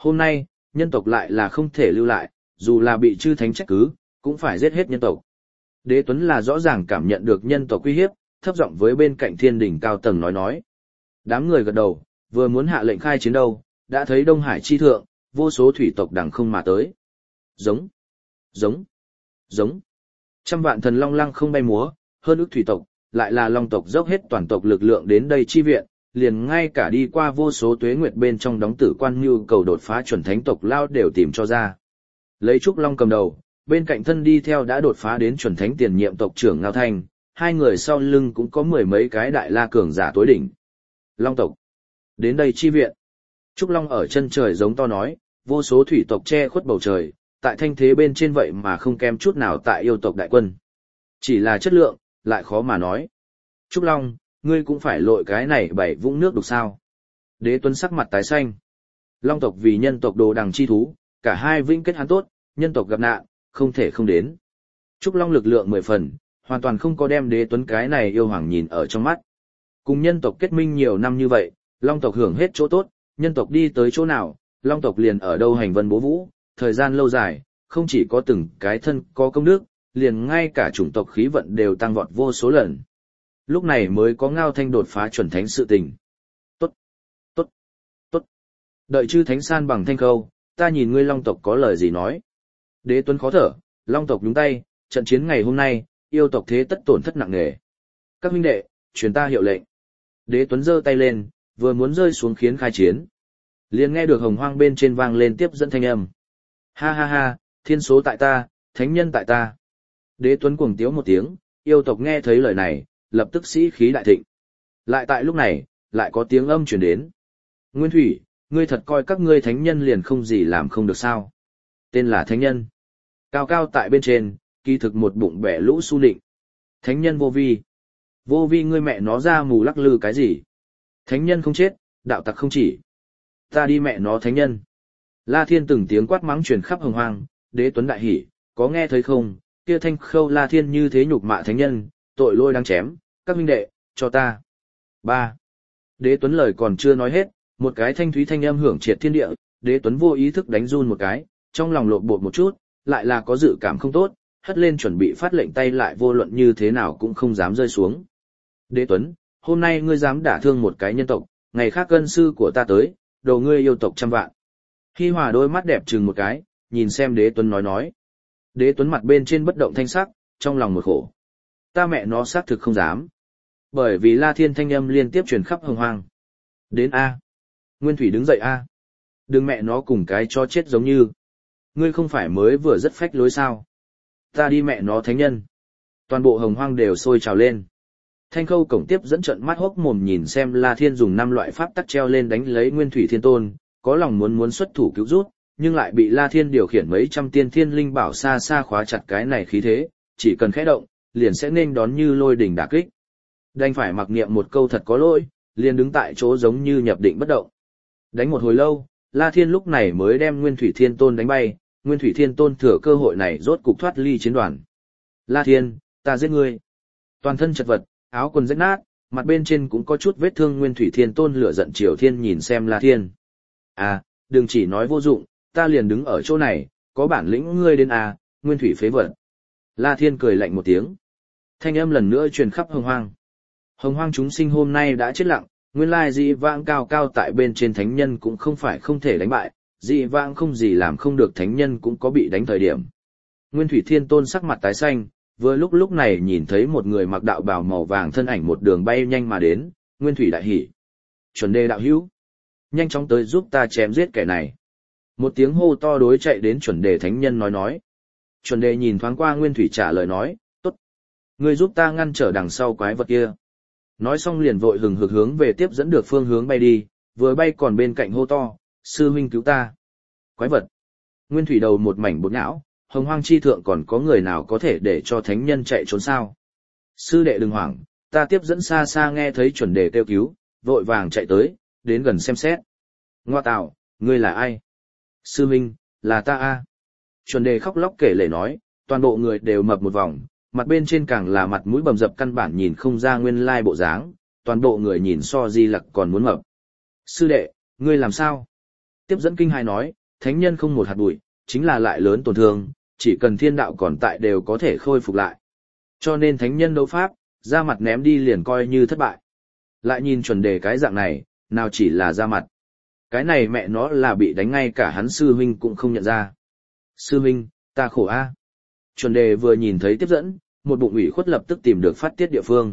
Hôm nay, nhân tộc lại là không thể lưu lại, dù là bị chư thánh trách cứ, cũng phải giết hết nhân tộc. Đế Tuấn là rõ ràng cảm nhận được nhân tộc uy hiếp, thấp giọng với bên cạnh thiên đỉnh cao tầng nói. Đám người gật đầu, vừa muốn hạ lệnh khai chiến đâu, đã thấy Đông Hải chi thượng, vô số thủy tộc đằng không mà tới. Giống, giống, giống. Trăm vạn thần long lăng không bay múa, hơn ức thủy tộc, lại là long tộc dốc hết toàn tộc lực lượng đến đây chi viện, liền ngay cả đi qua vô số tuế nguyệt bên trong đóng tử quan nhu cầu đột phá chuẩn thánh tộc lao đều tìm cho ra. Lấy Trúc Long cầm đầu, bên cạnh thân đi theo đã đột phá đến chuẩn thánh tiền nhiệm tộc trưởng Ngao Thanh, hai người sau lưng cũng có mười mấy cái đại la cường giả tối đỉnh. Long tộc, đến đây chi viện. Trúc Long ở chân trời giống to nói, vô số thủy tộc che khuất bầu trời, tại thanh thế bên trên vậy mà không kém chút nào tại yêu tộc đại quân. Chỉ là chất lượng, lại khó mà nói. Trúc Long, ngươi cũng phải lội cái này bảy vũng nước đục sao. Đế Tuấn sắc mặt tái xanh. Long tộc vì nhân tộc đồ đằng chi thú, cả hai vĩnh kết hắn tốt, nhân tộc gặp nạn, không thể không đến. Trúc Long lực lượng 10 phần, hoàn toàn không có đem Đế Tuấn cái này yêu hoàng nhìn ở trong mắt. Cùng nhân tộc kết minh nhiều năm như vậy, Long tộc hưởng hết chỗ tốt, nhân tộc đi tới chỗ nào, Long tộc liền ở đâu hành vân bố vũ, thời gian lâu dài, không chỉ có từng cái thân có công đức, liền ngay cả chủng tộc khí vận đều tăng vọt vô số lần. Lúc này mới có Ngao Thanh đột phá chuẩn thánh sự tình. Tốt, tốt, tốt. Đợi chư thánh san bằng thanh khâu, ta nhìn ngươi Long tộc có lời gì nói. Đế Tuấn khó thở, Long tộc nhúng tay, trận chiến ngày hôm nay, yêu tộc thế tất tổn thất nặng nề. Các huynh đệ, truyền ta hiệu lệnh. Đế Tuấn giơ tay lên, vừa muốn rơi xuống khiến khai chiến. Liền nghe được hồng hoang bên trên vang lên tiếp dẫn thanh âm. Ha ha ha, thiên số tại ta, thánh nhân tại ta. Đế Tuấn cuồng tiếu một tiếng, yêu tộc nghe thấy lời này, lập tức sĩ khí đại thịnh. Lại tại lúc này, lại có tiếng âm truyền đến. Nguyên Thủy, ngươi thật coi các ngươi thánh nhân liền không gì làm không được sao. Tên là thánh nhân. Cao cao tại bên trên, kỳ thực một bụng bẻ lũ su nịnh. Thánh nhân vô vi. Vô vi ngươi mẹ nó ra mù lắc lư cái gì. Thánh nhân không chết, đạo tặc không chỉ. Ta đi mẹ nó thánh nhân. La Thiên từng tiếng quát mắng truyền khắp hồng hoang, Đế Tuấn đại hỉ, có nghe thấy không, kia thanh khâu La Thiên như thế nhục mạ thánh nhân, tội lôi đang chém, các huynh đệ, cho ta. 3. Đế Tuấn lời còn chưa nói hết, một cái thanh thúy thanh âm hưởng triệt thiên địa, Đế Tuấn vô ý thức đánh run một cái, trong lòng lộn bột một chút, lại là có dự cảm không tốt, hất lên chuẩn bị phát lệnh tay lại vô luận như thế nào cũng không dám rơi xuống. Đế Tuấn, hôm nay ngươi dám đả thương một cái nhân tộc, ngày khác cân sư của ta tới, đầu ngươi yêu tộc 100 vạn. Hi Hòa đôi mắt đẹp chừng một cái, nhìn xem Đế Tuấn nói. Đế Tuấn mặt bên trên bất động thanh sắc, trong lòng một khổ. Ta mẹ nó xác thực không dám. Bởi vì La Thiên thanh âm liên tiếp truyền khắp hồng hoang. Đến A. Nguyên Thủy đứng dậy A. Đừng mẹ nó cùng cái cho chết giống như. Ngươi không phải mới vừa rất phách lối sao. Ta đi mẹ nó thánh nhân. Toàn bộ hồng hoang đều sôi trào lên. Thanh Khâu cổng tiếp dẫn trận mắt hốc mồm nhìn xem La Thiên dùng 5 loại pháp tắc treo lên đánh lấy Nguyên Thủy Thiên Tôn, có lòng muốn xuất thủ cứu rút, nhưng lại bị La Thiên điều khiển mấy trăm tiên thiên linh bảo xa xa khóa chặt cái này khí thế, chỉ cần khẽ động, liền sẽ nên đón như lôi đỉnh đả kích. Đành phải mặc niệm một câu thật có lỗi, liền đứng tại chỗ giống như nhập định bất động. Đánh một hồi lâu, La Thiên lúc này mới đem Nguyên Thủy Thiên Tôn đánh bay, Nguyên Thủy Thiên Tôn thừa cơ hội này rốt cục thoát ly chiến đoàn. La Thiên, ta giết ngươi. Toàn thân chật vật, áo quần rách nát, mặt bên trên cũng có chút vết thương. Nguyên Thủy Thiên Tôn lửa giận Triều Thiên nhìn xem La Thiên. À, đừng chỉ nói vô dụng, ta liền đứng ở chỗ này, có bản lĩnh ngươi đến à, Nguyên Thủy phế vật. La Thiên cười lạnh một tiếng. Thanh âm lần nữa truyền khắp hồng hoang. Hồng hoang chúng sinh hôm nay đã chết lặng, nguyên lai dị vãng cao cao tại bên trên thánh nhân cũng không phải không thể đánh bại, dị vãng không gì làm không được thánh nhân cũng có bị đánh thời điểm. Nguyên Thủy Thiên Tôn sắc mặt tái xanh, vừa lúc này nhìn thấy một người mặc đạo bào màu vàng thân ảnh một đường bay nhanh mà đến, Nguyên Thủy đại hỉ. Chuẩn Đề đạo hữu, nhanh chóng tới giúp ta chém giết kẻ này. Một tiếng hô to đối chạy đến Chuẩn Đề thánh nhân nói. Chuẩn Đề nhìn thoáng qua Nguyên Thủy trả lời nói, tốt. Ngươi giúp ta ngăn trở đằng sau quái vật kia. Nói xong liền vội hừng hực hướng về tiếp dẫn được phương hướng bay đi, vừa bay còn bên cạnh hô to, sư huynh cứu ta. Quái vật. Nguyên Thủy đầu một mảnh bột não, hồng hoang chi thượng còn có người nào có thể để cho thánh nhân chạy trốn sao? Sư đệ đừng hoảng, ta tiếp dẫn xa xa nghe thấy Chuẩn Đề kêu cứu, vội vàng chạy tới, đến gần xem xét. Ngoa tạo, ngươi là ai? Sư huynh, là ta a. Chuẩn Đề khóc lóc kể lể nói, toàn bộ người đều mập một vòng, mặt bên trên càng là mặt mũi bầm dập căn bản nhìn không ra nguyên lai bộ dáng, toàn bộ người nhìn so Di Lặc còn muốn mập. Sư đệ, ngươi làm sao? Tiếp dẫn kinh hai nói, thánh nhân không một hạt bụi, chính là lại lớn tổn thương, chỉ cần thiên đạo còn tại đều có thể khôi phục lại. Cho nên thánh nhân đấu pháp, ra mặt ném đi liền coi như thất bại. Lại nhìn chuẩn đề cái dạng này, nào chỉ là ra mặt. Cái này mẹ nó là bị đánh ngay cả hắn sư huynh cũng không nhận ra. Sư huynh, ta khổ a. Chuẩn đề vừa nhìn thấy tiếp dẫn, một bụng ủy khuất lập tức tìm được phát tiết địa phương.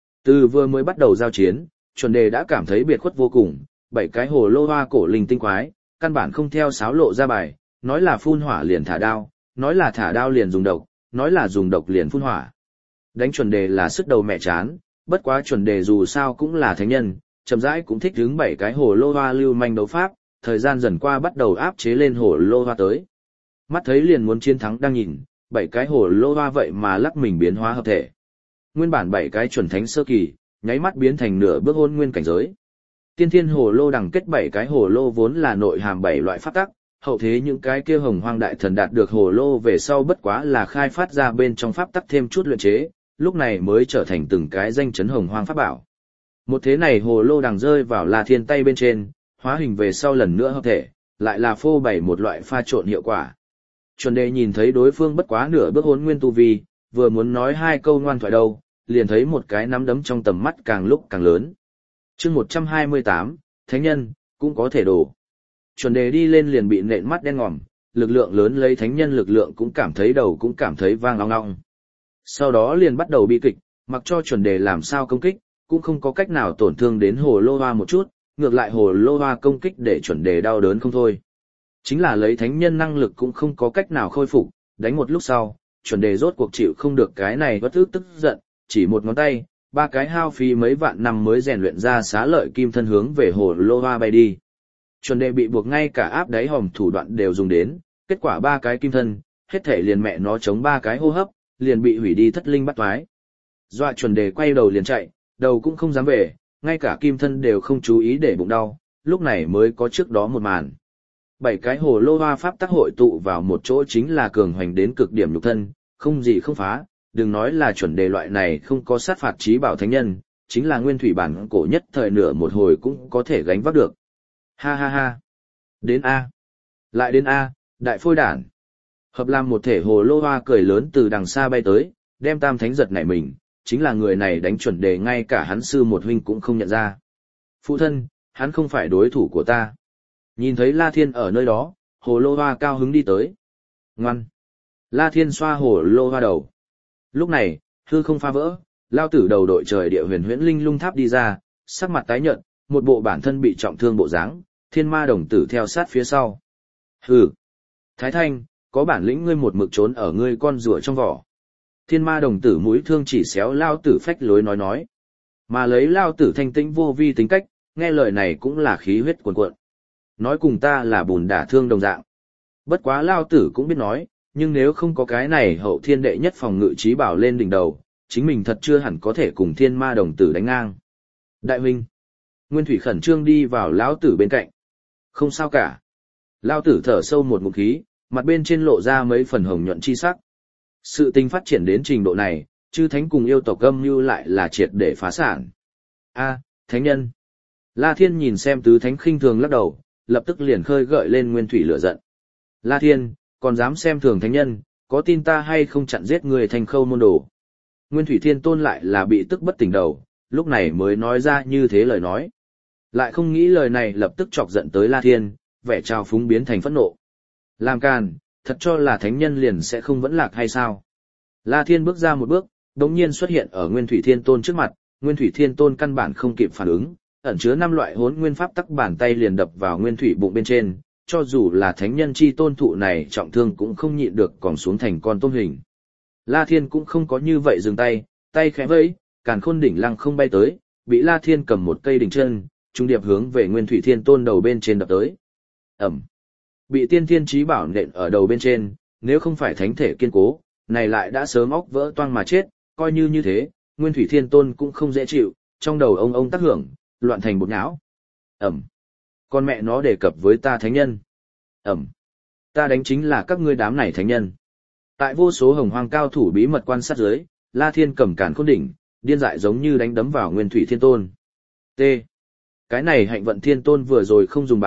Từ vừa mới bắt đầu giao chiến, chuẩn đề đã cảm thấy biệt khuất vô cùng, 7 cái hồ lô hoa cổ linh tinh quái, căn bản không theo sáo lộ ra bài, nói là phun hỏa liền thả đao, nói là thả đao liền dùng độc, nói là dùng độc liền phun hỏa. Đánh chuẩn đề là sức đầu mẹ chán, bất quá chuẩn đề dù sao cũng là thánh nhân, chậm rãi cũng thích hứng 7 cái hồ lô hoa lưu manh đấu pháp, thời gian dần qua bắt đầu áp chế lên hồ lô hoa tới. Mắt thấy liền muốn chiến thắng đang nhìn, 7 cái hồ lô hoa vậy mà lắc mình biến hóa hợp thể. Nguyên bản 7 cái chuẩn thánh sơ kỳ, nháy mắt biến thành nửa bước hôn nguyên cảnh giới. Tiên thiên hồ lô đằng kết 7 cái hồ lô vốn là nội hàm 7 loại pháp tắc, hậu thế những cái kia hồng hoang đại thần đạt được hồ lô về sau bất quá là khai phát ra bên trong pháp tắc thêm chút luyện chế, lúc này mới trở thành từng cái danh chấn hồng hoang pháp bảo. Một thế này hồ lô đằng rơi vào La Thiên tay bên trên, hóa hình về sau lần nữa hợp thể, lại là phô bày một loại pha trộn hiệu quả. Chuẩn đề nhìn thấy đối phương bất quá nửa bước hỗn nguyên tu vi, vừa muốn nói 2 câu ngoan thoại đâu, liền thấy một cái nắm đấm trong tầm mắt càng lúc càng lớn. Chương 128, Thánh nhân, cũng có thể đổ. Chuẩn đề đi lên liền bị nện mắt đen ngòm, lực lượng lớn lấy thánh nhân lực lượng cũng cảm thấy đầu cũng cảm thấy vang ong ong. Sau đó liền bắt đầu bi kịch, mặc cho chuẩn đề làm sao công kích, cũng không có cách nào tổn thương đến hồ lô hoa một chút, ngược lại hồ lô hoa công kích để chuẩn đề đau đớn không thôi. Chính là lấy thánh nhân năng lực cũng không có cách nào khôi phục, đánh một lúc sau, chuẩn đề rốt cuộc chịu không được cái này bất tức giận, chỉ một ngón tay, 3 cái hao phí mấy vạn năm mới rèn luyện ra xá lợi kim thân hướng về hồ lô hoa bay đi. Chuẩn đề bị buộc ngay cả áp đáy hòm thủ đoạn đều dùng đến, kết quả 3 cái kim thân, hết thể liền mẹ nó chống 3 cái hô hấp, liền bị hủy đi thất linh bắt toái. Dọa chuẩn đề quay đầu liền chạy, đầu cũng không dám về, ngay cả kim thân đều không chú ý để bụng đau, lúc này mới có trước đó một màn. 7 cái hồ lô hoa pháp tác hội tụ vào một chỗ chính là cường hoành đến cực điểm nhục thân, không gì không phá, đừng nói là chuẩn đề loại này không có sát phạt trí bảo thánh nhân, chính là nguyên thủy bản cổ nhất thời nửa một hồi cũng có thể gánh vác được. Ha ha ha. Đến A. Lại đến A, đại phôi đản. Hợp làm một thể hồ lô hoa cười lớn từ đằng xa bay tới, đem tam thánh giật nảy mình, chính là người này đánh chuẩn đề ngay cả hắn sư một huynh cũng không nhận ra. Phụ thân, hắn không phải đối thủ của ta. Nhìn thấy La Thiên ở nơi đó, hồ lô hoa cao hứng đi tới. Ngoan. La Thiên xoa hồ lô hoa đầu. Lúc này, hư không phá vỡ, lao tử đầu đội trời địa huyền huyễn linh lung tháp đi ra, sắc mặt tái nhợt, một bộ bản thân bị trọng thương bộ dáng, thiên ma đồng tử theo sát phía sau. Hừ. Thái Thanh, có bản lĩnh ngươi một mực trốn ở ngươi con rùa trong vỏ. Thiên ma đồng tử mũi thương chỉ xéo lao tử phách lối nói. Mà lấy lao tử thanh tĩnh vô vi tính cách, nghe lời này cũng là khí huyết cuồn cuộn. Nói cùng ta là bùn đả thương đồng dạng. Bất quá lao tử cũng biết nói, nhưng nếu không có cái này hậu thiên đệ nhất phòng ngự trí bảo lên đỉnh đầu, chính mình thật chưa hẳn có thể cùng thiên ma đồng tử đánh ngang. Đại huynh. Nguyên Thủy khẩn trương đi vào lão tử bên cạnh. Không sao cả. Lao tử thở sâu một ngụm khí, mặt bên trên lộ ra mấy phần hồng nhuận chi sắc. Sự tình phát triển đến trình độ này, chư thánh cùng yêu tộc âm mưu lại là triệt để phá sản. A, thánh nhân. La Thiên nhìn xem tứ thánh khinh thường lắc đầu, lập tức liền khơi gợi lên Nguyên Thủy lửa giận. La Thiên, còn dám xem thường thánh nhân, có tin ta hay không chặn giết người thành khâu môn đồ. Nguyên Thủy Thiên Tôn lại là bị tức bất tỉnh đầu, lúc này mới nói ra như thế lời nói. Lại không nghĩ lời này lập tức chọc giận tới La Thiên, vẻ trào phúng biến thành phẫn nộ. Làm càn, thật cho là thánh nhân liền sẽ không vẫn lạc hay sao? La Thiên bước ra một bước, đống nhiên xuất hiện ở Nguyên Thủy Thiên Tôn trước mặt, Nguyên Thủy Thiên Tôn căn bản không kịp phản ứng, ẩn chứa 5 loại hỗn nguyên pháp tắc bàn tay liền đập vào Nguyên Thủy bụng bên trên, cho dù là thánh nhân chi tôn thụ này trọng thương cũng không nhịn được còn xuống thành con tôm hình. La Thiên cũng không có như vậy dừng tay, tay khẽ vẫy, càn khôn đỉnh lăng không bay tới, bị La Thiên cầm một cây đỉnh chân, trung điệp hướng về Nguyên Thủy Thiên Tôn đầu bên trên đập tới. Ẩm. Bị tiên thiên chí bảo nện ở đầu bên trên, nếu không phải thánh thể kiên cố, này lại đã sớm óc vỡ toang mà chết, coi như thế, Nguyên Thủy Thiên Tôn cũng không dễ chịu, trong đầu ông tác hưởng, loạn thành bột nhão. Ẩm. Con mẹ nó đề cập với ta thánh nhân. Ẩm. Ta đánh chính là các ngươi đám này thánh nhân. Tại vô số hồng hoang cao thủ bí mật quan sát dưới, La Thiên cầm càn khôn đỉnh, điên dại giống như đánh đấm vào Nguyên Thủy Thiên Tôn. T. Cái này hạnh vận Thiên Tôn vừa rồi không dùng bảo,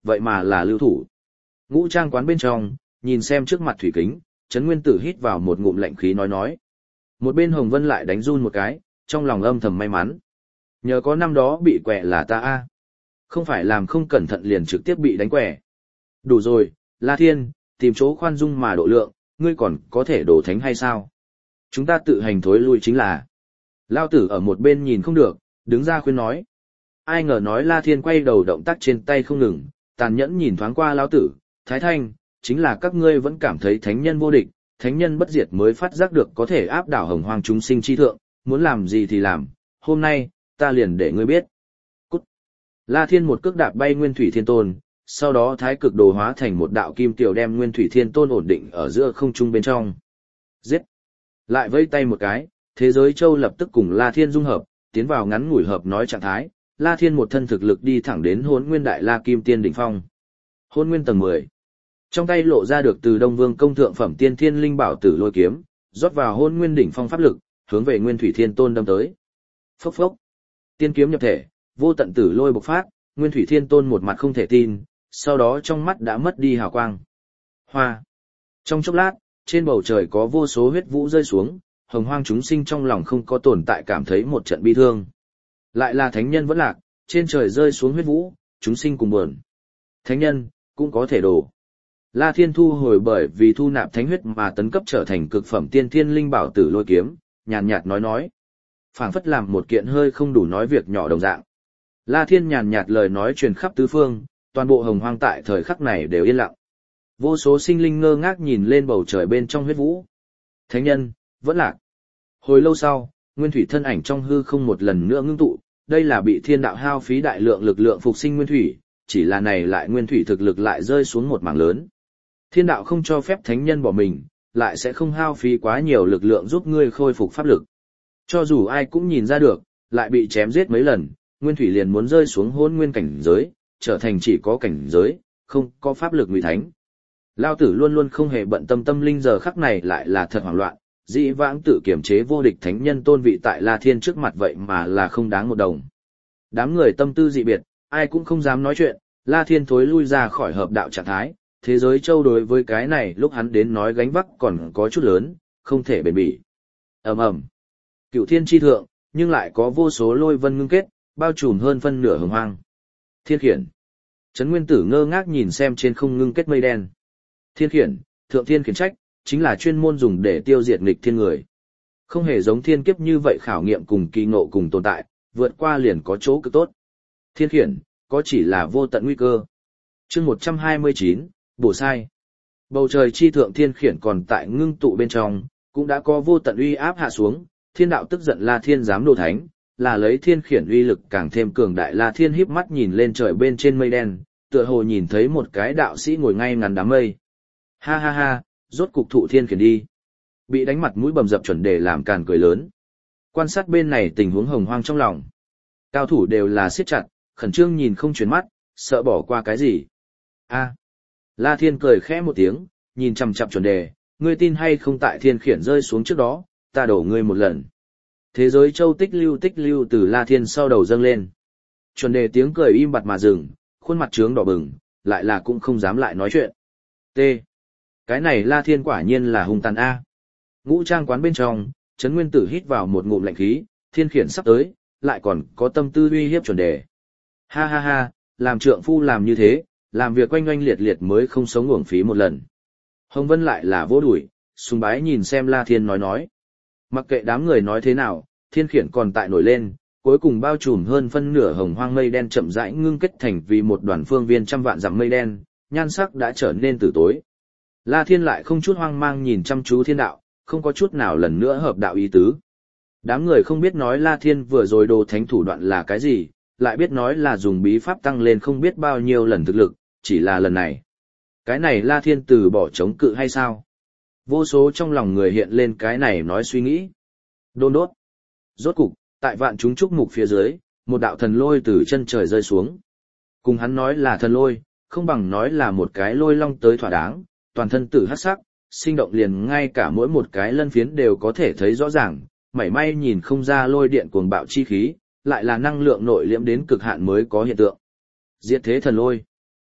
vậy mà là lưu thủ. Ngũ trang quán bên trong, nhìn xem trước mặt thủy kính, Trấn Nguyên Tử hít vào một ngụm lạnh khí nói. Một bên Hồng Vân lại đánh run một cái, trong lòng âm thầm may mắn. Nhờ có năm đó bị quẹ là ta a, không phải làm không cẩn thận liền trực tiếp bị đánh quẹ. Đủ rồi, La Thiên, tìm chỗ khoan dung mà độ lượng, ngươi còn có thể đổ thánh hay sao? Chúng ta tự hành thối lui chính là. Lao tử ở một bên nhìn không được, đứng ra khuyên nói. Ai ngờ nói La Thiên quay đầu động tác trên tay không ngừng, tàn nhẫn nhìn thoáng qua Lao tử, Thái Thanh, chính là các ngươi vẫn cảm thấy thánh nhân vô địch, thánh nhân bất diệt mới phát giác được có thể áp đảo hồng hoang chúng sinh chi thượng, muốn làm gì thì làm, hôm nay, ta liền để ngươi biết. Cút! La Thiên một cước đạp bay Nguyên Thủy Thiên Tôn, sau đó thái cực đồ hóa thành một đạo kim tiểu đem Nguyên Thủy Thiên Tôn ổn định ở giữa không trung bên trong. Giết! Lại vây tay một cái, thế giới châu lập tức cùng La Thiên dung hợp, tiến vào ngắn ngủi hợp nói trạng thái, La Thiên một thân thực lực đi thẳng đến Hỗn Nguyên Đại La Kim Tiên đỉnh phong. Hỗn Nguyên tầng 10. Trong tay lộ ra được từ Đông Vương công thượng phẩm tiên thiên linh bảo tử lôi kiếm, rót vào Hỗn Nguyên đỉnh phong pháp lực, hướng về Nguyên Thủy Thiên Tôn đâm tới. Phốc phốc. Tiên kiếm nhập thể, vô tận tử lôi bộc phát, Nguyên Thủy Thiên Tôn một mặt không thể tin, sau đó trong mắt đã mất đi hào quang. Hoa. Trong chốc lát, trên bầu trời có vô số huyết vũ rơi xuống, hồng hoang chúng sinh trong lòng không có tồn tại cảm thấy một trận bi thương. Lại là thánh nhân vẫn lạc, trên trời rơi xuống huyết vũ, chúng sinh cùng buồn. Thánh nhân, cũng có thể đổ. La Thiên thu hồi bởi vì thu nạp thánh huyết mà tấn cấp trở thành cực phẩm tiên thiên linh bảo tử lôi kiếm, nhàn nhạt nói. Phảng phất làm một kiện hơi không đủ nói việc nhỏ đồng dạng. La Thiên nhàn nhạt lời nói truyền khắp tứ phương, toàn bộ hồng hoang tại thời khắc này đều yên lặng. Vô số sinh linh ngơ ngác nhìn lên bầu trời bên trong huyết vũ. Thánh nhân, vẫn lạc. Hồi lâu sau, Nguyên Thủy thân ảnh trong hư không một lần nữa ngưng tụ, đây là bị thiên đạo hao phí đại lượng lực lượng phục sinh Nguyên Thủy, chỉ là này lại Nguyên Thủy thực lực lại rơi xuống một mảng lớn. Thiên đạo không cho phép thánh nhân bỏ mình, lại sẽ không hao phí quá nhiều lực lượng giúp ngươi khôi phục pháp lực. Cho dù ai cũng nhìn ra được, lại bị chém giết mấy lần, Nguyên Thủy liền muốn rơi xuống hôn nguyên cảnh giới, trở thành chỉ có cảnh giới, không có pháp lực ngụy thánh. Lao tử luôn luôn không hề bận tâm tâm linh giờ khắc này lại là thật hoảng loạn, dĩ vãng tự kiểm chế vô địch thánh nhân tôn vị tại La Thiên trước mặt vậy mà là không đáng một đồng. Đám người tâm tư dị biệt, ai cũng không dám nói chuyện, La Thiên thối lui ra khỏi hợp đạo trạng thái, thế giới châu đối với cái này lúc hắn đến nói gánh vác còn có chút lớn, không thể bền bỉ. Ầm ầm. Cựu thiên chi thượng, nhưng lại có vô số lôi vân ngưng kết, bao trùm hơn phân nửa hồng hoang. Thiên khiển. Trấn Nguyên Tử ngơ ngác nhìn xem trên không ngưng kết mây đen. Thiên khiển, thượng thiên khiển trách, chính là chuyên môn dùng để tiêu diệt nghịch thiên người. Không hề giống thiên kiếp như vậy khảo nghiệm cùng kỳ ngộ cùng tồn tại, vượt qua liền có chỗ cực tốt. Thiên khiển, có chỉ là vô tận nguy cơ. Chương 129, bổ sai. Bầu trời chi thượng thiên khiển còn tại ngưng tụ bên trong, cũng đã có vô tận uy áp hạ xuống, thiên đạo tức giận La Thiên dám đồ thánh, là lấy thiên khiển uy lực càng thêm cường đại. La Thiên híp mắt nhìn lên trời bên trên mây đen, tựa hồ nhìn thấy một cái đạo sĩ ngồi ngay ngắn đám mây. Ha ha ha, rốt cục thụ thiên khiển đi. Bị đánh mặt mũi bầm dập chuẩn để làm càn cười lớn. Quan sát bên này tình huống hồng hoang trong lòng. Cao thủ đều là siết chặt, khẩn trương nhìn không chuyển mắt, sợ bỏ qua cái gì. A. La Thiên cười khẽ một tiếng, nhìn chằm chằm chuẩn đề, ngươi tin hay không tại thiên khiển rơi xuống trước đó, ta đổ ngươi một lần. Thế giới châu tích lưu từ La Thiên sau đầu dâng lên. Chuẩn đề tiếng cười im bặt mà dừng, khuôn mặt trướng đỏ bừng, lại là cũng không dám lại nói chuyện. T. Cái này La Thiên quả nhiên là hung tàn A. Ngũ trang quán bên trong, Trấn Nguyên Tử hít vào một ngụm lạnh khí, thiên khiển sắp tới, lại còn có tâm tư uy hiếp chuẩn đề. Ha ha ha, làm trượng phu làm như thế, làm việc oanh oanh liệt liệt mới không sống uổng phí một lần. Hồng Vân lại là vỗ đùi, sùng bái nhìn xem La Thiên nói. Mặc kệ đám người nói thế nào, thiên khiển còn tại nổi lên, cuối cùng bao trùm hơn phân nửa hồng hoang mây đen chậm rãi ngưng kết thành vì một đoàn phương viên trăm vạn dặm mây đen, nhan sắc đã trở nên tử tối. La Thiên lại không chút hoang mang nhìn chăm chú thiên đạo, không có chút nào lần nữa hợp đạo ý tứ. Đám người không biết nói La Thiên vừa rồi đồ thánh thủ đoạn là cái gì, lại biết nói là dùng bí pháp tăng lên không biết bao nhiêu lần thực lực, chỉ là lần này. Cái này La Thiên từ bỏ chống cự hay sao? Vô số trong lòng người hiện lên cái này nói suy nghĩ. Đôn đốt. Rốt cục, tại vạn chúng trúc mục phía dưới, một đạo thần lôi từ chân trời rơi xuống. Cùng hắn nói là thần lôi, không bằng nói là một cái lôi long tới thỏa đáng, toàn thân tử hắc sắc, sinh động liền ngay cả mỗi một cái lân phiến đều có thể thấy rõ ràng, mảy may nhìn không ra lôi điện cuồng bạo chi khí, lại là năng lượng nội liễm đến cực hạn mới có hiện tượng. Diệt thế thần lôi.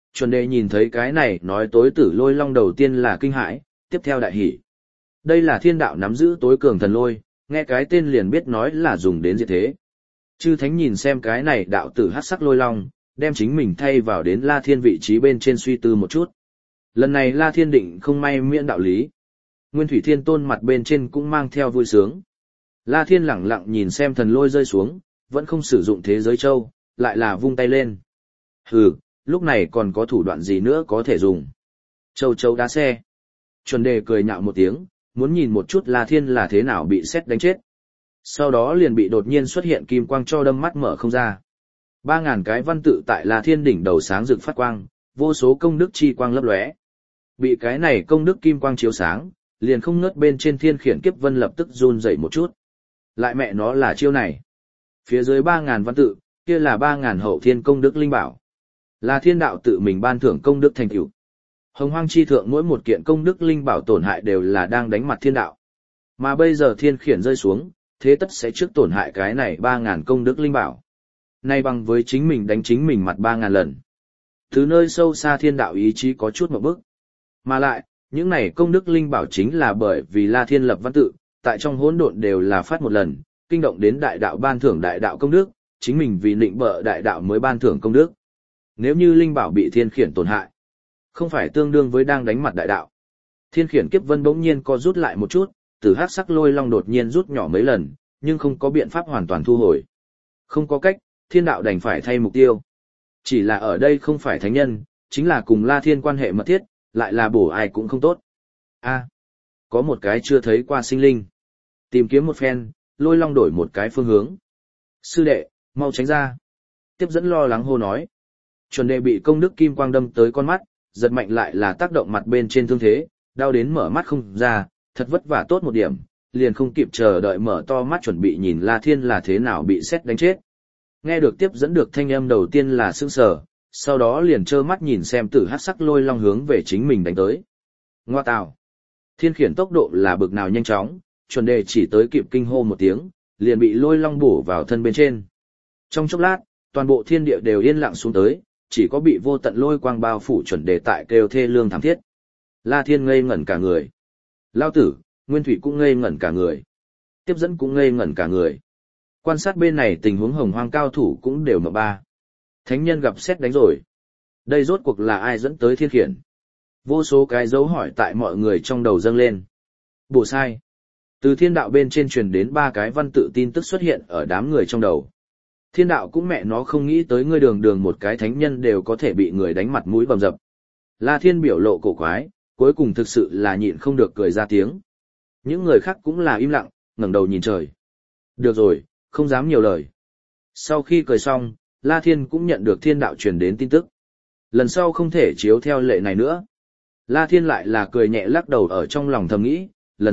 Chuẩn đề nhìn thấy cái này nói tối tử lôi long đầu tiên là kinh hãi, tiếp theo đại hỉ. Đây là thiên đạo nắm giữ tối cường thần lôi, nghe cái tên liền biết nói là dùng đến diệt thế. Chư thánh nhìn xem cái này đạo tử hắc sắc lôi long, đem chính mình thay vào đến La Thiên vị trí bên trên suy tư một chút. Lần này La Thiên định không may miễn đạo lý. Nguyên Thủy Thiên Tôn mặt bên trên cũng mang theo vui sướng. La Thiên lẳng lặng nhìn xem thần lôi rơi xuống, vẫn không sử dụng thế giới châu, lại là vung tay lên. Hừ, lúc này còn có thủ đoạn gì nữa có thể dùng. Châu châu đá xe. Chuẩn đề cười nhạo một tiếng, muốn nhìn một chút La Thiên là thế nào bị sét đánh chết. Sau đó liền bị đột nhiên xuất hiện kim quang cho đâm mắt mở không ra. 3.000 cái văn tự tại La Thiên đỉnh đầu sáng rực phát quang, vô số công đức chi quang lấp lóe. Bị cái này công đức kim quang chiếu sáng, liền không ngớt bên trên thiên khiển kiếp vân lập tức run dậy một chút. Lại mẹ nó là chiêu này. Phía dưới 3.000 văn tự, kia là 3.000 hậu thiên công đức linh bảo. Là thiên đạo tự mình ban thưởng công đức thành tựu. Hồng hoang chi thượng mỗi một kiện công đức linh bảo tổn hại đều là đang đánh mặt thiên đạo. Mà bây giờ thiên khiển rơi xuống, thế tất sẽ trước tổn hại cái này 3.000 công đức linh bảo. Nay bằng với chính mình đánh chính mình mặt 3.000 lần. Từ nơi sâu xa thiên đạo ý chí có chút một bước. Mà lại, những này công đức linh bảo chính là bởi vì La Thiên lập văn tự, tại trong hỗn độn đều là phát một lần, kinh động đến đại đạo ban thưởng đại đạo công đức, chính mình vì nịnh bợ đại đạo mới ban thưởng công đức. Nếu như linh bảo bị thiên khiển tổn hại, không phải tương đương với đang đánh mặt đại đạo. Thiên khiển kiếp vân bỗng nhiên co rút lại một chút, từ hắc sắc lôi long đột nhiên rút nhỏ mấy lần, nhưng không có biện pháp hoàn toàn thu hồi. Không có cách, thiên đạo đành phải thay mục tiêu. Chỉ là ở đây không phải thánh nhân, chính là cùng La Thiên quan hệ mật thiết, lại là bổ ai cũng không tốt. A, có một cái chưa thấy qua sinh linh. Tìm kiếm một phen, lôi long đổi một cái phương hướng. Sư đệ, mau tránh ra. Tiếp dẫn lo lắng hô nói. Chuẩn đề bị công đức kim quang đâm tới con mắt, giật mạnh lại là tác động mặt bên trên thương thế, đau đến mở mắt không ra, thật vất vả tốt một điểm, liền không kịp chờ đợi mở to mắt chuẩn bị nhìn La Thiên là thế nào bị sét đánh chết. Nghe được tiếp dẫn được thanh âm đầu tiên là sững sờ, sau đó liền trơ mắt nhìn xem tử hắc sắc lôi long hướng về chính mình đánh tới. Ngoa tào! Thiên khiển tốc độ là bực nào nhanh chóng, chuẩn đề chỉ tới kịp kinh hô một tiếng, liền bị lôi long bổ vào thân bên trên. Trong chốc lát, toàn bộ thiên địa đều yên lặng xuống tới, chỉ có bị vô tận lôi quang bao phủ chuẩn đề tại kêu thê lương thảm thiết. La Thiên ngây ngẩn cả người. Lao tử, Nguyên Thủy cũng ngây ngẩn cả người. Tiếp dẫn cũng ngây ngẩn cả người. Quan sát bên này tình huống hồng hoang cao thủ cũng đều mở ba. Thánh nhân gặp xét đánh rồi. Đây rốt cuộc là ai dẫn tới thiên khiển? Vô số cái dấu hỏi tại mọi người trong đầu dâng lên. Bổ sai. Từ thiên đạo bên trên truyền đến 3 cái văn tự tin tức xuất hiện ở đám người trong đầu. Thiên đạo cũng mẹ nó không nghĩ tới ngươi đường đường một cái thánh nhân đều có thể bị người đánh mặt mũi bầm dập. La Thiên biểu lộ cổ quái, cuối cùng thực sự là nhịn không được cười ra tiếng. Những người khác cũng là im lặng, ngẩng đầu nhìn trời. Được rồi, không dám nhiều lời. Sau khi cười xong, La Thiên cũng nhận được thiên đạo truyền đến tin tức. Lần sau không thể chiếu theo lệ này nữa. La Thiên lại là cười nhẹ lắc đầu ở trong lòng thầm nghĩ,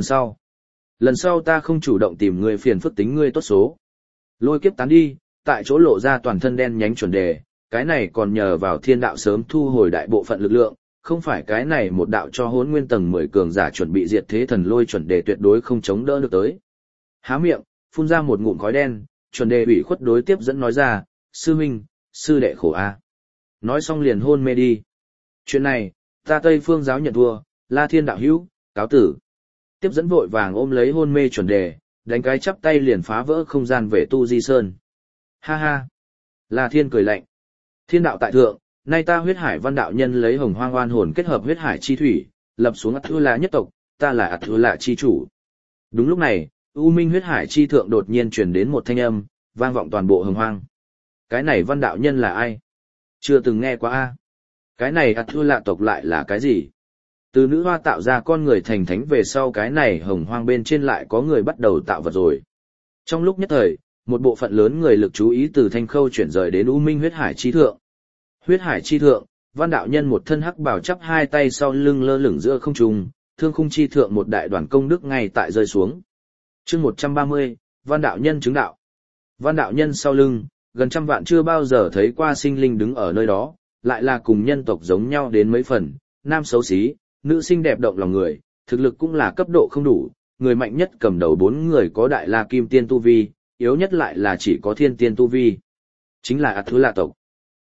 lần sau ta không chủ động tìm người phiền phức tính ngươi tốt số. Lôi kiếp tán đi, tại chỗ lộ ra toàn thân đen nhánh chuẩn đề, cái này còn nhờ vào thiên đạo sớm thu hồi đại bộ phận lực lượng, không phải cái này một đạo cho hỗn nguyên tầng 10 cường giả chuẩn bị diệt thế thần lôi chuẩn đề tuyệt đối không chống đỡ được tới. Há miệng, phun ra một ngụm khói đen, chuẩn đề ủy khuất đối tiếp dẫn nói ra, sư huynh, sư đệ khổ a. Nói xong liền hôn mê đi. Chuyện này, ta Tây Phương giáo nhận thua, La Thiên đạo hữu, cáo tử. Tiếp dẫn vội vàng ôm lấy hôn mê chuẩn đề, đánh cái chắp tay liền phá vỡ không gian về Tu Di Sơn. Ha ha. La Thiên cười lạnh. Thiên đạo tại thượng, nay ta huyết hải văn đạo nhân lấy hồng hoang oan hồn kết hợp huyết hải chi thủy, lập xuống Atula nhất tộc, ta là Atula chi chủ. Đúng lúc này, U Minh huyết hải chi thượng đột nhiên truyền đến một thanh âm, vang vọng toàn bộ hồng hoang. Cái này văn đạo nhân là ai? Chưa từng nghe qua a. Cái này Atula tộc lại là cái gì? Từ nữ hoa tạo ra con người thành thánh về sau cái này hồng hoang bên trên lại có người bắt đầu tạo vật rồi. Trong lúc nhất thời, một bộ phận lớn người lực chú ý từ thanh khâu chuyển rời đến U Minh huyết hải chi thượng. Huyết hải chi thượng, văn đạo nhân một thân hắc bào chắp hai tay sau lưng lơ lửng giữa không trung, thương khung chi thượng một đại đoàn công đức ngay tại rơi xuống. Chương 130, văn đạo nhân chứng đạo. Văn đạo nhân sau lưng, gần trăm vạn chưa bao giờ thấy qua sinh linh đứng ở nơi đó, lại là cùng nhân tộc giống nhau đến mấy phần, nam xấu xí, nữ xinh đẹp động lòng người, thực lực cũng là cấp độ không đủ, người mạnh nhất cầm đầu 4 người có đại la kim tiên tu vi, yếu nhất lại là chỉ có thiên tiên tu vi. Chính là Atula tộc.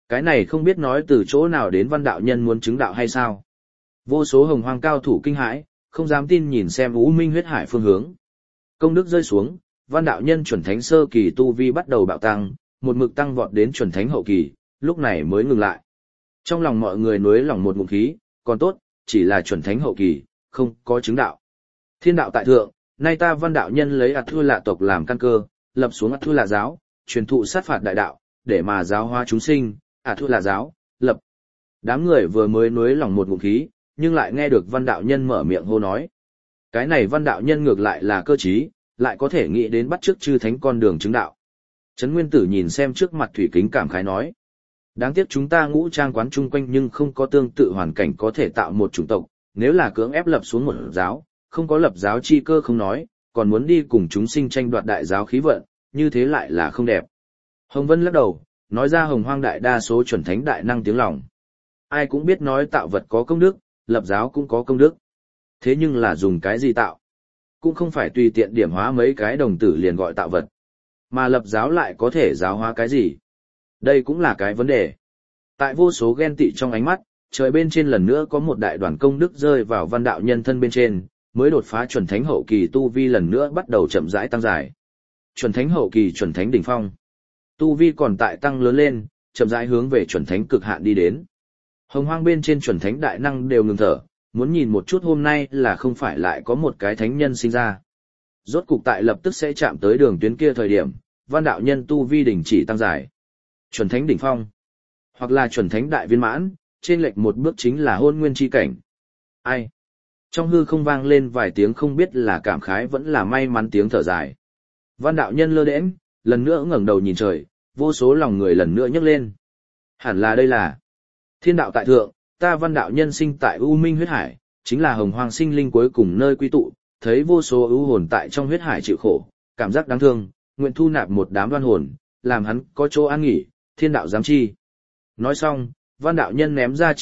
Cái này không biết nói từ chỗ nào đến văn đạo nhân muốn chứng đạo hay sao? Vô số hồng hoang cao thủ kinh hãi, không dám tin nhìn xem U Minh huyết hải phương hướng. Công đức rơi xuống, văn đạo nhân chuẩn thánh sơ kỳ tu vi bắt đầu bạo tăng, một mực tăng vọt đến chuẩn thánh hậu kỳ, lúc này mới ngừng lại. Trong lòng mọi người nuối lòng một ngụm khí, còn tốt, chỉ là chuẩn thánh hậu kỳ, không có chứng đạo. Thiên đạo tại thượng, nay ta văn đạo nhân lấy Ạt Thư Lạ tộc làm căn cơ, lập xuống Ạt Thư Lạ giáo, truyền thụ sát phạt đại đạo, để mà giáo hóa chúng sinh, Ạt Thư Lạ giáo, lập. Đám người vừa mới nuối lòng một ngụm khí, nhưng lại nghe được văn đạo nhân mở miệng hô nói. Cái này văn đạo nhân ngược lại là cơ trí, lại có thể nghĩ đến bắt chước chư thánh con đường chứng đạo. Trấn Nguyên Tử nhìn xem trước mặt thủy kính cảm khái nói. Đáng tiếc chúng ta ngũ trang quán chung quanh nhưng không có tương tự hoàn cảnh có thể tạo một chủng tộc, nếu là cưỡng ép lập xuống một giáo, không có lập giáo chi cơ không nói, còn muốn đi cùng chúng sinh tranh đoạt đại giáo khí vận, như thế lại là không đẹp. Hồng Vân lắc đầu, nói ra hồng hoang đại đa số chuẩn thánh đại năng tiếng lòng. Ai cũng biết nói tạo vật có công đức, lập giáo cũng có công đức. Thế nhưng là dùng cái gì tạo? Cũng không phải tùy tiện điểm hóa mấy cái đồng tử liền gọi tạo vật. Mà lập giáo lại có thể giáo hóa cái gì? Đây cũng là cái vấn đề. Tại vô số ghen tị trong ánh mắt, trời bên trên lần nữa có một đại đoàn công đức rơi vào văn đạo nhân thân bên trên, mới đột phá chuẩn thánh hậu kỳ tu vi lần nữa bắt đầu chậm rãi tăng dài. Chuẩn thánh hậu kỳ chuẩn thánh đỉnh phong. Tu vi còn tại tăng lớn lên, chậm rãi hướng về chuẩn thánh cực hạn đi đến. Hồng hoang bên trên chuẩn thánh đại năng đều ngừng thở, muốn nhìn một chút hôm nay là không phải lại có một cái thánh nhân sinh ra. Rốt cục tại lập tức sẽ chạm tới đường tuyến kia thời điểm, văn đạo nhân tu vi đỉnh chỉ tăng dài. Chuẩn thánh đỉnh phong, hoặc là chuẩn thánh đại viên mãn, trên lệch một bước chính là hôn nguyên chi cảnh. Ai? Trong hư không vang lên vài tiếng không biết là cảm khái vẫn là may mắn tiếng thở dài. Văn đạo nhân lơ đễnh, lần nữa ngẩng đầu nhìn trời, vô số lòng người lần nữa nhấc lên. Hẳn là đây là thiên đạo tại thượng, ta văn đạo nhân sinh tại U Minh huyết hải, chính là hồng hoang sinh linh cuối cùng nơi quy tụ, thấy vô số ưu hồn tại trong huyết hải chịu khổ, cảm giác đáng thương, nguyện thu nạp một đám đoan hồn, làm hắn có chỗ an nghỉ, thiên đạo giám chi. Nói xong, văn đạo nhân ném ra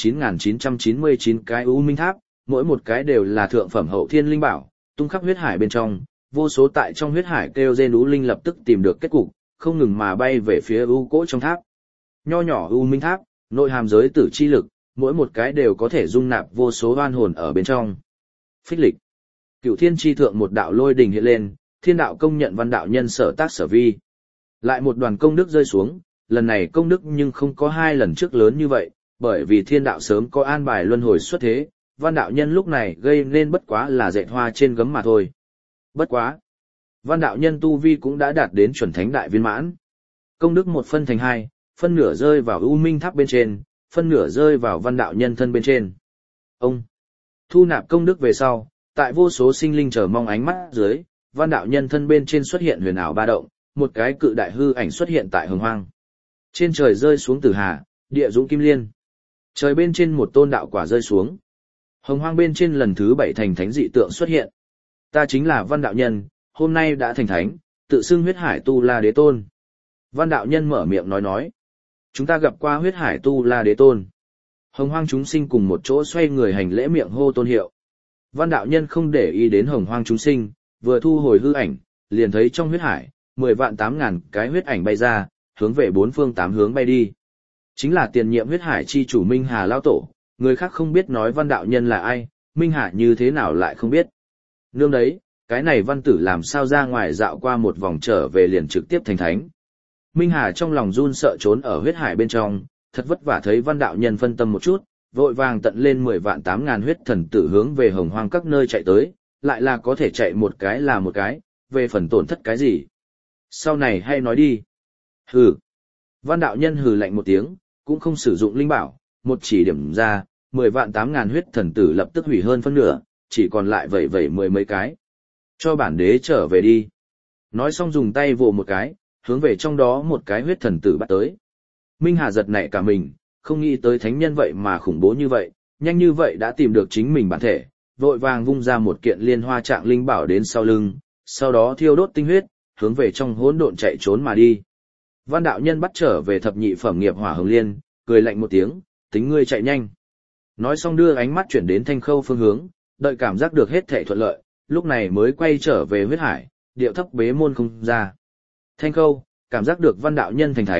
9.9999 cái U Minh tháp, mỗi một cái đều là thượng phẩm hậu thiên linh bảo, tung khắp huyết hải bên trong, vô số tại trong huyết hải kêu rên U Linh lập tức tìm được kết cục, không ngừng mà bay về phía U cỗ trong tháp. Nho nhỏ U Minh tháp, nội hàm giới tử chi lực, mỗi một cái đều có thể dung nạp vô số oan hồn ở bên trong. Phích lịch. Cửu thiên chi thượng một đạo lôi đình hiện lên, thiên đạo công nhận văn đạo nhân sở tác sở vi. Lại một đoàn công đức rơi xuống, lần này công đức nhưng không có hai lần trước lớn như vậy, bởi vì thiên đạo sớm có an bài luân hồi xuất thế, văn đạo nhân lúc này gây nên bất quá là dệt hoa trên gấm mà thôi. Bất quá. Văn đạo nhân tu vi cũng đã đạt đến chuẩn thánh đại viên mãn. Công đức một phân thành hai, phân nửa rơi vào U Minh tháp bên trên, phân nửa rơi vào văn đạo nhân thân bên trên. Ông thu nạp công đức về sau, tại vô số sinh linh chờ mong ánh mắt dưới, văn đạo nhân thân bên trên xuất hiện huyền ảo ba động, một cái cự đại hư ảnh xuất hiện tại hồng hoang. Trên trời rơi xuống tử hà, địa dũng kim liên. Trời bên trên một tôn đạo quả rơi xuống. Hồng hoang bên trên lần thứ 7 thành thánh dị tượng xuất hiện. Ta chính là văn đạo nhân, hôm nay đã thành thánh, tự xưng huyết hải tu la đế tôn. Văn đạo nhân mở miệng nói. Chúng ta gặp qua huyết hải tu la đế tôn. Hồng hoang chúng sinh cùng một chỗ xoay người hành lễ miệng hô tôn hiệu. Văn đạo nhân không để ý đến hồng hoang chúng sinh, vừa thu hồi hư ảnh, liền thấy trong huyết hải, 10.000.000 cái huyết ảnh bay ra, hướng về bốn phương tám hướng bay đi. Chính là tiền nhiệm huyết hải chi chủ Minh Hà Lao Tổ, người khác không biết nói văn đạo nhân là ai, Minh Hà như thế nào lại không biết. Nương đấy, cái này văn tử làm sao ra ngoài dạo qua một vòng trở về liền trực tiếp thành thánh. Minh Hà trong lòng run sợ trốn ở huyết hải bên trong, thật vất vả thấy văn đạo nhân phân tâm một chút, vội vàng tận lên 10.800.000 huyết thần tử hướng về hồng hoang các nơi chạy tới, lại là có thể chạy một cái là một cái, về phần tổn thất cái gì. Sau này hay nói đi. Hừ. Văn đạo nhân hừ lạnh một tiếng, cũng không sử dụng linh bảo, một chỉ điểm ra, 10.800.000 huyết thần tử lập tức hủy hơn phân nửa, chỉ còn lại vẩy mười mấy cái. Cho bản đế trở về đi. Nói xong dùng tay vồ một cái, hướng về trong đó một cái huyết thần tử bắt tới. Minh Hà giật nảy cả mình, không nghĩ tới thánh nhân vậy mà khủng bố như vậy, nhanh như vậy đã tìm được chính mình bản thể, vội vàng vung ra một kiện liên hoa trạng linh bảo đến sau lưng, sau đó thiêu đốt tinh huyết, hướng về trong hỗn độn chạy trốn mà đi. Văn đạo nhân bắt trở về thập nhị phẩm nghiệp hỏa hồng liên, cười lạnh một tiếng, tính ngươi chạy nhanh. Nói xong đưa ánh mắt chuyển đến Thanh Khâu phương hướng, đợi cảm giác được hết thảy thuận lợi, lúc này mới quay trở về huyết hải, điệu thấp bế môn không ra. Thanh Khâu, cảm giác được văn đạo nhân thành thánh,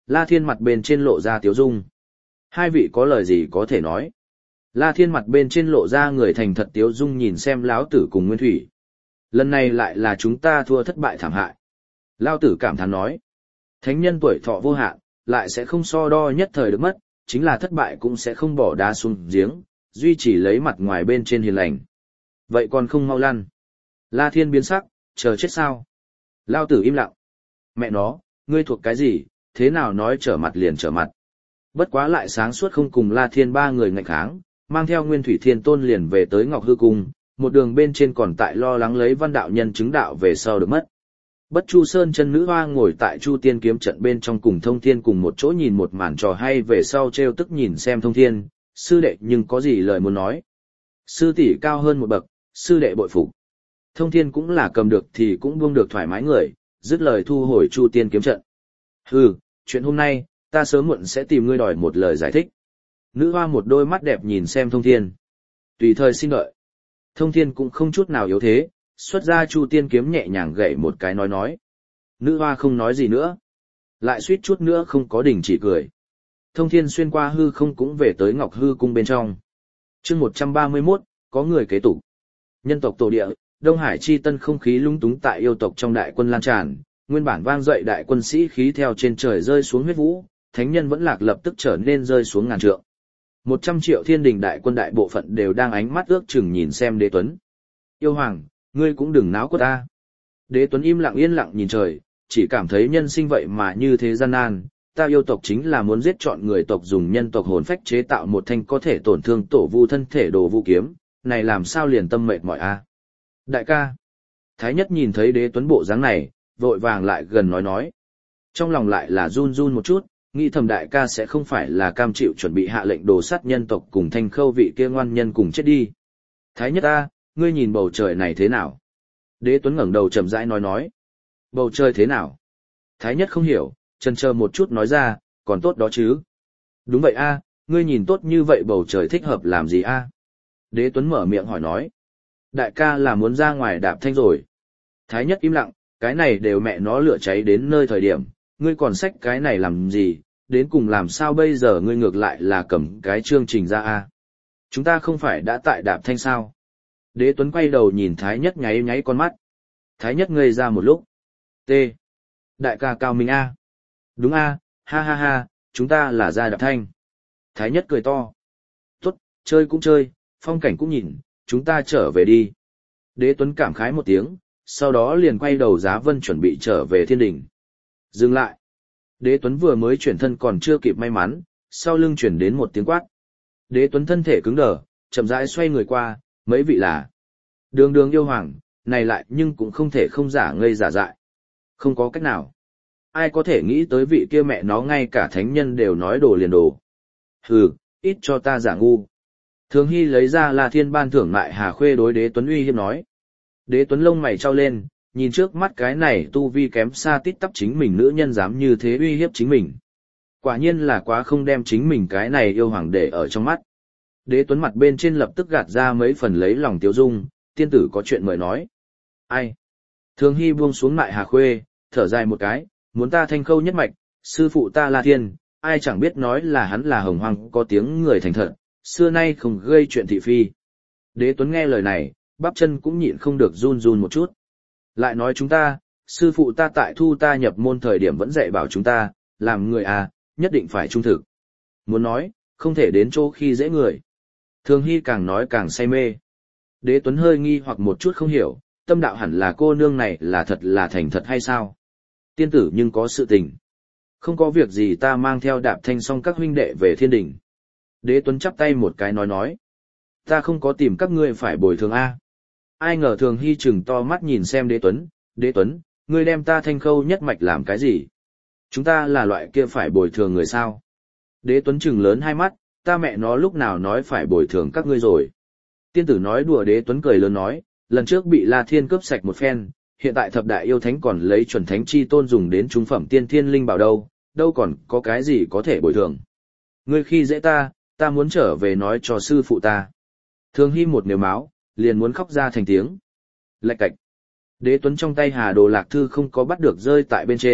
La Thiên mặt bên trên lộ ra tiếu dung. Hai vị có lời gì có thể nói? La Thiên mặt bên trên lộ ra người thành thật tiếu dung nhìn xem lão tử cùng Nguyên Thủy. Lần này lại là chúng ta thua thất bại thảm hại. Lão tử cảm thán nói. Thánh nhân tuổi thọ vô hạn, lại sẽ không so đo nhất thời được mất, chính là thất bại cũng sẽ không bỏ đá xuống giếng, duy chỉ lấy mặt ngoài bên trên hiền lành. Vậy còn không mau lăn. La Thiên biến sắc, chờ chết sao? Lão tử im lặng. Mẹ nó, ngươi thuộc cái gì, thế nào nói trở mặt liền trở mặt. Bất quá lại sáng suốt không cùng La Thiên ba người ngạnh kháng, mang theo Nguyên Thủy Thiên Tôn liền về tới Ngọc Hư Cung, một đường bên trên còn tại lo lắng lấy Văn đạo nhân chứng đạo về sau được mất. Bất Chu Sơn chân nữ hoa ngồi tại Chu Tiên kiếm trận bên trong cùng Thông Thiên cùng một chỗ nhìn một màn trò hay về sau trêu tức nhìn xem Thông Thiên, sư đệ nhưng có gì lời muốn nói. Sư tỷ cao hơn một bậc, sư đệ bội phục. Thông Thiên cũng là cầm được thì cũng buông được thoải mái người, dứt lời thu hồi Chu Tiên kiếm trận. Hừ, chuyện hôm nay, ta sớm muộn sẽ tìm ngươi đòi một lời giải thích. Nữ hoa một đôi mắt đẹp nhìn xem Thông Thiên. Tùy thời xin đợi. Thông Thiên cũng không chút nào yếu thế, xuất ra Chu Tiên kiếm nhẹ nhàng gậy một cái nói. Nữ hoa không nói gì nữa. Lại suýt chút nữa không có đình chỉ cười. Thông Thiên xuyên qua hư không cũng về tới Ngọc Hư Cung bên trong. Chương 131, có người kế tục. Nhân tộc tổ địa, Đông Hải chi tân không khí lung túng tại yêu tộc trong đại quân lan tràn, nguyên bản vang dậy đại quân sĩ khí theo trên trời rơi xuống huyết vũ, thánh nhân vẫn lạc lập tức trở nên rơi xuống ngàn trượng. 100 triệu thiên đình đại quân đại bộ phận đều đang ánh mắt ước chừng nhìn xem Đế Tuấn. Yêu hoàng, ngươi cũng đừng náo của ta. Đế Tuấn im lặng yên lặng nhìn trời, chỉ cảm thấy nhân sinh vậy mà như thế gian nan. Ta yêu tộc chính là muốn giết chọn người tộc dùng nhân tộc hồn phách chế tạo một thanh có thể tổn thương tổ vu thân thể đồ vu kiếm, này làm sao liền tâm mệt mỏi a? Đại ca. Thái nhất nhìn thấy Đế Tuấn bộ dáng này, vội vàng lại gần nói. Trong lòng lại là run run một chút, nghĩ thầm đại ca sẽ không phải là cam chịu chuẩn bị hạ lệnh đồ sát nhân tộc cùng Thanh Khâu vị kia ngoan nhân cùng chết đi. Thái nhất a, ngươi nhìn bầu trời này thế nào? Đế Tuấn ngẩng đầu chậm rãi nói. Bầu trời thế nào? Thái nhất không hiểu, chần chờ một chút nói ra, còn tốt đó chứ. Đúng vậy a, ngươi nhìn tốt như vậy bầu trời thích hợp làm gì a? Đế Tuấn mở miệng hỏi nói. Đại ca là muốn ra ngoài đạp thanh rồi. Thái nhất im lặng, cái này đều mẹ nó lửa cháy đến nơi thời điểm, ngươi còn xách cái này làm gì, đến cùng làm sao bây giờ ngươi ngược lại là cầm cái chương trình ra a? Chúng ta không phải đã tại đạp thanh sao? Đế Tuấn quay đầu nhìn Thái nhất nháy nháy con mắt. Thái nhất ngây ra một lúc. T. Đại ca cao minh a. Đúng a, ha ha ha, chúng ta là ra đạp thanh. Thái nhất cười to. Tốt, chơi cũng chơi, phong cảnh cũng nhìn, chúng ta trở về đi. Đế Tuấn cảm khái một tiếng, sau đó liền quay đầu Giá Vân chuẩn bị trở về thiên đình. Dừng lại. Đế Tuấn vừa mới chuyển thân còn chưa kịp may mắn, sau lưng chuyển đến một tiếng quát. Đế Tuấn thân thể cứng đờ, chậm rãi xoay người qua, mấy vị là Đường Đường yêu hoàng, này lại nhưng cũng không thể không giả ngây giả dại. Không có cách nào. Ai có thể nghĩ tới vị kia mẹ nó ngay cả thánh nhân đều nói đồ liền đồ. Hừ, ít cho ta giả ngu. Thường Hy lấy ra là thiên ban thưởng lại Hà Khuê đối Đế Tuấn uy hiếp nói. Đế Tuấn lông mày trao lên, nhìn trước mắt cái này tu vi kém xa tít tắp chính mình nữ nhân dám như thế uy hiếp chính mình. Quả nhiên là quá không đem chính mình cái này yêu hoàng để ở trong mắt. Đế Tuấn mặt bên trên lập tức gạt ra mấy phần lấy lòng tiếu dung, tiên tử có chuyện mời nói. Ai? Thường Hy buông xuống lại Hà Khuê, thở dài một cái, muốn ta Thanh Khâu nhất mạch, sư phụ ta La Thiên, ai chẳng biết nói là hắn là hồng hoang có tiếng người thành thật, xưa nay không gây chuyện thị phi. Đế Tuấn nghe lời này, bắp chân cũng nhịn không được run run một chút. Lại nói chúng ta, sư phụ ta tại thu ta nhập môn thời điểm vẫn dạy bảo chúng ta, làm người à, nhất định phải trung thực. Muốn nói, không thể đến chỗ khi dễ người. Thường Hy càng nói càng say mê. Đế Tuấn hơi nghi hoặc một chút không hiểu, tâm đạo hẳn là cô nương này là thật là thành thật hay sao? Tiên tử nhưng có sự tình. Không có việc gì ta mang theo Đạp Thanh xong các huynh đệ về thiên đình. Đế Tuấn chắp tay một cái nói. Ta không có tìm các ngươi phải bồi thường A. Ai ngờ Thường Hy chừng to mắt nhìn xem Đế Tuấn, ngươi đem ta Thanh Khâu nhất mạch làm cái gì? Chúng ta là loại kia phải bồi thường người sao? Đế Tuấn chừng lớn hai mắt, ta mẹ nó lúc nào nói phải bồi thường các ngươi rồi. Tiên tử nói đùa. Đế Tuấn cười lớn nói, lần trước bị La Thiên cướp sạch một phen, hiện tại thập đại yêu thánh còn lấy chuẩn thánh chi tôn dùng đến trung phẩm tiên thiên linh bảo đâu còn có cái gì có thể bồi thường. Ngươi khi dễ ta muốn trở về nói cho sư phụ ta. Thường Hy một nếu máu, liền muốn khóc ra thành tiếng. Lạch cạch. Đế Tuấn trong tay Hà Đồ Lạc Thư không có bắt được rơi tại bên trên,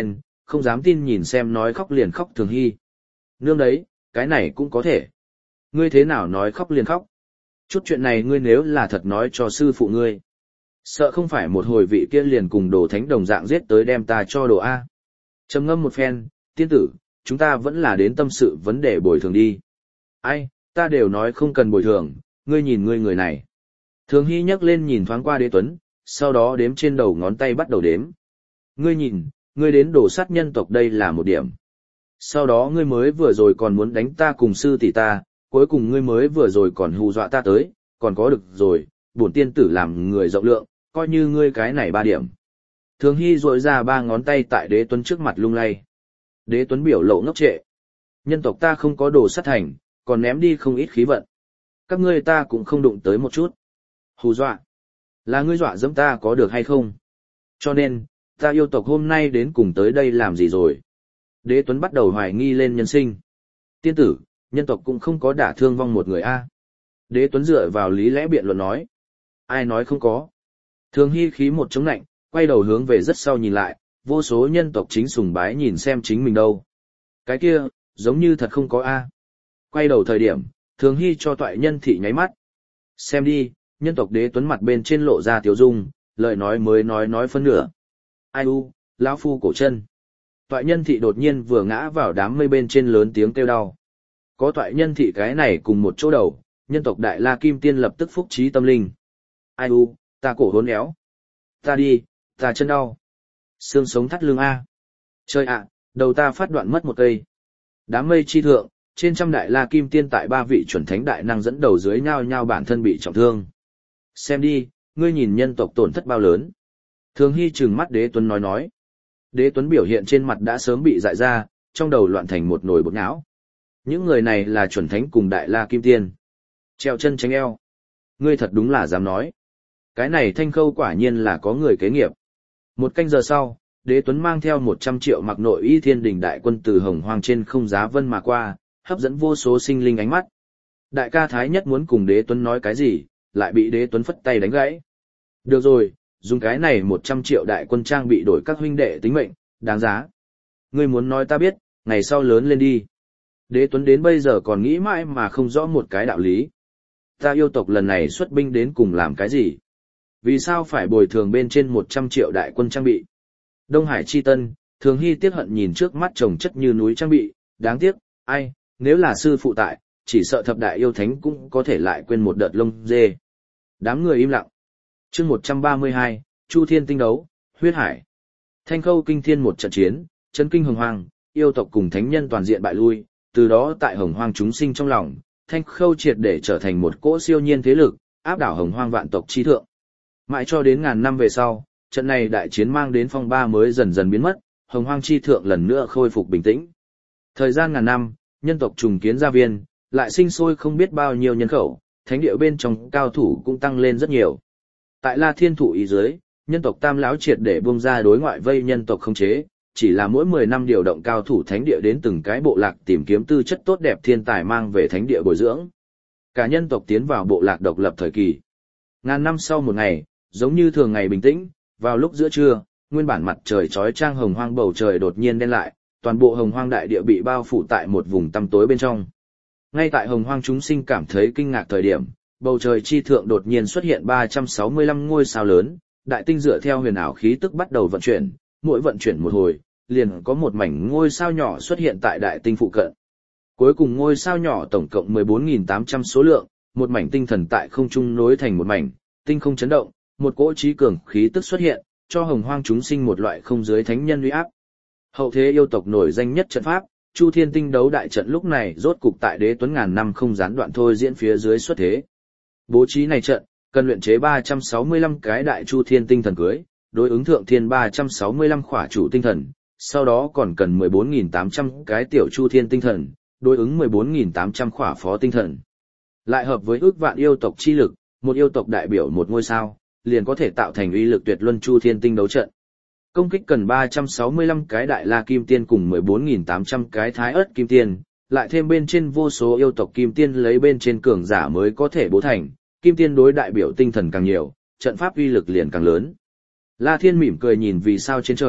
không dám tin nhìn xem nói khóc liền khóc Thường Hy. Nương đấy, cái này cũng có thể. Ngươi thế nào nói khóc liền khóc? Chút chuyện này ngươi nếu là thật nói cho sư phụ ngươi. Sợ không phải một hồi vị kia liền cùng đồ thánh đồng dạng giết tới đem ta cho đồ A. Trầm ngâm một phen, tiên tử, chúng ta vẫn là đến tâm sự vấn đề bồi thường đi. Ai, ta đều nói không cần bồi thường, ngươi nhìn ngươi người này. Thường Hy nhấc lên nhìn thoáng qua Đế Tuấn, sau đó đếm trên đầu ngón tay bắt đầu đếm. Ngươi nhìn, ngươi đến đổ sát nhân tộc đây là một điểm. Sau đó ngươi mới vừa rồi còn muốn đánh ta cùng sư tỷ ta, cuối cùng ngươi mới vừa rồi còn hù dọa ta tới, còn có được rồi, bổn tiên tử làm người rộng lượng, coi như ngươi cái này 3 điểm. Thường Hy rội ra 3 ngón tay tại Đế Tuấn trước mặt lung lay. Đế Tuấn biểu lộ ngốc trệ. Nhân tộc ta không có đồ sát thành, còn ném đi không ít khí vận. Các ngươi ta cũng không đụng tới một chút. Hù dọa. Là ngươi dọa dẫm ta có được hay không? Cho nên, ta yêu tộc hôm nay đến cùng tới đây làm gì rồi? Đế Tuấn bắt đầu hoài nghi lên nhân sinh. Tiên tử, nhân tộc cũng không có đả thương vong một người a. Đế Tuấn dựa vào lý lẽ biện luận nói. Ai nói không có? Thường Hy khí một chống lạnh, quay đầu hướng về rất sau nhìn lại, vô số nhân tộc chính sùng bái nhìn xem chính mình đâu. Cái kia, giống như thật không có a. Quay đầu thời điểm, Thường Hy cho toại nhân thị nháy mắt. Xem đi, nhân tộc Đế Tuấn mặt bên trên lộ ra tiếu dung, lời nói mới nói phân nửa. Ai u, lão phu cổ chân. Toại nhân thị đột nhiên vừa ngã vào đám mây bên trên lớn tiếng kêu đau. Có toại nhân thị cái này cùng một chỗ đầu, nhân tộc Đại La Kim Tiên lập tức phúc trí tâm linh. Ai u, ta cổ hốn éo. Ta đi, ta chân đau. Xương sống thắt lưng A. Trời ạ, đầu ta phát đoạn mất một cây. Đám mây chi thượng, trên trăm Đại La Kim Tiên tại 3 vị chuẩn thánh đại năng dẫn đầu dưới nhao nhao bản thân bị trọng thương. Xem đi, ngươi nhìn nhân tộc tổn thất bao lớn. Thường Hy trừng mắt Đế Tuấn nói. Đế Tuấn biểu hiện trên mặt đã sớm bị dại ra, trong đầu loạn thành một nồi bột não. Những người này là chuẩn thánh cùng Đại La Kim Tiên. Treo chân tránh eo. Ngươi thật đúng là dám nói. Cái này Thanh Khâu quả nhiên là có người kế nghiệp. 1 canh giờ sau, Đế Tuấn mang theo 100 triệu mặc nội y thiên đình đại quân từ Hồng Hoang trên không giá vân mà qua, hấp dẫn vô số sinh linh ánh mắt. Đại ca Thái Nhất muốn cùng Đế Tuấn nói cái gì, lại bị Đế Tuấn phất tay đánh gãy. Được rồi, dùng cái này 100 triệu đại quân trang bị đổi các huynh đệ tính mệnh, đáng giá. Ngươi muốn nói ta biết, ngày sau lớn lên đi. Đế Tuấn đến bây giờ còn nghĩ mãi mà không rõ một cái đạo lý. Ta yêu tộc lần này xuất binh đến cùng làm cái gì? Vì sao phải bồi thường bên trên 100 triệu đại quân trang bị? Đông Hải Chi Tân, Thường Hy tiếc hận nhìn trước mắt chồng chất như núi trang bị, đáng tiếc, ai, nếu là sư phụ tại, chỉ sợ thập đại yêu thánh cũng có thể lại quên một đợt lông dê. Đám người im lặng. Chương 132, Chu Thiên tinh đấu, huyết hải. Thanh Khâu kinh thiên một trận chiến, chấn kinh Hồng Hoang, yêu tộc cùng thánh nhân toàn diện bại lui, từ đó tại Hồng Hoang chúng sinh trong lòng, Thanh Khâu triệt để trở thành một cỗ siêu nhiên thế lực, áp đảo Hồng Hoang vạn tộc chi thượng. Mãi cho đến ngàn năm về sau, trận này đại chiến mang đến phong ba mới dần dần biến mất, Hồng Hoang chi thượng lần nữa khôi phục bình tĩnh. Thời gian ngàn năm, nhân tộc trùng kiến gia viên, lại sinh sôi không biết bao nhiêu nhân khẩu, thánh địa bên trong cao thủ cũng tăng lên rất nhiều. Tại La Thiên Thụ ý dưới, nhân tộc Tam lão triệt để buông ra đối ngoại vây nhân tộc không chế, chỉ là mỗi 10 năm điều động cao thủ thánh địa đến từng cái bộ lạc tìm kiếm tư chất tốt đẹp thiên tài mang về thánh địa bồi dưỡng. Cả nhân tộc tiến vào bộ lạc độc lập thời kỳ. Ngàn năm sau một ngày, giống như thường ngày bình tĩnh, vào lúc giữa trưa, nguyên bản mặt trời chói chang Hồng Hoang bầu trời đột nhiên đen lại, toàn bộ Hồng Hoang đại địa bị bao phủ tại một vùng tăm tối bên trong. Ngay tại Hồng Hoang chúng sinh cảm thấy kinh ngạc thời điểm, bầu trời chi thượng đột nhiên xuất hiện 365 ngôi sao lớn, đại tinh dựa theo huyền ảo khí tức bắt đầu vận chuyển, mỗi vận chuyển một hồi, liền có một mảnh ngôi sao nhỏ xuất hiện tại đại tinh phụ cận. Cuối cùng ngôi sao nhỏ tổng cộng 14.800 số lượng, một mảnh tinh thần tại không trung nối thành một mảnh, tinh không chấn động, một cỗ trí cường khí tức xuất hiện, cho Hồng Hoang chúng sinh một loại không dưới thánh nhân uy áp. Hậu thế yêu tộc nổi danh nhất trận pháp, Chu Thiên tinh đấu đại trận lúc này rốt cục tại Đế Tuấn ngàn năm không gián đoạn thôi diễn phía dưới xuất thế. Bố trí này trận, cần luyện chế 365 cái đại Chu Thiên tinh thần cưới, đối ứng thượng thiên 365 khỏa chủ tinh thần, sau đó còn cần 14.800 cái tiểu Chu Thiên tinh thần, đối ứng 14.800 khỏa phó tinh thần. Lại hợp với ước vạn yêu tộc chi lực, một yêu tộc đại biểu một ngôi sao, liền có thể tạo thành uy lực tuyệt luân Chu Thiên tinh đấu trận. Công kích cần 365 cái đại La Kim Tiên cùng 14.800 cái Thái Ất Kim Tiên, lại thêm bên trên vô số yêu tộc Kim Tiên lấy bên trên cường giả mới có thể bố thành, Kim Tiên đối đại biểu tinh thần càng nhiều, trận pháp uy lực liền càng lớn. La Thiên mỉm cười nhìn vì sao trên trời,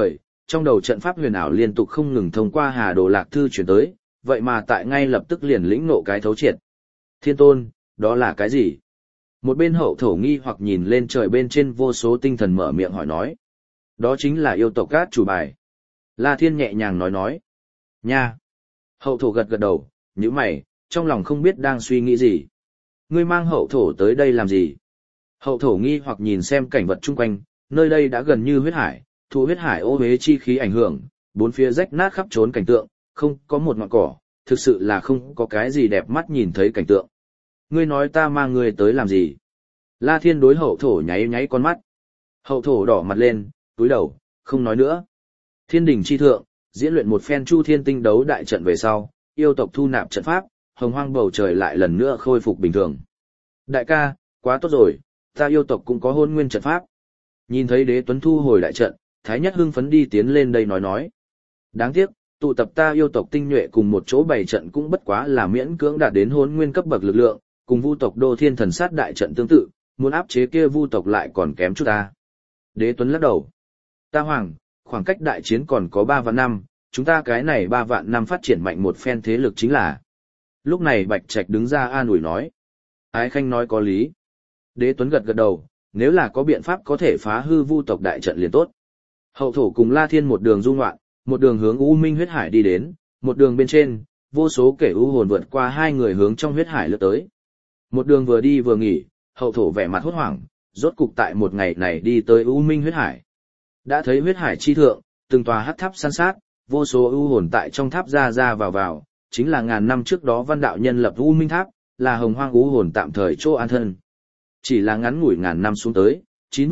Trong đầu trận pháp huyền ảo liên tục không ngừng thông qua Hà Đồ Lạc Thư chuyển tới, vậy mà tại ngay lập tức liền lĩnh ngộ cái thấu triệt. Thiên tôn, đó là cái gì? Một bên hậu thổ nghi hoặc nhìn lên trời bên trên vô số tinh thần mở miệng hỏi nói. Đó chính là yêu tộc cát chủ bài. La Thiên nhẹ nhàng nói. Nha! Hậu thổ gật gật đầu, nhíu mày, trong lòng không biết đang suy nghĩ gì. Ngươi mang hậu thổ tới đây làm gì? Hậu thổ nghi hoặc nhìn xem cảnh vật chung quanh, nơi đây đã gần như huyết hải, thụ huyết hải ô uế chi khí ảnh hưởng, bốn phía rách nát khắp trốn cảnh tượng, không có một ngọn cỏ, thực sự là không có cái gì đẹp mắt nhìn thấy cảnh tượng. Ngươi nói ta mang ngươi tới làm gì? La Thiên đối hậu thổ nháy nháy con mắt. Hậu thổ đỏ mặt lên, túi đầu, không nói nữa. Thiên đình chi thượng, diễn luyện một phen chu thiên tinh đấu đại trận về sau, yêu tộc thu nạp trận pháp, hồng hoang bầu trời lại lần nữa khôi phục bình thường. Đại ca, quá tốt rồi, ta yêu tộc cũng có hôn nguyên trận pháp. Nhìn thấy Đế Tuấn thu hồi đại trận, Thái Nhất hưng phấn đi tiến lên đây nói. Đáng tiếc, tụ tập ta yêu tộc tinh nhuệ cùng một chỗ bày trận cũng bất quá là miễn cưỡng đạt đến hôn nguyên cấp bậc lực lượng, cùng vu tộc Đô Thiên Thần Sát đại trận tương tự, muốn áp chế kia vu tộc lại còn kém chút ta. Đế Tuấn lắc đầu. Ta hoàng, khoảng cách đại chiến còn có 3 vạn năm, chúng ta cái này 3 vạn năm phát triển mạnh một phen thế lực chính là. Lúc này Bạch Trạch đứng ra an ủi nói. Ái Khanh nói có lý. Đế Tuấn gật gật đầu, nếu là có biện pháp có thể phá hư vu tộc đại trận liền tốt. Hậu thổ cùng La Thiên một đường du ngoạn, một đường hướng U Minh huyết hải đi đến, một đường bên trên, vô số kẻ u hồn vượt qua hai người hướng trong huyết hải lướt tới. Một đường vừa đi vừa nghỉ, hậu thổ vẻ mặt hốt hoảng, rốt cục tại một ngày này đi tới U Minh huyết hải. Đã thấy huyết hải chi thượng, từng tòa hắc tháp san sát, vô số u hồn tại trong tháp ra ra vào, chính là ngàn năm trước đó Văn đạo nhân lập U Minh tháp, là hồng hoang u hồn tạm thời chỗ an thân. Chỉ là ngắn ngủi ngàn năm xuống tới,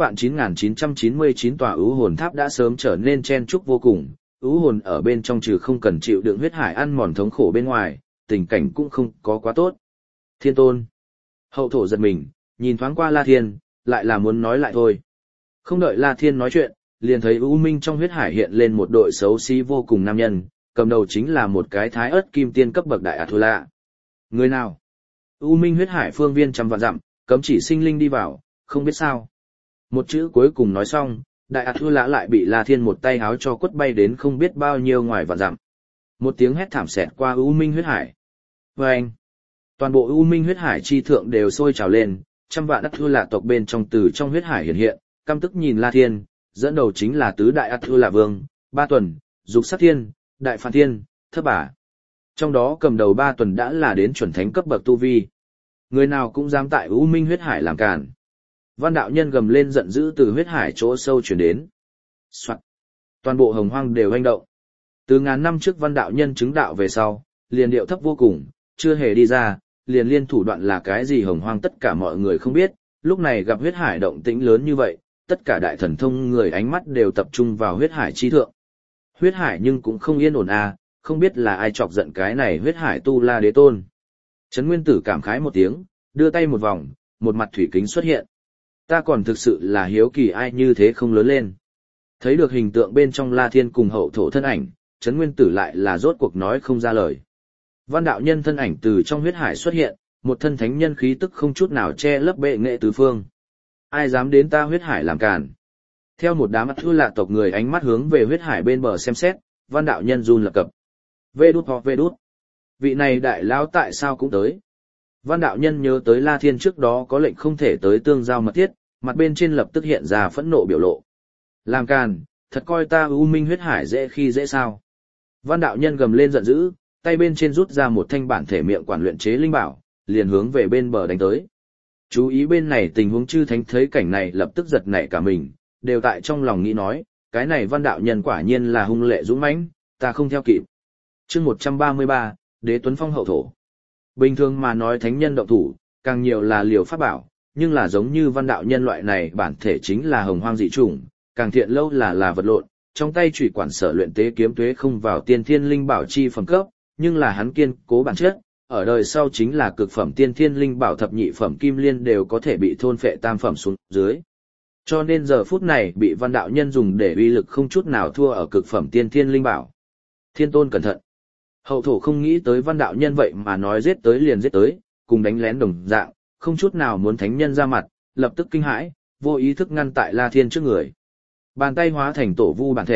9.9999 tòa u hồn tháp đã sớm trở nên chen chúc vô cùng, u hồn ở bên trong trừ không cần chịu đựng huyết hải ăn mòn thống khổ bên ngoài, tình cảnh cũng không có quá tốt. Thiên tôn. Hậu thổ giật mình, nhìn thoáng qua La Thiên, lại là muốn nói lại thôi. Không đợi La Thiên nói chuyện, liền thấy U Minh trong huyết hải hiện lên một đội xấu xí vô cùng nam nhân, cầm đầu chính là một cái thái ớt kim tiên cấp bậc đại Atula. Người nào? U Minh huyết hải phương viên trăm vạn dặm, cấm chỉ sinh linh đi vào, không biết sao. Một chữ cuối cùng nói xong, đại Atula lại bị La Thiên một tay háo cho quất bay đến không biết bao nhiêu ngoài vạn dặm. Một tiếng hét thảm xẹt qua U Minh huyết hải. Vâng! Toàn bộ U Minh huyết hải chi thượng đều sôi trào lên, trăm vạn Atula tộc bên trong từ trong huyết hải hiện hiện, căm tức nhìn La Thiên, dẫn đầu chính là tứ đại Atula vương, Ba Tuần, Dục Sát Thiên, Đại Phản Thiên, Thất Bả. Trong đó cầm đầu Ba Tuần đã là đến chuẩn thánh cấp bậc tu vi. Người nào cũng dám tại U Minh huyết hải làm cản. Văn đạo nhân gầm lên giận dữ từ huyết hải chỗ sâu chuyển đến. Soạn. Toàn bộ hồng hoang đều hoành động. Từ ngàn năm trước văn đạo nhân chứng đạo về sau, liền điệu thấp vô cùng, chưa hề đi ra, liền liên thủ đoạn là cái gì hồng hoang tất cả mọi người không biết, lúc này gặp huyết hải động tĩnh lớn như vậy, tất cả đại thần thông người ánh mắt đều tập trung vào huyết hải chi thượng. Huyết hải nhưng cũng không yên ổn à, không biết là ai chọc giận cái này huyết hải tu la đế tôn. Trấn Nguyên Tử cảm khái một tiếng, đưa tay một vòng, một mặt thủy kính xuất hiện. Ta còn thực sự là hiếu kỳ ai như thế không lớn lên. Thấy được hình tượng bên trong La Thiên cùng hậu thổ thân ảnh, Trấn Nguyên Tử lại là rốt cuộc nói không ra lời. Văn đạo nhân thân ảnh từ trong huyết hải xuất hiện, một thân thánh nhân khí tức không chút nào che lấp bệ nghệ tứ phương. Ai dám đến ta huyết hải làm cản? Theo một đám Atula lạ tộc người ánh mắt hướng về huyết hải bên bờ xem xét, văn đạo nhân run lập cập. Vê đút hoặc vê đút. Vị này đại lão tại sao cũng tới? Văn đạo nhân nhớ tới La Thiên trước đó có lệnh không thể tới tương giao mật thiết, mặt bên trên lập tức hiện ra phẫn nộ biểu lộ. Làm càn, thật coi ta U Minh huyết hải dễ khi dễ sao? Văn đạo nhân gầm lên giận dữ, tay bên trên rút ra một thanh bản thể miệng quản luyện chế linh bảo, liền hướng về bên bờ đánh tới. Chú ý bên này tình huống chư thánh thấy cảnh này lập tức giật nảy cả mình, đều tại trong lòng nghĩ nói, cái này văn đạo nhân quả nhiên là hung lệ dũng mãnh, ta không theo kịp. Chương 133, Đế Tuấn Phong hậu thổ. Bình thường mà nói thánh nhân động thủ, càng nhiều là liều pháp bảo, nhưng là giống như văn đạo nhân loại này bản thể chính là hồng hoang dị chủng, càng thiện lâu là vật lộn, trong tay chủy quản sở luyện tế kiếm tuế không vào tiên thiên linh bảo chi phẩm cấp, nhưng là hắn kiên cố bản chất, ở đời sau chính là cực phẩm tiên thiên linh bảo thập nhị phẩm kim liên đều có thể bị thôn phệ tam phẩm xuống dưới. Cho nên giờ phút này bị văn đạo nhân dùng để uy lực không chút nào thua ở cực phẩm tiên thiên linh bảo. Thiên tôn cẩn thận. Hậu thổ không nghĩ tới văn đạo nhân vậy mà nói giết tới liền giết tới, cùng đánh lén đồng dạng, không chút nào muốn thánh nhân ra mặt, lập tức kinh hãi, vô ý thức ngăn tại La Thiên trước người. Bàn tay hóa thành tổ vu bản thể,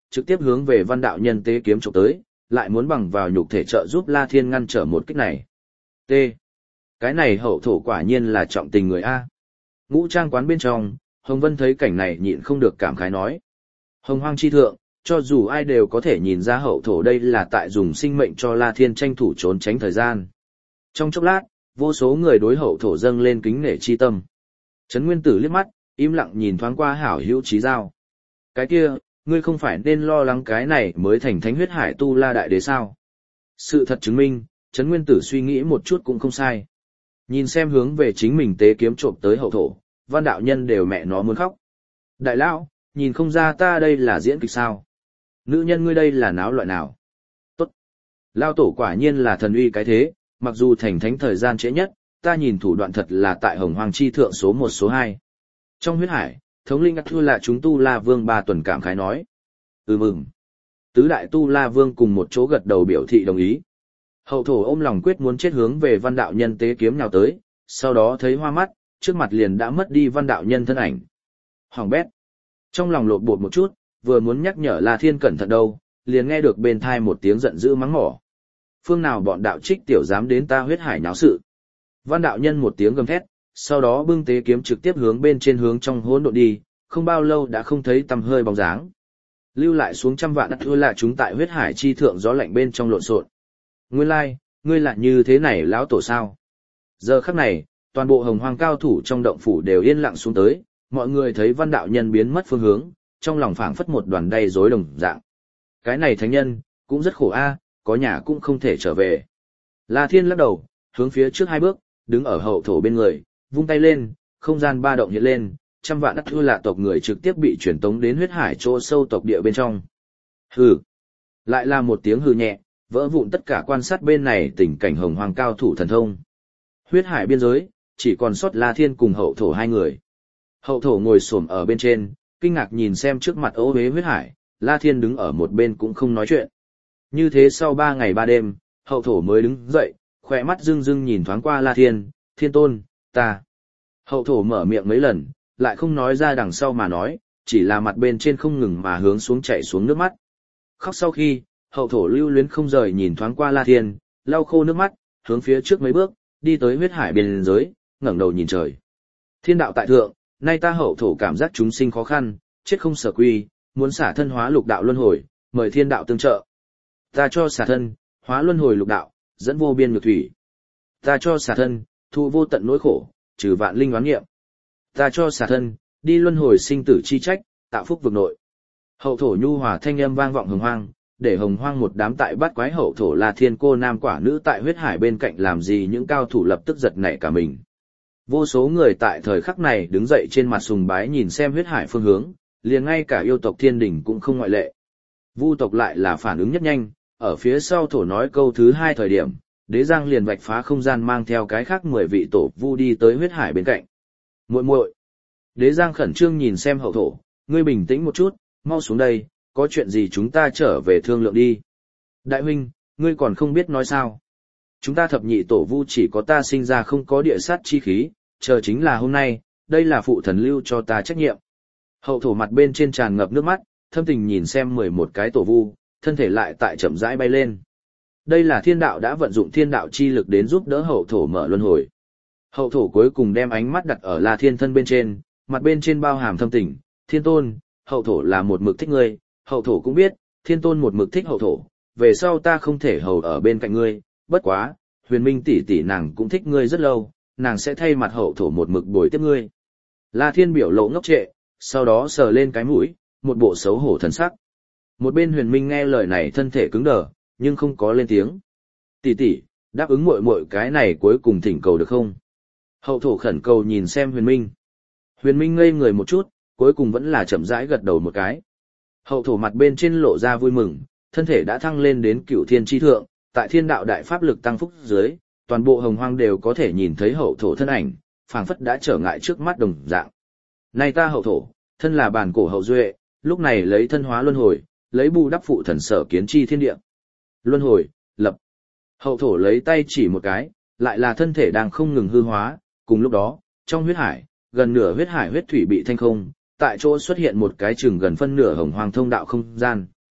trực tiếp hướng về Văn đạo nhân tế kiếm chụp tới, lại muốn bằng vào nhục thể trợ giúp La Thiên ngăn trở một kích này. T. Cái này hậu thổ quả nhiên là trọng tình người A. Ngũ trang quán bên trong, Hồng Vân thấy cảnh này nhịn không được cảm khái nói. Hồng hoang chi thượng, cho dù ai đều có thể nhìn ra hậu thổ đây là tại dùng sinh mệnh cho La Thiên tranh thủ trốn tránh thời gian. Trong chốc lát, vô số người đối hậu thổ dâng lên kính nể chi tâm. Trấn Nguyên Tử liếc mắt, im lặng nhìn thoáng qua hảo hữu Chí Giao. Cái kia, ngươi không phải nên lo lắng cái này mới thành thánh huyết hải tu la đại đế sao? Sự thật chứng minh, Trấn Nguyên Tử suy nghĩ một chút cũng không sai. Nhìn xem hướng về chính mình tế kiếm trộm tới hậu thổ, Văn đạo nhân đều mẹ nó muốn khóc. Đại lão, nhìn không ra ta đây là diễn kịch sao? Nữ nhân ngươi đây là náo loại nào? Tốt. Lao tổ quả nhiên là thần uy cái thế, mặc dù thành thánh thời gian trễ nhất, ta nhìn thủ đoạn thật là tại Hồng Hoang chi thượng số 1 số 2. Trong huyết hải, thống linh Thua là chúng tu La Vương 3 tuần cảm khái nói. Mừng. Tứ đại tu La Vương cùng một chỗ gật đầu biểu thị đồng ý. Hậu thổ ôm lòng quyết muốn chết hướng về Văn đạo nhân tế kiếm nhào tới, sau đó thấy hoa mắt, trước mặt liền đã mất đi Văn đạo nhân thân ảnh. Hoàng bét. Trong lòng lột bột một chút, vừa muốn nhắc nhở La Thiên cẩn thận đâu, liền nghe được bên thai một tiếng giận dữ mắng mỏ. Phương nào bọn đạo trích tiểu dám đến ta huyết hải náo sự. Văn đạo nhân một tiếng gầm thét, sau đó bưng tế kiếm trực tiếp hướng bên trên hướng trong hỗn độn đi, không bao lâu đã không thấy tăm hơi bóng dáng. Lưu lại xuống trăm vạn Thua là chúng tại huyết hải chi thượng gió lạnh bên trong lộn xộn. Nguyên lai, ngươi lại như thế này lão tổ sao? Giờ khắc này, toàn bộ Hồng Hoang cao thủ trong động phủ đều yên lặng xuống tới, mọi người thấy Văn đạo nhân biến mất phương hướng, trong lòng phảng phất một đoàn đầy rối đồng dạng. Cái này thánh nhân, cũng rất khổ a, có nhà cũng không thể trở về. La Thiên lắc đầu, hướng phía trước 2 bước, đứng ở hậu thổ bên người, vung tay lên, không gian ba động hiện lên, trăm vạn Thua là tộc người trực tiếp bị chuyển tống đến huyết hải chỗ sâu tộc địa bên trong. Hừ. Lại là một tiếng hừ nhẹ, vỡ vụn tất cả quan sát bên này tình cảnh Hồng Hoang cao thủ thần thông. Huyết hải biên giới, chỉ còn sót La Thiên cùng hậu thổ 2 người. Hậu thổ ngồi xổm ở bên trên, kinh ngạc nhìn xem trước mặt ô uế huyết hải, La Thiên đứng ở một bên cũng không nói chuyện. Như thế sau 3 ngày 3 đêm, hậu thổ mới đứng dậy, khỏe mắt rưng rưng nhìn thoáng qua La Thiên, Thiên Tôn, ta. Hậu thổ mở miệng mấy lần, lại không nói ra đằng sau mà nói, chỉ là mặt bên trên không ngừng mà hướng xuống chảy xuống nước mắt. Khóc sau khi, hậu thổ lưu luyến không rời nhìn thoáng qua La Thiên, lau khô nước mắt, hướng phía trước mấy bước, đi tới huyết hải biên giới, ngẩng đầu nhìn trời. Thiên đạo tại thượng, nay ta hậu thổ cảm giác chúng sinh khó khăn, chết không sở quy, muốn xả thân hóa lục đạo luân hồi, mời thiên đạo tương trợ. Ta cho xả thân, hóa luân hồi lục đạo, dẫn vô biên nhược thủy. Ta cho xả thân, thụ vô tận nỗi khổ, trừ vạn linh oán nghiệm. Ta cho xả thân, đi luân hồi sinh tử chi trách, tạo phúc vực nội. Hậu thổ nhu hòa thanh âm vang vọng Hồng Hoang, để Hồng Hoang một đám tại bắt quái hậu thổ là thiên cô nam quả nữ tại huyết hải bên cạnh làm gì những cao thủ lập tức giật nảy cả mình. Vô số người tại thời khắc này đứng dậy trên mặt sùng bái nhìn xem huyết hải phương hướng, liền ngay cả yêu tộc thiên đình cũng không ngoại lệ. Vu tộc lại là phản ứng nhất nhanh, ở phía sau thổ nói câu thứ 2 thời điểm, Đế Giang liền vạch phá không gian mang theo cái khác 10 vị tổ vu đi tới huyết hải bên cạnh. Muội muội. Đế Giang khẩn trương nhìn xem hậu thổ, ngươi bình tĩnh một chút, mau xuống đây, có chuyện gì chúng ta trở về thương lượng đi. Đại huynh, ngươi còn không biết nói sao. Chúng ta thập nhị tổ vu chỉ có ta sinh ra không có địa sát chi khí, chờ chính là hôm nay, đây là phụ thần lưu cho ta trách nhiệm. Hậu thổ mặt bên trên tràn ngập nước mắt, thâm tình nhìn xem 11 cái tổ vu, thân thể lại tại chậm rãi bay lên. Đây là thiên đạo đã vận dụng thiên đạo chi lực đến giúp đỡ hậu thổ mở luân hồi. Hậu thổ cuối cùng đem ánh mắt đặt ở La Thiên thân bên trên, mặt bên trên bao hàm thâm tình, Thiên Tôn, hậu thổ là một mực thích ngươi, hậu thổ cũng biết, Thiên Tôn một mực thích hậu thổ, về sau ta không thể hầu ở bên cạnh ngươi, bất quá, Huyền Minh tỷ tỷ nàng cũng thích ngươi rất lâu, nàng sẽ thay mặt hậu thổ một mực bồi tiếp ngươi. La Thiên biểu lộ ngốc trệ, sau đó sờ lên cái mũi, một bộ xấu hổ thần sắc. Một bên Huyền Minh nghe lời này thân thể cứng đờ, nhưng không có lên tiếng. Tỷ tỷ, đáp ứng muội muội cái này cuối cùng thỉnh cầu được không? Hậu thổ khẩn cầu nhìn xem Huyền Minh. Huyền Minh ngây người một chút, cuối cùng vẫn là chậm rãi gật đầu một cái. Hậu thổ mặt bên trên lộ ra vui mừng, thân thể đã thăng lên đến cửu thiên chi thượng, tại thiên đạo đại pháp lực tăng phúc dưới, toàn bộ Hồng Hoang đều có thể nhìn thấy hậu thổ thân ảnh, phảng phất đã trở ngại trước mắt đồng dạng. Nay ta hậu thổ, thân là bản cổ hậu duệ, lúc này lấy thân hóa luân hồi, lấy bù đắp phụ thần sở kiến chi thiên địa. Luân hồi, lập. Hậu thổ lấy tay chỉ một cái, lại là thân thể đang không ngừng hư hóa, cùng lúc đó, trong huyết hải, gần nửa huyết hải huyết thủy bị thanh không, tại chỗ xuất hiện một cái chừng gần phân nửa Hồng Hoang thông đạo không gian.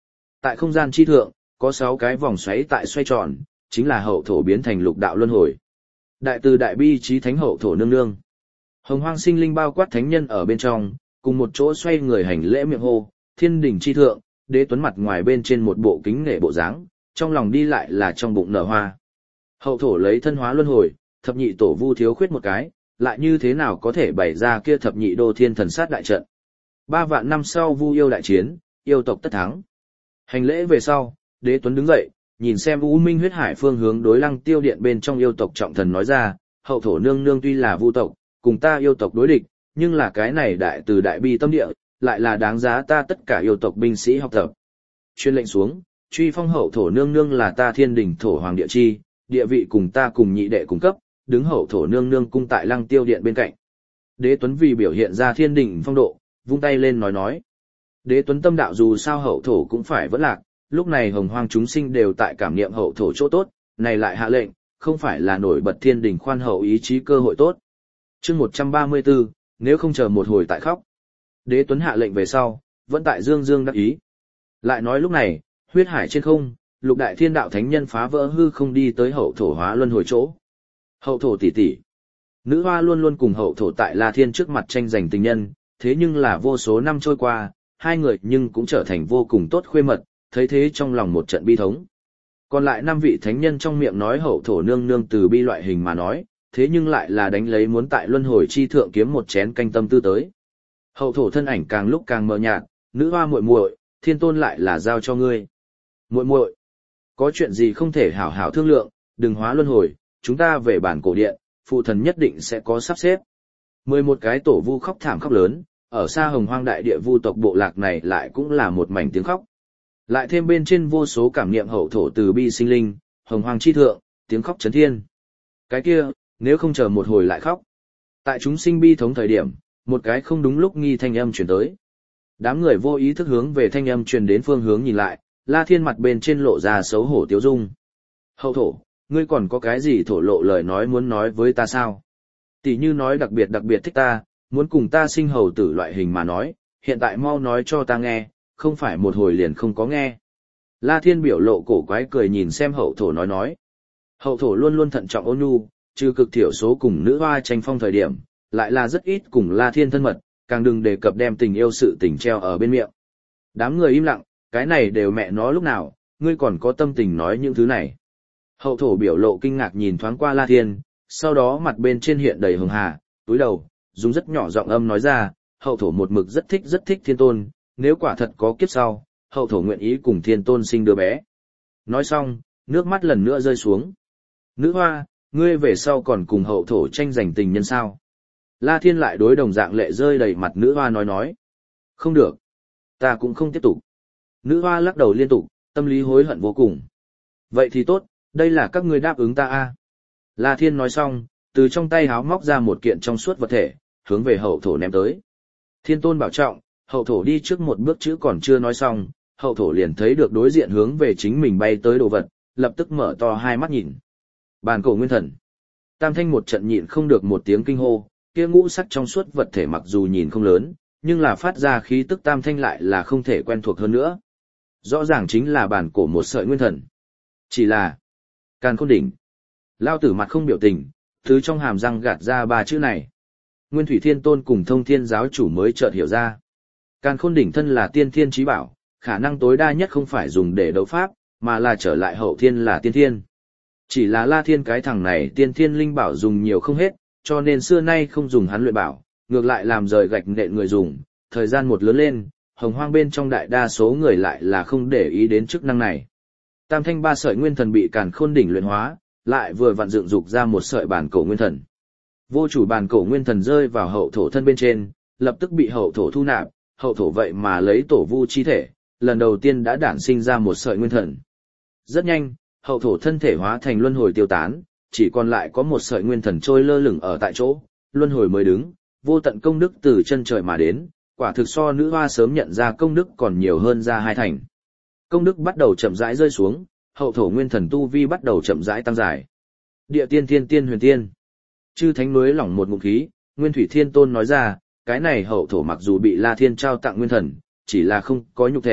Tại không gian chi thượng, có 6 cái vòng xoáy tại xoay tròn, chính là hậu thổ biến thành lục đạo luân hồi. Đại từ đại bi chí thánh hậu thổ nương nương. Hồng hoang sinh linh bao quát thánh nhân ở bên trong, cùng một chỗ xoay người hành lễ miệng hô, thiên đỉnh chi thượng, đế tuấn mặt ngoài bên trên một bộ kính nể bộ dáng, trong lòng đi lại là trong bụng nở hoa. Hậu thổ lấy thân hóa luân hồi, thập nhị tổ vu thiếu khuyết một cái, lại như thế nào có thể bày ra kia thập nhị đô thiên thần sát đại trận. 3 vạn năm sau vu yêu đại chiến, yêu tộc tất thắng. Hành lễ về sau, đế tuấn đứng dậy, nhìn xem U Minh huyết hải phương hướng đối Lăng Tiêu điện bên trong yêu tộc trọng thần nói ra, hậu thổ nương nương tuy là vu tộc, cùng ta yêu tộc đối địch, nhưng là cái này đại từ đại bi tâm địa, lại là đáng giá ta tất cả yêu tộc binh sĩ học tập. Chuyên lệnh xuống, truy phong hậu thổ nương nương là ta thiên đỉnh thổ hoàng địa chi, địa vị cùng ta cùng nhị đệ cùng cấp, đứng hậu thổ nương nương cung tại Lăng Tiêu điện bên cạnh. Đế Tuấn vì biểu hiện ra thiên đỉnh phong độ, vung tay lên nói. Đế Tuấn tâm đạo dù sao hậu thổ cũng phải vẫn lạc, lúc này hồng hoang chúng sinh đều tại cảm niệm hậu thổ chỗ tốt, này lại hạ lệnh, không phải là nổi bật thiên đỉnh khoan hậu ý chí cơ hội tốt. Chương 134, nếu không chờ một hồi tại khóc. Đế Tuấn hạ lệnh về sau, vẫn tại dương dương đắc ý. Lại nói lúc này, huyết hải trên không, lục đại thiên đạo thánh nhân phá vỡ hư không đi tới hậu thổ hóa luân hồi chỗ. Hậu thổ tỷ tỷ. Nữ hoa luôn luôn cùng hậu thổ tại La Thiên trước mặt tranh giành tình nhân, thế nhưng là vô số năm trôi qua, hai người nhưng cũng trở thành vô cùng tốt khuê mật, thấy thế trong lòng một trận bi thống. Còn lại 5 vị thánh nhân trong miệng nói hậu thổ nương nương từ bi loại hình mà nói, thế nhưng lại là đánh lấy muốn tại luân hồi chi thượng kiếm một chén canh tâm tư tới. Hậu thổ thân ảnh càng lúc càng mờ nhạt, nữ hoa muội muội, thiên tôn lại là giao cho ngươi. Muội muội, có chuyện gì không thể hảo hảo thương lượng, đừng hóa luân hồi, chúng ta về bản cổ điện, phụ thần nhất định sẽ có sắp xếp. 11 cái tổ vu khóc thảm khóc lớn, ở xa hồng hoang đại địa vu tộc bộ lạc này lại cũng là một mảnh tiếng khóc. Lại thêm bên trên vô số cảm niệm hậu thổ từ bi sinh linh, hồng hoang chi thượng, tiếng khóc chấn thiên. Cái kia, nếu không chờ một hồi lại khóc. Tại chúng sinh bi thống thời điểm, một cái không đúng lúc nghi thanh âm truyền tới. Đám người vô ý thức hướng về thanh âm truyền đến phương hướng nhìn lại, La Thiên mặt bên trên lộ ra xấu hổ tiếu dung. Hậu thổ, ngươi còn có cái gì thổ lộ lời nói muốn nói với ta sao? Tỷ như nói đặc biệt thích ta, muốn cùng ta sinh hầu tử loại hình mà nói, hiện tại mau nói cho ta nghe, không phải một hồi liền không có nghe. La Thiên biểu lộ cổ quái cười nhìn xem hậu thổ nói. Hậu thổ luôn luôn thận trọng ôn nhu, trừ cực thiểu số cùng nữ hoa tranh phong thời điểm, lại là rất ít cùng La Thiên thân mật, càng đừng đề cập đem tình yêu sự tình treo ở bên miệng. Đám người im lặng, cái này đều mẹ nó lúc nào, ngươi còn có tâm tình nói những thứ này. Hậu thổ biểu lộ kinh ngạc nhìn thoáng qua La Thiên, sau đó mặt bên trên hiện đầy hường hà, túi đầu, dùng rất nhỏ giọng âm nói ra, hậu thổ một mực rất thích thiên tôn, nếu quả thật có kiếp sau, hậu thổ nguyện ý cùng thiên tôn sinh đứa bé. Nói xong, nước mắt lần nữa rơi xuống. Nữ hoa, ngươi về sau còn cùng hậu thổ tranh giành tình nhân sao? La Thiên lại đối đồng dạng lệ rơi đầy mặt nữ hoa nói. Không được. Ta cũng không tiếp tục. Nữ hoa lắc đầu liên tục, tâm lý hối hận vô cùng. Vậy thì tốt, đây là các ngươi đáp ứng ta a. La Thiên nói xong, từ trong tay háo móc ra một kiện trong suốt vật thể, hướng về hậu thổ ném tới. Thiên tôn bảo trọng, hậu thổ đi trước một bước chữ còn chưa nói xong, hậu thổ liền thấy được đối diện hướng về chính mình bay tới đồ vật, lập tức mở to hai mắt nhìn. Bàn cổ nguyên thần. Tam thanh một trận nhịn không được một tiếng kinh hô, kia ngũ sắc trong suốt vật thể mặc dù nhìn không lớn, nhưng là phát ra khí tức tam thanh lại là không thể quen thuộc hơn nữa. Rõ ràng chính là bản cổ một sợi nguyên thần. Chỉ là Càn Khôn đỉnh. Lao tử mặt không biểu tình, thứ trong hàm răng gạt ra 3 chữ này. Nguyên Thủy Thiên Tôn cùng Thông Thiên giáo chủ mới chợt hiểu ra. Càn Khôn đỉnh thân là tiên thiên chí bảo, khả năng tối đa nhất không phải dùng để đấu pháp, mà là trở lại hậu thiên là tiên thiên. Chỉ là La Thiên cái thằng này tiên thiên linh bảo dùng nhiều không hết, cho nên xưa nay không dùng hắn luyện bảo, ngược lại làm rời gạch nện người dùng, thời gian một lớn lên, hồng hoang bên trong đại đa số người lại là không để ý đến chức năng này. Tam thanh 3 sợi nguyên thần bị Càn Khôn đỉnh luyện hóa, lại vừa vặn dựng dục ra một sợi bản cổ nguyên thần. Vô chủ bản cổ nguyên thần rơi vào hậu thổ thân bên trên, lập tức bị hậu thổ thu nạp, hậu thổ vậy mà lấy tổ vu chi thể, lần đầu tiên đã đản sinh ra một sợi nguyên thần. Rất nhanh, hậu thổ thân thể hóa thành luân hồi tiêu tán, chỉ còn lại có một sợi nguyên thần trôi lơ lửng ở tại chỗ, luân hồi mới đứng, vô tận công đức từ chân trời mà đến, quả thực so nữ hoa sớm nhận ra công đức còn nhiều hơn ra 2 thành. Công đức bắt đầu chậm rãi rơi xuống, hậu thổ nguyên thần tu vi bắt đầu chậm rãi tăng dài. Địa tiên tiên tiên huyền tiên. Chư thánh núi lỏng một ngụm khí, Nguyên Thủy Thiên Tôn nói ra, cái này hậu thổ mặc dù bị La Thiên trao tặng nguyên thần, chỉ là không có nhục thể,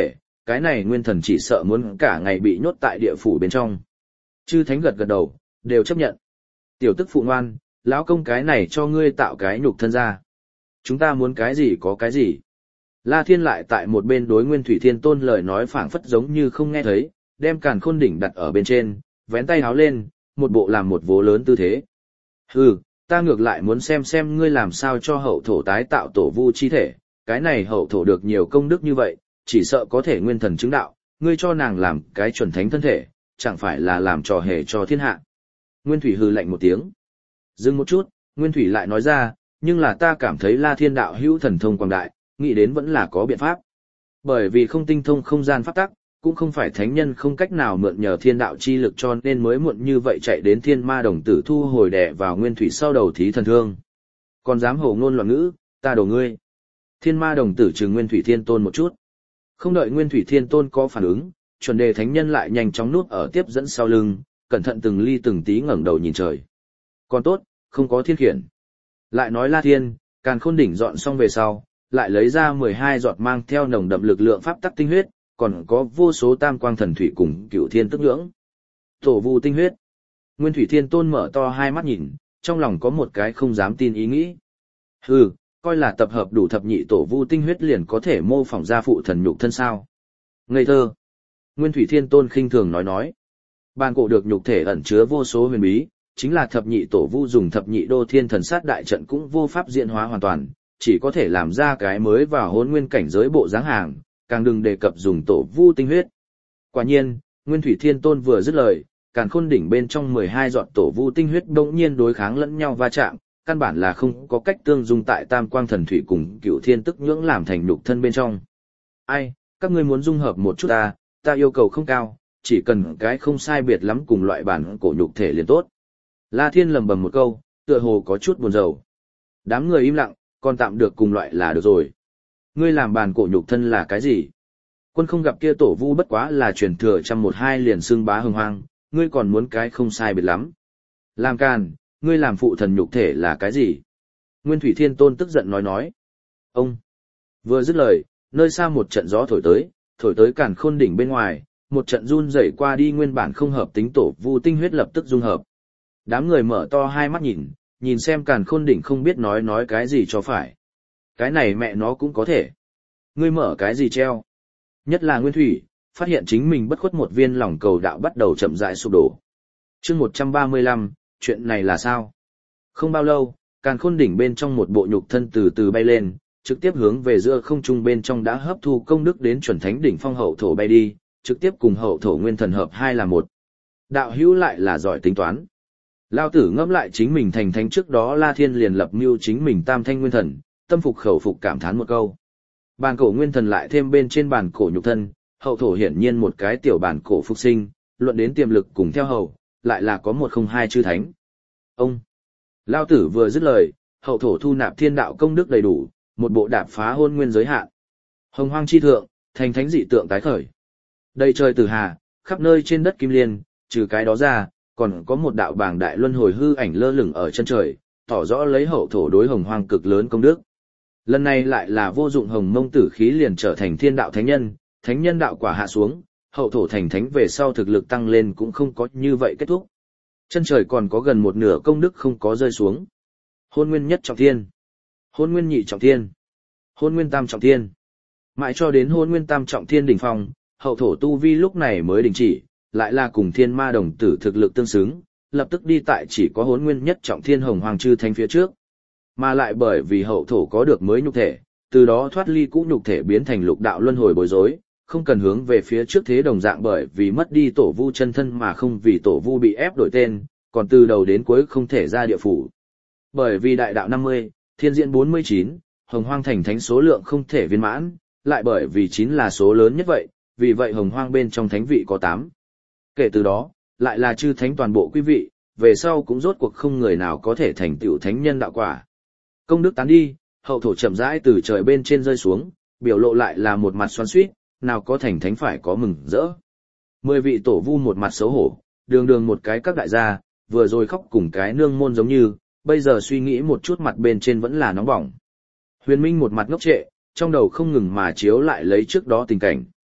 cái này nguyên thần chỉ sợ muốn cả ngày bị nhốt tại địa phủ bên trong. Chư thánh gật gật đầu, đều chấp nhận. Tiểu tức phụ ngoan, lão công cái này cho ngươi tạo cái nhục thân ra. Chúng ta muốn cái gì có cái gì. La Thiên lại tại một bên đối Nguyên Thủy Thiên Tôn lời nói phảng phất giống như không nghe thấy, đem Càn Khôn đỉnh đặt ở bên trên, vén tay háo lên, một bộ làm một vố lớn tư thế. Hừ, ta ngược lại muốn xem ngươi làm sao cho hậu thổ tái tạo tổ vu chi thể, cái này hậu thổ được nhiều công đức như vậy, chỉ sợ có thể nguyên thần chứng đạo, ngươi cho nàng làm cái chuẩn thánh thân thể, chẳng phải là làm trò hề cho thiên hạ. Nguyên Thủy hừ lạnh một tiếng. Dừng một chút, Nguyên Thủy lại nói ra, nhưng là ta cảm thấy La Thiên đạo hữu thần thông quảng đại, nghĩ đến vẫn là có biện pháp. Bởi vì không tinh thông không gian pháp tắc, cũng không phải thánh nhân không cách nào mượn nhờ thiên đạo chi lực cho nên mới muộn như vậy chạy đến thiên ma đồng tử thu hồi đẻ vào Nguyên Thủy sau đầu thí thần thương. Còn dám hồ ngôn loạn ngữ, ta đổ ngươi. Thiên ma đồng tử trừng Nguyên Thủy Thiên Tôn một chút. Không đợi Nguyên Thủy Thiên Tôn có phản ứng, chuẩn đề thánh nhân lại nhanh chóng núp ở tiếp dẫn sau lưng, cẩn thận từng ly từng tí ngẩng đầu nhìn trời. Còn tốt, không có thiên khiển. Lại nói La Thiên, Càn Khôn đỉnh dọn xong về sau, lại lấy ra 12 giọt mang theo nồng đậm lực lượng pháp tắc tinh huyết, còn có vô số tam quang thần thủy cùng cửu thiên tức nhưỡng. Tổ vu tinh huyết. Nguyên Thủy Thiên Tôn mở to hai mắt nhìn, trong lòng có một cái không dám tin ý nghĩ. Hừ, coi là tập hợp đủ thập nhị tổ vu tinh huyết liền có thể mô phỏng ra phụ thần nhục thân sao. Ngây thơ. Nguyên Thủy Thiên Tôn khinh thường nói. Bàn cổ được nhục thể ẩn chứa vô số huyền bí, chính là thập nhị tổ vu dùng thập nhị đô thiên thần sát đại trận cũng vô pháp diễn hóa hoàn toàn, chỉ có thể làm ra cái mới vào hôn nguyên cảnh giới bộ dáng hàng, càng đừng đề cập dùng tổ vu tinh huyết. Quả nhiên, Nguyên Thủy Thiên Tôn vừa dứt lời, Càn Khôn đỉnh bên trong 12 giọt tổ vu tinh huyết bỗng nhiên đối kháng lẫn nhau va chạm, căn bản là không có cách tương dung tại tam quang thần thủy cùng cửu thiên tức nhưỡng làm thành nhục thân bên trong. Ai, các ngươi muốn dung hợp một chút ta yêu cầu không cao, chỉ cần cái không sai biệt lắm cùng loại bản cổ nhục thể liền tốt. La Thiên lầm bầm một câu, tựa hồ có chút buồn rầu. Đám người im lặng, còn tạm được cùng loại là được rồi. Ngươi làm bản cổ nhục thân là cái gì? Quân không gặp kia tổ vu bất quá là truyền thừa 112 liền xưng bá hưng hoang, ngươi còn muốn cái không sai biệt lắm. Làm càn, ngươi làm phụ thần nhục thể là cái gì? Nguyên Thủy Thiên Tôn tức giận nói. Ông! Vừa dứt lời, nơi xa một trận gió thổi tới Càn Khôn đỉnh bên ngoài, một trận run rẩy qua đi nguyên bản không hợp tính tổ vu tinh huyết lập tức dung hợp. Đám người mở to hai mắt nhìn xem Càn Khôn đỉnh không biết nói cái gì cho phải. Cái này mẹ nó cũng có thể. Ngươi mở cái gì treo? Nhất là Nguyên Thủy, phát hiện chính mình bất khuất một viên lòng cầu đạo bắt đầu chậm rãi sụp đổ. Chương 135, chuyện này là sao? Không bao lâu, Càn Khôn đỉnh bên trong một bộ nhục thân từ từ bay lên, trực tiếp hướng về giữa không trung bên trong đã hấp thu công đức đến chuẩn thánh đỉnh phong hậu thổ bay đi, trực tiếp cùng hậu thổ nguyên thần hợp hai là một. Đạo hữu lại là giỏi tính toán. Lao tử ngẫm lại chính mình thành thánh trước đó La Thiên liền lập mưu chính mình tam thanh nguyên thần, tâm phục khẩu phục cảm thán một câu. Bàn cổ nguyên thần lại thêm bên trên bàn cổ nhục thân, hậu thổ hiển nhiên một cái tiểu bàn cổ phục sinh, luận đến tiềm lực cùng theo hậu, lại là có 102 chư thánh. Ông! Lao tử vừa dứt lời, hậu thổ thu nạp thiên đạo công đức đầy đủ, một bộ đạp phá hôn nguyên giới hạn. Hồng hoang chi thượng, thành thánh dị tượng tái khởi. Đầy trời tử hà, khắp nơi trên đất kim liên, trừ cái đó ra, còn có một đạo bảng đại luân hồi hư ảnh lơ lửng ở chân trời, tỏ rõ lấy hậu thổ đối hồng hoang cực lớn công đức. Lần này lại là vô dụng hồng mông tử khí liền trở thành thiên đạo thánh nhân đạo quả hạ xuống, hậu thổ thành thánh về sau thực lực tăng lên cũng không có như vậy kết thúc. Chân trời còn có gần một nửa công đức không có rơi xuống. Hôn nguyên nhất trọng thiên, hôn nguyên nhị trọng thiên, hôn nguyên tam trọng thiên. Mãi cho đến hôn nguyên tam trọng thiên đỉnh phong, hậu thổ tu vi lúc này mới đình chỉ, lại là cùng thiên ma đồng tử thực lực tương xứng, lập tức đi tại chỉ có hôn nguyên nhất trọng thiên hồng hoàng chư thánh phía trước. Mà lại bởi vì hậu thổ có được mới nhục thể, từ đó thoát ly cũ nhục thể biến thành lục đạo luân hồi bối rối, không cần hướng về phía trước thế đồng dạng bởi vì mất đi tổ vu chân thân mà không vì tổ vu bị ép đổi tên, còn từ đầu đến cuối không thể ra địa phủ. Bởi vì đại đạo 50, thiên diễn 49, hồng hoang thành thánh số lượng không thể viên mãn, lại bởi vì 9 là số lớn nhất vậy, vì vậy hồng hoang bên trong thánh vị có 8. Kể từ đó, lại là chư thánh toàn bộ quý vị, về sau cũng rốt cuộc không người nào có thể thành tựu thánh nhân đạo quả. Công đức tán đi, hậu thổ chậm rãi từ trời bên trên rơi xuống, biểu lộ lại là một mặt xoắn xuýt, nào có thành thánh phải có mừng rỡ. 10 vị tổ vu một mặt xấu hổ, đường một cái các đại gia, vừa rồi khóc cùng cái nương môn giống như, bây giờ suy nghĩ một chút mặt bên trên vẫn là nóng bỏng. Huyền Minh một mặt ngốc trệ, trong đầu không ngừng mà chiếu lại lấy trước đó tình cảnh.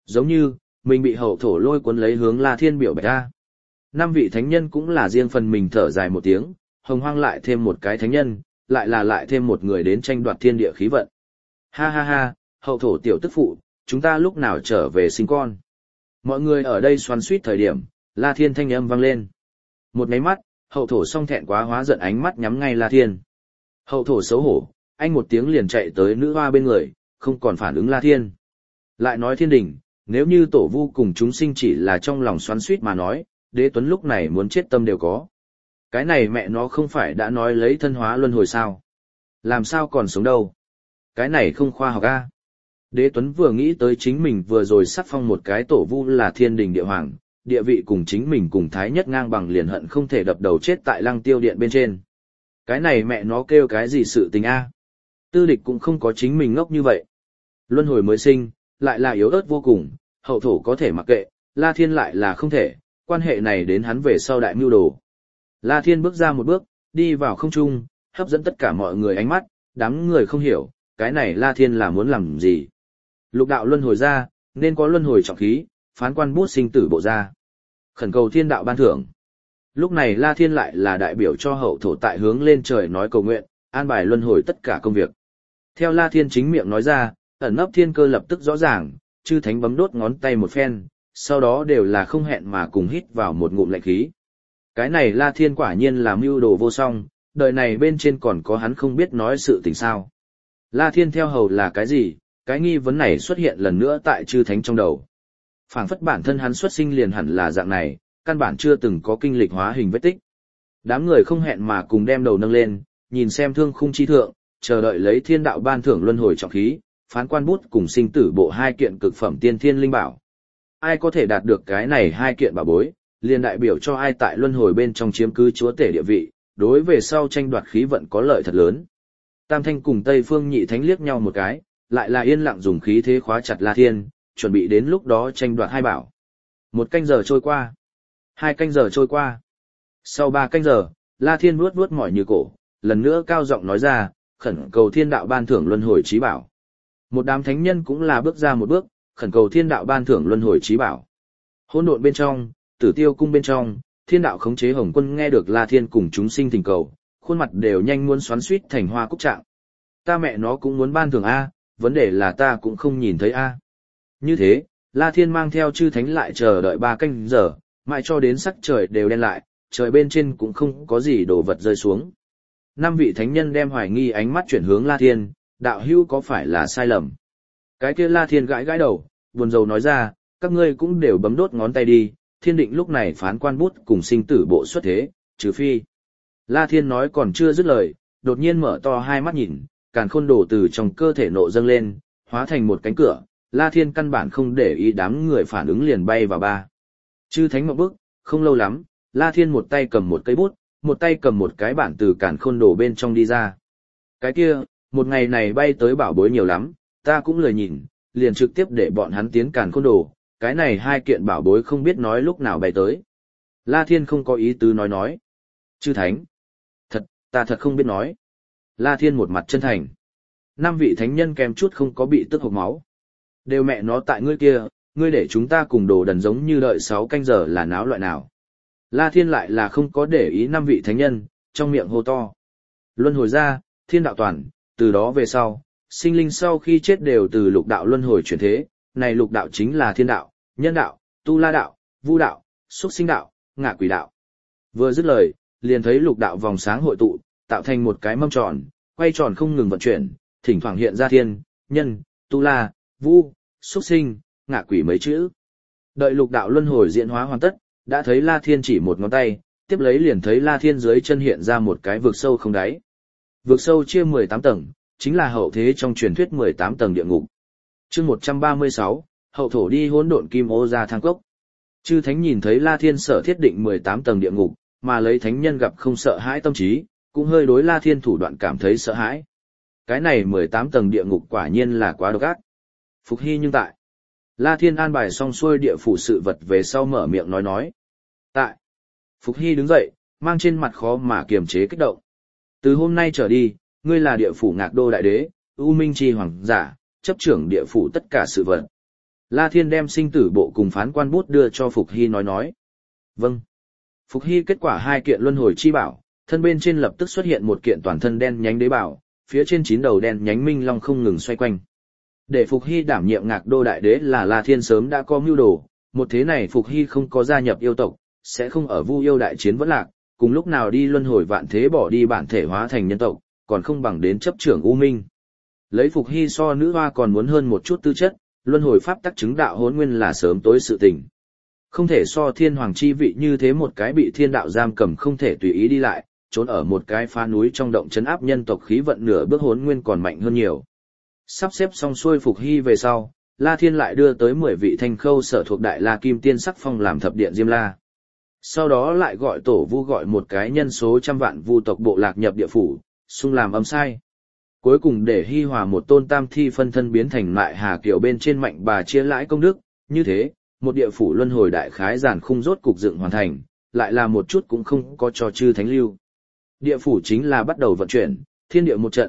Giống như, mình bị hậu thổ lôi cuốn lấy hướng La Thiên biểu bạch ra. 5 vị thánh nhân cũng là riêng phần mình thở dài một tiếng, hồng hoang lại thêm một cái thánh nhân, lại thêm một người đến tranh đoạt thiên địa khí vận. Ha ha ha, hậu thổ tiểu tức phụ, chúng ta lúc nào trở về sinh con. Mọi người ở đây xoắn suýt thời điểm, La Thiên thanh âm vang lên. Một máy mắt, hậu thổ song thẹn quá hóa giận ánh mắt nhắm ngay La Thiên. Hậu thổ xấu hổ, anh một tiếng liền chạy tới nữ hoa bên người, không còn phản ứng La Thiên. Lại nói thiên đình, nếu như tổ vu cùng chúng sinh chỉ là trong lòng xoắn suýt mà nói, đế tuấn lúc này muốn chết tâm đều có. Cái này mẹ nó không phải đã nói lấy thân hóa luân hồi sao? Làm sao còn sống đâu? Cái này không khoa học a. Đế tuấn vừa nghĩ tới chính mình vừa rồi sắc phong một cái tổ vu là thiên đình địa hoàng, địa vị cùng chính mình cùng thái nhất ngang bằng, liền hận không thể đập đầu chết tại lăng tiêu điện bên trên. Cái này mẹ nó kêu cái gì sự tình a? Tư địch cũng không có chính mình ngốc như vậy. Luân hồi mới sinh, lại là yếu ớt vô cùng, hậu thổ có thể mặc kệ, La Thiên lại là không thể, quan hệ này đến hắn về sau đại mưu đồ. La Thiên bước ra một bước, đi vào không trung, hấp dẫn tất cả mọi người ánh mắt, đám người không hiểu, cái này La Thiên là muốn làm gì. Lục đạo luân hồi ra, nên có luân hồi trọng khí, phán quan bút sinh tử bộ ra. Khẩn cầu thiên đạo ban thưởng. Lúc này La Thiên lại là đại biểu cho hậu thổ tại hướng lên trời nói cầu nguyện, an bài luân hồi tất cả công việc. Theo La Thiên chính miệng nói ra, ẩn nấp thiên cơ lập tức rõ ràng, chư thánh bấm đốt ngón tay một phen, sau đó đều là không hẹn mà cùng hít vào một ngụm lạnh khí. Cái này La Thiên quả nhiên là mưu đồ vô song, đời này bên trên còn có hắn không biết nói sự tình sao. La Thiên theo hầu là cái gì, cái nghi vấn này xuất hiện lần nữa tại chư thánh trong đầu. Phảng phất bản thân hắn xuất sinh liền hẳn là dạng này, căn bản chưa từng có kinh lịch hóa hình vết tích. Đám người không hẹn mà cùng đem đầu nâng lên, nhìn xem thương khung chi thượng, chờ đợi lấy thiên đạo ban thưởng luân hồi trọng khí, phán quan bút cùng sinh tử bộ 2 kiện cực phẩm tiên thiên linh bảo. Ai có thể đạt được cái này 2 kiện bảo bối, liền đại biểu cho ai tại luân hồi bên trong chiếm cứ chúa tể địa vị, đối về sau tranh đoạt khí vận có lợi thật lớn. Tam Thanh cùng Tây Phương Nhị Thánh liếc nhau một cái, lại là yên lặng dùng khí thế khóa chặt La Thiên, chuẩn bị đến lúc đó tranh đoạt 2 bảo. 1 canh giờ trôi qua, 2 canh giờ trôi qua. Sau 3 canh giờ, La Thiên vuốt vuốt mỏi như cổ, lần nữa cao giọng nói ra, khẩn cầu thiên đạo ban thưởng luân hồi chí bảo. Một đám thánh nhân cũng là bước ra một bước, khẩn cầu thiên đạo ban thưởng luân hồi chí bảo. Hỗn độn bên trong, Tử Tiêu cung bên trong, thiên đạo khống chế Hồng Quân nghe được La Thiên cùng chúng sinh thỉnh cầu, khuôn mặt đều nhanh muốn xoắn xuýt thành hoa cúc trạng. Ta mẹ nó cũng muốn ban thưởng a, vấn đề là ta cũng không nhìn thấy a. Như thế, La Thiên mang theo chư thánh lại chờ đợi 3 canh giờ, mãi cho đến sắc trời đều đen lại, trời bên trên cũng không có gì đồ vật rơi xuống. 5 vị thánh nhân đem hoài nghi ánh mắt chuyển hướng La Thiên, đạo hữu có phải là sai lầm? Cái kia La Thiên gãi gãi đầu, buồn rầu nói ra, các ngươi cũng đều bấm đốt ngón tay đi, thiên định lúc này phán quan bút cùng sinh tử bộ xuất thế, trừ phi. La Thiên nói còn chưa dứt lời, đột nhiên mở to hai mắt nhìn, càn khôn đổ từ trong cơ thể nộ dâng lên, hóa thành một cánh cửa, La Thiên căn bản không để ý đám người phản ứng liền bay vào ba. Chư thánh một bước, không lâu lắm, La Thiên một tay cầm một cây bút, một tay cầm một cái bản từ càn khôn đổ bên trong đi ra. Cái kia, một ngày này bay tới bảo bối nhiều lắm, ta cũng lười nhìn, liền trực tiếp để bọn hắn tiến càn khôn đồ, cái này 2 kiện bảo bối không biết nói lúc nào bay tới. La Thiên không có ý tứ nói. Chư thánh. Ta thật không biết nói. La Thiên một mặt chân thành. 5 vị thánh nhân kèm chút không có bị tức hộc máu. Đều mẹ nó tại ngươi kia, ngươi để chúng ta cùng đồ đần giống như đợi 6 canh giờ là náo loại nào. La Thiên lại là không có để ý 5 vị thánh nhân, trong miệng hô to. Luân hồi ra, thiên đạo toàn, từ đó về sau, sinh linh sau khi chết đều từ lục đạo luân hồi chuyển thế, này lục đạo chính là thiên đạo, nhân đạo, tu la đạo, vu đạo, xuất sinh đạo, ngạ quỷ đạo. Vừa dứt lời, liền thấy lục đạo vòng sáng hội tụ, tạo thành một cái mâm tròn, quay tròn không ngừng vận chuyển, thỉnh thoảng hiện ra thiên, nhân, tu la, vu, xuất sinh, ngạ quỷ mấy chữ. Đợi lục đạo luân hồi diễn hóa hoàn tất, đã thấy La Thiên chỉ một ngón tay, tiếp lấy liền thấy La Thiên dưới chân hiện ra một cái vực sâu không đáy. Vực sâu chia 18 tầng, chính là hậu thế trong truyền thuyết 18 tầng địa ngục. Chương 136, hậu thổ đi hỗn độn kim ô ra thang cốc. Chư thánh nhìn thấy La Thiên sở thiết định 18 tầng địa ngục, mà lấy thánh nhân gặp không sợ hãi tâm trí, cũng hơi đối La Thiên thủ đoạn cảm thấy sợ hãi. Cái này 18 tầng địa ngục quả nhiên là quá độc ác. Phục hy nhưng tại. La Thiên an bài xong xuôi địa phủ sự vật về sau mở miệng nói. Tại. Phục hy đứng dậy, mang trên mặt khó mà kiềm chế kích động. Từ hôm nay trở đi, ngươi là địa phủ Ngạc Đô đại đế, U Minh chi hoàng giả, chấp trưởng địa phủ tất cả sự vật. La Thiên đem sinh tử bộ cùng phán quan bút đưa cho Phục Hy nói. Vâng. Phục Hy kết quả 2 kiện luân hồi chi bảo, thân bên trên lập tức xuất hiện một kiện toàn thân đen nhánh đế bảo, phía trên 9 đầu đen nhánh minh long không ngừng xoay quanh. Để Phục Hy đảm nhiệm Ngạc Đô đại đế là La Thiên sớm đã có mưu đồ, một thế này Phục Hy không có gia nhập yêu tộc, sẽ không ở Vu yêu đại chiến vẫn lạc, cùng lúc nào đi luân hồi vạn thế bỏ đi bản thể hóa thành nhân tộc, còn không bằng đến chấp trưởng U Minh. Lấy Phục Hy so nữ hoa còn muốn hơn một chút tư chất, luân hồi pháp tắc chứng đạo hỗn nguyên là sớm tối sự tình. Không thể so thiên hoàng chi vị như thế một cái bị thiên đạo giam cầm không thể tùy ý đi lại, trốn ở một cái phá núi trong động trấn áp nhân tộc khí vận nửa bước hỗn nguyên còn mạnh hơn nhiều. Sắp xếp xong xuôi Phục Hy về sau, La Thiên lại đưa tới 10 vị thanh khâu sở thuộc Đại La Kim Tiên sắc phong làm thập điện Diêm La. Sau đó lại gọi tổ vu gọi một cái nhân số trăm vạn vu tộc bộ lạc nhập địa phủ, xung làm âm sai. Cuối cùng để hi hòa một tôn tam thi phân thân biến thành mại hà kiểu bên trên mạnh bà chia lãi công đức, như thế, một địa phủ luân hồi đại khái giản khung rốt cục dựng hoàn thành, lại là một chút cũng không có cho chư thánh lưu. Địa phủ chính là bắt đầu vận chuyển, thiên địa một trận,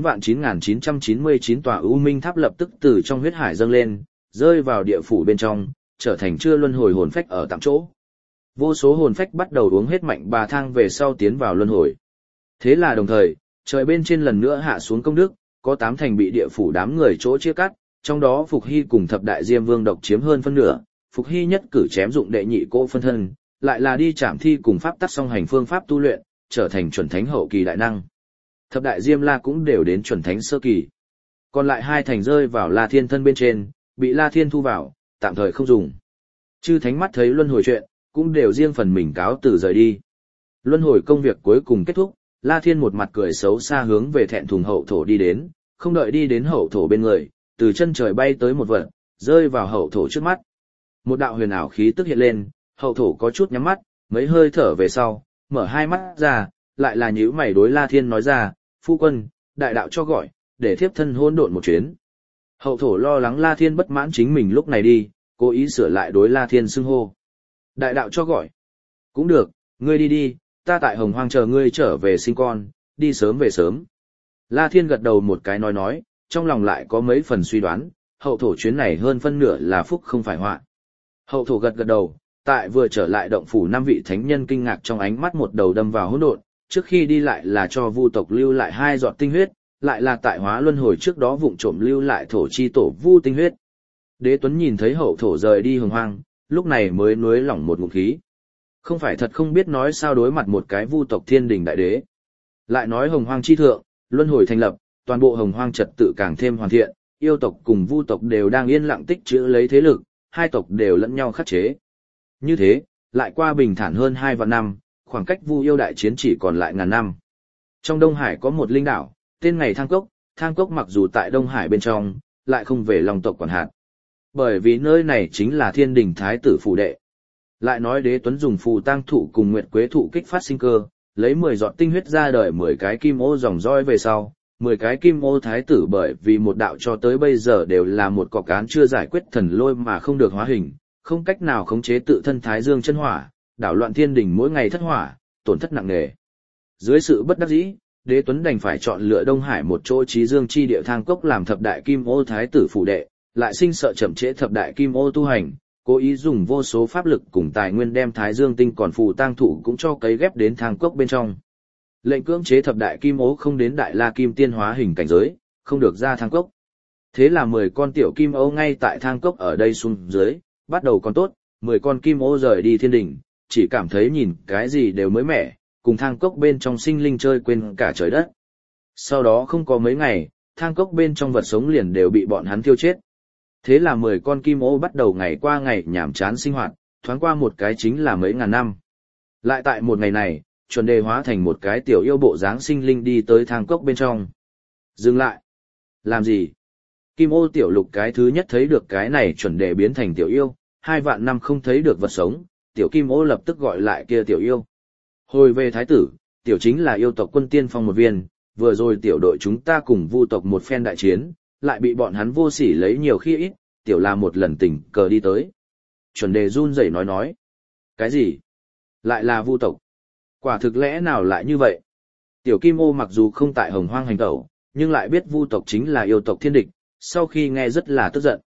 99999 tòa U Minh tháp lập tức từ trong huyết hải dâng lên, rơi vào địa phủ bên trong, trở thành chưa luân hồi hồn phách ở tạm chỗ. Vô số hồn phách bắt đầu uống hết mạnh bà thang về sau tiến vào luân hồi. Thế là đồng thời, trời bên trên lần nữa hạ xuống công đức, có 8 thành bị địa phủ đám người chỗ chia cắt, trong đó Phục Hy cùng thập đại Diêm Vương độc chiếm hơn phân nửa, Phục Hy nhất cử chém dụng đệ nhị cỗ phân thân, lại là đi chạm thi cùng pháp tắc song hành phương pháp tu luyện, trở thành chuẩn thánh hậu kỳ đại năng. Thập đại Diêm La cũng đều đến chuẩn thánh sơ kỳ. Còn lại 2 thành rơi vào La Thiên thân bên trên, bị La Thiên thu vào, tạm thời không dùng. Chư thánh mắt thấy luân hồi chuyện, cũng đều riêng phần mình cáo từ rời đi. Luân hồi công việc cuối cùng kết thúc, La Thiên một mặt cười xấu xa hướng về thẹn thùng hậu thổ đi đến, không đợi đi đến hậu thổ bên người, từ chân trời bay tới một vật, rơi vào hậu thổ trước mắt. Một đạo huyền ảo khí tức hiện lên, hậu thổ có chút nhắm mắt, mấy hơi thở về sau, mở 2 mắt ra, lại là nhíu mày đối La Thiên nói ra, phu quân, đại đạo cho gọi, để thiếp thân hôn độn một chuyến. Hậu thổ lo lắng La Thiên bất mãn chính mình lúc này đi, cố ý sửa lại đối La Thiên xưng hô. Đại đạo cho gọi. Cũng được, ngươi đi đi, ta tại Hồng Hoang chờ ngươi trở về sinh con, đi sớm về sớm. La Thiên gật đầu một cái nói, trong lòng lại có mấy phần suy đoán, hậu thổ chuyến này hơn phân nửa là phúc không phải họa. Hậu thổ gật đầu, tại vừa trở lại động phủ 5 vị thánh nhân kinh ngạc trong ánh mắt một đầu đâm vào hỗn độn, trước khi đi lại là cho vu tộc lưu lại 2 giọt tinh huyết, lại là tại hóa luân hồi trước đó vụng trộm lưu lại thổ chi tổ vu tinh huyết. Đế Tuấn nhìn thấy hậu thổ rời đi Hồng Hoang, lúc này mới nuối lỏng một ngụm khí. Không phải thật không biết nói sao đối mặt một cái vu tộc thiên đình đại đế. Lại nói Hồng Hoang chi thượng, luân hồi thành lập, toàn bộ Hồng Hoang trật tự càng thêm hoàn thiện, yêu tộc cùng vu tộc đều đang yên lặng tích trữ lấy thế lực, 2 tộc đều lẫn nhau khắc chế. Như thế, lại qua bình thản hơn 2 vạn năm, khoảng cách vu yêu đại chiến chỉ còn lại ngàn năm. Trong Đông Hải có một linh đảo, tên ngày Thang Cốc mặc dù tại Đông Hải bên trong, lại không về Long tộc quản hạt. Bởi vì nơi này chính là thiên đình thái tử phủ đệ. Lại nói Đế Tuấn dùng phù tang thụ cùng nguyệt quế thụ kích phát sinh cơ, lấy 10 giọt tinh huyết ra đời 10 cái kim ô dòng roi về sau, 10 cái kim ô thái tử bởi vì một đạo cho tới bây giờ đều là một cọc án chưa giải quyết thần lôi mà không được hóa hình, không cách nào khống chế tự thân thái dương chân hỏa, đảo loạn thiên đình mỗi ngày thất hỏa, tổn thất nặng nề. Dưới sự bất đắc dĩ, Đế Tuấn đành phải chọn lựa Đông Hải một chỗ trí dương chi địa Thang Cốc làm thập đại kim ô thái tử phủ đệ, lại sinh sợ chậm trễ thập đại kim ô tu hành, cố ý dùng vô số pháp lực cùng tài nguyên đem thái dương tinh còn phù tang thụ cũng cho cấy ghép đến Thang Cốc bên trong. Lệnh cưỡng chế thập đại kim ô không đến đại la kim tiên hóa hình cảnh giới, không được ra Thang Cốc. Thế là 10 con tiểu kim ô ngay tại Thang Cốc ở đây xuống dưới, bắt đầu còn tốt, 10 con kim ô rời đi thiên đình, chỉ cảm thấy nhìn cái gì đều mới mẻ, cùng Thang Cốc bên trong sinh linh chơi quên cả trời đất. Sau đó không có mấy ngày, Thang Cốc bên trong vật sống liền đều bị bọn hắn tiêu chết. Thế là 10 con kim ô bắt đầu ngày qua ngày nhảm chán sinh hoạt, thoáng qua một cái chính là mấy ngàn năm. Lại tại một ngày này, chuẩn đề hóa thành một cái tiểu yêu bộ dáng sinh linh đi tới Thang Cốc bên trong. Dừng lại. Làm gì? Kim ô tiểu lục cái thứ nhất thấy được cái này chuẩn đề biến thành tiểu yêu, 2 vạn năm không thấy được vật sống, tiểu kim ô lập tức gọi lại kia tiểu yêu. Hồi về thái tử, tiểu chính là yêu tộc quân tiên phong một viên, vừa rồi tiểu đội chúng ta cùng vu tộc một phen đại chiến, lại bị bọn hắn vô sỉ lấy nhiều khi ít, tiểu là một lần tình cờ đi tới. Chuẩn đề run rẩy nói. Cái gì? Lại là vu tộc? Quả thực lẽ nào lại như vậy? Tiểu kim ô mặc dù không tại Hồng Hoang hành tẩu, nhưng lại biết vu tộc chính là yêu tộc thiên địch, sau khi nghe rất là tức giận.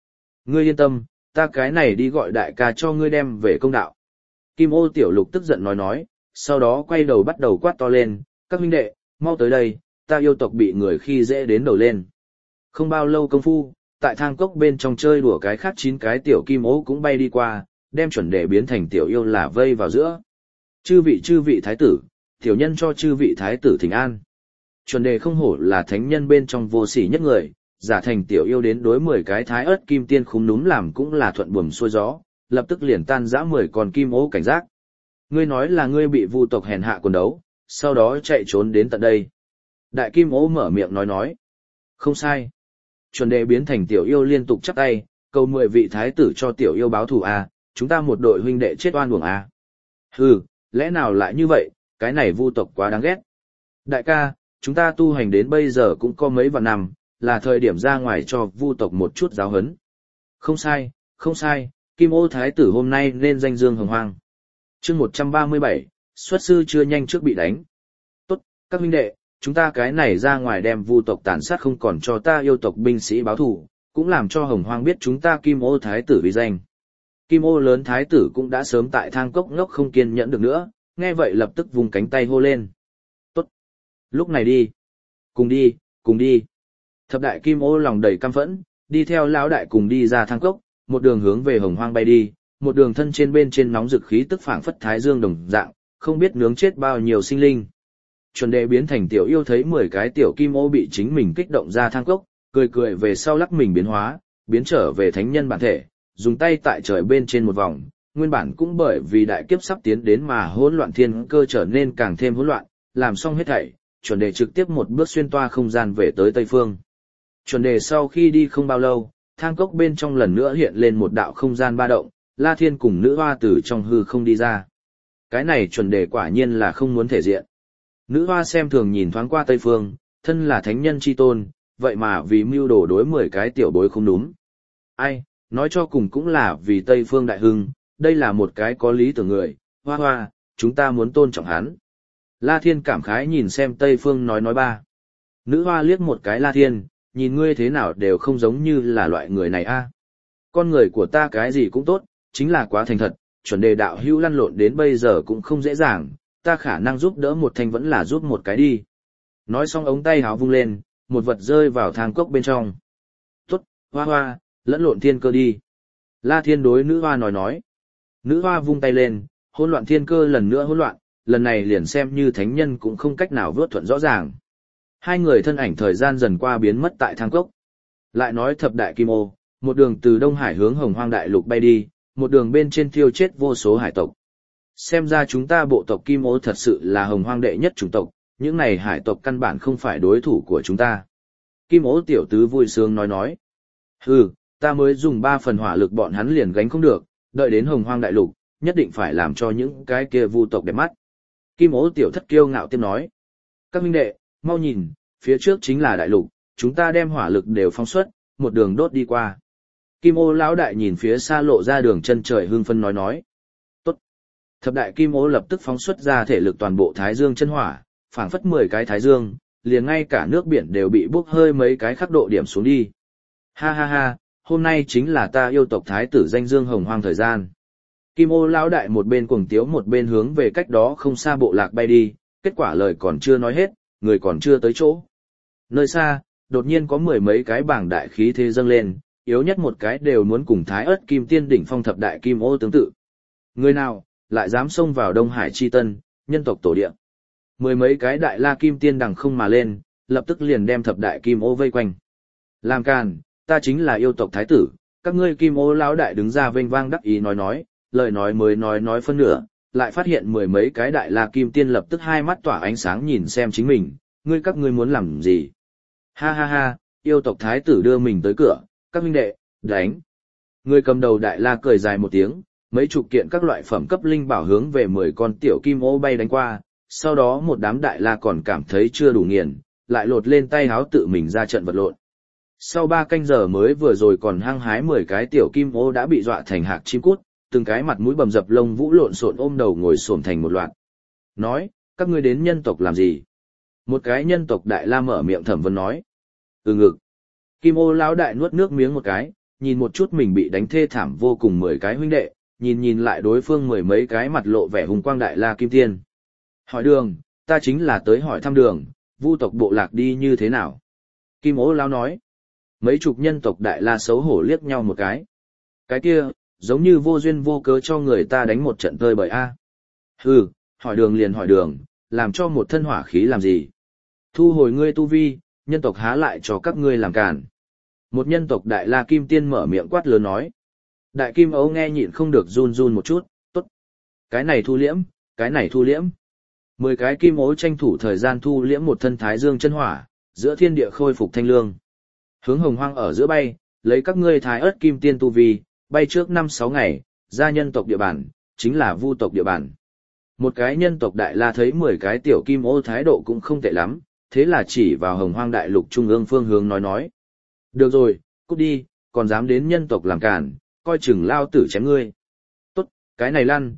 Ngươi yên tâm, ta cái này đi gọi đại ca cho ngươi đem về công đạo. Kim Ô Tiểu Lục tức giận nói, sau đó quay đầu bắt đầu quát to lên, các huynh đệ, mau tới đây, ta yêu tộc bị người khi dễ đến đầu lên. Không bao lâu công phu, tại thang cốc bên trong chơi đùa cái khác 9 cái tiểu kim ô cũng bay đi qua, đem chuẩn đề biến thành tiểu yêu là vây vào giữa. Chư vị thái tử, tiểu nhân cho chư vị thái tử thỉnh an. Chuẩn đề không hổ là thánh nhân bên trong vô sỉ nhất người, giả thành tiểu yêu đến đối 10 cái thái ớt kim tiên khúm núm làm cũng là thuận buồm xuôi gió, lập tức liền tan rã 10 con kim ô cảnh giác. Ngươi nói là ngươi bị vu tộc hèn hạ quần đấu, sau đó chạy trốn đến tận đây. Đại kim ô mở miệng nói. Không sai. Chuẩn đề biến thành tiểu yêu liên tục chắp tay, cầu 10 vị thái tử cho tiểu yêu báo thù a, chúng ta một đội huynh đệ chết oan uổng a. Hừ, lẽ nào lại như vậy, cái này vu tộc quá đáng ghét. Đại ca, chúng ta tu hành đến bây giờ cũng có mấy vạn năm, là thời điểm ra ngoài cho vu tộc một chút giáo huấn. Không sai, Kim Ô thái tử hôm nay nên danh dương hồng hoang. Chương 137, xuất sư chưa nhanh trước bị đánh. Tốt, các huynh đệ, chúng ta cái này ra ngoài đem vu tộc tàn sát không còn cho ta yêu tộc binh sĩ báo thù, cũng làm cho hồng hoang biết chúng ta Kim Ô thái tử uy danh. Kim Ô lớn thái tử cũng đã sớm tại thang cốc ngốc không kiên nhẫn được nữa, nghe vậy lập tức vùng cánh tay hô lên. Tốt, lúc này đi. Cùng đi. Thập đại Kim Ô lòng đầy căm phẫn, đi theo lão đại cùng đi ra thang cốc, một đường hướng về hồng hoang bay đi, một đường thân trên bên trên nóng rực khí tức phảng phất thái dương đồng dạng, không biết nướng chết bao nhiêu sinh linh. Chuẩn đề biến thành tiểu yêu thấy 10 cái tiểu kim ô bị chính mình kích động ra thang cốc, cười về sau lắc mình biến hóa, biến trở về thánh nhân bản thể, dùng tay tại trời bên trên một vòng, nguyên bản cũng bởi vì đại kiếp sắp tiến đến mà hỗn loạn thiên cơ trở nên càng thêm hỗn loạn, làm xong hết thảy, chuẩn đề trực tiếp một bước xuyên toa không gian về tới Tây Phương. Chuẩn đề sau khi đi không bao lâu, thang cốc bên trong lần nữa hiện lên một đạo không gian ba động, La Thiên cùng nữ hoa từ trong hư không đi ra. Cái này chuẩn đề quả nhiên là không muốn thể diện. Nữ hoa xem thường nhìn thoáng qua Tây Phương, thân là thánh nhân chi tôn, vậy mà vì mưu đồ đối 10 cái tiểu bối không đúng. Ai, nói cho cùng cũng là vì Tây Phương đại hưng, đây là một cái có lý tưởng người, hoa hoa, chúng ta muốn tôn trọng hắn. La Thiên cảm khái nhìn xem Tây Phương nói ba. Nữ hoa liếc một cái La Thiên, nhìn ngươi thế nào đều không giống như là loại người này a. Con người của ta cái gì cũng tốt, chính là quá thành thật, chuẩn đề đạo hữu lăn lộn đến bây giờ cũng không dễ dàng, ta khả năng giúp đỡ một thanh vẫn là giúp một cái đi. Nói xong ống tay háo vung lên, một vật rơi vào thang cốc bên trong. Tốt, hoa hoa, lẫn lộn thiên cơ đi. La Thiên đối nữ hoa nói. Nữ hoa vung tay lên, hỗn loạn thiên cơ lần nữa hỗn loạn, lần này liền xem như thánh nhân cũng không cách nào vớt thuận rõ ràng. Hai người thân ảnh thời gian dần qua biến mất tại thang cốc. Lại nói thập đại kim ô, một đường từ Đông Hải hướng Hồng Hoang đại lục bay đi, một đường bên trên thiêu chết vô số hải tộc. Xem ra chúng ta bộ tộc kim ô thật sự là Hồng Hoang đệ nhất chủng tộc, những này hải tộc căn bản không phải đối thủ của chúng ta. Kim ô tiểu tứ vui sướng nói. Hừ, ta mới dùng 3 phần hỏa lực bọn hắn liền gánh không được, đợi đến Hồng Hoang đại lục, nhất định phải làm cho những cái kia vu tộc đẹp mắt. Kim ô tiểu thất kiêu ngạo tiếp nói. Các huynh đệ, mau nhìn, phía trước chính là đại lục, chúng ta đem hỏa lực đều phóng xuất, một đường đốt đi qua. Kim ô lão đại nhìn phía xa lộ ra đường chân trời hưng phân nói. Tốt. Thập đại kim ô lập tức phóng xuất ra thể lực toàn bộ thái dương chân hỏa, phảng phất 10 cái thái dương, liền ngay cả nước biển đều bị bốc hơi mấy cái khắc độ điểm xuống đi. Ha, hôm nay chính là ta yêu tộc thái tử danh dương hồng hoang thời gian. Kim ô lão đại một bên cuồng tiếu một bên hướng về cách đó không xa bộ lạc bay đi, kết quả lời còn chưa nói hết, người còn chưa tới chỗ. Nơi xa, đột nhiên có 10 mấy cái bảng đại khí thế dâng lên, yếu nhất một cái đều muốn cùng thái ớt kim tiên đỉnh phong thập đại kim ô tương tự. Người nào, lại dám xông vào Đông Hải chi tân, nhân tộc tổ địa. 10 mấy cái đại la kim tiên đằng không mà lên, lập tức liền đem thập đại kim ô vây quanh. Làm càn, ta chính là yêu tộc thái tử, các ngươi kim ô lão đại đứng ra vênh vang đắc ý nói, lời nói mới nói phân nửa, lại phát hiện 10 mấy cái đại la kim tiên lập tức hai mắt tỏa ánh sáng nhìn xem chính mình, các ngươi muốn làm gì? Ha, yêu tộc thái tử đưa mình tới cửa, các huynh đệ, đánh. Người cầm đầu đại la cười dài một tiếng, mấy chục kiện các loại phẩm cấp linh bảo hướng về 10 con tiểu kim ô bay đánh qua, sau đó một đám đại la còn cảm thấy chưa đủ nghiền, lại lột lên tay háo tự mình ra trận vật lộn. Sau 3 canh giờ mới vừa rồi còn hăng hái 10 cái tiểu kim ô đã bị dọa thành hạc chim cút, từng cái mặt mũi bầm dập lông vũ lộn xộn ôm đầu ngồi xổm thành một loạt. Nói, các ngươi đến nhân tộc làm gì? Một cái nhân tộc đại la mở miệng thẩm vấn nói. Ngực. Kim ô lão đại nuốt nước miếng một cái, nhìn một chút mình bị đánh thê thảm vô cùng 10 cái huynh đệ, nhìn lại đối phương 10 mấy cái mặt lộ vẻ hùng quang đại la kim tiên. Hỏi đường, ta chính là tới hỏi thăm đường, vu tộc bộ lạc đi như thế nào? Kim Ô Lão nói. Mấy chục nhân tộc đại la xấu hổ liếc nhau một cái. Cái kia, giống như vô duyên vô cớ cho người ta đánh một trận tơi bời a. Hừ, hỏi đường liền hỏi đường, làm cho một thân hỏa khí làm gì? Thu hồi ngươi tu vi, nhân tộc há lại cho các ngươi làm cản. Một nhân tộc đại la kim tiên mở miệng quát lớn nói. Đại kim ấu nghe nhịn không được run run một chút, tốt. Cái này thu liễm, cái này thu liễm. 10 cái kim ấu tranh thủ thời gian thu liễm một thân thái dương chân hỏa, giữa thiên địa khôi phục thanh lương. Hướng hồng hoang ở giữa bay, lấy các ngươi thái ớt kim tiên tu vi, bay trước 5-6 ngày, ra nhân tộc địa bàn, chính là vu tộc địa bàn. Một cái nhân tộc đại la thấy 10 cái tiểu kim ô thái độ cũng không tệ lắm, thế là chỉ vào hồng hoang đại lục trung ương phương hướng nói. Được rồi, cút đi, còn dám đến nhân tộc làm cản, coi chừng lao tử chém ngươi. Tốt, cái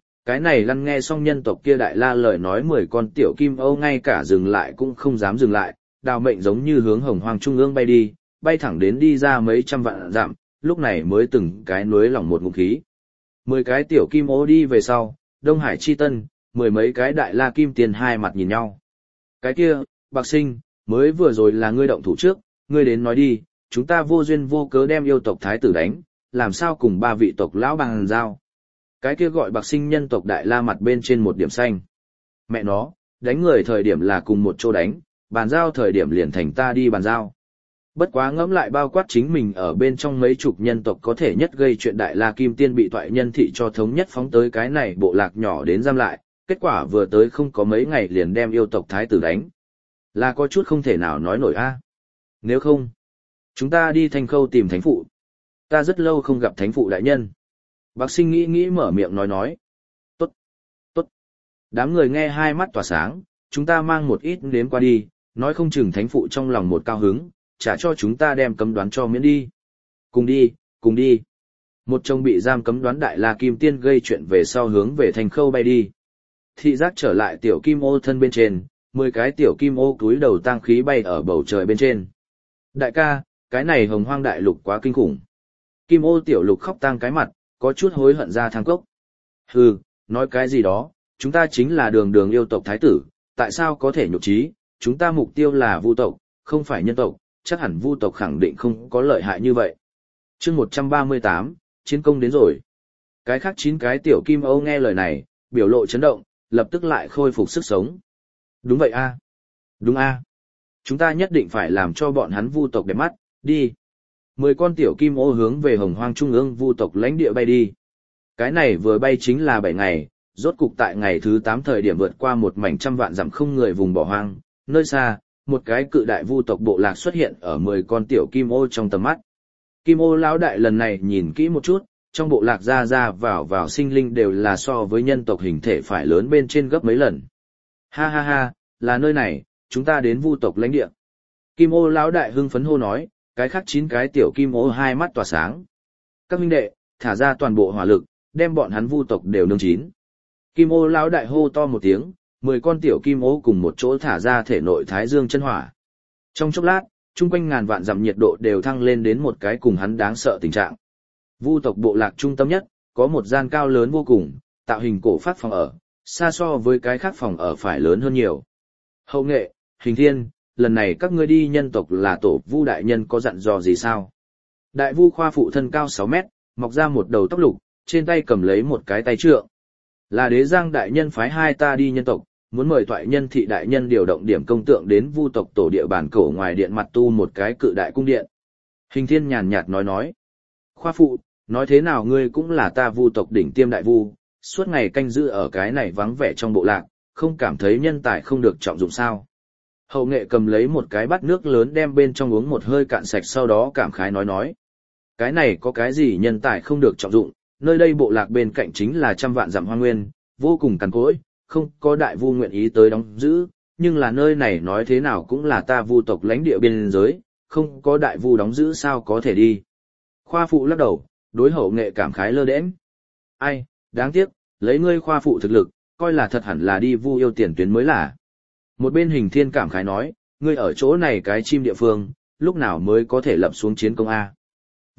này lăn nghe xong nhân tộc kia đại la lời nói 10 con tiểu kim ô ngay cả dừng lại cũng không dám dừng lại, đào mệnh giống như hướng hồng hoang trung ương bay đi, bay thẳng đến đi ra mấy trăm vạn dặm, lúc này mới từng cái nuối lỏng một ngụm khí. 10 cái tiểu kim ô đi về sau, Đông Hải Chi Tân, 10 mấy cái đại la kim tiền hai mặt nhìn nhau. Cái kia, Bạc Sinh, mới vừa rồi là ngươi động thủ trước, ngươi đến nói đi, chúng ta vô duyên vô cớ đem yêu tộc thái tử đánh, làm sao cùng 3 vị tộc lão bằng giao. Cái kia gọi Bạc Sinh nhân tộc đại la mặt bên trên một điểm xanh. Mẹ nó, đánh người thời điểm là cùng một chỗ đánh, bàn giao thời điểm liền thành ta đi bàn giao. Bất quá ngẫm lại bao quát chính mình ở bên trong mấy chục nhân tộc có thể nhất gây chuyện đại la kim tiên bị toại nhân thị cho thống nhất phóng tới cái này bộ lạc nhỏ đến giam lại, kết quả vừa tới không có mấy ngày liền đem yêu tộc thái tử đánh. Là có chút không thể nào nói nổi a. Nếu không, chúng ta đi Thanh Khâu tìm thánh phụ. Ta rất lâu không gặp thánh phụ đại nhân. Bác Sinh nghĩ mở miệng nói. Tốt, tốt. Đám người nghe hai mắt tỏa sáng, chúng ta mang một ít đến qua đi, nói không chừng thánh phụ trong lòng một cao hứng, trả cho chúng ta đem cấm đoán cho miễn đi. Cùng đi, cùng đi. Một chồng bị giam cấm đoán đại la kim tiên gây chuyện về sau hướng về Thanh Khâu bay đi. Thị giác trở lại tiểu kim ô thân bên trên, 10 cái tiểu kim ô túi đầu tang khí bay ở bầu trời bên trên. Đại ca, cái này hồng hoang đại lục quá kinh khủng. Kim ô tiểu lục khóc tang cái mặt, có chút hối hận ra thang cốc. Hừ, nói cái gì đó, chúng ta chính là đường yêu tộc thái tử, tại sao có thể nhục trí, chúng ta mục tiêu là vu tộc, không phải nhân tộc, chắc hẳn vu tộc khẳng định không có lợi hại như vậy. Chương 138, chiến công đến rồi. Cái khác 9 cái tiểu kim ô nghe lời này, biểu lộ chấn động, lập tức lại khôi phục sức sống. Đúng vậy a, đúng a, chúng ta nhất định phải làm cho bọn hắn vu tộc đẹp mắt, đi. 10 con tiểu kim ô hướng về hồng hoang trung ương vu tộc lãnh địa bay đi. Cái này vừa bay chính là 7 ngày, rốt cục tại ngày thứ 8 thời điểm vượt qua một mảnh trăm vạn dặm không người vùng bỏ hoang, nơi xa, một cái cự đại vu tộc bộ lạc xuất hiện ở 10 con tiểu kim ô trong tầm mắt. Kim ô lão đại lần này nhìn kỹ một chút, trong bộ lạc ra vào sinh linh đều là so với nhân tộc hình thể phải lớn bên trên gấp mấy lần. Ha ha ha, là nơi này, chúng ta đến vu tộc lãnh địa. Kim ô lão đại hưng phấn hô nói, cái khác 9 cái tiểu kim ô hai mắt tỏa sáng. Các huynh đệ, thả ra toàn bộ hỏa lực, đem bọn hắn vu tộc đều nướng chín. Kim ô lão đại hô to một tiếng, 10 con tiểu kim ô cùng một chỗ thả ra thể nội thái dương chân hỏa. Trong chốc lát, chung quanh ngàn vạn dặm nhiệt độ đều thăng lên đến một cái cùng hắn đáng sợ tình trạng. Vu tộc bộ lạc trung tâm nhất, có một gian cao lớn vô cùng, tạo hình cổ phác phòng ở, xa so với cái khác phòng ở phải lớn hơn nhiều. Hậu nghệ, Hình Thiên, lần này các ngươi đi nhân tộc là tổ Vu đại nhân có dặn dò gì sao? Đại Vu Khoa phụ thân cao 6 mét, mọc ra một đầu tóc lục, trên tay cầm lấy một cái tay trượng. Là Đế Giang đại nhân phái hai ta đi nhân tộc, muốn mời Toại Nhân Thị đại nhân điều động điểm công tượng đến Vu tộc tổ địa bàn cổ ngoài điện mặt tu một cái cự đại cung điện. Hình Thiên nhàn nhạt nói. Khoa phụ, nói thế nào ngươi cũng là ta Vu tộc đỉnh tiêm đại vu, suốt ngày canh giữ ở cái này vắng vẻ trong bộ lạc, không cảm thấy nhân tài không được trọng dụng sao? Hậu nghệ cầm lấy một cái bát nước lớn đem bên trong uống một hơi cạn sạch, sau đó cảm khái nói. Cái này có cái gì nhân tài không được trọng dụng, nơi đây bộ lạc bên cạnh chính là trăm vạn dặm hoang nguyên, vô cùng cằn cỗi, không có đại vu nguyện ý tới đóng giữ, nhưng là nơi này nói thế nào cũng là ta Vu tộc lãnh địa biên giới, không có đại vu đóng giữ sao có thể đi. Khoa phụ lắc đầu, đối hậu nghệ cảm khái lơ đễnh. Ai, đáng tiếc, lấy ngươi khoa phụ thực lực, coi là thật hẳn là đi Vu yêu tiền tuyến mới là. Một bên Hình Thiên cảm khái nói, ngươi ở chỗ này cái chim địa phương, lúc nào mới có thể lập xuống chiến công A.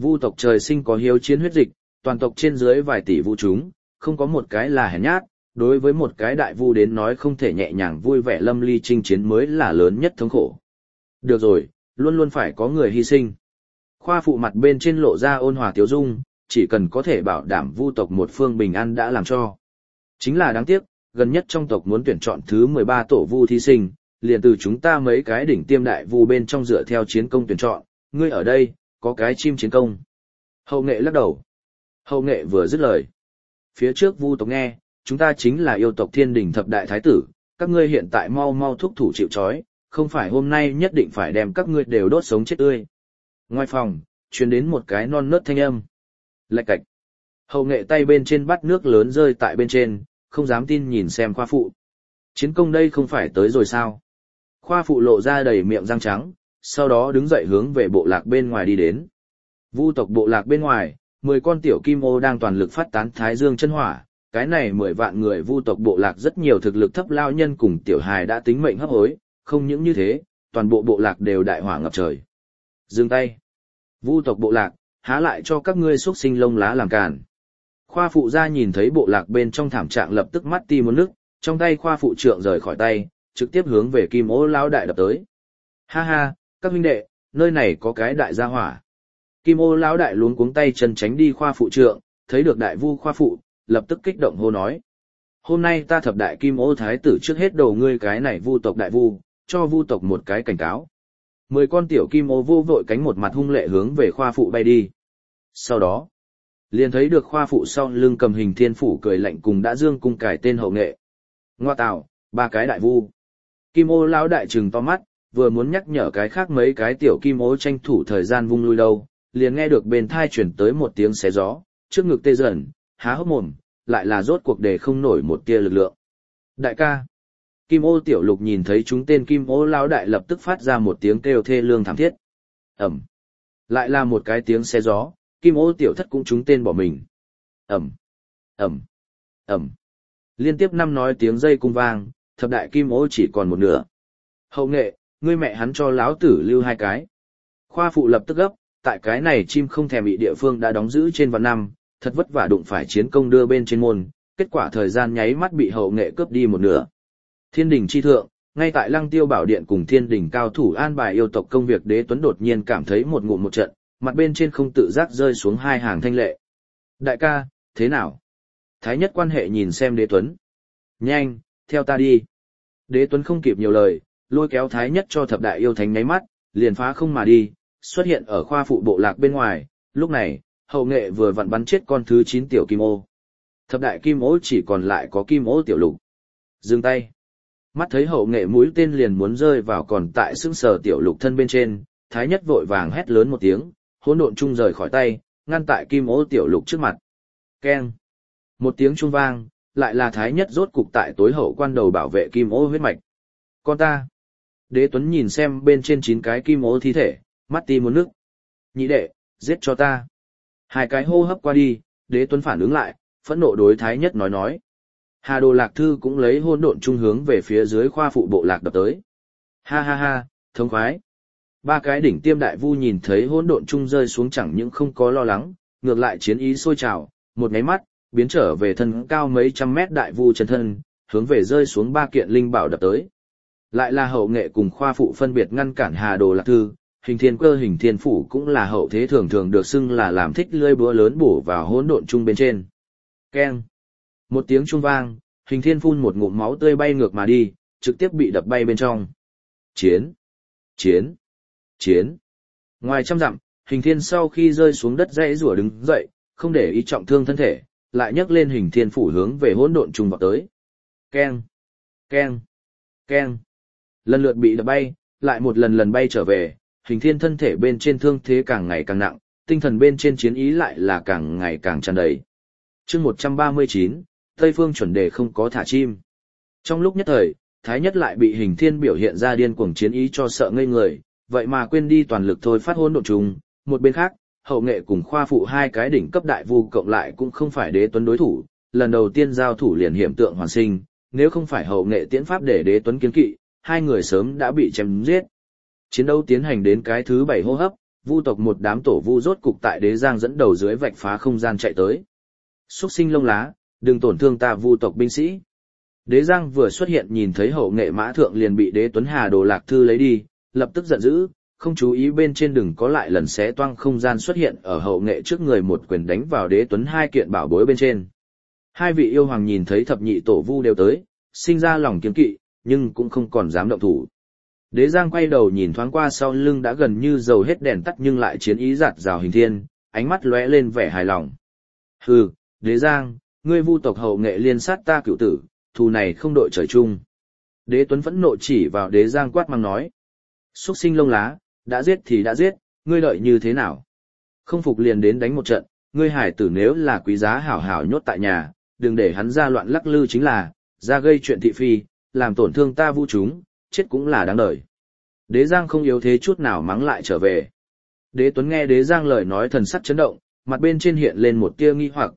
Vu tộc trời sinh có hiếu chiến huyết dịch, toàn tộc trên dưới vài tỷ vu chúng, không có một cái là hèn nhát, đối với một cái đại vu đến nói không thể nhẹ nhàng vui vẻ lâm ly chinh chiến mới là lớn nhất thống khổ. Được rồi, luôn luôn phải có người hy sinh. Khoa phụ mặt bên trên lộ ra ôn hòa tiếu dung, chỉ cần có thể bảo đảm vu tộc một phương bình an đã làm cho. Chính là đáng tiếc, gần nhất trong tộc muốn tuyển chọn thứ 13 tổ vu thí sinh, liền từ chúng ta mấy cái đỉnh tiêm đại vu bên trong dựa theo chiến công tuyển chọn, ngươi ở đây, có cái chim chiến công. Hậu nghệ lắc đầu. Hậu nghệ vừa dứt lời. Phía trước vu tộc nghe, chúng ta chính là yêu tộc thiên đình thập đại thái tử, các ngươi hiện tại mau mau thúc thủ chịu trói, không phải hôm nay nhất định phải đem các ngươi đều đốt sống chết tươi. Ngoài phòng, truyền đến một cái non nớt thanh âm. Lạch cạch. Hậu nghệ tay bên trên bát nước lớn rơi tại bên trên, không dám tin nhìn xem khoa phụ. Chiến công đây không phải tới rồi sao? Khoa phụ lộ ra đầy miệng răng trắng, sau đó đứng dậy hướng về bộ lạc bên ngoài đi đến. Vu tộc bộ lạc bên ngoài, 10 con tiểu kim ô đang toàn lực phát tán thái dương chân hỏa, cái này 10 vạn người vu tộc bộ lạc rất nhiều thực lực thấp lao nhân cùng tiểu hài đã tính mệnh hấp hối, không những như thế, toàn bộ bộ lạc đều đại hỏa ngập trời. Dừng tay. Vu tộc bộ lạc, há lại cho các ngươi xuất sinh lông lá làm càn. Khoa phụ gia nhìn thấy bộ lạc bên trong thảm trạng lập tức mắt ti muốn nước, trong tay khoa phụ trượng rời khỏi tay, trực tiếp hướng về kim ô lão đại đập tới. Ha ha, các huynh đệ, nơi này có cái đại gia hỏa. Kim ô lão đại luống cuống tay chân tránh đi khoa phụ trượng, thấy được đại vu khoa phụ, lập tức kích động hô nói. Hôm nay ta thập đại kim ô thái tử trước hết đầu ngươi cái này vu tộc đại vu, cho vu tộc một cái cảnh cáo. 10 con tiểu kim ô vô vội cánh một mặt hung lệ hướng về khoa phụ bay đi. Sau đó, liền thấy được khoa phụ sau lưng cầm hình thiên phủ cười lạnh cùng đã dương cung cải tên hậu nghệ. Ngoa tạo, 3 cái đại vu. Kim ô lão đại trừng to mắt, vừa muốn nhắc nhở cái khác mấy cái tiểu kim ô tranh thủ thời gian vung lui đâu, liền nghe được bên thai chuyển tới một tiếng xé gió, trước ngực tê dần, há hốc mồm, lại là rốt cuộc để không nổi một tia lực lượng. Đại ca. Kim ô tiểu lục nhìn thấy chúng tên kim ô lão đại lập tức phát ra một tiếng kêu thê lương thảm thiết. Ẩm. Lại là một cái tiếng xé gió, kim ô tiểu thất cũng trúng tên bỏ mình. Ẩm. Ẩm. Ẩm. Liên tiếp 5 nói tiếng dây cung vang, thập đại kim ô chỉ còn một nửa. Hậu nghệ, ngươi mẹ hắn cho lão tử lưu 2 cái. Khoa phụ lập tức gấp, tại cái này chim không thèm bị địa phương đã đóng giữ trên vạn năm, thật vất vả đụng phải chiến công đưa bên trên môn, kết quả thời gian nháy mắt bị hậu nghệ cướp đi một nửa. Thiên đình chi thượng, ngay tại Lăng Tiêu Bảo Điện cùng thiên đình cao thủ an bài yêu tộc công việc Đế Tuấn đột nhiên cảm thấy một ngụm một trận, mặt bên trên không tự giác rơi xuống 2 hàng thanh lệ. Đại ca, thế nào? Thái nhất quan hệ nhìn xem Đế Tuấn. Nhanh, theo ta đi. Đế Tuấn không kịp nhiều lời, lôi kéo Thái nhất cho thập đại yêu thánh nháy mắt, liền phá không mà đi, xuất hiện ở khoa phụ bộ lạc bên ngoài. Lúc này, hậu nghệ vừa vặn bắn chết con thứ 9 tiểu kim ô. Thập đại kim ô chỉ còn lại có kim ô tiểu lục. Dừng tay. Mắt thấy hậu nghệ mũi tên liền muốn rơi vào còn tại xương sờ tiểu lục thân bên trên, Thái nhất vội vàng hét lớn một tiếng, hỗn độn trung rời khỏi tay, ngăn tại kim ô tiểu lục trước mặt. Keng. Một tiếng trung vang, lại là Thái nhất rốt cục tại tối hậu quan đầu bảo vệ kim ô huyết mạch. Con ta. Đế Tuấn nhìn xem bên trên 9 cái kim ô thi thể, mắt ti muốn nước. Nhị đệ, giết cho ta. 2 cái hô hấp qua đi, Đế Tuấn phản ứng lại, phẫn nộ đối Thái nhất nói. Hà Đồ Lạc Thư cũng lấy hỗn độn trung hướng về phía dưới khoa phụ bộ lạc đập tới. Ha ha ha, thống khoái. 3 cái đỉnh tiêm đại vu nhìn thấy hỗn độn trung rơi xuống chẳng những không có lo lắng, ngược lại chiến ý sôi trào, một cái mắt, biến trở về thân cao mấy trăm mét đại vu chân thân, hướng về rơi xuống 3 kiện linh bảo đập tới. Lại là hậu nghệ cùng khoa phụ phân biệt ngăn cản Hà Đồ Lạc Thư, hình thiên cơ hình thiên phủ cũng là hậu thế thường thường được xưng là làm thích lưỡi búa lớn bổ vào hỗn độn trung bên trên. Keng. Một tiếng trung vang, hình thiên phun một ngụm máu tươi bay ngược mà đi, trực tiếp bị đập bay bên trong. Chiến! Chiến! Chiến! Ngoài trăm dặm, hình thiên sau khi rơi xuống đất dãy rủa đứng dậy, không để ý trọng thương thân thể, lại nhấc lên hình thiên phủ hướng về hỗn độn trùng vào tới. Keng! Keng! Keng! Lần lượt bị đập bay, lại một lần bay trở về, hình thiên thân thể bên trên thương thế càng ngày càng nặng, tinh thần bên trên chiến ý lại là càng ngày càng tràn đầy. Chương 139, Tây Phương chuẩn đề không có thả chim. Trong lúc nhất thời, Thái nhất lại bị hình thiên biểu hiện ra điên cuồng chiến ý cho sợ ngây người, vậy mà quên đi toàn lực thôi phát hỗn độn trùng. Một bên khác, hậu nghệ cùng khoa phụ 2 cái đỉnh cấp đại vu cộng lại cũng không phải Đế Tuấn đối thủ, lần đầu tiên giao thủ liền hiểm tượng hoàn sinh, nếu không phải hậu nghệ tiễn pháp để Đế Tuấn kiến kỵ, 2 người sớm đã bị chém giết. Chiến đấu tiến hành đến cái thứ 7 hô hấp, vu tộc một đám tổ vu rốt cục tại Đế Giang dẫn đầu dưới vạch phá không gian chạy tới. Xuất sinh lông lá, đừng tổn thương ta vu tộc binh sĩ. Đế Giang vừa xuất hiện nhìn thấy hậu nghệ mã thượng liền bị Đế Tuấn Hà đồ lạc thư lấy đi, lập tức giận dữ, không chú ý bên trên đừng có lại lần xé toang không gian xuất hiện ở hậu nghệ trước người một quyền đánh vào Đế Tuấn hai kiện bảo bối bên trên. Hai vị yêu hoàng nhìn thấy thập nhị tổ vu đều tới, sinh ra lòng kiêng kỵ, nhưng cũng không còn dám động thủ. Đế Giang quay đầu nhìn thoáng qua sau lưng đã gần như dầu hết đèn tắt nhưng lại chiến ý giạt rào hình thiên, ánh mắt lóe lên vẻ hài lòng. Hừ, Đế Giang, ngươi vu tộc hậu nghệ liên sát ta cửu tử, thù này không đội trời chung. Đế Tuấn phẫn nộ chỉ vào Đế Giang quát mang nói. Xuất sinh lông lá, đã giết thì đã giết, ngươi đợi như thế nào? Không phục liền đến đánh một trận, ngươi hải tử nếu là quý giá hảo hảo nhốt tại nhà, đừng để hắn ra loạn lắc lư chính là, ra gây chuyện thị phi, làm tổn thương ta vu chúng, chết cũng là đáng đời. Đế Giang không yếu thế chút nào mắng lại trở về. Đế Tuấn nghe Đế Giang lời nói thần sắc chấn động, mặt bên trên hiện lên một tia nghi hoặc,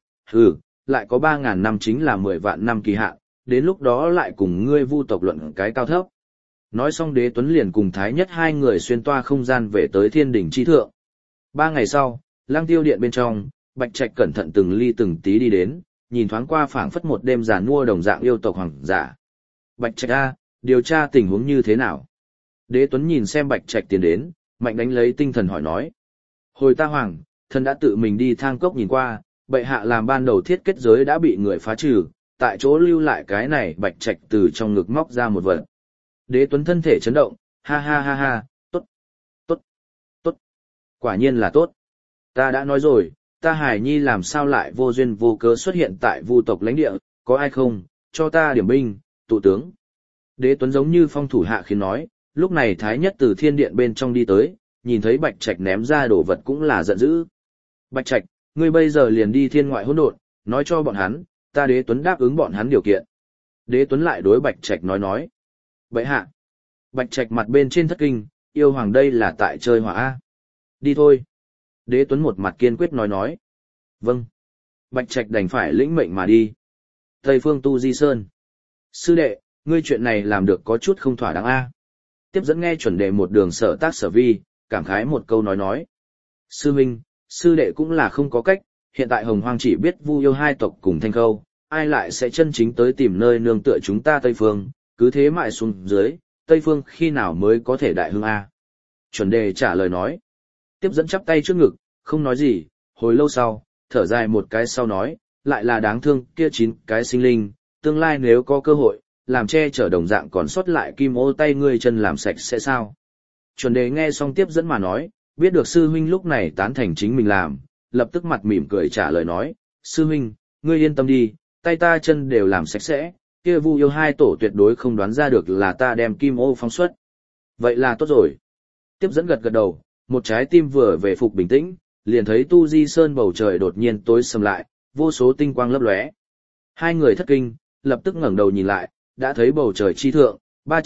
lại có 3.000 năm chính là 10 vạn năm kỳ hạn, đến lúc đó lại cùng ngươi vu tộc luận cái cao thấp. Nói xong Đế Tuấn liền cùng Thái Nhất hai người xuyên toa không gian về tới thiên đỉnh chi thượng. 3 ngày sau, Lang Tiêu Điện bên trong, Bạch Trạch cẩn thận từng ly từng tí đi đến, nhìn thoáng qua phảng phất một đêm giàn mua đồng dạng yêu tộc hoàng giả. Bạch Trạch A, điều tra tình huống như thế nào? Đế Tuấn nhìn xem Bạch Trạch tiến đến, mạnh đánh lấy tinh thần hỏi nói. Hồi ta hoàng, thần đã tự mình đi thang cốc nhìn qua, bệ hạ làm ban đầu thiết kết giới đã bị người phá trừ, tại chỗ lưu lại cái này Bạch Trạch từ trong ngực móc ra một vật. Đế Tuấn thân thể chấn động, ha ha ha ha, tốt, tốt, tốt, quả nhiên là tốt. Ta đã nói rồi, ta Hải Nhi làm sao lại vô duyên vô cớ xuất hiện tại vu tộc lãnh địa, có ai không, cho ta điểm binh, tụ tướng. Đế Tuấn giống như phong thủ hạ khiến nói, lúc này Thái Nhất từ thiên điện bên trong đi tới, nhìn thấy Bạch Trạch ném ra đồ vật cũng là giận dữ. Bạch Trạch, ngươi bây giờ liền đi thiên ngoại hỗn độn, nói cho bọn hắn, ta Đế Tuấn đáp ứng bọn hắn điều kiện. Đế Tuấn lại đối Bạch Trạch nói. Bệ hạ. Bạch Trạch mặt bên trên thất kinh, yêu hoàng đây là tại chơi hỏa A. Đi thôi. Đế Tuấn một mặt kiên quyết nói. Vâng. Bạch Trạch đành phải lĩnh mệnh mà đi. Tây phương Tu Di Sơn. Sư đệ, ngươi chuyện này làm được có chút không thỏa đáng A. Tiếp dẫn nghe chuẩn đề một đường sở tác sở vi, cảm khái một câu nói. Sư minh, sư đệ cũng là không có cách, hiện tại Hồng Hoang chỉ biết Vu yêu hai tộc cùng Thanh Khâu, ai lại sẽ chân chính tới tìm nơi nương tựa chúng ta Tây Phương, cứ thế mãi xuống dưới, Tây Phương khi nào mới có thể đại hưng A. Chuẩn đề trả lời nói. Tiếp dẫn chắp tay trước ngực, không nói gì, hồi lâu sau, thở dài một cái sau nói, lại là đáng thương kia 9 cái sinh linh, tương lai nếu có cơ hội, làm che chở đồng dạng còn sót lại kim ô tay ngươi chân làm sạch sẽ sao. Chuẩn đề nghe xong tiếp dẫn mà nói, biết được sư huynh lúc này tán thành chính mình làm, lập tức mặt mỉm cười trả lời nói, sư huynh, ngươi yên tâm đi, tay ta chân đều làm sạch sẽ, kia Vu yêu hai tổ tuyệt đối không đoán ra được là ta đem kim ô phóng xuất. Vậy là tốt rồi. Tiếp dẫn gật gật đầu, một trái tim vừa về phục bình tĩnh, liền thấy Tu Di Sơn bầu trời đột nhiên tối sầm lại, vô số tinh quang lấp lóe. Hai người thất kinh, lập tức ngẩng đầu nhìn lại, đã thấy bầu trời chi thượng,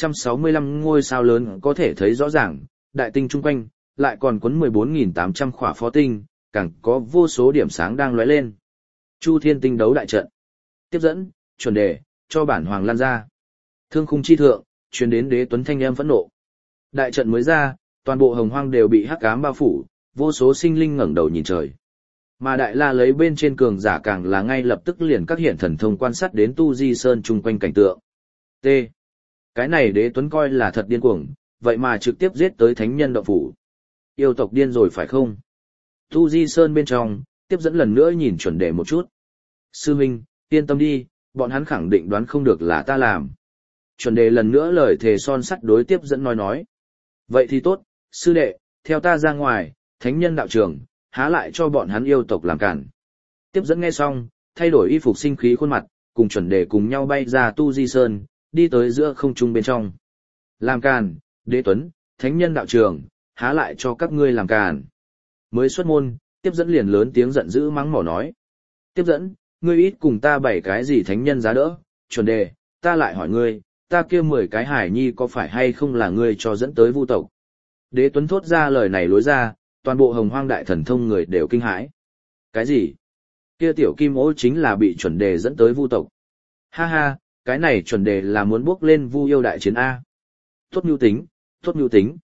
365 ngôi sao lớn có thể thấy rõ ràng, đại tinh chung quanh, lại còn quấn 14.800 khỏa phó tinh, càng có vô số điểm sáng đang lóe lên. Chu Thiên tinh đấu đại trận. Tiếp dẫn, chuẩn đề, cho bản hoàng lan ra. Thương khung chi thượng, truyền đến Đế Tuấn thanh âm phẫn nộ. Đại trận mới ra, toàn bộ Hồng Hoang đều bị hắc ám bao phủ, vô số sinh linh ngẩng đầu nhìn trời. Mà Đại La lấy bên trên cường giả càng là ngay lập tức liền các hiện thần thông quan sát đến Tu Di Sơn chung quanh cảnh tượng. T. Cái này Đế Tuấn coi là thật điên cuồng, vậy mà trực tiếp giết tới thánh nhân động phủ. Yêu tộc điên rồi phải không? Tu Di Sơn bên trong, tiếp dẫn lần nữa nhìn chuẩn đề một chút. Sư huynh, yên tâm đi, bọn hắn khẳng định đoán không được là ta làm. Chuẩn đề lần nữa lời thề son sắt đối tiếp dẫn nói. Vậy thì tốt, sư đệ, theo ta ra ngoài, thánh nhân đạo trường, há lại cho bọn hắn yêu tộc làm cản. Tiếp dẫn nghe xong, thay đổi y phục sinh khí khuôn mặt, cùng chuẩn đề cùng nhau bay ra Tu Di Sơn, đi tới giữa không trung bên trong. Làm càn, Đế Tuấn, thánh nhân đạo trường, há lại cho các ngươi làm càn. Mới xuất môn, tiếp dẫn liền lớn tiếng giận dữ mắng mỏ nói. Tiếp dẫn, ngươi ít cùng ta 7 cái gì thánh nhân giá đỡ, chuẩn đề, ta lại hỏi ngươi, ta kia 10 cái hải nhi có phải hay không là ngươi cho dẫn tới vu tộc. Đế Tuấn thốt ra lời này lối ra, toàn bộ Hồng Hoang đại thần thông người đều kinh hãi. Cái gì? Kia tiểu kim ô chính là bị chuẩn đề dẫn tới vu tộc. Ha ha, cái này chuẩn đề là muốn bước lên vu yêu đại chiến A. Tốt nhu tính, tốt nhu tính.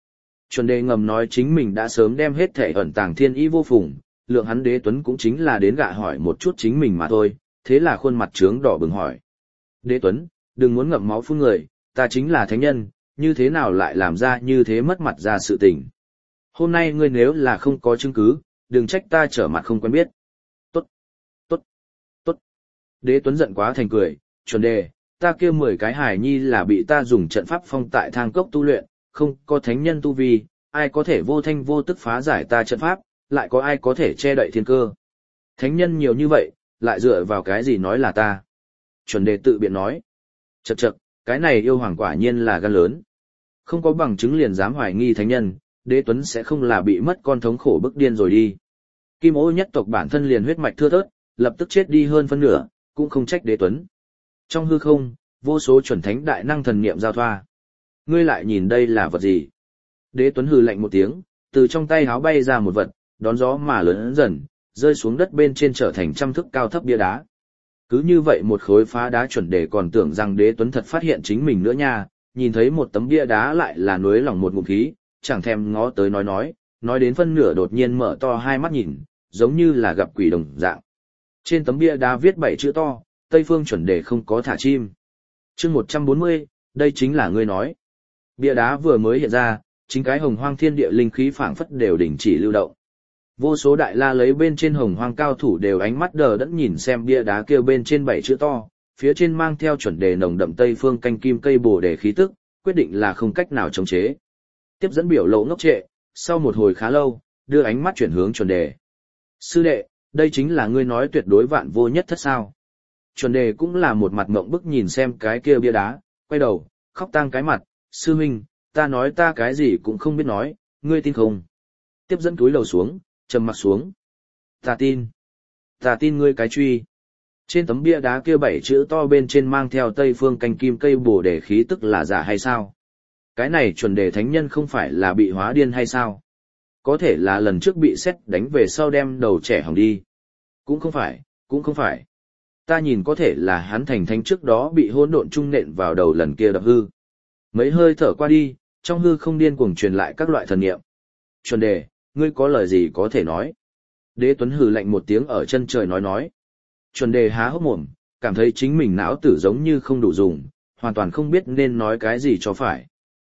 Chuẩn đề ngầm nói chính mình đã sớm đem hết thể ẩn tàng thiên ý vô phùng, lượng hắn Đế Tuấn cũng chính là đến gạ hỏi một chút chính mình mà thôi, thế là khuôn mặt trướng đỏ bừng hỏi. Đế Tuấn, đừng muốn ngậm máu phun người, ta chính là thánh nhân, như thế nào lại làm ra như thế mất mặt ra sự tình. Hôm nay ngươi nếu là không có chứng cứ, đừng trách ta trở mặt không quen biết. Tốt, tốt, tốt. Đế Tuấn giận quá thành cười, chuẩn đề, ta kia 10 cái hài nhi là bị ta dùng trận pháp phong tại thang cốc tu luyện, không có thánh nhân tu vi, ai có thể vô thanh vô tức phá giải ta trận pháp, lại có ai có thể che đậy thiên cơ. Thánh nhân nhiều như vậy, lại dựa vào cái gì nói là ta. Chuẩn đề tự biện nói. Chậc chậc, cái này yêu hoàng quả nhiên là gan lớn. Không có bằng chứng liền dám hoài nghi thánh nhân, Đế Tuấn sẽ không là bị mất con thống khổ bức điên rồi đi. Kim Ô nhất tộc bản thân liền huyết mạch thưa thớt, lập tức chết đi hơn phân nửa, cũng không trách Đế Tuấn. Trong hư không, vô số chuẩn thánh đại năng thần niệm giao thoa. Ngươi lại nhìn đây là vật gì? Đế Tuấn hừ lạnh một tiếng, từ trong tay háo bay ra một vật, đón gió mà lớn dần, rơi xuống đất bên trên trở thành trăm thước cao thấp bia đá. Cứ như vậy một khối phá đá chuẩn đề còn tưởng rằng Đế Tuấn thật phát hiện chính mình nữa nha, nhìn thấy một tấm bia đá lại là nuối lòng một ngụm khí, chẳng thèm ngó tới nói đến phân nửa đột nhiên mở to hai mắt nhìn, giống như là gặp quỷ đồng dạng. Trên tấm bia đá viết 7 chữ to, Tây Phương chuẩn đề không có thả chim. Chương 140, đây chính là ngươi nói. Bia đá vừa mới hiện ra, chính cái hồng hoang thiên địa linh khí phảng phất đều đình chỉ lưu động. Vô số đại la lấy bên trên hồng hoang cao thủ đều ánh mắt đờ đẫn nhìn xem bia đá kia bên trên 7 chữ to, phía trên mang theo chuẩn đề nồng đậm Tây Phương canh kim cây bồ đề khí tức, quyết định là không cách nào chống chế. Tiếp dẫn biểu lộ ngốc trệ, sau một hồi khá lâu, đưa ánh mắt chuyển hướng chuẩn đề. Sư đệ, đây chính là ngươi nói tuyệt đối vạn vô nhất thất sao. Chuẩn đề cũng là một mặt ngộng bức nhìn xem cái kia bia đá, quay đầu, khóc tang cái mặt, sư huynh, ta nói ta cái gì cũng không biết nói, ngươi tin không? Tiếp dẫn túi lầu xuống, trầm mặt xuống. Ta tin ngươi cái truy. Trên tấm bia đá kia 7 chữ to bên trên mang theo Tây Phương canh kim cây bồ đề khí tức là giả hay sao? Cái này chuẩn đề thánh nhân không phải là bị hóa điên hay sao? Có thể là lần trước bị sét đánh về sau đem đầu trẻ hỏng đi. Cũng không phải. Ta nhìn có thể là hắn thành thánh trước đó bị hỗn độn trung nện vào đầu lần kia đập hư. Mấy hơi thở qua đi, trong hư không điên cuồng truyền lại các loại thần niệm. Chuẩn đề, ngươi có lời gì có thể nói? Đế Tuấn hừ lạnh một tiếng ở chân trời nói. Chuẩn đề há hốc mồm, cảm thấy chính mình não tử giống như không đủ dùng, hoàn toàn không biết nên nói cái gì cho phải.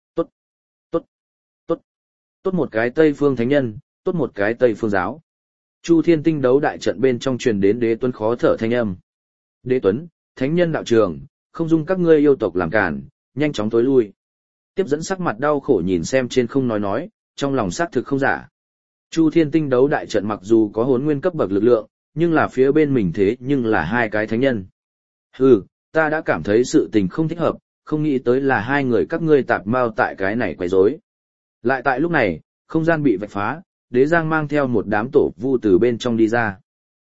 Tốt một cái Tây Phương thánh nhân, tốt một cái Tây Phương giáo. Chu Thiên Tinh đấu đại trận bên trong truyền đến Đế Tuấn khó thở thanh âm. Đế Tuấn, thánh nhân đạo trường, không dung các ngươi yêu tộc làm cản, nhanh chóng tối lui. Tiếp dẫn sắc mặt đau khổ nhìn xem trên không nói, trong lòng xác thực không giả. Chu Thiên Tinh đấu đại trận mặc dù có hồn nguyên cấp bậc lực lượng, nhưng là phía bên mình thế nhưng là hai cái thánh nhân. Hừ, ta đã cảm thấy sự tình không thích hợp, không nghĩ tới là hai người các ngươi tạp mau tại cái này quấy rối. Lại tại lúc này, không gian bị vạch phá, Đế Giang mang theo một đám tổ vu từ bên trong đi ra.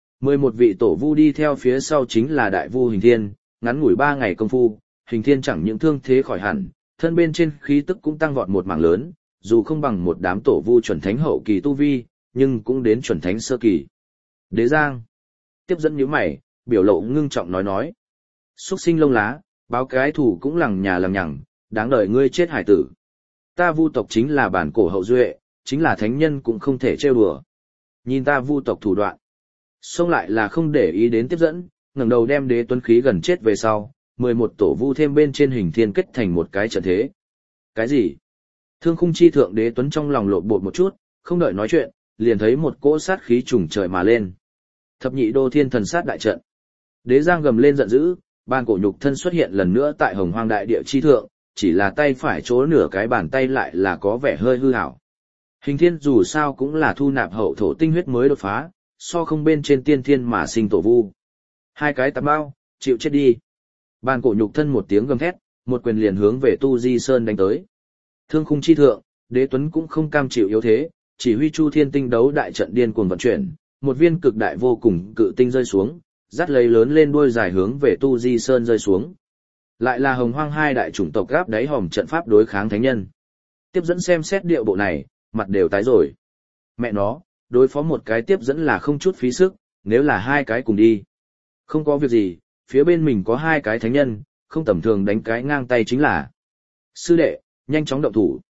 11 vị tổ vu đi theo phía sau chính là đại vu Hình Thiên, ngắn ngủi 3 ngày công phu, Hình Thiên chẳng những thương thế khỏi hẳn, thân bên trên khí tức cũng tăng vọt một mảng lớn, dù không bằng một đám tổ vu chuẩn thánh hậu kỳ tu vi, nhưng cũng đến chuẩn thánh sơ kỳ. Đế Giang tiếp dẫn nhíu mày, biểu lộ ngưng trọng nói. Xuất sinh lông lá, báo cái thủ cũng lằng nhà lằng nhằng, đáng đời ngươi chết hải tử. Ta vu tộc chính là bản cổ hậu duệ, chính là thánh nhân cũng không thể trêu đùa. Nhìn ta vu tộc thủ đoạn. Xông lại là không để ý đến tiếp dẫn, ngẩng đầu đem Đế Tuấn khí gần chết về sau, 11 tổ vu thêm bên trên Hình Thiên kết thành một cái trận thế. Cái gì? Thương khung chi thượng Đế Tuấn trong lòng lộn bột một chút, không đợi nói chuyện, liền thấy một cỗ sát khí trùng trời mà lên. Thập nhị đô thiên thần sát đại trận. Đế Giang gầm lên giận dữ, bàn cổ nhục thân xuất hiện lần nữa tại hồng hoang đại địa chi thượng, chỉ là tay phải chỗ nửa cái bàn tay lại là có vẻ hơi hư hảo. Hình Thiên dù sao cũng là thu nạp hậu thổ tinh huyết mới đột phá, so không bên trên tiên thiên mà sinh tổ vu. Hai cái tạp bao, chịu chết đi. Bàn cổ nhục thân một tiếng gầm thét, một quyền liền hướng về Tu Di Sơn đánh tới. Thương khung chi thượng, Đế Tuấn cũng không cam chịu yếu thế, chỉ huy Chu Thiên Tinh đấu đại trận điên cuồng vận chuyển, một viên cực đại vô cùng cự tinh rơi xuống, dắt lấy lớn lên đuôi dài hướng về Tu Di Sơn rơi xuống. Lại là hồng hoang hai đại chủng tộc gáp đáy hòm trận pháp đối kháng thánh nhân. Tiếp dẫn xem xét điệu bộ này, mặt đều tái rồi. Mẹ nó, đối phó một cái tiếp dẫn là không chút phí sức, nếu là hai cái cùng đi. Không có việc gì, phía bên mình có hai cái thánh nhân, không tầm thường đánh cái ngang tay chính là. Sư đệ, nhanh chóng động thủ.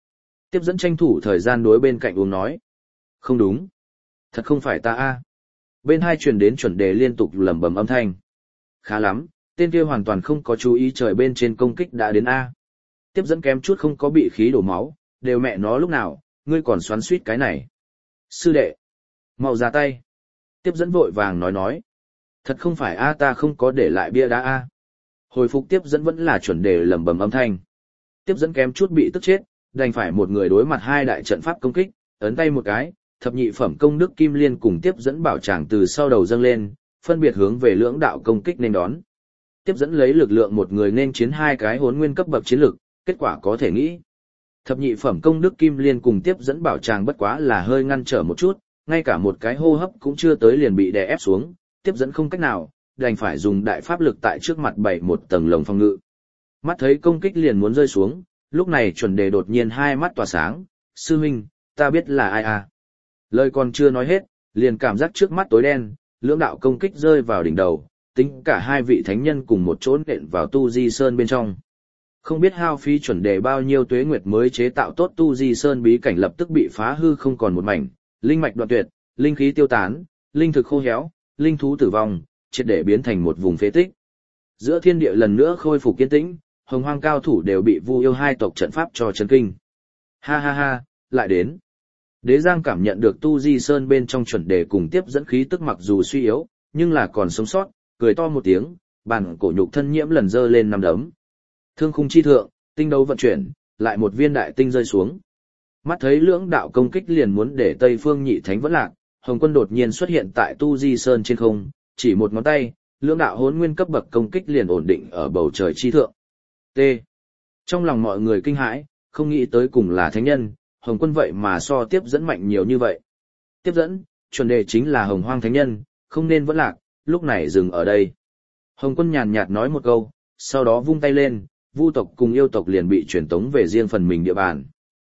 Tiếp dẫn tranh thủ thời gian đối bên cạnh uống nói. Không đúng. Thật không phải ta a. Bên hai truyền đến chuẩn đề liên tục lẩm bẩm âm thanh. Khá lắm, tên kia hoàn toàn không có chú ý trời bên trên công kích đã đến a. Tiếp dẫn kém chút không có bị khí đổ máu, đều mẹ nó lúc nào, ngươi còn xoắn suýt cái này. Sư đệ, mau ra tay. Tiếp dẫn vội vàng nói. Thật không phải a, ta không có để lại bia đá a. Hồi phục tiếp dẫn vẫn là chuẩn đề lẩm bẩm âm thanh. Tiếp dẫn kém chút bị tức chết, đành phải một người đối mặt hai đại trận pháp công kích, ấn tay một cái, thập nhị phẩm công đức kim liên cùng tiếp dẫn bảo tràng từ sau đầu dâng lên, phân biệt hướng về lưỡng đạo công kích nên đón. Tiếp dẫn lấy lực lượng một người nên chiến hai cái hỗn nguyên cấp bậc chiến lực, kết quả có thể nghĩ. Thập nhị phẩm công đức kim liên cùng tiếp dẫn bảo tràng bất quá là hơi ngăn trở một chút, ngay cả một cái hô hấp cũng chưa tới liền bị đè ép xuống, tiếp dẫn không cách nào, đành phải dùng đại pháp lực tại trước mặt bày một tầng lồng phòng ngự. Mắt thấy công kích liền muốn rơi xuống, lúc này chuẩn đề đột nhiên hai mắt tỏa sáng, sư huynh, ta biết là ai à. Lời còn chưa nói hết, liền cảm giác trước mắt tối đen, lưỡng đạo công kích rơi vào đỉnh đầu, tính cả hai vị thánh nhân cùng một chỗ nện vào tu di sơn bên trong. Không biết hao phí chuẩn đề bao nhiêu tuế nguyệt mới chế tạo tốt tu di sơn bí cảnh lập tức bị phá hư không còn một mảnh, linh mạch đoạn tuyệt, linh khí tiêu tán, linh thực khô héo, linh thú tử vong, triệt để biến thành một vùng phế tích. Giữa thiên địa lần nữa khôi phục kiên tĩnh, hồng hoang cao thủ đều bị Vu Yêu hai tộc trận pháp cho chấn kinh. Ha ha ha, lại đến. Đế Giang cảm nhận được tu di sơn bên trong chuẩn đề cùng tiếp dẫn khí tức mặc dù suy yếu, nhưng là còn sống sót, cười to một tiếng, bản cổ nhục thân nhiễm lần dơ lên năm đấm. Thương khung chi thượng, tinh đấu vận chuyển, lại một viên đại tinh rơi xuống. Mắt thấy lưỡng đạo công kích liền muốn để Tây Phương Nhị Thánh vẫn lạc, Hồng Quân đột nhiên xuất hiện tại tu di sơn trên không, chỉ một ngón tay, lưỡng đạo hỗn nguyên cấp bậc công kích liền ổn định ở bầu trời chi thượng. T. Trong lòng mọi người kinh hãi, không nghĩ tới cùng là thánh nhân, Hồng Quân vậy mà so tiếp dẫn mạnh nhiều như vậy. Tiếp dẫn, chuẩn đề chính là Hồng Hoang thánh nhân, không nên vẫn lạc, lúc này dừng ở đây. Hồng Quân nhàn nhạt nói một câu, sau đó vung tay lên, Vu tộc cùng yêu tộc liền bị truyền tống về riêng phần mình địa bàn.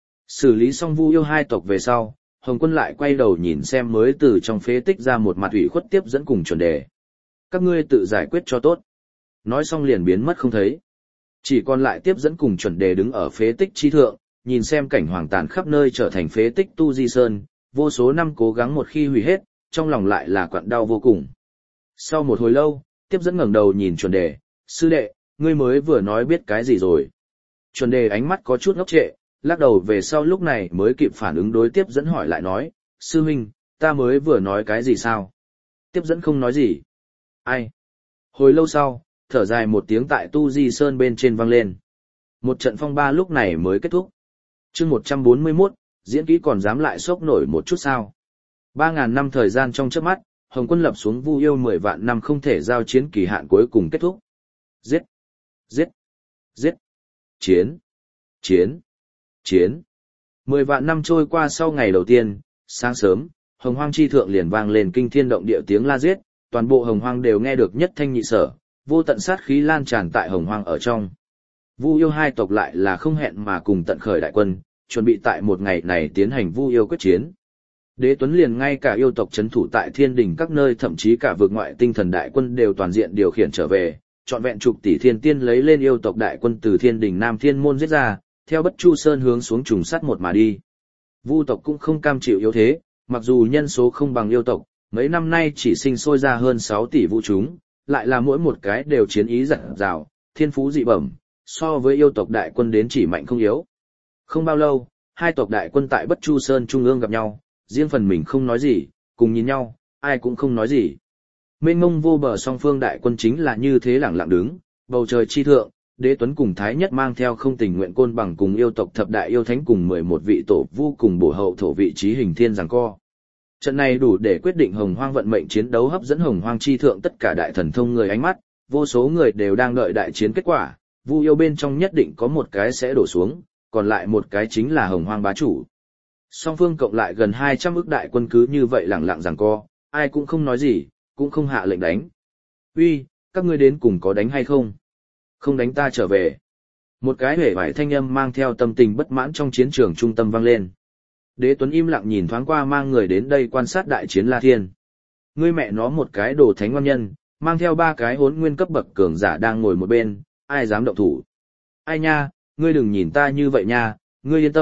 Xử lý xong Vu yêu hai tộc về sau, Hồng Quân lại quay đầu nhìn xem mới từ trong phế tích ra một mặt ủy khuất tiếp dẫn cùng chuẩn đề. Các ngươi tự giải quyết cho tốt. Nói xong liền biến mất không thấy. Chỉ còn lại tiếp dẫn cùng chuẩn đề đứng ở phế tích chi thượng, nhìn xem cảnh hoàng tàn khắp nơi trở thành phế tích tu di sơn, vô số năm cố gắng một khi hủy hết, trong lòng lại là quặn đau vô cùng. Sau một hồi lâu, tiếp dẫn ngẩng đầu nhìn chuẩn đề, sư đệ, ngươi mới vừa nói biết cái gì rồi. Chuẩn đề ánh mắt có chút ngốc trệ, lắc đầu về sau lúc này mới kịp phản ứng đối tiếp dẫn hỏi lại nói, sư huynh, ta mới vừa nói cái gì sao? Tiếp dẫn không nói gì. Ai? Hồi lâu sau, thở dài một tiếng tại tu di sơn bên trên vang lên. Một trận phong ba lúc này mới kết thúc. Chương 141, diễn kỹ còn dám lại sốc nổi một chút sao? 3.000 năm thời gian trong chớp mắt, Hồng Quân lập xuống Vu yêu 10 vạn năm không thể giao chiến kỳ hạn cuối cùng kết thúc. Giết! Giết! Giết! Chiến! Chiến! Chiến! 10 vạn năm trôi qua sau ngày đầu tiên, sáng sớm, Hồng Hoang chi thượng liền vang lên kinh thiên động địa tiếng la giết, toàn bộ Hồng Hoang đều nghe được nhất thanh nhị sở, vô tận sát khí lan tràn tại Hồng Hoang ở trong. Vu yêu hai tộc lại là không hẹn mà cùng tận khởi đại quân, chuẩn bị tại một ngày này tiến hành Vu yêu quyết chiến. Đế Tuấn liền ngay cả yêu tộc trấn thủ tại thiên đình các nơi thậm chí cả vực ngoại tinh thần đại quân đều toàn diện điều khiển trở về, trọn vẹn chục tỷ thiên tiên lấy lên yêu tộc đại quân từ thiên đình Nam Thiên Môn giết ra, theo Bất Chu Sơn hướng xuống trùng sắt một mà đi. Vu tộc cũng không cam chịu yếu thế, mặc dù nhân số không bằng yêu tộc, mấy năm nay chỉ sinh sôi ra hơn 6 tỷ vũ chúng, lại là mỗi một cái đều chiến ý dặn dào, thiên phú dị bẩm, so với yêu tộc đại quân đến chỉ mạnh không yếu. Không bao lâu, hai tộc đại quân tại Bất Chu Sơn trung ương gặp nhau, riêng phần mình không nói gì, cùng nhìn nhau, ai cũng không nói gì. Mênh mông vô bờ song phương đại quân chính là như thế lẳng lặng đứng, bầu trời chi thượng, Đế Tuấn cùng Thái Nhất mang theo không tình nguyện côn bằng cùng yêu tộc thập đại yêu thánh cùng 11 vị tổ vu cùng bổ hậu thổ vị trí hình thiên giằng co. Trận này đủ để quyết định Hồng Hoang vận mệnh chiến đấu hấp dẫn Hồng Hoang chi thượng tất cả đại thần thông người ánh mắt, vô số người đều đang đợi đại chiến kết quả, Vu yêu bên trong nhất định có một cái sẽ đổ xuống, còn lại một cái chính là Hồng Hoang bá chủ. Song phương cộng lại gần 200 ức đại quân cứ như vậy lẳng lặng giằng co, ai cũng không nói gì, cũng không hạ lệnh đánh. Uy, các ngươi đến cùng có đánh hay không? Không đánh ta trở về. Một cái hể vải thanh âm mang theo tâm tình bất mãn trong chiến trường trung tâm vang lên. Đế Tuấn im lặng nhìn thoáng qua mang người đến đây quan sát đại chiến La Thiên. Ngươi mẹ nó một cái đồ thánh ngoan nhân, mang theo 3 cái hỗn nguyên cấp bậc cường giả đang ngồi một bên, ai dám động thủ? Ai nha, ngươi đừng nhìn ta như vậy nha, ngươi yên tâm,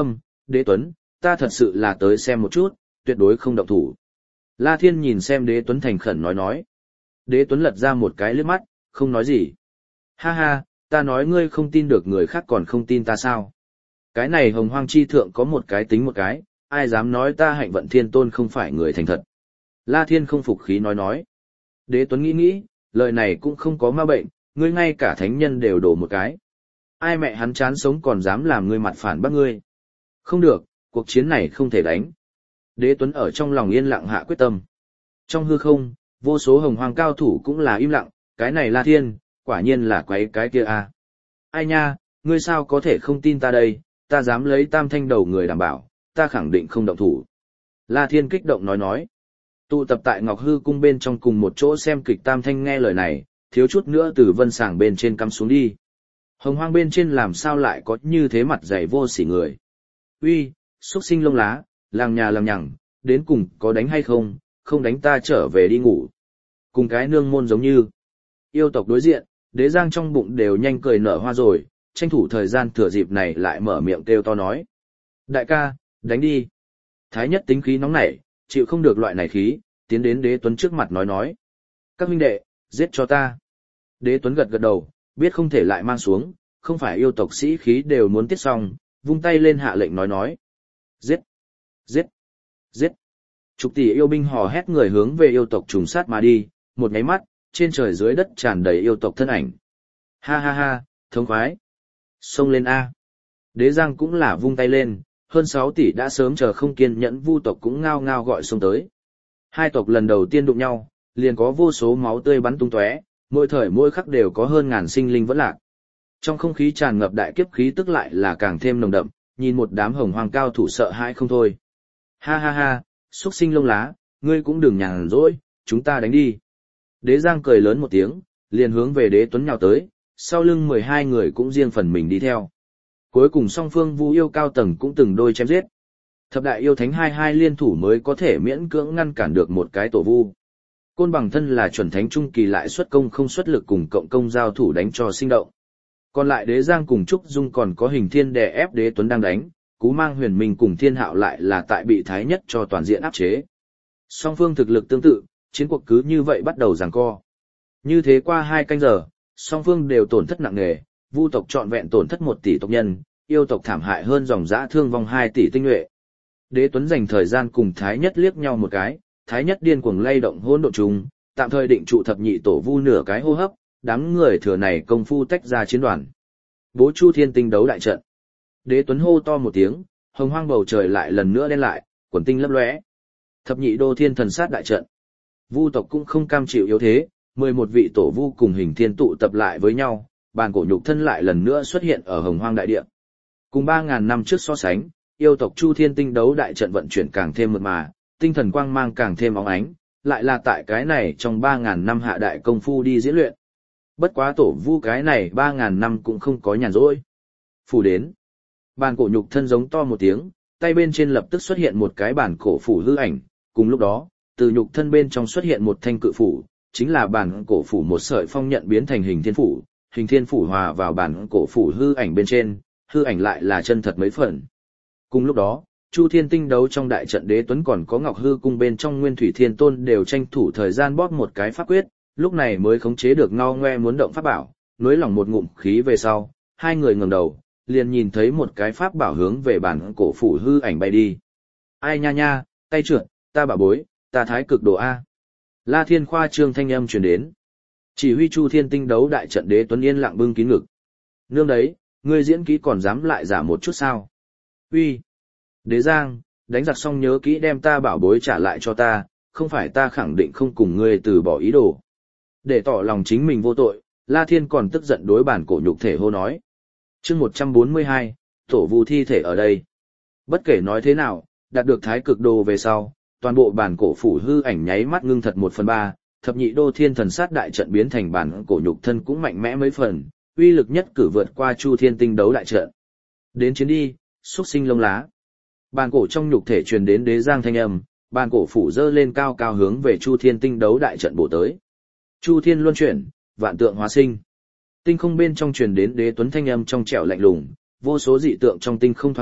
Đế Tuấn, ta thật sự là tới xem một chút, tuyệt đối không động thủ. La Thiên nhìn xem Đế Tuấn thành khẩn nói. Đế Tuấn lật ra một cái liếc mắt, không nói gì. Ha ha, ta nói ngươi không tin được người khác còn không tin ta sao? Cái này hồng hoang chi thượng có một cái tính một cái, ai dám nói ta hạnh vận thiên tôn không phải người thành thật. La Thiên không phục khí nói. Đế Tuấn nghĩ, lời này cũng không có ma bệnh, ngươi ngay cả thánh nhân đều đổ một cái. Ai mẹ hắn chán sống còn dám làm ngươi mặt phản bác ngươi. Không được, cuộc chiến này không thể đánh. Đế Tuấn ở trong lòng yên lặng hạ quyết tâm. Trong hư không, vô số hồng hoang cao thủ cũng là im lặng, cái này La Thiên, quả nhiên là quấy cái kia à. Ai nha, ngươi sao có thể không tin ta đây, ta dám lấy tam thanh đầu người đảm bảo, ta khẳng định không động thủ. La Thiên kích động nói. Tụ tập tại Ngọc Hư cung bên trong cùng một chỗ xem kịch tam thanh nghe lời này, thiếu chút nữa từ vân sàng bên trên cắm xuống đi. Hồng hoang bên trên làm sao lại có như thế mặt dày vô sỉ người. Uy, xuất sinh lông lá, làng nhà làng nhằng, đến cùng có đánh hay không, không đánh ta trở về đi ngủ. Cùng cái nương môn giống như. Yêu tộc đối diện, Đế Giang trong bụng đều nhanh cười nở hoa rồi, tranh thủ thời gian thừa dịp này lại mở miệng kêu to nói. Đại ca, đánh đi. Thái nhất tính khí nóng nảy, chịu không được loại này khí, tiến đến Đế Tuấn trước mặt nói. Các huynh đệ, giết cho ta. Đế Tuấn gật gật đầu, biết không thể lại mang xuống, không phải yêu tộc sĩ khí đều muốn tiết xong, vung tay lên hạ lệnh nói. Giết! Giết! Giết! Chục tỷ yêu binh hò hét người hướng về yêu tộc trùng sát mà đi, một nháy mắt, trên trời dưới đất tràn đầy yêu tộc thân ảnh. Ha ha ha, thống khoái! Xông lên A! Đế Giang cũng là vung tay lên, hơn 6 tỷ đã sớm chờ không kiên nhẫn vu tộc cũng ngao ngao gọi xông tới. Hai tộc lần đầu tiên đụng nhau, liền có vô số máu tươi bắn tung tóe, mỗi thời mỗi khắc đều có hơn ngàn sinh linh vẫn lạc. Trong không khí tràn ngập đại kiếp khí tức lại là càng thêm nồng đậm, nhìn một đám hồng hoang cao thủ sợ hãi không thôi. Ha ha ha, xuất sinh lông lá, ngươi cũng đừng nhàn rỗi, chúng ta đánh đi. Đế Giang cười lớn một tiếng, liền hướng về Đế Tuấn nhào tới, sau lưng 12 người cũng riêng phần mình đi theo. Cuối cùng song phương vu yêu cao tầng cũng từng đôi chém giết. Thập đại yêu thánh 22 liên thủ mới có thể miễn cưỡng ngăn cản được một cái tổ vu. Côn Bằng thân là chuẩn thánh trung kỳ lại xuất công không xuất lực cùng cộng công giao thủ đánh cho sinh động. Còn lại Đế Giang cùng Trúc Dung còn có Hình Thiên đè ép Đế Tuấn đang đánh, Cú Mang Huyền Minh cùng Thiên Hạo lại là tại bị Thái Nhất cho toàn diện áp chế. Song phương thực lực tương tự, chiến cuộc cứ như vậy bắt đầu giằng co. Như thế qua 2 canh giờ, song phương đều tổn thất nặng nề, vu tộc trọn vẹn tổn thất 1 tỷ tộc nhân, yêu tộc thảm hại hơn dòng dã thương vong 2 tỷ tinh nhuệ. Đế Tuấn dành thời gian cùng Thái Nhất liếc nhau một cái, Thái Nhất điên cuồng lay động hỗn độn trùng, tạm thời định trụ thập nhị tổ vu nửa cái hô hấp, đám người thừa này công phu tách ra chiến đoàn. Bố Chu Thiên Tinh đấu đại trận. Đế Tuấn hô to một tiếng, hồng hoang bầu trời lại lần nữa đen lại, quần tinh lấp lóe. Thập nhị đô thiên thần sát đại trận. Vu tộc cũng không cam chịu yếu thế, 11 vị tổ vu cùng Hình Thiên tụ tập lại với nhau, bàn cổ nhục thân lại lần nữa xuất hiện ở hồng hoang đại địa. Cùng 3000 năm trước so sánh, yêu tộc Chu Thiên Tinh đấu đại trận vận chuyển càng thêm mượt mà, tinh thần quang mang càng thêm óng ánh, lại là tại cái này trong 3000 năm hạ đại công phu đi diễn luyện. Bất quá tổ vu cái này 3000 năm cũng không có nhàn rỗi. Phủ đến. Bàn cổ nhục thân giống to một tiếng, tay bên trên lập tức xuất hiện một cái bản cổ phủ hư ảnh, cùng lúc đó, từ nhục thân bên trong xuất hiện một thanh cự phủ, chính là bản cổ phủ một sợi phong nhận biến thành hình thiên phủ hòa vào bản cổ phủ hư ảnh bên trên, hư ảnh lại là chân thật mấy phần. Cùng lúc đó, Chu Thiên Tinh đấu trong đại trận Đế Tuấn còn có Ngọc Hư cung bên trong Nguyên Thủy Thiên Tôn đều tranh thủ thời gian bóp một cái pháp quyết, lúc này mới khống chế được ngao ngoe muốn động pháp bảo, nối lỏng một ngụm khí về sau, hai người ngẩng đầu, liền nhìn thấy một cái pháp bảo hướng về bản cổ phủ hư ảnh bay đi. Ai nha nha, tay trượt, ta bảo bối, ta thái cực độ A. La Thiên khoa trương thanh âm truyền đến. Chỉ huy Chu Thiên Tinh đấu đại trận Đế Tuấn yên lặng bưng kín ngực. Nương đấy, ngươi diễn kỹ còn dám lại giả một chút sao? Uy, Đế Giang, đánh giặc xong nhớ kỹ đem ta bảo bối trả lại cho ta, không phải ta khẳng định không cùng ngươi từ bỏ ý đồ. Để tỏ lòng chính mình vô tội, La Thiên còn tức giận đối bản cổ nhục thể hô nói. Chương 142, tổ vu thi thể ở đây. Bất kể nói thế nào, đạt được thái cực đồ về sau, toàn bộ bản cổ phủ hư ảnh nháy mắt ngưng thật 1/3, thập nhị đô thiên thần sát đại trận biến thành bản cổ nhục thân cũng mạnh mẽ mấy phần, uy lực nhất cử vượt qua Chu Thiên Tinh đấu đại trận. Đến chiến đi, xuất sinh lông lá. Bản cổ trong nhục thể truyền đến Đế Giang thanh âm, bản cổ phủ dơ lên cao cao hướng về Chu Thiên Tinh đấu đại trận bổ tới. Chu Thiên luân chuyển, vạn tượng hóa sinh. Tinh không bên trong truyền đến Đế Tuấn thanh âm trong trẻo lạnh lùng, vô số dị tượng trong tinh không thoáng hiện,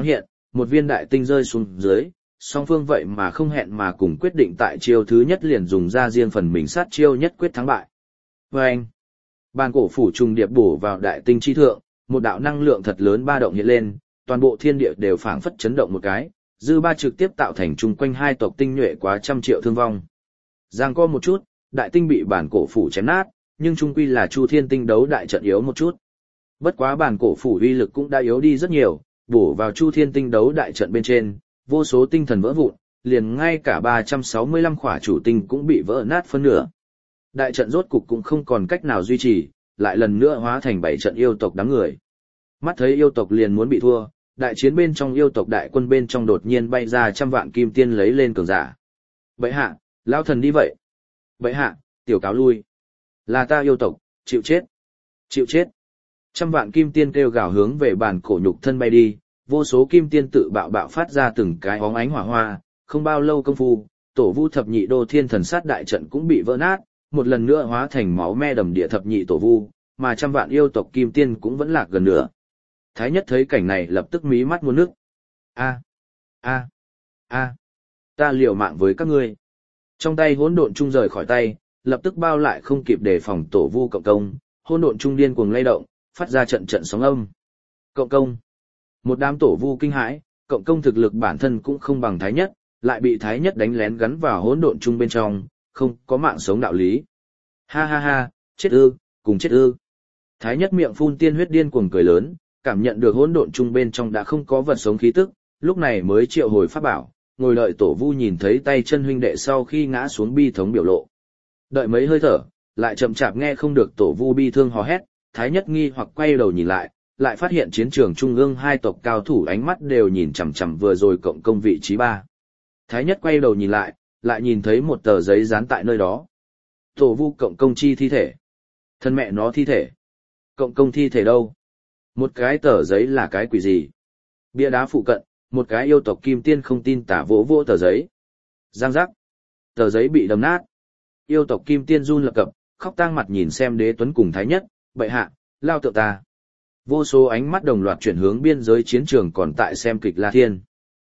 một viên đại tinh rơi xuống dưới, song phương vậy mà không hẹn mà cùng quyết định tại chiêu thứ nhất liền dùng ra riêng phần mình sát chiêu nhất quyết thắng bại. Và anh, bàn cổ phủ trùng điệp bổ vào đại tinh chi thượng, một đạo năng lượng thật lớn ba động hiện lên, toàn bộ thiên địa đều phảng phất chấn động một cái, dư ba trực tiếp tạo thành chung quanh hai tộc tinh nhuệ quá trăm triệu thương vong. Giang co một chút, đại tinh bị bản cổ phủ chém nát, nhưng chung quy là Chu Thiên tinh đấu đại trận yếu một chút. Bất quá bản cổ phủ uy lực cũng đã yếu đi rất nhiều, bổ vào Chu Thiên tinh đấu đại trận bên trên, vô số tinh thần vỡ vụn, liền ngay cả 365 khỏa chủ tinh cũng bị vỡ nát phân nửa. Đại trận rốt cục cũng không còn cách nào duy trì, lại lần nữa hóa thành 7 trận yêu tộc đám người. Mắt thấy yêu tộc liền muốn bị thua, đại chiến bên trong yêu tộc đại quân bên trong đột nhiên bay ra trăm vạn kim tiên lấy lên cường giả. Bệ hạ, lão thần đi vậy. Bệ hạ, tiểu cáo lui. Là ta yêu tộc, chịu chết. Chịu chết. Trăm vạn kim tiên kêu gào hướng về bàn cổ nhục thân bay đi, vô số kim tiên tự bạo phát ra từng cái óng ánh hỏa hoa, không bao lâu công phu, tổ vu thập nhị đô thiên thần sát đại trận cũng bị vỡ nát, một lần nữa hóa thành máu me đầm địa thập nhị tổ vu, mà trăm vạn yêu tộc kim tiên cũng vẫn lạc gần nửa. Thái nhất thấy cảnh này lập tức mí mắt muôn nước. Ta liều mạng với các ngươi. Trong tay hỗn độn trung rời khỏi tay, lập tức bao lại không kịp đề phòng tổ vu cộng công, hỗn độn trung điên cuồng lay động, phát ra trận trận sóng âm. Cộng công. Một đám tổ vu kinh hãi, cộng công thực lực bản thân cũng không bằng thái nhất, lại bị thái nhất đánh lén gắn vào hỗn độn trung bên trong, không có mạng sống đạo lý. Ha ha ha, chết ư, cùng chết ư. Thái nhất miệng phun tiên huyết điên cuồng cười lớn, cảm nhận được hỗn độn trung bên trong đã không có vật sống khí tức, lúc này mới triệu hồi pháp bảo, ngồi đợi tổ vu nhìn thấy tay chân huynh đệ sau khi ngã xuống bi thống biểu lộ. Đợi mấy hơi thở, lại chậm chạp nghe không được tổ vu bi thương hò hét, thái nhất nghi hoặc quay đầu nhìn lại phát hiện chiến trường trung ương hai tộc cao thủ ánh mắt đều nhìn chằm chằm vừa rồi cộng công vị trí 3. Thái nhất quay đầu nhìn lại nhìn thấy một tờ giấy dán tại nơi đó. Tổ vu cộng công chi thi thể. Thân mẹ nó thi thể. Cộng công thi thể đâu? Một cái tờ giấy là cái quỷ gì? Bia đá phụ cận, một cái yêu tộc kim tiên không tin tả vỗ tờ giấy. Giang giác. Tờ giấy bị đâm nát. Yêu tộc kim tiên run lập cập, khóc tang mặt nhìn xem Đế Tuấn cùng Thái nhất, bệ hạ, lao tượng ta. Vô số ánh mắt đồng loạt chuyển hướng biên giới chiến trường còn tại xem kịch La Thiên.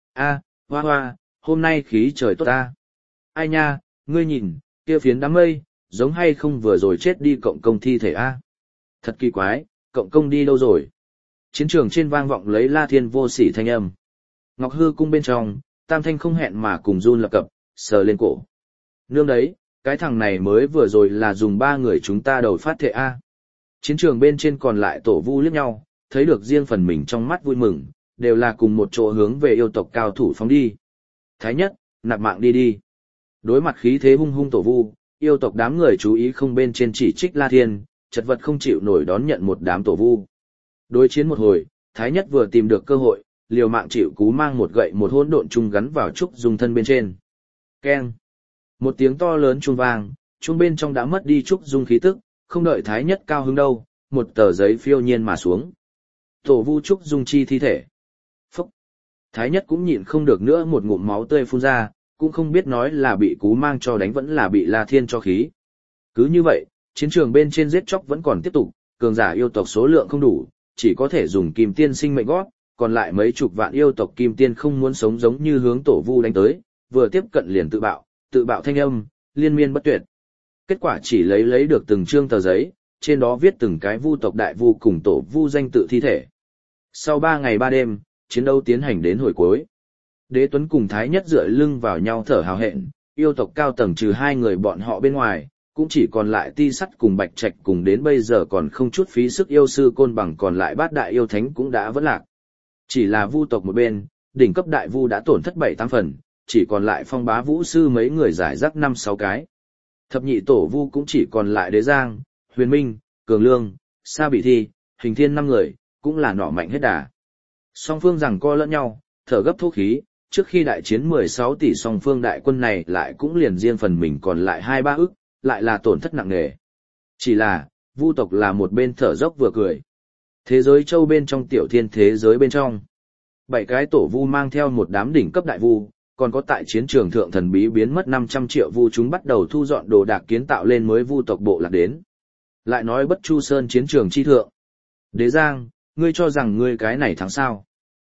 Hoa hoa, hôm nay khí trời tốt ta. Ai nha, ngươi nhìn, kia phiến đám mây, giống hay không vừa rồi chết đi cộng công thi thể a? Thật kỳ quái, cộng công đi đâu rồi? Chiến trường trên vang vọng lấy La Thiên vô sỉ thanh âm. Ngọc Hư cung bên trong, Tam Thanh không hẹn mà cùng run lập cập, sờ lên cổ. Nương đấy, cái thằng này mới vừa rồi là dùng 3 người chúng ta đầu phát thệ a. Chiến trường bên trên còn lại tổ vu liếc nhau, thấy được riêng phần mình trong mắt vui mừng, đều là cùng một chỗ hướng về yêu tộc cao thủ phóng đi. Thái nhất, nạp mạng đi. Đối mặt khí thế hung hung tổ vu, yêu tộc đám người chú ý không bên trên chỉ trích La Thiên, chật vật không chịu nổi đón nhận một đám tổ vu. Đối chiến một hồi, Thái nhất vừa tìm được cơ hội, liều mạng chịu cú mang một gậy một hỗn độn chung gắn vào trúc dung thân bên trên. Keng. Một tiếng to lớn chuông vang, chuông bên trong đã mất đi trúc dung khí tức, không đợi Thái nhất cao hứng đâu, một tờ giấy phiêu nhiên mà xuống. Tổ vu trúc dung chi thi thể. Phúc. Thái nhất cũng nhịn không được nữa, một ngụm máu tươi phun ra, cũng không biết nói là bị cú mang cho đánh vẫn là bị La Thiên cho khí. Cứ như vậy, chiến trường bên trên giết chóc vẫn còn tiếp tục, cường giả yêu tộc số lượng không đủ, chỉ có thể dùng kim tiên sinh mệnh gót, còn lại mấy chục vạn yêu tộc kim tiên không muốn sống giống như hướng tổ vu đánh tới, vừa tiếp cận liền tự bạo thanh âm, liên miên bất tuyệt. Kết quả chỉ lấy được từng chương tờ giấy, trên đó viết từng cái vu tộc đại vu cùng tổ vu danh tự thi thể. Sau 3 ngày 3 đêm, chiến đấu tiến hành đến hồi cuối. Đế Tuấn cùng Thái nhất dựa lưng vào nhau thở hào hẹn, yêu tộc cao tầng trừ 2 người bọn họ bên ngoài, cũng chỉ còn lại Ti Sắt cùng Bạch Trạch cùng đến bây giờ còn không chút phí sức yêu sư Côn Bằng, còn lại 8 đại yêu thánh cũng đã vẫn lạc. Chỉ là vu tộc một bên, đỉnh cấp đại vu đã tổn thất 7-8 phần, chỉ còn lại Phong Bá Vũ sư mấy người giải rác 5-6 cái. Thập nhị tổ vu cũng chỉ còn lại Đế Giang, Huyền Minh, Cường Lương, Sa Bị Thi, Hình Thiên 5 người, cũng là nỏ mạnh hết đà. Song phương giằng co lẫn nhau, thở gấp thô khí, trước khi đại chiến 16 tỷ song phương đại quân này lại cũng liền riêng phần mình còn lại 2-3 ức, lại là tổn thất nặng nề. Chỉ là, vu tộc là một bên thở dốc vừa cười. Thế giới châu bên trong tiểu thiên thế giới bên trong. 7 cái tổ vu mang theo một đám đỉnh cấp đại vu, còn có tại chiến trường thượng thần bí biến mất 500 triệu vu chúng bắt đầu thu dọn đồ đạc kiến tạo lên mới vu tộc bộ lạc đến. Lại nói Bất Chu Sơn chiến trường chi thượng. Đế Giang, ngươi cho rằng ngươi cái này thắng sao?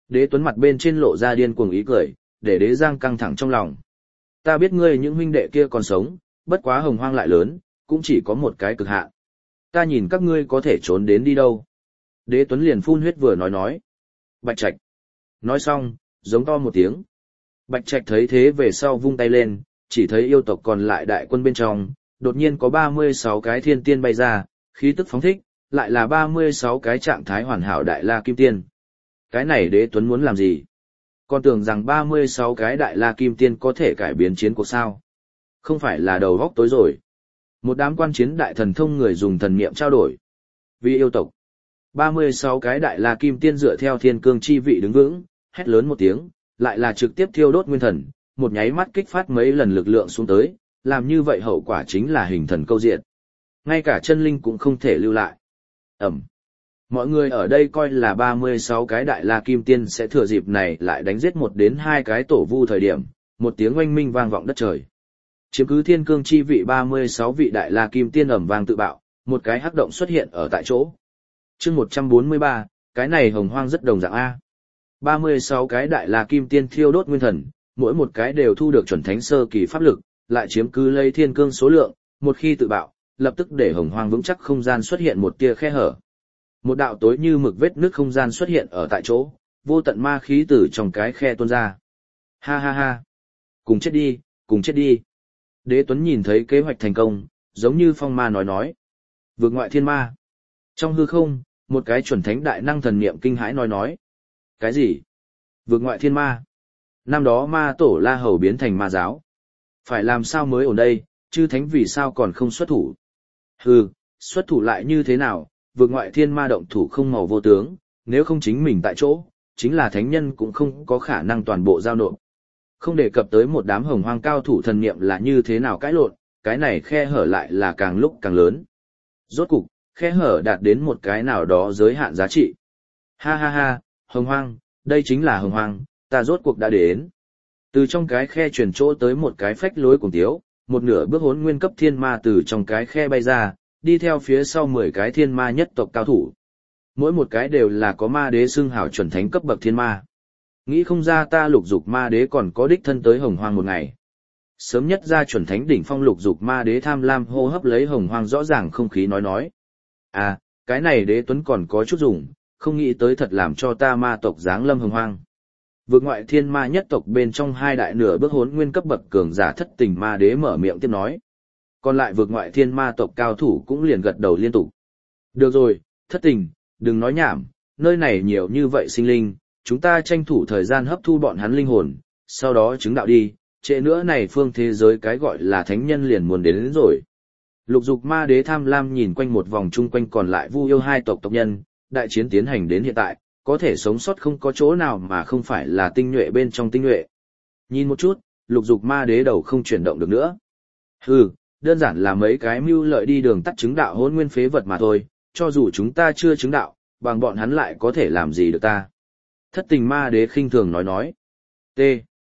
Đế Tuấn mặt bên trên lộ ra điên cuồng ý cười, để Đế Giang căng thẳng trong lòng. Ta biết ngươi những huynh đệ kia còn sống, bất quá hồng hoang lại lớn, cũng chỉ có một cái cực hạn. Ta nhìn các ngươi có thể trốn đến đi đâu. Đế Tuấn liền phun huyết vừa nói. Bạch Trạch. Nói xong, giống to một tiếng. Bạch Trạch thấy thế về sau vung tay lên, chỉ thấy yêu tộc còn lại đại quân bên trong, đột nhiên có 36 cái thiên tiên bay ra, khí tức phóng thích, lại là 36 cái trạng thái hoàn hảo đại la kim tiên. Cái này Đế Tuấn muốn làm gì? Còn tưởng rằng 36 cái đại la kim tiên có thể cải biến chiến cuộc sao? Không phải là đầu góc tối rồi. Một đám quan chiến đại thần thông người dùng thần niệm trao đổi. Vì yêu tộc, 36 cái đại la kim tiên dựa theo thiên cương chi vị đứng vững, hét lớn một tiếng, lại là trực tiếp thiêu đốt nguyên thần, một nháy mắt kích phát mấy lần lực lượng xuống tới, làm như vậy hậu quả chính là hình thần câu diện. Ngay cả chân linh cũng không thể lưu lại. Ẩm. Mọi người ở đây coi là 36 cái đại la kim tiên sẽ thừa dịp này lại đánh giết 1 đến 2 cái tổ vu thời điểm, một tiếng oanh minh vang vọng đất trời. Chiếm cứ thiên cương chi vị 36 vị đại la kim tiên ầm vang tự bạo, một cái hắc động xuất hiện ở tại chỗ. Chương 143, cái này hồng hoang rất đồng dạng A. 36 cái đại la kim tiên thiêu đốt nguyên thần, mỗi một cái đều thu được chuẩn thánh sơ kỳ pháp lực, lại chiếm cứ lấy thiên cương số lượng, một khi tự bạo, lập tức để hồng hoang vững chắc không gian xuất hiện một tia khe hở. Một đạo tối như mực vết nước không gian xuất hiện ở tại chỗ, vô tận ma khí từ trong cái khe tuôn ra. Ha ha ha. Cùng chết đi, cùng chết đi. Đế Tuấn nhìn thấy kế hoạch thành công, giống như phong ma nói. Vượt ngoại thiên ma. Trong hư không, một cái chuẩn thánh đại năng thần niệm kinh hãi nói. Cái gì? Vượt ngoại thiên ma. Năm đó ma tổ La Hầu biến thành ma giáo. Phải làm sao mới ổn đây, chư thánh vì sao còn không xuất thủ? Hừ, xuất thủ lại như thế nào, vượt ngoại thiên ma động thủ không màu vô tướng, nếu không chính mình tại chỗ, chính là thánh nhân cũng không có khả năng toàn bộ giao nộp. Không đề cập tới một đám hồng hoang cao thủ thần niệm là như thế nào cãi lộn, cái này khe hở lại là càng lúc càng lớn. Rốt cục, khe hở đạt đến một cái nào đó giới hạn giá trị. Ha ha ha, hồng hoang, đây chính là hồng hoang, ta rốt cuộc đã đến. Từ trong cái khe truyền chỗ tới một cái phách lối cùng tiếu, một nửa bước hốn nguyên cấp thiên ma từ trong cái khe bay ra, đi theo phía sau 10 cái thiên ma nhất tộc cao thủ. Mỗi một cái đều là có ma đế xưng hảo chuẩn thánh cấp bậc thiên ma. Nghĩ không ra ta lục dục ma đế còn có đích thân tới hồng hoang một ngày. Sớm nhất ra chuẩn thánh đỉnh phong lục dục ma đế tham lam hô hấp lấy hồng hoang rõ ràng không khí nói. À, cái này Đế Tuấn còn có chút dùng, không nghĩ tới thật làm cho ta ma tộc giáng lâm hồng hoang. Vượt ngoại thiên ma nhất tộc bên trong 2 đại nửa bước hốn nguyên cấp bậc cường giả thất tình ma đế mở miệng tiếp nói. Còn lại vượt ngoại thiên ma tộc cao thủ cũng liền gật đầu liên tục. Được rồi, thất tình, đừng nói nhảm, nơi này nhiều như vậy sinh linh, chúng ta tranh thủ thời gian hấp thu bọn hắn linh hồn, sau đó chứng đạo đi, trễ nữa này phương thế giới cái gọi là thánh nhân liền muốn đến rồi. Lục dục ma đế tham lam nhìn quanh một vòng chung quanh còn lại Vu yêu 2 tộc tộc nhân, đại chiến tiến hành đến hiện tại, có thể sống sót không có chỗ nào mà không phải là tinh nhuệ bên trong tinh nhuệ. Nhìn một chút, lục dục ma đế đầu không chuyển động được nữa. Hừ, đơn giản là mấy cái mưu lợi đi đường tắt chứng đạo hôn nguyên phế vật mà thôi, cho dù chúng ta chưa chứng đạo, bằng bọn hắn lại có thể làm gì được ta. Thất tình ma đế khinh thường nói. T.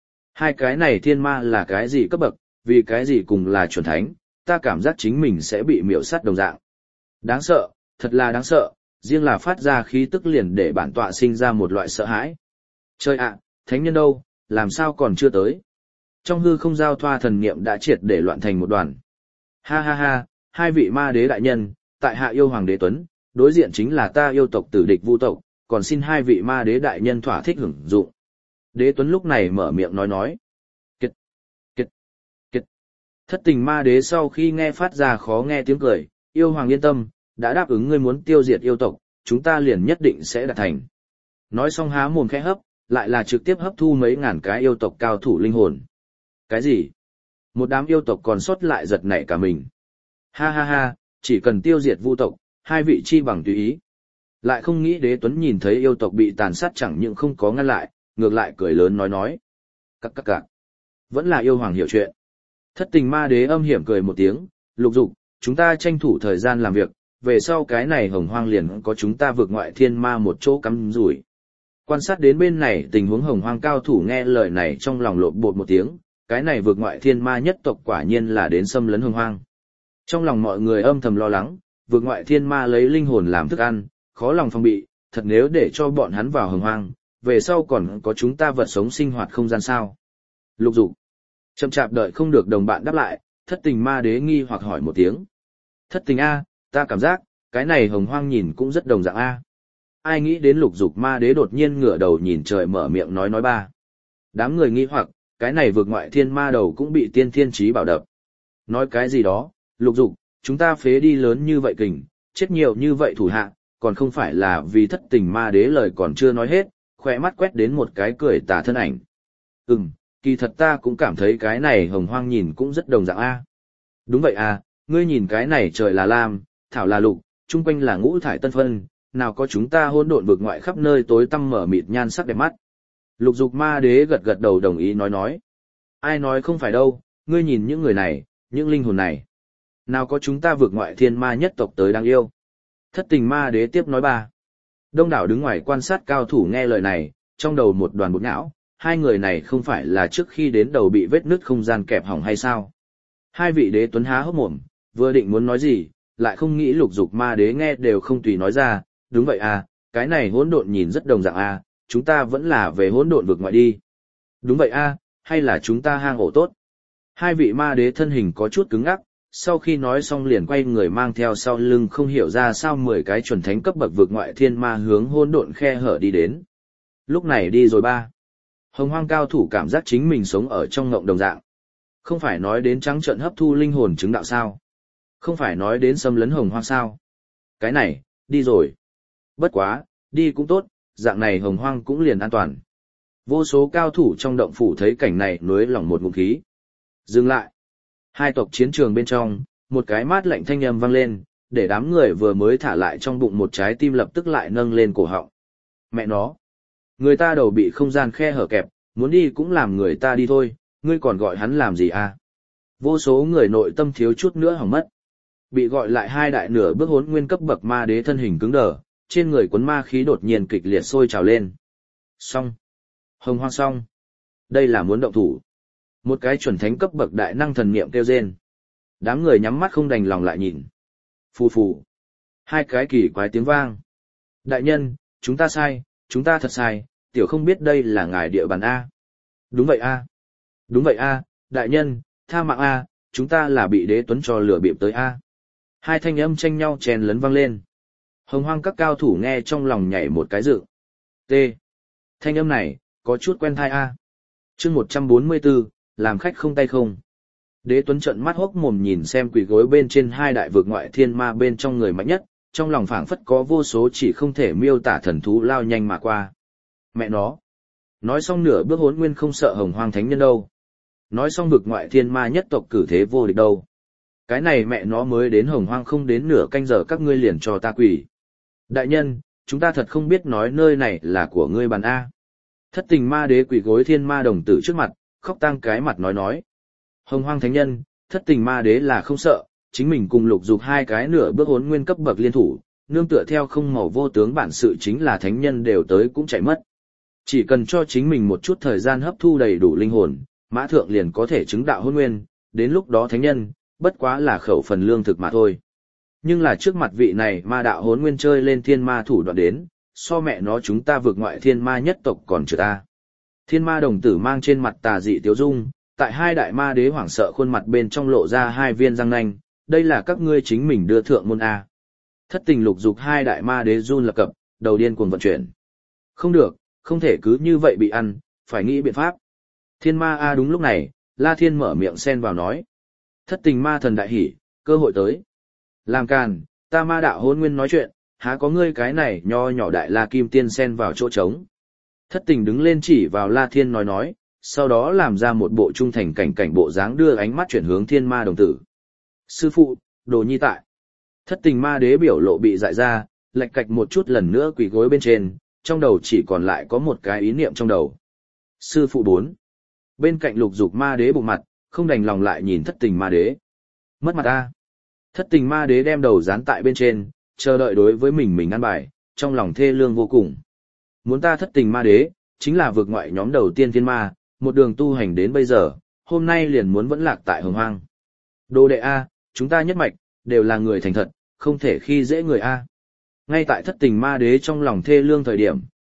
2 cái này thiên ma là cái gì cấp bậc, vì cái gì cùng là chuẩn thánh, ta cảm giác chính mình sẽ bị miểu sát đồng dạng. Đáng sợ, thật là đáng sợ, riêng là phát ra khí tức liền để bản tọa sinh ra một loại sợ hãi. Trời ạ, thánh nhân đâu, làm sao còn chưa tới? Trong hư không giao thoa thần niệm đã triệt để loạn thành một đoàn. Ha ha ha, 2 vị ma đế đại nhân, tại hạ yêu hoàng đế Tuấn, đối diện chính là ta yêu tộc tử địch Vu tộc, còn xin 2 vị ma đế đại nhân thỏa thích hưởng dụng. Đế Tuấn lúc này mở miệng nói. Kiệt, kiệt, kiệt. Thất tình ma đế sau khi nghe phát ra khó nghe tiếng cười, yêu hoàng yên tâm, đã đáp ứng ngươi muốn tiêu diệt yêu tộc, chúng ta liền nhất định sẽ đạt thành. Nói xong há mồm khẽ hấp, lại là trực tiếp hấp thu mấy ngàn cái yêu tộc cao thủ linh hồn. Cái gì? Một đám yêu tộc còn sót lại giật nảy cả mình. Ha ha ha, chỉ cần tiêu diệt Vu tộc, 2 vị chi bằng tùy ý. Lại không nghĩ Đế Tuấn nhìn thấy yêu tộc bị tàn sát chẳng những không có ngăn lại, ngược lại cười lớn nói. Cặc. Vẫn là yêu hoàng hiểu chuyện. Thất tình ma đế âm hiểm cười một tiếng, lục dục, chúng ta tranh thủ thời gian làm việc, về sau cái này hồng hoang liền có chúng ta vượt ngoại thiên ma một chỗ cắm rủi. Quan sát đến bên này tình huống hồng hoang cao thủ nghe lời này trong lòng lộn bột một tiếng, cái này vượt ngoại thiên ma nhất tộc quả nhiên là đến xâm lấn hồng hoang. Trong lòng mọi người âm thầm lo lắng, vượt ngoại thiên ma lấy linh hồn làm thức ăn, khó lòng phòng bị, thật nếu để cho bọn hắn vào hồng hoang, về sau còn có chúng ta vật sống sinh hoạt không gian sao? Lục dục. Chậm chạp đợi không được đồng bạn đáp lại, thất tình ma đế nghi hoặc hỏi một tiếng. Thất tình A, ta cảm giác, cái này hồng hoang nhìn cũng rất đồng dạng A. Ai nghĩ đến lục dục ma đế đột nhiên ngửa đầu nhìn trời mở miệng nói ba. Đám người nghi hoặc, cái này vượt ngoại thiên ma đầu cũng bị tiên thiên trí bảo đập. Nói cái gì đó, lục dục, chúng ta phế đi lớn như vậy kình, chết nhiều như vậy thủ hạ, còn không phải là vì thất tình ma đế lời còn chưa nói hết, khỏe mắt quét đến một cái cười tà thân ảnh. Kỳ thật ta cũng cảm thấy cái này hồng hoang nhìn cũng rất đồng dạng A. Đúng vậy à, ngươi nhìn cái này trời là lam, thảo là lục, chung quanh là ngũ thải tân phân, nào có chúng ta hỗn độn vực ngoại khắp nơi tối tăm mở mịt nhan sắc đẹp mắt. Lục dục ma đế gật gật đầu đồng ý nói. Ai nói không phải đâu, ngươi nhìn những người này, những linh hồn này. Nào có chúng ta vượt ngoại thiên ma nhất tộc tới đáng yêu. Thất tình ma đế tiếp nói ba. Đông đảo đứng ngoài quan sát cao thủ nghe lời này, trong đầu một đoàn bột não, hai người này không phải là trước khi đến đầu bị vết nứt không gian kẹp hỏng hay sao? Hai vị đế tuấn há hốc mồm, vừa định muốn nói gì, lại không nghĩ lục dục ma đế nghe đều không tùy nói ra, đúng vậy à, cái này hỗn độn nhìn rất đồng dạng à, chúng ta vẫn là về hỗn độn vực ngoại đi. Đúng vậy à, hay là chúng ta hang ổ tốt. Hai vị ma đế thân hình có chút cứng ngắc, sau khi nói xong liền quay người mang theo sau lưng không hiểu ra sao 10 cái chuẩn thánh cấp bậc vực ngoại thiên ma hướng hỗn độn khe hở đi đến. Lúc này đi rồi ba. Hồng hoang cao thủ cảm giác chính mình sống ở trong ngộng đồng dạng. Không phải nói đến trắng trợn hấp thu linh hồn chứng đạo sao? Không phải nói đến xâm lấn hồng hoang sao? Cái này, đi rồi. Bất quá, đi cũng tốt, dạng này hồng hoang cũng liền an toàn. Vô số cao thủ trong động phủ thấy cảnh này nuối lòng một ngụm khí. Dừng lại. Hai tộc chiến trường bên trong, một cái mát lạnh thanh âm vang lên, để đám người vừa mới thả lại trong bụng một trái tim lập tức lại nâng lên cổ họng. Mẹ nó. Người ta đầu bị không gian khe hở kẹp, muốn đi cũng làm người ta đi thôi, ngươi còn gọi hắn làm gì à? Vô số người nội tâm thiếu chút nữa hỏng mất. Bị gọi lại hai đại nửa bước hốn nguyên cấp bậc ma đế thân hình cứng đờ, trên người cuốn ma khí đột nhiên kịch liệt sôi trào lên. Xong. Hồng hoang xong. Đây là muốn động thủ. Một cái chuẩn thánh cấp bậc đại năng thần niệm kêu rên. Đám người nhắm mắt không đành lòng lại nhìn. Phù phù. Hai cái kỳ quái tiếng vang. Đại nhân, chúng ta sai, chúng ta thật sai, tiểu không biết đây là ngài địa bàn A. Đúng vậy A. Đúng vậy A, đại nhân, tha mạng A, chúng ta là bị đế tuấn cho lửa bịp tới A. Hai thanh âm tranh nhau chèn lấn vang lên. Hồng hoang các cao thủ nghe trong lòng nhảy một cái dự. T. Thanh âm này, có chút quen thai A. chương 144, làm khách không tay không. Đế tuấn trợn mắt hốc mồm nhìn xem quỷ gối bên trên hai đại vực ngoại thiên ma bên trong người mạnh nhất, trong lòng phảng phất có vô số chỉ không thể miêu tả thần thú lao nhanh mà qua. Mẹ nó. Nói xong nửa bước hốn nguyên không sợ hồng hoang thánh nhân đâu. Nói xong vực ngoại thiên ma nhất tộc cử thế vô địch đâu. Cái này mẹ nó mới đến hồng hoang không đến nửa canh giờ các ngươi liền cho ta quỷ. Đại nhân, chúng ta thật không biết nói nơi này là của ngươi bàn A. Thất tình ma đế quỷ gối thiên ma đồng tử trước mặt, khóc tang cái mặt nói. Hồng hoang thánh nhân, thất tình ma đế là không sợ, chính mình cùng lục dục hai cái nửa bước hốn nguyên cấp bậc liên thủ, nương tựa theo không màu vô tướng bản sự chính là thánh nhân đều tới cũng chạy mất. Chỉ cần cho chính mình một chút thời gian hấp thu đầy đủ linh hồn, mã thượng liền có thể chứng đạo hôn nguyên, đến lúc đó thánh nhân, bất quá là khẩu phần lương thực mà thôi. Nhưng là trước mặt vị này ma đạo hốn nguyên chơi lên thiên ma thủ đoạn đến, so mẹ nó chúng ta vượt ngoại thiên ma nhất tộc còn chưa ta. Thiên ma đồng tử mang trên mặt tà dị tiếu dung, tại hai đại ma đế hoảng sợ khuôn mặt bên trong lộ ra hai viên răng nanh, đây là các ngươi chính mình đưa thượng môn A. Thất tình lục dục hai đại ma đế run lập cập, đầu điên cuồng vận chuyển. Không được, không thể cứ như vậy bị ăn, phải nghĩ biện pháp. Thiên ma A đúng lúc này, La Thiên mở miệng xen vào nói. Thất tình ma thần đại hỉ, cơ hội tới. Làm càn, ta ma đạo hôn nguyên nói chuyện, há có ngươi cái này nho nhỏ đại La Kim Tiên xen vào chỗ trống. Thất tình đứng lên chỉ vào La Thiên nói, sau đó làm ra một bộ trung thành cảnh bộ dáng đưa ánh mắt chuyển hướng thiên ma đồng tử. Sư phụ, đồ nhi tại. Thất tình ma đế biểu lộ bị dại ra, lạch cạch một chút lần nữa quỳ gối bên trên, trong đầu chỉ còn lại có một cái ý niệm trong đầu. Sư phụ 4. Bên cạnh lục dục ma đế bụng mặt, không đành lòng lại nhìn thất tình ma đế. Mất mặt ta. Thất tình ma đế đem đầu dán tại bên trên, chờ đợi đối với mình ăn bài, trong lòng thê lương vô cùng. Muốn ta thất tình ma đế, chính là vượt ngoại nhóm đầu tiên thiên ma, một đường tu hành đến bây giờ, hôm nay liền muốn vẫn lạc tại hồng hoang. Đồ đệ A, chúng ta nhất mạch, đều là người thành thật, không thể khi dễ người A. Ngay tại thất tình ma đế trong lòng thê lương thời điểm,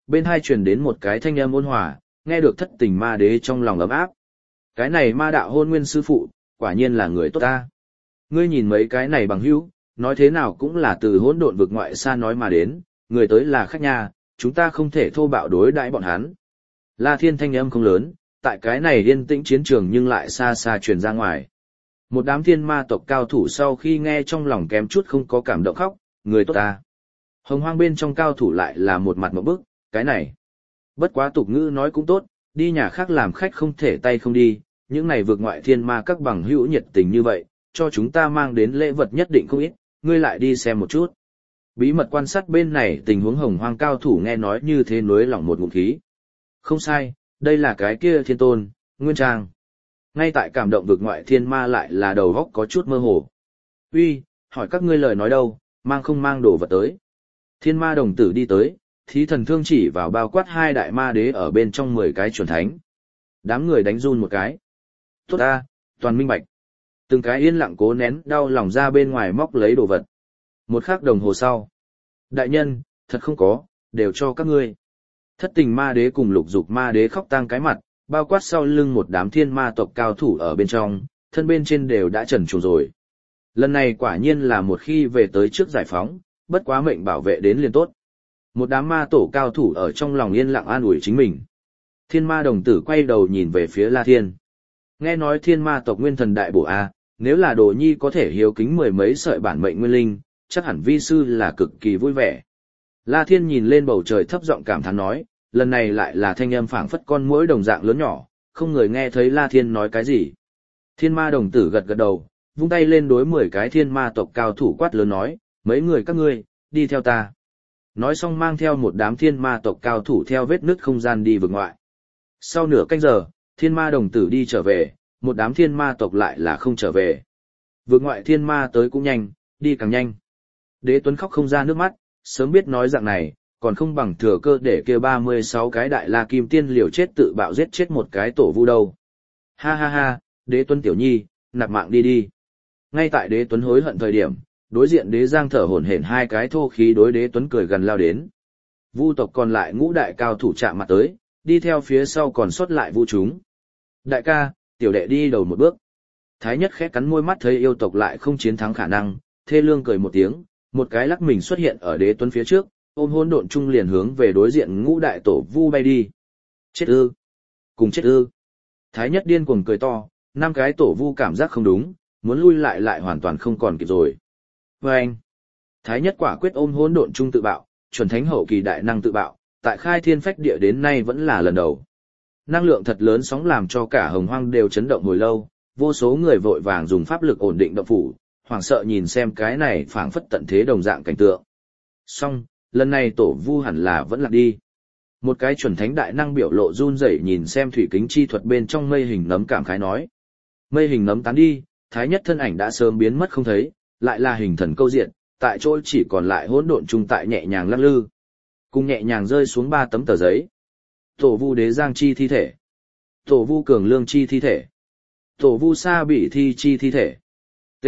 bên hai truyền đến một cái thanh âm ôn hòa, nghe được thất tình ma đế trong lòng ấm áp. Cái này ma đạo hôn nguyên sư phụ, quả nhiên là người tốt ta. Ngươi nhìn mấy cái này bằng hữu, nói thế nào cũng là từ hỗn độn vực ngoại xa nói mà đến, người tới là khách nhà, chúng ta không thể thô bạo đối đãi bọn hắn. La Thiên thanh âm không lớn, tại cái này yên tĩnh chiến trường nhưng lại xa xa truyền ra ngoài. Một đám thiên ma tộc cao thủ sau khi nghe trong lòng kém chút không có cảm động khóc, người tốt ta. Hồng Hoang bên trong cao thủ lại là một mặt một bức, cái này. Bất quá tục ngữ nói cũng tốt, đi nhà khác làm khách không thể tay không đi, những này vượt ngoại thiên ma các bằng hữu nhiệt tình như vậy, cho chúng ta mang đến lễ vật nhất định không ít, ngươi lại đi xem một chút. Bí mật quan sát bên này tình huống Hồng Hoang cao thủ nghe nói như thế nối lỏng một ngụm khí. Không sai, đây là cái kia thiên tôn, Nguyên Trang. Ngay tại cảm động vực ngoại thiên ma lại là đầu góc có chút mơ hồ. Uy, hỏi các ngươi lời nói đâu, mang không mang đồ vật tới. Thiên ma đồng tử đi tới, thí thần thương chỉ vào bao quát hai đại ma đế ở bên trong 10 cái chuẩn thánh. Đám người đánh run một cái. Tốt ta, toàn minh bạch. Từng cái yên lặng cố nén đau lòng ra bên ngoài móc lấy đồ vật. Một khắc đồng hồ sau. Đại nhân, thật không có, đều cho các ngươi. Thất tình ma đế cùng lục dục ma đế khóc tang cái mặt, bao quát sau lưng một đám thiên ma tộc cao thủ ở bên trong, thân bên trên đều đã trần truồng rồi. Lần này quả nhiên là một khi về tới trước giải phóng, bất quá mệnh bảo vệ đến liền tốt. Một đám ma tổ cao thủ ở trong lòng yên lặng an ủi chính mình. Thiên ma đồng tử quay đầu nhìn về phía La Thiên. Nghe nói thiên ma tộc nguyên thần đại bổ A, nếu là đồ nhi có thể hiếu kính 10 mấy sợi bản mệnh nguyên linh, chắc hẳn vi sư là cực kỳ vui vẻ. La Thiên nhìn lên bầu trời thấp giọng cảm thán nói, lần này lại là thanh âm phảng phất con muỗi đồng dạng lớn nhỏ, không người nghe thấy La Thiên nói cái gì. Thiên ma đồng tử gật gật đầu, vung tay lên đối 10 cái thiên ma tộc cao thủ quát lớn nói, mấy người các ngươi, đi theo ta. Nói xong mang theo một đám thiên ma tộc cao thủ theo vết nứt không gian đi vực ngoại. Sau nửa canh giờ, thiên ma đồng tử đi trở về, một đám thiên ma tộc lại là không trở về. Vực ngoại thiên ma tới cũng nhanh, đi càng nhanh. Đế Tuấn khóc không ra nước mắt, sớm biết nói dạng này, còn không bằng thừa cơ để kia 36 cái đại la kim tiên liều chết tự bạo giết chết một cái tổ vu đâu. Ha ha ha, Đế Tuấn tiểu nhi, nạp mạng đi đi. Ngay tại Đế Tuấn hối hận thời điểm, đối diện Đế Giang thở hổn hển hai cái thô khí đối Đế Tuấn cười gần lao đến. Vu tộc còn lại ngũ đại cao thủ chạm mặt tới, đi theo phía sau còn sót lại vu chúng. Đại ca, tiểu đệ đi đầu một bước. Thái nhất khẽ cắn môi mắt thấy yêu tộc lại không chiến thắng khả năng, thê lương cười một tiếng, một cái lắc mình xuất hiện ở Đế Tuấn phía trước, ôm hỗn độn chung liền hướng về đối diện ngũ đại tổ vu bay đi. Chết ư? Cùng chết ư? Thái nhất điên cuồng cười to, 5 cái tổ vu cảm giác không đúng, muốn lui lại lại hoàn toàn không còn kịp rồi. Và anh, Thái nhất quả quyết ôm hỗn độn chung tự bạo, chuẩn thánh hậu kỳ đại năng tự bạo, tại khai thiên phách địa đến nay vẫn là lần đầu. Năng lượng thật lớn sóng làm cho cả Hồng Hoang đều chấn động hồi lâu, vô số người vội vàng dùng pháp lực ổn định động phủ, hoảng sợ nhìn xem cái này phảng phất tận thế đồng dạng cảnh tượng. Song, lần này tổ vu hẳn là vẫn lạc đi. Một cái chuẩn thánh đại năng biểu lộ run rẩy nhìn xem thủy kính chi thuật bên trong mây hình nấm cảm khái nói. Mây hình nấm tán đi, thái nhất thân ảnh đã sớm biến mất không thấy, lại là hình thần câu diện, tại chỗ chỉ còn lại hỗn độn chung tại nhẹ nhàng lắc lư. Cùng nhẹ nhàng rơi xuống 3 tấm tờ giấy. Tổ vu đế giang chi thi thể. Tổ vu cường lương chi thi thể. Tổ vu sa bị thi chi thi thể. T.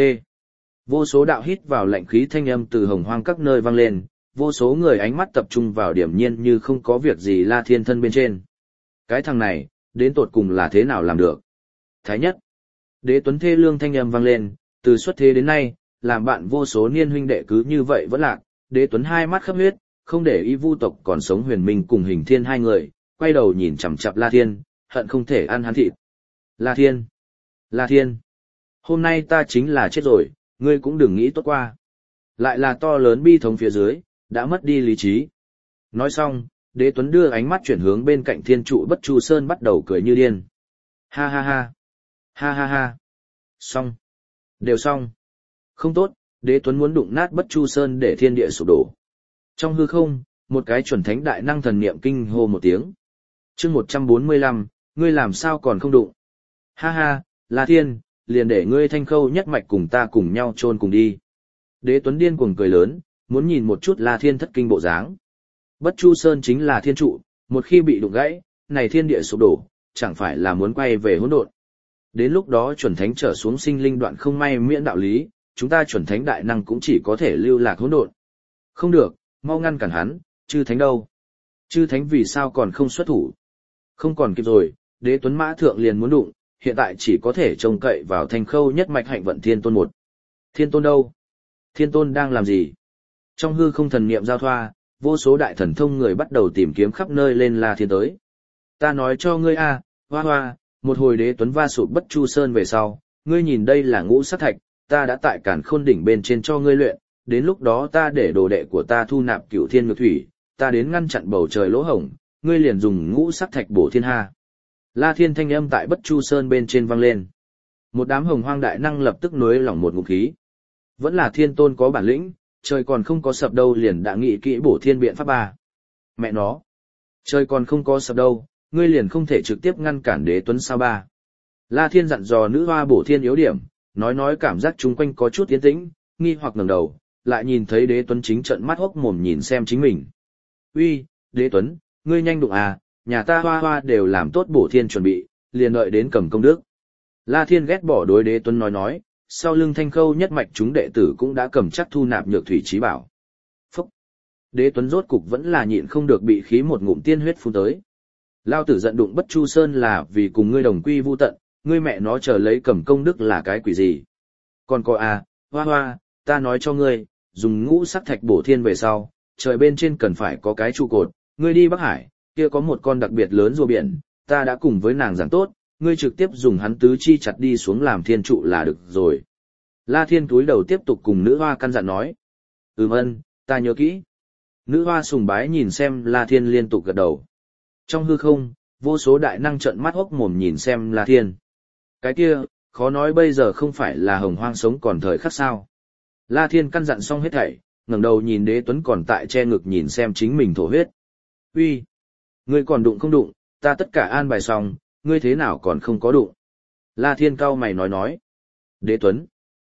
Vô số đạo hít vào lạnh khí thanh âm từ Hồng Hoang các nơi vang lên, vô số người ánh mắt tập trung vào điểm nhiên như không có việc gì La Thiên thân bên trên. Cái thằng này, đến tột cùng là thế nào làm được? Thái nhất. Đế Tuấn thê lương thanh âm vang lên, từ xuất thế đến nay, làm bạn vô số niên huynh đệ cứ như vậy vẫn lạc. Đế Tuấn hai mắt khắp huyết, không để ý vu tộc còn sống huyền minh cùng hình thiên hai người, quay đầu nhìn chằm chằm La Thiên, hận không thể ăn hắn thịt. La Thiên. La Thiên. Hôm nay ta chính là chết rồi, ngươi cũng đừng nghĩ tốt qua. Lại là to lớn bi thống phía dưới, đã mất đi lý trí. Nói xong, Đế Tuấn đưa ánh mắt chuyển hướng bên cạnh thiên trụ Bất Chu Sơn bắt đầu cười như điên. Ha ha ha. Ha ha ha. Xong. Đều xong. Không tốt, Đế Tuấn muốn đụng nát Bất Chu Sơn để thiên địa sụp đổ. Trong hư không, một cái chuẩn thánh đại năng thần niệm kinh hô một tiếng. Chương 145, ngươi làm sao còn không đụng? Ha ha, La Thiên, liền để ngươi thanh khâu nhất mạch cùng ta cùng nhau chôn cùng đi. Đế Tuấn điên cuồng cười lớn, muốn nhìn một chút La Thiên thất kinh bộ dáng. Bất Chu Sơn chính là thiên trụ, một khi bị đụng gãy, này thiên địa sụp đổ, chẳng phải là muốn quay về hỗn độn. Đến lúc đó chuẩn thánh trở xuống sinh linh đoạn không may miễn đạo lý, chúng ta chuẩn thánh đại năng cũng chỉ có thể lưu lạc hỗn độn. Không được, mau ngăn cản hắn, chư thánh đâu? Chư thánh vì sao còn không xuất thủ? Không còn kịp rồi, Đế Tuấn Mã Thượng liền muốn đụng, hiện tại chỉ có thể trông cậy vào Thanh Khâu nhất mạch hạnh vận Thiên Tôn một. Thiên Tôn đâu? Thiên Tôn đang làm gì? Trong hư không thần niệm giao thoa, vô số đại thần thông người bắt đầu tìm kiếm khắp nơi lên La Thiên tới. Ta nói cho ngươi a, hoa hoa, một hồi Đế Tuấn va sụp Bất Chu Sơn về sau, ngươi nhìn đây là ngũ sắc thạch, ta đã tại Càn Khôn đỉnh bên trên cho ngươi luyện, đến lúc đó ta để đồ đệ của ta thu nạp Cửu Thiên Nhược Thủy, ta đến ngăn chặn bầu trời lỗ hổng, ngươi liền dùng ngũ sắc thạch bổ thiên ha. La Thiên thanh âm tại Bất Chu Sơn bên trên vang lên. Một đám hồng hoang đại năng lập tức nối lỏng một ngụm khí. Vẫn là Thiên Tôn có bản lĩnh, trời còn không có sập đâu liền đã nghĩ kỹ bổ thiên biện pháp ba. Mẹ nó, trời còn không có sập đâu, ngươi liền không thể trực tiếp ngăn cản Đế Tuấn sao ba. La Thiên dặn dò nữ hoa bổ thiên yếu điểm, nói cảm giác chung quanh có chút yên tĩnh, nghi hoặc ngẩng đầu, lại nhìn thấy Đế Tuấn chính trợn mắt hốc mồm nhìn xem chính mình. Uy, Đế Tuấn, ngươi nhanh đụng à, nhà ta hoa hoa đều làm tốt bổ thiên chuẩn bị, liền đợi đến cầm công đức. La Thiên ghét bỏ đối Đế Tuấn nói, sau lưng Thanh Khâu nhất mạch chúng đệ tử cũng đã cầm chắc thu nạp nhược thủy trí bảo. Phúc! Đế Tuấn rốt cục vẫn là nhịn không được bị khí một ngụm tiên huyết phun tới. Lao tử giận đụng Bất Chu Sơn là vì cùng ngươi đồng quy vu tận, ngươi mẹ nó chờ lấy cầm công đức là cái quỷ gì. Còn có à, hoa hoa, ta nói cho ngươi, dùng ngũ sắc thạch bổ thiên về sau, trời bên trên cần phải có cái trụ cột, ngươi đi Bắc Hải, kia có một con đặc biệt lớn rùa biển, ta đã cùng với nàng giảng tốt, ngươi trực tiếp dùng hắn tứ chi chặt đi xuống làm thiên trụ là được rồi. La Thiên túi đầu tiếp tục cùng nữ hoa căn dặn nói. Ân, ta nhớ kỹ. Nữ hoa sùng bái nhìn xem La Thiên liên tục gật đầu. Trong hư không, vô số đại năng trợn mắt hốc mồm nhìn xem La Thiên. Cái kia, khó nói bây giờ không phải là hồng hoang sống còn thời khắc sao. La Thiên căn dặn xong hết thảy, ngẩng đầu nhìn Đế Tuấn còn tại che ngực nhìn xem chính mình thổ huyết. Uy, ngươi còn đụng không đụng, ta tất cả an bài xong, ngươi thế nào còn không có đụng. La Thiên cau mày nói. Đế Tuấn.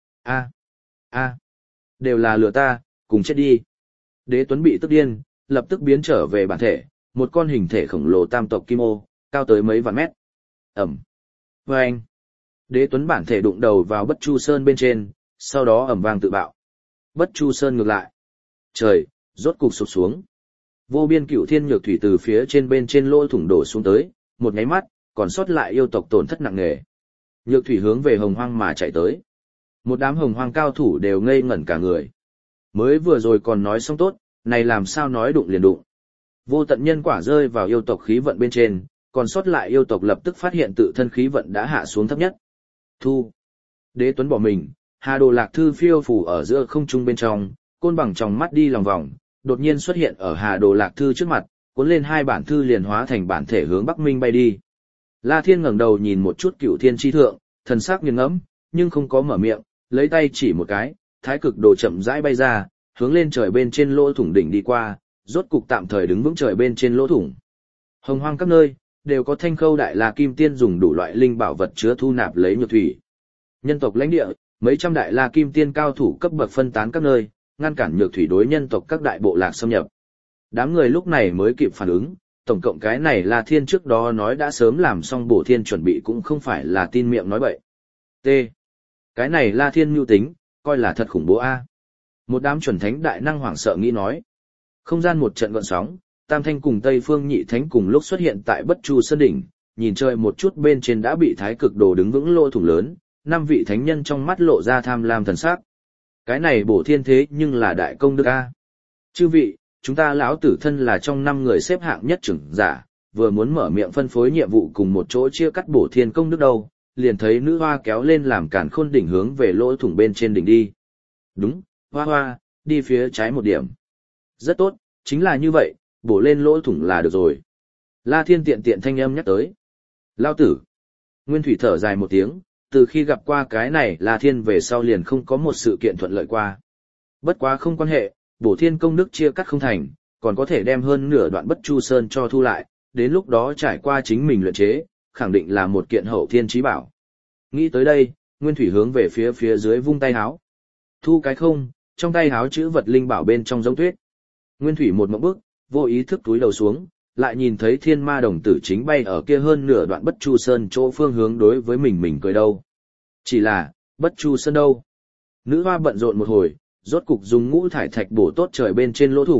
A, đều là lừa ta, cùng chết đi. Đế Tuấn bị tức điên, lập tức biến trở về bản thể, một con hình thể khổng lồ tam tộc kim ô, cao tới mấy vạn mét. Ẩm. Vâng. Đế Tuấn bản thể đụng đầu vào Bất Chu Sơn bên trên, sau đó ầm vang tự bạo. Bất Chu Sơn ngược lại. Trời, rốt cục sụp xuống. Vô biên Cửu Thiên Nhược Thủy từ phía trên bên trên lỗ thủng đổ xuống tới, một nháy mắt, còn sót lại yêu tộc tổn thất nặng nề. Nhược Thủy hướng về Hồng Hoang mà chạy tới. Một đám Hồng Hoang cao thủ đều ngây ngẩn cả người. Mới vừa rồi còn nói xong tốt, này làm sao nói đụng liền đụng. Vô tận nhân quả rơi vào yêu tộc khí vận bên trên, còn sót lại yêu tộc lập tức phát hiện tự thân khí vận đã hạ xuống thấp nhất. Thu. Đế Tuấn bỏ mình, Hà Đồ Lạc Thư phiêu phù ở giữa không trung bên trong, côn bằng tròng mắt đi lòng vòng, đột nhiên xuất hiện ở Hà Đồ Lạc Thư trước mặt, cuốn lên hai bản thư liền hóa thành bản thể hướng Bắc Minh bay đi. La Thiên ngẩng đầu nhìn một chút Cửu Thiên chi thượng, thần sắc nghiêng ngẫm, nhưng không có mở miệng, lấy tay chỉ một cái, thái cực đồ chậm rãi bay ra, hướng lên trời bên trên lỗ thủng đỉnh đi qua, rốt cục tạm thời đứng vững trời bên trên lỗ thủng. Hồng hoang các nơi đều có Thanh Khâu Đại La Kim Tiên dùng đủ loại linh bảo vật chứa thu nạp lấy nhược thủy. Nhân tộc lãnh địa, mấy trăm Đại La Kim Tiên cao thủ cấp bậc phân tán các nơi, ngăn cản nhược thủy đối nhân tộc các đại bộ lạc xâm nhập. Đám người lúc này mới kịp phản ứng, tổng cộng cái này La Thiên trước đó nói đã sớm làm xong bổ thiên chuẩn bị cũng không phải là tin miệng nói bậy. T. Cái này La Thiên mưu tính, coi là thật khủng bố a. Một đám chuẩn thánh đại năng hoảng sợ nghĩ nói. Không gian một trận gợn sóng, Tam Thanh cùng Tây Phương Nhị Thánh cùng lúc xuất hiện tại Bất Chu Sơn đỉnh, nhìn trời một chút bên trên đã bị thái cực đồ đứng vững lỗ thủng lớn, năm vị thánh nhân trong mắt lộ ra tham lam thần sắc. Cái này bổ thiên thế nhưng là đại công đức a. Chư vị, chúng ta lão tử thân là trong 5 người xếp hạng nhất trưởng giả, vừa muốn mở miệng phân phối nhiệm vụ cùng một chỗ chia cắt bổ thiên công đức đâu, liền thấy nữ hoa kéo lên làm Càn Khôn đỉnh hướng về lỗ thủng bên trên đỉnh đi. Đúng, hoa hoa, đi phía trái một điểm. Rất tốt, chính là như vậy, bổ lên lỗ thủng là được rồi. La Thiên tiện tiện thanh âm nhắc tới. Lao tử. Nguyên Thủy thở dài một tiếng, từ khi gặp qua cái này La Thiên về sau liền không có một sự kiện thuận lợi qua. Bất quá không quan hệ, bổ thiên công đức chia cắt không thành, còn có thể đem hơn nửa đoạn Bất Chu Sơn cho thu lại, đến lúc đó trải qua chính mình luyện chế, khẳng định là một kiện hậu thiên chí bảo. Nghĩ tới đây, Nguyên Thủy hướng về phía dưới vung tay háo. Thu cái không, trong tay háo chữ vật linh bảo bên trong giống tuyết. Nguyên Thủy một mộng bước, vô ý thức túi đầu xuống, lại nhìn thấy thiên ma đồng tử chính bay ở kia hơn nửa đoạn Bất Chu Sơn chỗ phương hướng đối với mình cười đâu. Chỉ là, Bất Chu Sơn đâu? Nữ hoa bận rộn một hồi, rốt cục dùng ngũ thải thạch bổ tốt trời bên trên lỗ thủng,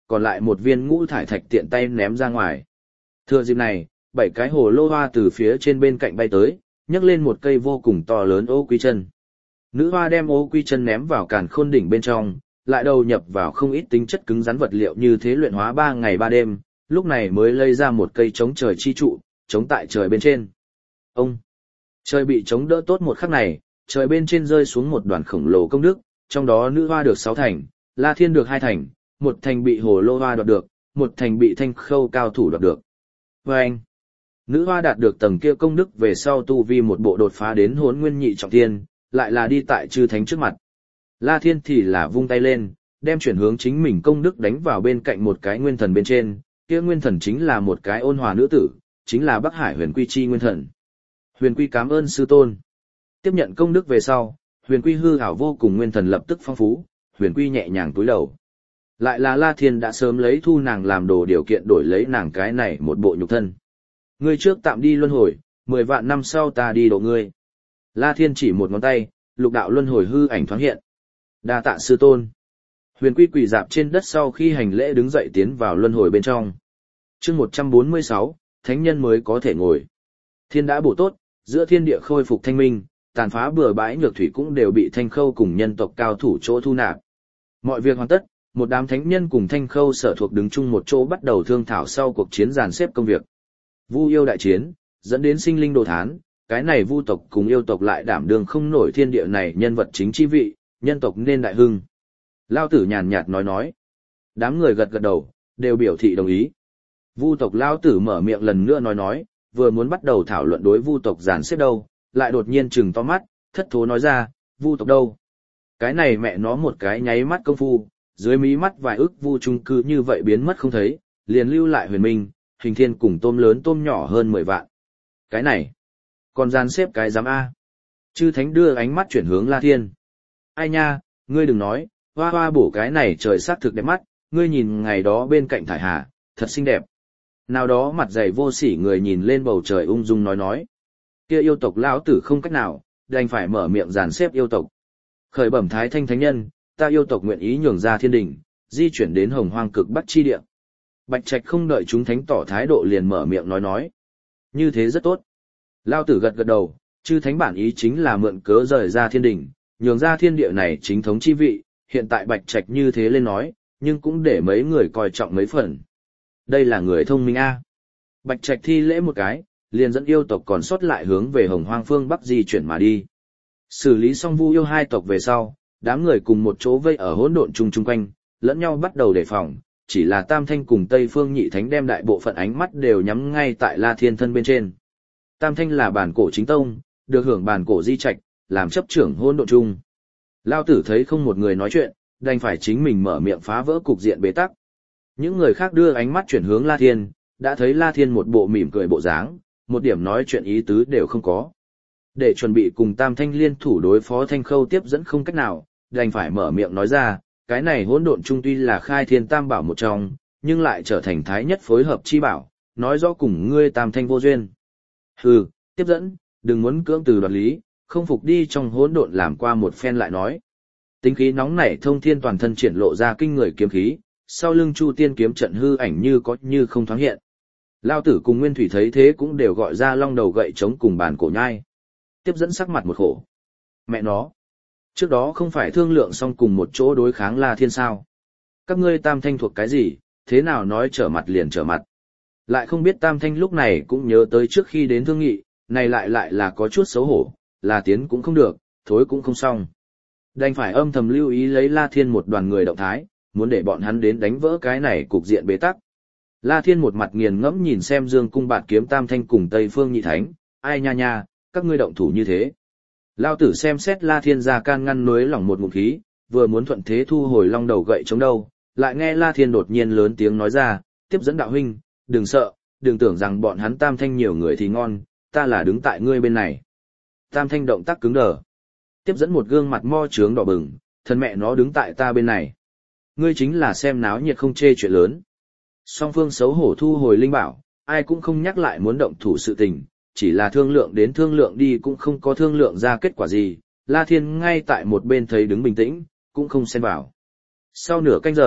còn lại một viên ngũ thải thạch tiện tay ném ra ngoài. Thừa dịp này, 7 cái hồ lô hoa từ phía trên bên cạnh bay tới, nhấc lên một cây vô cùng to lớn ô quy chân. Nữ hoa đem ô quy chân ném vào càn khôn đỉnh bên trong, lại đầu nhập vào không ít tính chất cứng rắn vật liệu như thế luyện hóa 3 ngày 3 đêm, lúc này mới lây ra một cây chống trời chi trụ, chống tại trời bên trên. Ông! Trời bị chống đỡ tốt một khắc này, trời bên trên rơi xuống một đoàn khổng lồ công đức, trong đó nữ hoa được 6 thành, La Thiên được 2 thành, 1 thành bị hồ lô hoa đoạt được, 1 thành bị thanh khâu cao thủ đoạt được. Và anh! Nữ hoa đạt được tầng kia công đức về sau tu vi một bộ đột phá đến Hỗn Nguyên nhị trọng thiên, lại là đi tại chư thánh trước mặt. La Thiên thì là vung tay lên, đem chuyển hướng chính mình công đức đánh vào bên cạnh một cái nguyên thần bên trên, kia nguyên thần chính là một cái ôn hòa nữ tử, chính là Bắc Hải Huyền Quy chi nguyên thần. Huyền Quy cảm ơn sư tôn. Tiếp nhận công đức về sau, Huyền Quy hư ảo vô cùng nguyên thần lập tức phong phú, Huyền Quy nhẹ nhàng cúi đầu. Lại là La Thiên đã sớm lấy thu nàng làm đồ điều kiện đổi lấy nàng cái này một bộ nhục thân. Ngươi trước tạm đi luân hồi, 10 vạn năm sau ta đi độ ngươi. La Thiên chỉ một ngón tay, lục đạo luân hồi hư ảnh thoáng hiện. Đa tạ sư tôn. Huyền Quy quỳ dạp trên đất sau khi hành lễ đứng dậy tiến vào luân hồi bên trong. Chương 146, thánh nhân mới có thể ngồi. Thiên đã bổ tốt, giữa thiên địa khôi phục thanh minh, tàn phá bừa bãi nhược thủy cũng đều bị Thanh Khâu cùng nhân tộc cao thủ chỗ thu nạp. Mọi việc hoàn tất, một đám thánh nhân cùng Thanh Khâu sở thuộc đứng chung một chỗ bắt đầu thương thảo sau cuộc chiến dàn xếp công việc. Vu yêu đại chiến, dẫn đến sinh linh đồ thán, cái này vu tộc cùng yêu tộc lại đảm đương không nổi thiên địa này nhân vật chính chi vị, nhân tộc nên đại hưng. Lao tử nhàn nhạt nói. Đám người gật gật đầu, đều biểu thị đồng ý. Vu tộc Lao tử mở miệng lần nữa nói, vừa muốn bắt đầu thảo luận đối vu tộc dàn xếp đâu, lại đột nhiên trừng to mắt, thất thố nói ra, vu tộc đâu? Cái này mẹ nó một cái nháy mắt công phu, dưới mí mắt vài ức vu trung cư như vậy biến mất không thấy, liền lưu lại Huyền Minh, Hình Thiên cùng tôm lớn tôm nhỏ hơn 10 vạn. Cái này, còn dàn xếp cái giám A. Chư Thánh đưa ánh mắt chuyển hướng La Thiên. Ai nha, ngươi đừng nói, hoa hoa bổ cái này trời sát thực đẹp mắt, ngươi nhìn ngày đó bên cạnh thải hà, thật xinh đẹp. Nào đó mặt dày vô sỉ người nhìn lên bầu trời ung dung nói. Kia yêu tộc lão tử không cách nào, đành phải mở miệng dàn xếp yêu tộc. Khởi bẩm Thái Thanh Thánh Nhân, ta yêu tộc nguyện ý nhường ra thiên đình, di chuyển đến Hồng Hoang cực Bắc chi địa. Bạch Trạch không đợi chúng thánh tỏ thái độ liền mở miệng nói. Như thế rất tốt. Lão tử gật gật đầu, chư thánh bản ý chính là mượn cớ rời ra thiên đình, nhường ra thiên địa này chính thống chi vị, hiện tại Bạch Trạch như thế lên nói, nhưng cũng để mấy người coi trọng mấy phần. Đây là người thông minh a. Bạch Trạch thi lễ một cái, liền dẫn yêu tộc còn sót lại hướng về Hồng Hoang phương Bắc di chuyển mà đi. Xử lý xong Vu yêu hai tộc về sau, đám người cùng một chỗ vây ở hỗn độn chung quanh, lẫn nhau bắt đầu đề phòng, chỉ là Tam Thanh cùng Tây Phương Nhị Thánh đem đại bộ phận ánh mắt đều nhắm ngay tại La Thiên thân bên trên. Tam Thanh là bản cổ chính tông, được hưởng bản cổ di trạch, làm chấp trưởng hỗn độn chung. Lao tử thấy không một người nói chuyện, đành phải chính mình mở miệng phá vỡ cục diện bế tắc. Những người khác đưa ánh mắt chuyển hướng La Thiên, đã thấy La Thiên một bộ mỉm cười bộ dáng, một điểm nói chuyện ý tứ đều không có. Để chuẩn bị cùng Tam Thanh liên thủ đối phó Thanh Khâu tiếp dẫn không cách nào, đành phải mở miệng nói ra, cái này hỗn độn chung tuy là khai thiên tam bảo một trong, nhưng lại trở thành thái nhất phối hợp chi bảo, nói rõ cùng ngươi Tam Thanh vô duyên. Hừ, tiếp dẫn, đừng muốn cưỡng từ đoạt lý, không phục đi trong hỗn độn làm qua một phen lại nói. Tính khí nóng nảy thông thiên toàn thân triển lộ ra kinh người kiếm khí, sau lưng Chu Tiên kiếm trận hư ảnh như có như không thoáng hiện. Lao tử cùng Nguyên Thủy thấy thế cũng đều gọi ra long đầu gậy chống cùng bàn cổ nhai. Tiếp dẫn sắc mặt một khổ. Mẹ nó. Trước đó không phải thương lượng xong cùng một chỗ đối kháng La Thiên sao. Các ngươi Tam Thanh thuộc cái gì, thế nào nói trở mặt liền trở mặt. Lại không biết Tam Thanh lúc này cũng nhớ tới trước khi đến thương nghị, này lại là có chút xấu hổ, là tiến cũng không được, thối cũng không xong. Đành phải âm thầm lưu ý lấy La Thiên một đoàn người động thái, muốn để bọn hắn đến đánh vỡ cái này cục diện bế tắc. La Thiên một mặt nghiền ngẫm nhìn xem Dương Cung Bạt Kiếm Tam Thanh cùng Tây Phương Nhị Thánh, ai nha nha, các ngươi động thủ như thế. Lao tử xem xét La Thiên ra can ngăn núi lỏng một ngụm khí, vừa muốn thuận thế thu hồi long đầu gậy chống đâu, lại nghe La Thiên đột nhiên lớn tiếng nói ra, tiếp dẫn đạo huynh, đừng sợ, đừng tưởng rằng bọn hắn Tam Thanh nhiều người thì ngon, ta là đứng tại ngươi bên này. Tam Thanh động tác cứng đờ. Tiếp dẫn một gương mặt mo trướng đỏ bừng, thân mẹ nó đứng tại ta bên này. Ngươi chính là xem náo nhiệt không chê chuyện lớn. Song phương xấu hổ thu hồi linh bảo, ai cũng không nhắc lại muốn động thủ sự tình, chỉ là thương lượng đến thương lượng đi cũng không có thương lượng ra kết quả gì. La Thiên ngay tại một bên thấy đứng bình tĩnh, cũng không xen vào. Sau nửa canh giờ,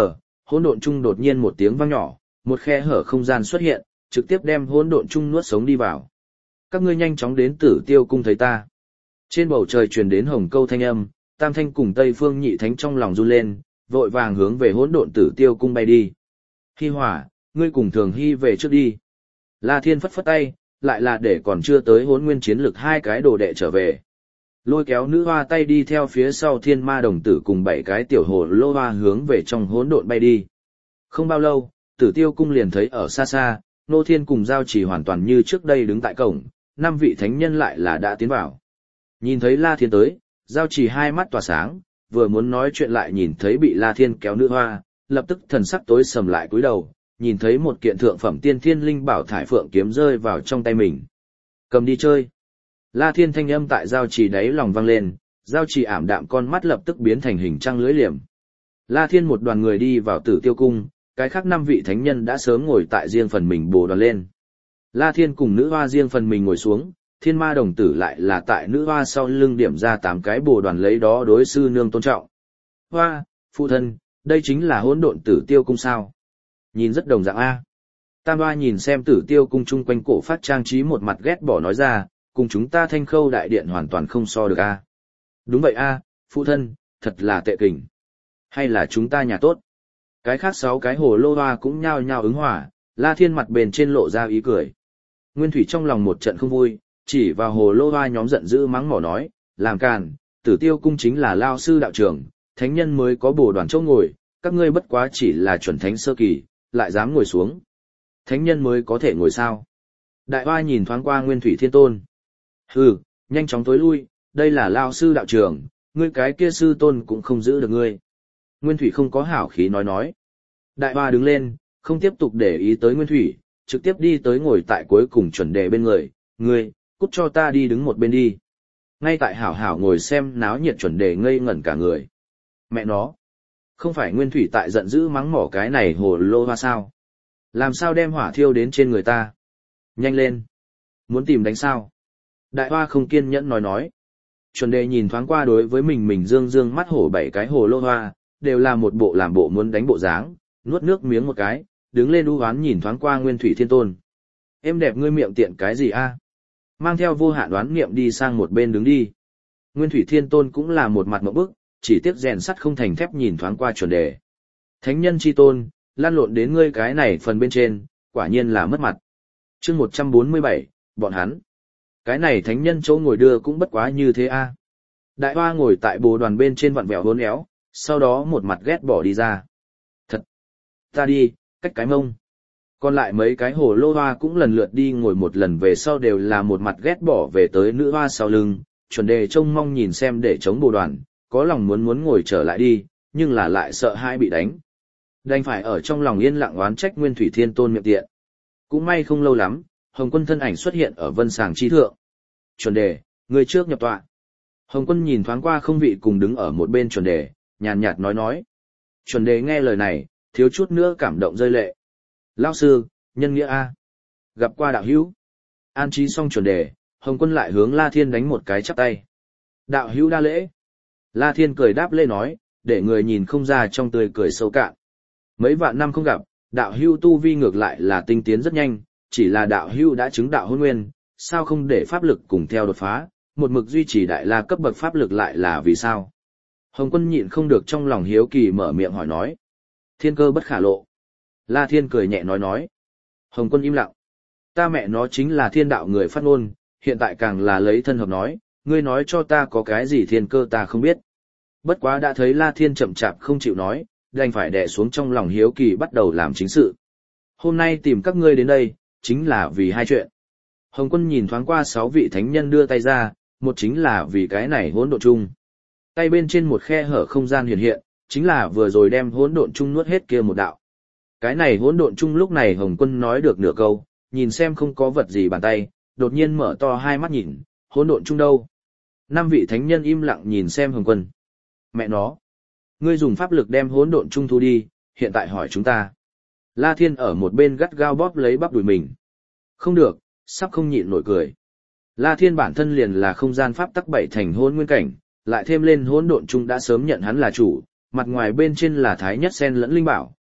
hỗn độn chung đột nhiên một tiếng vang nhỏ, một khe hở không gian xuất hiện, trực tiếp đem hỗn độn chung nuốt sống đi vào. Các ngươi nhanh chóng đến Tử Tiêu cung thấy ta. Trên bầu trời truyền đến hồng câu thanh âm, Tam Thanh cùng Tây Phương Nhị Thánh trong lòng run lên, vội vàng hướng về hỗn độn Tử Tiêu cung bay đi. Hi Hỏa, ngươi cùng Thường Hy về trước đi. La Thiên phất phất tay, lại là để còn chưa tới Hỗn Nguyên chiến lực hai cái đồ đệ trở về. Lôi kéo nữ hoa tay đi theo phía sau Thiên Ma đồng tử cùng 7 cái tiểu hồ lô hoa hướng về trong hỗn độn bay đi. Không bao lâu, Tử Tiêu cung liền thấy ở xa xa, Nô Thiên cùng Giao Chỉ hoàn toàn như trước đây đứng tại cổng, 5 vị thánh nhân lại là đã tiến vào. Nhìn thấy La Thiên tới, Giao Chỉ hai mắt tỏa sáng, vừa muốn nói chuyện lại nhìn thấy bị La Thiên kéo nữ hoa, lập tức thần sắc tối sầm lại cúi đầu, nhìn thấy một kiện thượng phẩm tiên thiên linh bảo thải phượng kiếm rơi vào trong tay mình. Cầm đi chơi. La Thiên thanh âm tại Giao Chỉ đáy lòng vang lên, Giao Chỉ ảm đạm con mắt lập tức biến thành hình trăng lưỡi liềm. La Thiên một đoàn người đi vào Tử Tiêu cung, cái khác 5 vị thánh nhân đã sớm ngồi tại riêng phần mình bồ đoàn lên. La Thiên cùng nữ hoa riêng phần mình ngồi xuống, Thiên Ma đồng tử lại là tại nữ hoa sau lưng điểm ra 8 cái bồ đoàn lấy đó đối sư nương tôn trọng. Hoa, phụ thân, đây chính là hỗn độn Tử Tiêu cung sao? Nhìn rất đồng dạng a. Tam Hoa nhìn xem Tử Tiêu cung chung quanh cổ phát trang trí một mặt ghét bỏ nói ra, cùng chúng ta Thanh Khâu đại điện hoàn toàn không so được a. Đúng vậy a, phụ thân, thật là tệ kình. Hay là chúng ta nhà tốt? Cái khác 6 cái hồ lô hoa cũng nhao nhao ứng hỏa, La Thiên mặt bền trên lộ ra ý cười. Nguyên Thủy trong lòng một trận không vui, chỉ vào hồ lô hoa nhóm giận dữ mắng mỏ nói, làm càn, Tử Tiêu cung chính là lao sư đạo trường, thánh nhân mới có bồ đoàn chỗ ngồi, các ngươi bất quá chỉ là chuẩn thánh sơ kỳ, lại dám ngồi xuống. Thánh nhân mới có thể ngồi sao? Đại Hoa nhìn thoáng qua Nguyên Thủy Thiên Tôn. Hừ, nhanh chóng tối lui, đây là lao sư đạo trường, ngươi cái kia sư tôn cũng không giữ được ngươi. Nguyên Thủy không có hảo khí nói. Đại Hoa đứng lên, không tiếp tục để ý tới Nguyên Thủy, trực tiếp đi tới ngồi tại cuối cùng chuẩn đề bên người, ngươi, cút cho ta đi đứng một bên đi. Ngay tại hảo hảo ngồi xem náo nhiệt chuẩn đề ngây ngẩn cả người. Mẹ nó, không phải Nguyên Thủy tại giận dữ mắng mỏ cái này hồ lô hoa sao? Làm sao đem hỏa thiêu đến trên người ta? Nhanh lên! Muốn tìm đánh sao? Đại Hoa không kiên nhẫn nói. Chuẩn đề nhìn thoáng qua đối với mình dương mắt hổ 7 cái hồ lô hoa, đều là một bộ làm bộ muốn đánh bộ dáng, nuốt nước miếng một cái, đứng lên u hoán nhìn thoáng qua Nguyên Thủy Thiên Tôn. Em đẹp ngươi miệng tiện cái gì a? Mang theo vô hạn đoán niệm đi sang một bên đứng đi. Nguyên Thủy Thiên Tôn cũng là một mặt ngộp bức, chỉ tiếc rèn sắt không thành thép nhìn thoáng qua chuẩn đề. Thánh nhân chi tôn, lan lộn đến ngươi cái này phần bên trên, quả nhiên là mất mặt. Chương 147, bọn hắn. Cái này thánh nhân chỗ ngồi đưa cũng bất quá như thế a. Đại Hoa ngồi tại bồ đoàn bên trên vặn vẹo hốn éo, sau đó một mặt ghét bỏ đi ra. Thật! Ta đi, cách cái mông. Còn lại mấy cái hồ lô hoa cũng lần lượt đi ngồi một lần về sau đều là một mặt ghét bỏ về tới nữ hoa sau lưng, chuẩn đề trông mong nhìn xem để chống bồ đoàn, có lòng muốn ngồi trở lại đi, nhưng là lại sợ hai bị đánh. Đành phải ở trong lòng yên lặng oán trách Nguyên Thủy Thiên Tôn miệng tiện. Cũng may không lâu lắm, Hồng Quân thân ảnh xuất hiện ở vân sàng chi thượng. Chuẩn đề, người trước nhập tọa. Hồng Quân nhìn thoáng qua không vị cùng đứng ở một bên chuẩn đề, nhàn nhạt nói. Chuẩn đề nghe lời này, thiếu chút nữa cảm động rơi lệ. Lão sư, nhân nghĩa a. Gặp qua đạo hữu. An trí xong chuẩn đề, Hồng Quân lại hướng La Thiên đánh một cái chắp tay. Đạo hữu đa lễ. La Thiên cười đáp lễ nói, để người nhìn không ra trong tươi cười sâu cạn. Mấy vạn năm không gặp, đạo hữu tu vi ngược lại là tinh tiến rất nhanh, chỉ là đạo hữu đã chứng đạo hôn nguyên, sao không để pháp lực cùng theo đột phá, một mực duy trì đại la cấp bậc pháp lực lại là vì sao? Hồng Quân nhịn không được trong lòng hiếu kỳ mở miệng hỏi nói. Thiên cơ bất khả lộ. La Thiên cười nhẹ nói. Hồng Quân im lặng. Ta mẹ nó chính là thiên đạo người phát ngôn, hiện tại càng là lấy thân hợp nói, ngươi nói cho ta có cái gì thiên cơ ta không biết. Bất quá đã thấy La Thiên chậm chạp không chịu nói, đành phải đè xuống trong lòng hiếu kỳ bắt đầu làm chính sự. Hôm nay tìm các ngươi đến đây, chính là vì hai chuyện. Hồng Quân nhìn thoáng qua 6 vị thánh nhân đưa tay ra, một chính là vì cái này hỗn độn chung. Tay bên trên một khe hở không gian hiện hiện, chính là vừa rồi đem hỗn độn chung nuốt hết kia một đạo. Cái này hỗn độn chung lúc này Hồng Quân nói được nửa câu, nhìn xem không có vật gì bàn tay, đột nhiên mở to hai mắt nhìn, hỗn độn chung đâu? 5 vị thánh nhân im lặng nhìn xem Hồng Quân. Mẹ nó, ngươi dùng pháp lực đem hỗn độn chung thu đi, hiện tại hỏi chúng ta. La Thiên ở một bên gắt gao bóp lấy bắp đùi mình. Không được, sắp không nhịn nổi cười. La Thiên bản thân liền là không gian pháp tắc 7 thành hỗn nguyên cảnh, lại thêm lên hỗn độn chung đã sớm nhận hắn là chủ, mặt ngoài bên trên là thái nhất sen lẫn linh bảo,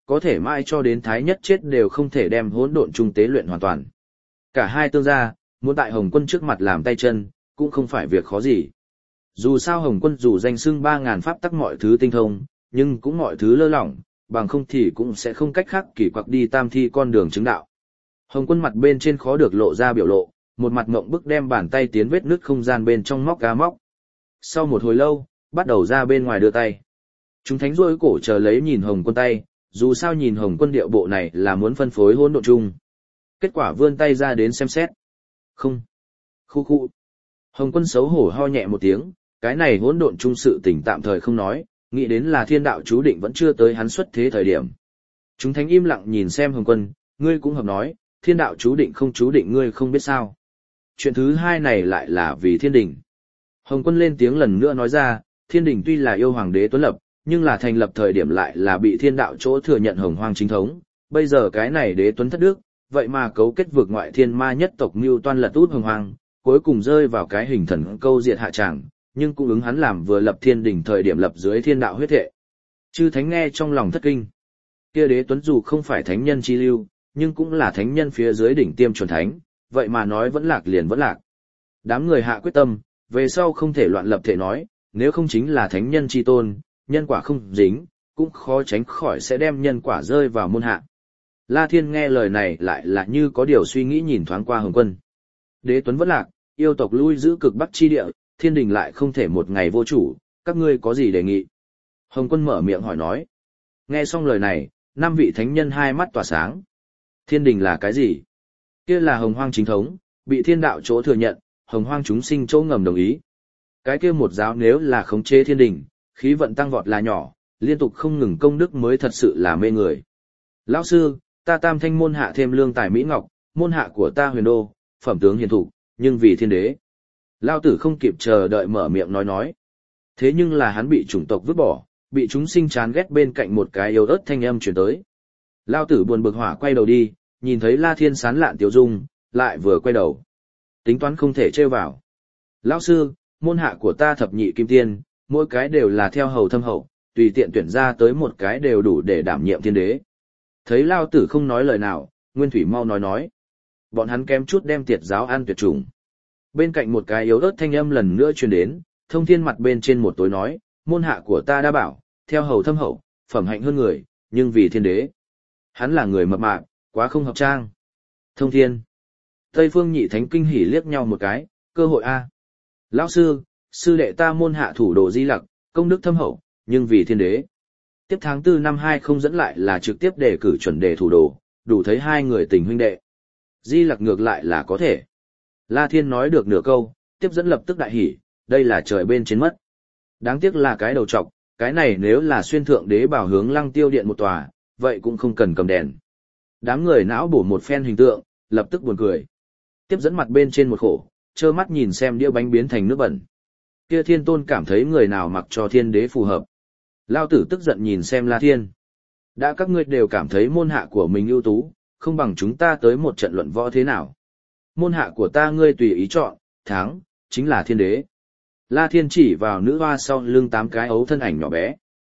có thể mãi cho đến thái nhất chết đều không thể đem hỗn độn trung tế luyện hoàn toàn. Cả hai tương gia, muốn tại Hồng Quân trước mặt làm tay chân, cũng không phải việc khó gì. Dù sao Hồng Quân dù danh xưng 3.000 pháp tắc mọi thứ tinh thông, nhưng cũng mọi thứ lơ lỏng, bằng không thì cũng sẽ không cách khác kỳ quặc đi tam thi con đường chứng đạo. Hồng Quân mặt bên trên khó được lộ ra biểu lộ, một mặt ngộng bức đem bàn tay tiến vết nứt không gian bên trong móc cá móc. Sau một hồi lâu, bắt đầu ra bên ngoài đưa tay. Chúng thánh rôi cổ chờ lấy nhìn Hồng Quân tay, dù sao nhìn Hồng Quân điệu bộ này là muốn phân phối hỗn độn chung. Kết quả vươn tay ra đến xem xét. Không. Khu khu. Hồng Quân xấu hổ ho nhẹ một tiếng, cái này hỗn độn chung sự tình tạm thời không nói, nghĩ đến là thiên đạo chú định vẫn chưa tới hắn xuất thế thời điểm. Chúng thánh im lặng nhìn xem Hồng Quân, ngươi cũng hợp nói, thiên đạo chú định không chú định ngươi không biết sao. Chuyện thứ hai này lại là vì thiên đình. Hồng Quân lên tiếng lần nữa nói ra, thiên đình tuy là yêu hoàng đế tuấn lập, nhưng là thành lập thời điểm lại là bị thiên đạo chỗ thừa nhận hồng hoang chính thống. Bây giờ cái này đế tuấn thất đức, vậy mà cấu kết vượt ngoại thiên ma nhất tộc mưu toan lật út hồng hoang, cuối cùng rơi vào cái hình thần câu diệt hạ tràng, nhưng cũng ứng hắn làm vừa lập thiên đình thời điểm lập dưới thiên đạo huyết thệ. Chư thánh nghe trong lòng thất kinh. Kia đế tuấn dù không phải thánh nhân chi lưu, nhưng cũng là thánh nhân phía dưới đỉnh tiêm chuẩn thánh, vậy mà nói vẫn lạc liền vẫn lạc. Đám người hạ quyết tâm, về sau không thể loạn lập thể nói, nếu không chính là thánh nhân chi tôn, nhân quả không dính, cũng khó tránh khỏi sẽ đem nhân quả rơi vào môn hạ. La Thiên nghe lời này lại là như có điều suy nghĩ nhìn thoáng qua Hồng Quân. Đế tuấn vẫn lạc, yêu tộc lui giữ cực bắc chi địa, thiên đình lại không thể một ngày vô chủ, các ngươi có gì đề nghị? Hồng Quân mở miệng hỏi nói. Nghe xong lời này, 5 vị thánh nhân hai mắt tỏa sáng. Thiên đình là cái gì? Kia là hồng hoang chính thống, bị thiên đạo chỗ thừa nhận, hồng hoang chúng sinh chỗ ngầm đồng ý. Cái kia một giáo nếu là khống chế thiên đình, khí vận tăng vọt là nhỏ, liên tục không ngừng công đức mới thật sự là mê người. Lão sư, ta tam thanh môn hạ thêm lương tài mỹ ngọc, môn hạ của ta huyền đô, phẩm tướng hiền thủ, nhưng vì thiên đế. Lao tử không kịp chờ đợi mở miệng nói. Thế nhưng là hắn bị chủng tộc vứt bỏ, bị chúng sinh chán ghét bên cạnh một cái yếu ớt thanh âm chuyển tới. Lao tử buồn bực hỏa quay đầu đi, nhìn thấy La Thiên sán lạn tiểu dung, lại vừa quay đầu. Tính toán không thể trêu vào. Lão sư, môn hạ của ta thập nhị kim tiên, mỗi cái đều là theo hầu thâm hậu, tùy tiện tuyển ra tới một cái đều đủ để đảm nhiệm thiên đế. Thấy Lao tử không nói lời nào, Nguyên Thủy mau nói. Bọn hắn kém chút đem tiệt giáo ăn tuyệt chủng. Bên cạnh một cái yếu ớt thanh âm lần nữa truyền đến, Thông Thiên mặt bên trên một tối nói, môn hạ của ta đã bảo, theo hầu thâm hậu, phẩm hạnh hơn người, nhưng vì thiên đế. Hắn là người mập mạp, quá không hợp trang. Thông Thiên. Tây Phương Nhị Thánh kinh hỉ liếc nhau một cái, cơ hội A. Lão sư, sư đệ ta môn hạ thủ đồ Di Lặc, công đức thâm hậu, nhưng vì thiên đế. Tiếp tháng 4 năm 20 dẫn lại là trực tiếp đề cử chuẩn đề thủ đồ, đủ thấy hai người tình huynh đệ. Di Lặc ngược lại là có thể. La Thiên nói được nửa câu, tiếp dẫn lập tức đại hỉ, đây là trời bên trên mất. Đáng tiếc là cái đầu trọc, cái này nếu là xuyên thượng đế bảo hướng Lăng Tiêu điện một tòa, vậy cũng không cần cầm đèn. Đám người não bổ một phen hình tượng, lập tức buồn cười. Tiếp dẫn mặt bên trên một khổ, trơ mắt nhìn xem đĩa bánh biến thành nước bẩn. Kia Thiên Tôn cảm thấy người nào mặc cho thiên đế phù hợp. Lao tử tức giận nhìn xem La Thiên. Đã các ngươi đều cảm thấy môn hạ của mình ưu tú, không bằng chúng ta tới một trận luận võ thế nào. Môn hạ của ta ngươi tùy ý chọn, thắng, chính là thiên đế. La Thiên chỉ vào nữ hoa sau lưng 8 cái ấu thân ảnh nhỏ bé.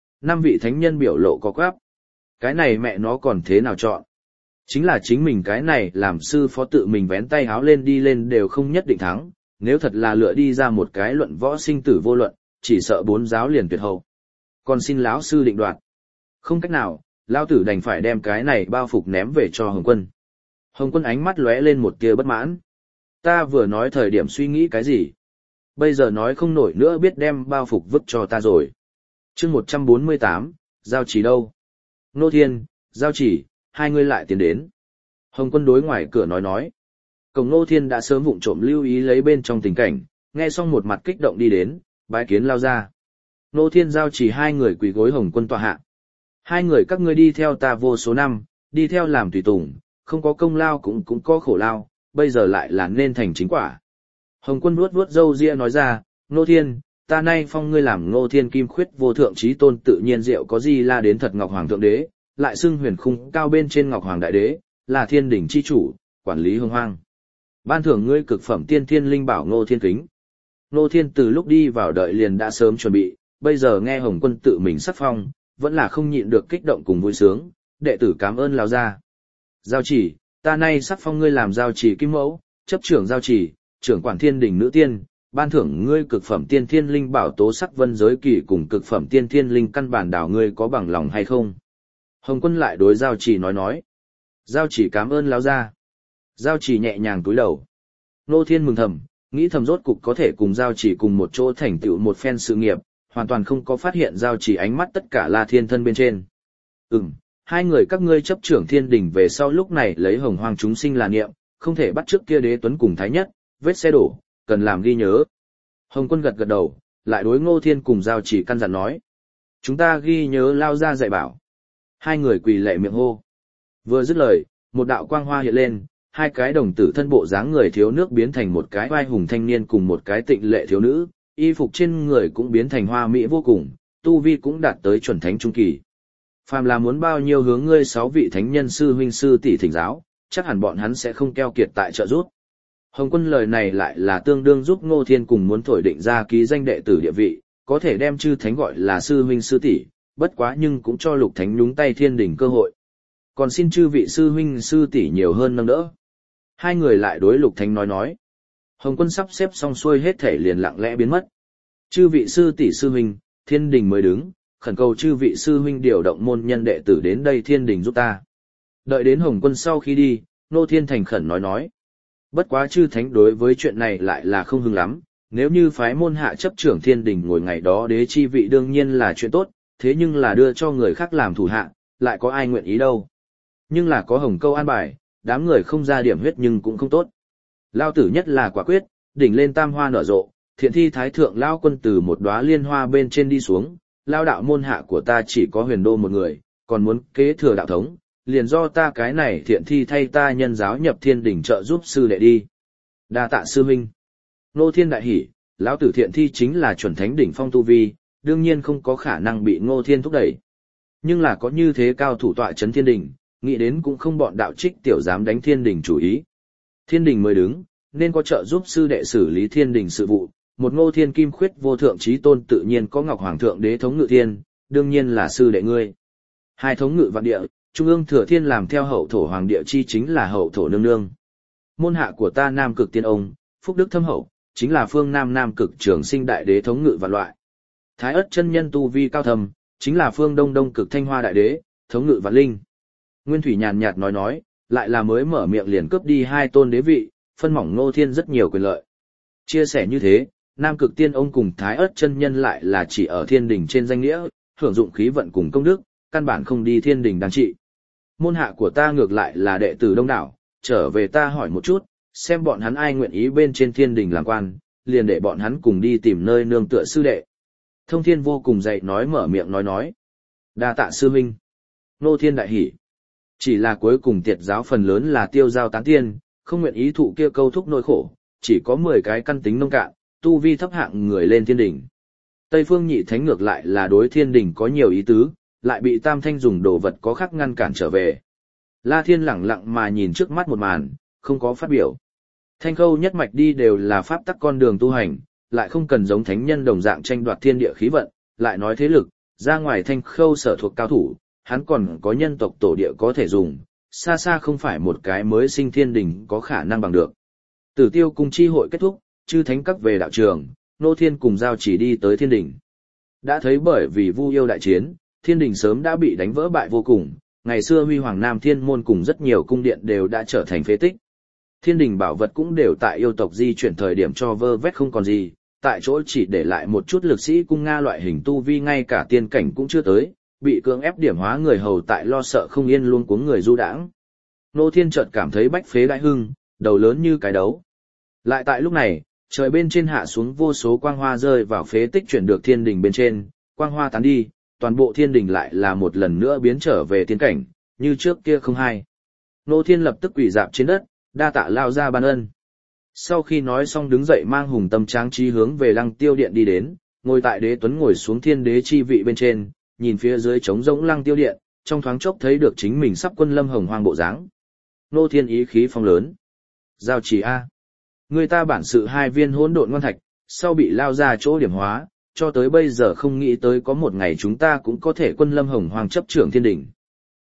5 vị thánh nhân biểu lộ có quáp. Cái này mẹ nó còn thế nào chọn? Chính là chính mình cái này làm sư phó tự mình vén tay háo lên đi lên đều không nhất định thắng, nếu thật là lựa đi ra một cái luận võ sinh tử vô luận, chỉ sợ 4 giáo liền tuyệt hậu. Còn xin lão sư định đoạt. Không cách nào, lão tử đành phải đem cái này bao phục ném về cho Hồng Quân. Hồng Quân ánh mắt lóe lên một tia bất mãn. Ta vừa nói thời điểm suy nghĩ cái gì? Bây giờ nói không nổi nữa biết đem bao phục vứt cho ta rồi. Chương 148, Giao Chỉ đâu? Nô Thiên, Giao Chỉ, hai người lại tiến đến. Hồng Quân đối ngoài cửa nói. Cổng Nô Thiên đã sớm vụng trộm lưu ý lấy bên trong tình cảnh, nghe xong một mặt kích động đi đến, bái kiến lao ra. Nô Thiên Giao Chỉ hai người quỳ gối Hồng Quân tọa hạ. Hai người các ngươi đi theo ta vô số năm, đi theo làm tùy tùng, không có công lao cũng có khổ lao, bây giờ lại là nên thành chính quả. Hồng Quân vuốt râu ria nói ra, Nô Thiên, ta nay phong ngươi làm Ngô Thiên Kim Khuyết vô thượng trí tôn tự nhiên diệu có gì la đến thật Ngọc Hoàng Thượng Đế, lại xưng huyền khung cao bên trên Ngọc Hoàng Đại Đế, là thiên đỉnh chi chủ, quản lý hương hoang. Ban thưởng ngươi cực phẩm tiên thiên linh bảo Ngô Thiên Kính. Ngô Thiên từ lúc đi vào đợi liền đã sớm chuẩn bị, bây giờ nghe Hồng Quân tự mình sắc phong, vẫn là không nhịn được kích động cùng vui sướng, đệ tử cảm ơn lão gia. Giao chỉ, ta nay sắc phong ngươi làm giao chỉ kim mẫu, chấp trưởng giao chỉ, trưởng quản thiên đình nữ tiên, ban thưởng ngươi cực phẩm tiên thiên linh bảo tố sắc vân giới kỳ cùng cực phẩm tiên thiên linh căn bản đảo, ngươi có bằng lòng hay không? Hồng Quân lại đối giao chỉ nói. Giao chỉ cảm ơn lão gia. Giao chỉ nhẹ nhàng cúi đầu. Ngô Thiên mừng thầm, nghĩ thầm rốt cục có thể cùng giao chỉ cùng một chỗ thành tựu một phen sự nghiệp, hoàn toàn không có phát hiện giao chỉ ánh mắt tất cả La Thiên thân bên trên. Hai người các ngươi chấp trưởng thiên đình về sau lúc này lấy hồng hoang chúng sinh là niệm, không thể bắt trước kia Đế Tuấn cùng Thái Nhất, vết xe đổ, cần làm ghi nhớ. Hồng Quân gật gật đầu, lại đối Ngô Thiên cùng giao chỉ căn dặn nói. Chúng ta ghi nhớ lao ra dạy bảo. Hai người quỳ lạy miệng hô. Vừa dứt lời, một đạo quang hoa hiện lên, hai cái đồng tử thân bộ dáng người thiếu nước biến thành một cái oai hùng thanh niên cùng một cái tịnh lệ thiếu nữ, y phục trên người cũng biến thành hoa mỹ vô cùng, tu vi cũng đạt tới chuẩn thánh trung kỳ. Phàm là muốn bao nhiêu hướng ngươi 6 vị thánh nhân sư huynh sư tỷ thỉnh giáo, chắc hẳn bọn hắn sẽ không keo kiệt tại trợ giúp. Hồng Quân lời này lại là tương đương giúp Ngô Thiên cùng muốn thổi định ra ký danh đệ tử địa vị, có thể đem chư thánh gọi là sư huynh sư tỷ, bất quá nhưng cũng cho lục thánh nhúng tay thiên đỉnh cơ hội. Còn xin chư vị sư huynh sư tỷ nhiều hơn nâng đỡ. Hai người lại đối lục thánh nói. Hồng Quân sắp xếp xong xuôi hết thể liền lặng lẽ biến mất. Chư vị sư tỷ sư huynh, thiên đình mới đứng, khẩn cầu chư vị sư huynh điều động môn nhân đệ tử đến đây thiên đình giúp ta. Đợi đến Hồng Quân sau khi đi, Ngô Thiên thành khẩn nói. Bất quá chư thánh đối với chuyện này lại là không hứng lắm, nếu như phái môn hạ chấp trưởng thiên đình ngồi ngày đó đế chi vị đương nhiên là chuyện tốt, thế nhưng là đưa cho người khác làm thủ hạ, lại có ai nguyện ý đâu. Nhưng là có Hồng Câu an bài, đám người không ra điểm huyết nhưng cũng không tốt. Lao tử nhất là quả quyết, đỉnh lên tam hoa nở rộ, thiện thi thái thượng Lao quân từ một đóa liên hoa bên trên đi xuống, Lao đạo môn hạ của ta chỉ có Huyền Đô một người, còn muốn kế thừa đạo thống, liền do ta cái này thiện thi thay ta nhân giáo nhập thiên đỉnh trợ giúp sư đệ đi. Đa tạ sư huynh. Ngô Thiên đại hỉ, lão tử thiện thi chính là chuẩn thánh đỉnh phong tu vi, đương nhiên không có khả năng bị Ngô Thiên thúc đẩy. Nhưng là có như thế cao thủ tọa chấn thiên đỉnh, nghĩ đến cũng không bọn đạo trích tiểu dám đánh thiên đỉnh chủ ý. Thiên đình mới đứng, nên có trợ giúp sư đệ xử lý thiên đình sự vụ, một Ngô Thiên kim khuyết vô thượng chí tôn tự nhiên có Ngọc Hoàng thượng đế thống ngự thiên, đương nhiên là sư đệ ngươi. Hai thống ngự vạn địa, trung ương thừa thiên làm theo hậu thổ hoàng địa chi chính là hậu thổ nương nương. Môn hạ của ta Nam Cực Tiên ông, phúc đức thâm hậu, chính là phương Nam Cực Trường Sinh đại đế thống ngự vạn loại. Thái Ất chân nhân tu vi cao thầm, chính là phương Đông Cực Thanh Hoa đại đế, thống ngự vạn linh. Nguyên Thủy nhàn nhạt nói, lại là mới mở miệng liền cướp đi hai tôn đế vị, phân mỏng Ngô Thiên rất nhiều quyền lợi. Chia sẻ như thế, Nam Cực Tiên ông cùng Thái Ất chân nhân lại là chỉ ở thiên đình trên danh nghĩa, hưởng dụng khí vận cùng công đức, căn bản không đi thiên đình đáng trị. Môn hạ của ta ngược lại là đệ tử đông đảo, trở về ta hỏi một chút, xem bọn hắn ai nguyện ý bên trên thiên đình làm quan, liền để bọn hắn cùng đi tìm nơi nương tựa sư đệ. Thông Thiên vô cùng dạy nói mở miệng nói. Đa tạ sư huynh. Ngô Thiên đại hỉ. Chỉ là cuối cùng tiệt giáo phần lớn là tiêu giao tán tiên, không nguyện ý thụ kia câu thúc nỗi khổ, chỉ có 10 cái căn tính nông cạn, tu vi thấp hạng người lên thiên đỉnh. Tây Phương Nhị Thánh ngược lại là đối thiên đỉnh có nhiều ý tứ, lại bị Tam Thanh dùng đồ vật có khắc ngăn cản trở về. La Thiên lẳng lặng mà nhìn trước mắt một màn, không có phát biểu. Thanh Khâu nhất mạch đi đều là pháp tắc con đường tu hành, lại không cần giống thánh nhân đồng dạng tranh đoạt thiên địa khí vận, lại nói thế lực, ra ngoài Thanh Khâu sở thuộc cao thủ, hắn còn có nhân tộc tổ địa có thể dùng, xa xa không phải một cái mới sinh thiên đình có khả năng bằng được. Tử Tiêu cung chi hội kết thúc, chư thánh các về đạo trường, Ngô Thiên cùng Giao Chỉ đi tới thiên đình. Đã thấy bởi vì Vu Yêu đại chiến, thiên đình sớm đã bị đánh vỡ bại vô cùng, ngày xưa huy hoàng Nam Thiên môn cùng rất nhiều cung điện đều đã trở thành phế tích. Thiên đình bảo vật cũng đều tại yêu tộc di chuyển thời điểm cho vơ vét không còn gì, tại chỗ chỉ để lại một chút lực sĩ cung Nga loại hình tu vi ngay cả tiên cảnh cũng chưa tới, bị cưỡng ép điểm hóa người hầu tại lo sợ không yên luôn cuống người du đãng. Ngô Thiên chợt cảm thấy bách phế đại hưng, đầu lớn như cái đấu. Lại tại lúc này, trời bên trên hạ xuống vô số quang hoa rơi vào phế tích chuyển được thiên đình bên trên, quang hoa tán đi, toàn bộ thiên đình lại là một lần nữa biến trở về tiên cảnh, như trước kia không hay. Ngô Thiên lập tức quỳ dạp trên đất, đa tạ lao ra ban ân. Sau khi nói xong đứng dậy mang hùng tâm tráng trí hướng về Lăng Tiêu Điện đi đến, ngồi tại Đế Tuấn ngồi xuống thiên đế chi vị bên trên, nhìn phía dưới trống rỗng Lăng Tiêu Điện, trong thoáng chốc thấy được chính mình sắp quân lâm hồng hoang bộ dáng. Ngô Thiên ý khí phong lớn. Giao Chỉ a, người ta bản sự 2 viên hỗn độn ngoan thạch, sau bị lao ra chỗ điểm hóa, cho tới bây giờ không nghĩ tới có một ngày chúng ta cũng có thể quân lâm hồng hoang chấp trưởng thiên đỉnh.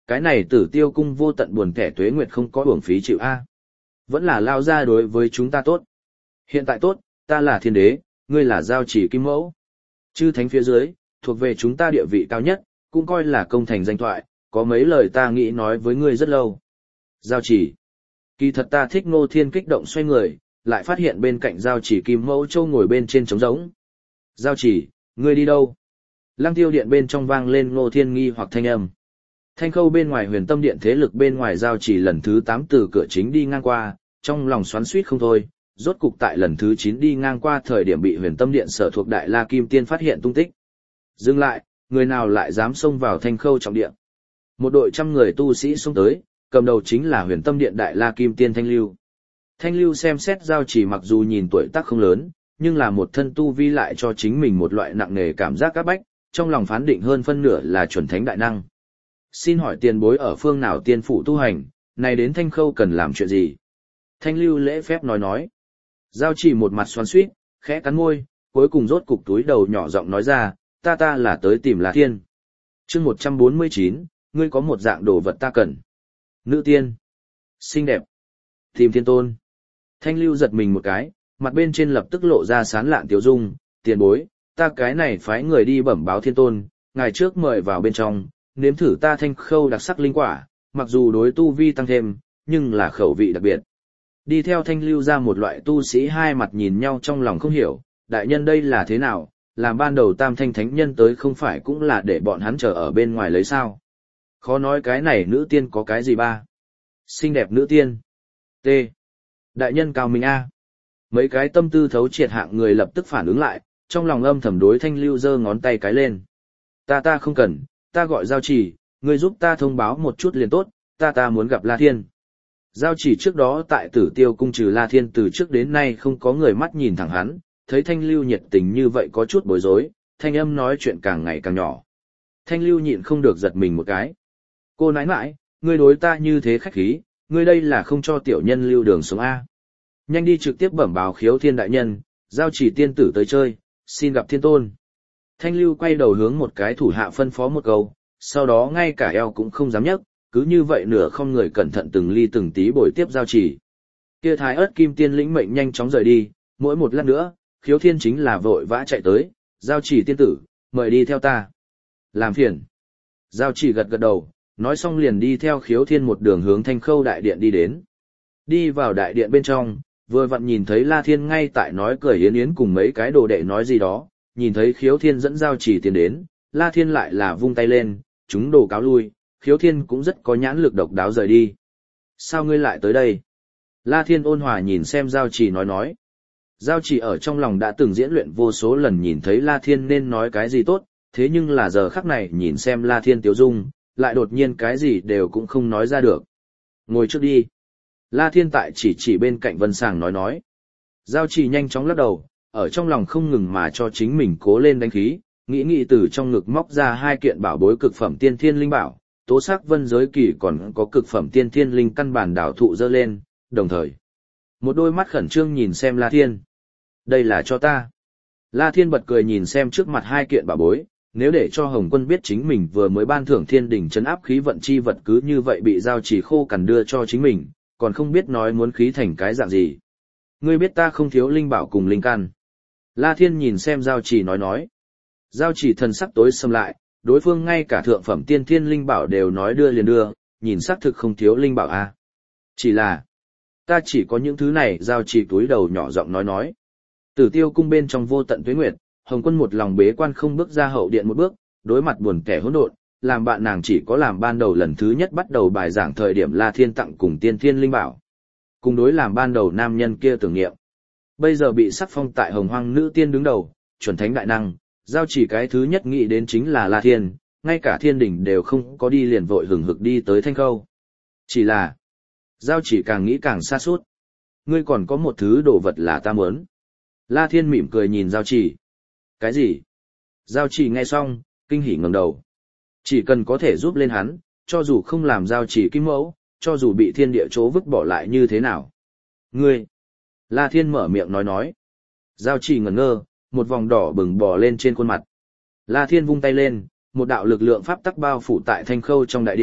Cái này Tử Tiêu cung vô tận buồn kẻ tuế nguyệt không có uổng phí chịu a. Vẫn là lao ra đối với chúng ta tốt. Hiện tại tốt, ta là thiên đế, ngươi là giao chỉ kim mẫu. Chư thánh phía dưới, thuộc về chúng ta địa vị cao nhất, cũng coi là công thành danh thoại, có mấy lời ta nghĩ nói với ngươi rất lâu. Giao chỉ. Kỳ thật ta thích Ngô Thiên kích động xoay người, lại phát hiện bên cạnh giao chỉ kim mẫu châu ngồi bên trên trống rỗng. Giao chỉ, ngươi đi đâu? Lăng Tiêu điện bên trong vang lên Ngô Thiên nghi hoặc thanh âm. Thanh Khâu bên ngoài Huyền Tâm điện thế lực bên ngoài giao chỉ lần thứ 8 từ cửa chính đi ngang qua, trong lòng xoắn xuýt không thôi, rốt cục tại lần thứ 9 đi ngang qua thời điểm bị Huyền Tâm điện sở thuộc Đại La Kim Tiên phát hiện tung tích. Dừng lại, người nào lại dám xông vào Thanh Khâu trọng điện? Một đội trăm người tu sĩ xông tới, cầm đầu chính là Huyền Tâm điện Đại La Kim Tiên Thanh Lưu. Thanh Lưu xem xét giao chỉ mặc dù nhìn tuổi tác không lớn, nhưng là một thân tu vi lại cho chính mình một loại nặng nề cảm giác áp bách, trong lòng phán định hơn phân nửa là chuẩn thánh đại năng. Xin hỏi tiền bối ở phương nào tiên phủ tu hành, này đến Thanh Khâu cần làm chuyện gì? Thanh Lưu lễ phép nói. Giao chỉ một mặt xoắn xuýt, khẽ cắn môi, cuối cùng rốt cục túi đầu nhỏ giọng nói ra, ta là tới tìm La Thiên. Chương 149, ngươi có một dạng đồ vật ta cần. Nữ tiên. Xinh đẹp. Tìm thiên tôn. Thanh Lưu giật mình một cái, mặt bên trên lập tức lộ ra sán lạn tiếu dung, tiền bối, ta cái này phái người đi bẩm báo thiên tôn, ngày trước mời vào bên trong, nếm thử ta Thanh Khâu đặc sắc linh quả, mặc dù đối tu vi tăng thêm, nhưng là khẩu vị đặc biệt. Đi theo Thanh Lưu ra một loại tu sĩ hai mặt nhìn nhau trong lòng không hiểu, đại nhân đây là thế nào, làm ban đầu tam thanh thánh nhân tới không phải cũng là để bọn hắn chờ ở bên ngoài lấy sao. Khó nói cái này nữ tiên có cái gì ba. Xinh đẹp nữ tiên. T. Đại nhân cao minh A. Mấy cái tâm tư thấu triệt hạng người lập tức phản ứng lại, trong lòng âm thầm đối Thanh Lưu giơ ngón tay cái lên. Ta không cần, ta gọi giao chỉ, ngươi giúp ta thông báo một chút liền tốt, ta muốn gặp La Thiên. Giao chỉ trước đó tại Tử Tiêu cung trừ La Thiên từ trước đến nay không có người mắt nhìn thẳng hắn, thấy Thanh Lưu nhiệt tình như vậy có chút bối rối, thanh âm nói chuyện càng ngày càng nhỏ. Thanh Lưu nhịn không được giật mình một cái. Cô nãi nãi, ngươi đối ta như thế khách khí, ngươi đây là không cho tiểu nhân lưu đường sống A. Nhanh đi trực tiếp bẩm báo Khiếu Thiên đại nhân, giao chỉ tiên tử tới chơi, xin gặp thiên tôn. Thanh Lưu quay đầu hướng một cái thủ hạ phân phó một câu, sau đó ngay cả eo cũng không dám nhấc, cứ như vậy nửa không người cẩn thận từng ly từng tí bồi tiếp giao chỉ. Kia Thái Ức Kim Tiên lĩnh mệnh nhanh chóng rời đi, mỗi một lát nữa, Khiếu Thiên chính là vội vã chạy tới, giao chỉ tiên tử, mời đi theo ta. Làm phiền. Giao chỉ gật gật đầu, nói xong liền đi theo Khiếu Thiên một đường hướng Thanh Khâu đại điện đi đến. Đi vào đại điện bên trong, vừa vặn nhìn thấy La Thiên ngay tại nói cười yến yến cùng mấy cái đồ đệ nói gì đó, nhìn thấy Khiếu Thiên dẫn giao chỉ tiến đến, La Thiên lại là vung tay lên, chúng đồ cáo lui, Khiếu Thiên cũng rất có nhãn lực độc đáo rời đi. Sao ngươi lại tới đây? La Thiên ôn hòa nhìn xem giao chỉ nói. Giao chỉ ở trong lòng đã từng diễn luyện vô số lần nhìn thấy La Thiên nên nói cái gì tốt, thế nhưng là giờ khắc này nhìn xem La Thiên tiếu dung, lại đột nhiên cái gì đều cũng không nói ra được. Ngồi trước đi. La Thiên tại chỉ bên cạnh Vân Sàng nói. Giao chỉ nhanh chóng lắc đầu, ở trong lòng không ngừng mà cho chính mình cố lên đánh khí, nghĩ từ trong ngực móc ra hai kiện bảo bối cực phẩm tiên thiên linh bảo, tố sắc vân giới kỳ còn có cực phẩm tiên thiên linh căn bản đảo thụ dơ lên, đồng thời. Một đôi mắt khẩn trương nhìn xem La Thiên. Đây là cho ta. La Thiên bật cười nhìn xem trước mặt hai kiện bảo bối, nếu để cho Hồng Quân biết chính mình vừa mới ban thưởng thiên đỉnh trấn áp khí vận chi vật cứ như vậy bị giao chỉ khô cằn đưa cho chính mình, còn không biết nói muốn khí thành cái dạng gì. Ngươi biết ta không thiếu linh bảo cùng linh căn. La Thiên nhìn xem giao chỉ nói. Giao chỉ thần sắc tối sầm lại, đối phương ngay cả thượng phẩm tiên thiên linh bảo đều nói đưa liền đưa, nhìn xác thực không thiếu linh bảo a. Chỉ là, ta chỉ có những thứ này, giao chỉ túi đầu nhỏ giọng nói. Tử Tiêu cung bên trong vô tận tuế nguyệt, Hồng Quân một lòng bế quan không bước ra hậu điện một bước, đối mặt buồn kẻ hỗn độn, làm bạn nàng chỉ có làm ban đầu lần thứ nhất bắt đầu bài giảng thời điểm La Thiên tặng cùng tiên thiên linh bảo. Cùng đối làm ban đầu nam nhân kia tưởng niệm. Bây giờ bị sắc phong tại Hồng Hoang nữ tiên đứng đầu, chuẩn thánh đại năng, giao chỉ cái thứ nhất nghĩ đến chính là La Thiên, ngay cả thiên đỉnh đều không có đi liền vội hừng hực đi tới Thanh Khâu. Chỉ là, giao chỉ càng nghĩ càng xa suốt. Ngươi còn có một thứ đồ vật là ta muốn. La Thiên mỉm cười nhìn giao chỉ. Cái gì? Giao chỉ nghe xong, kinh hỉ ngẩng đầu. Chỉ cần có thể giúp lên hắn, cho dù không làm giao chỉ kim mẫu, cho dù bị thiên địa chỗ vứt bỏ lại như thế nào. Ngươi! La Thiên mở miệng nói. Giao chỉ ngẩn ngơ, một vòng đỏ bừng bò lên trên khuôn mặt. La Thiên vung tay lên, một đạo lực lượng pháp tắc bao phủ tại Thanh Khâu trong đại điện,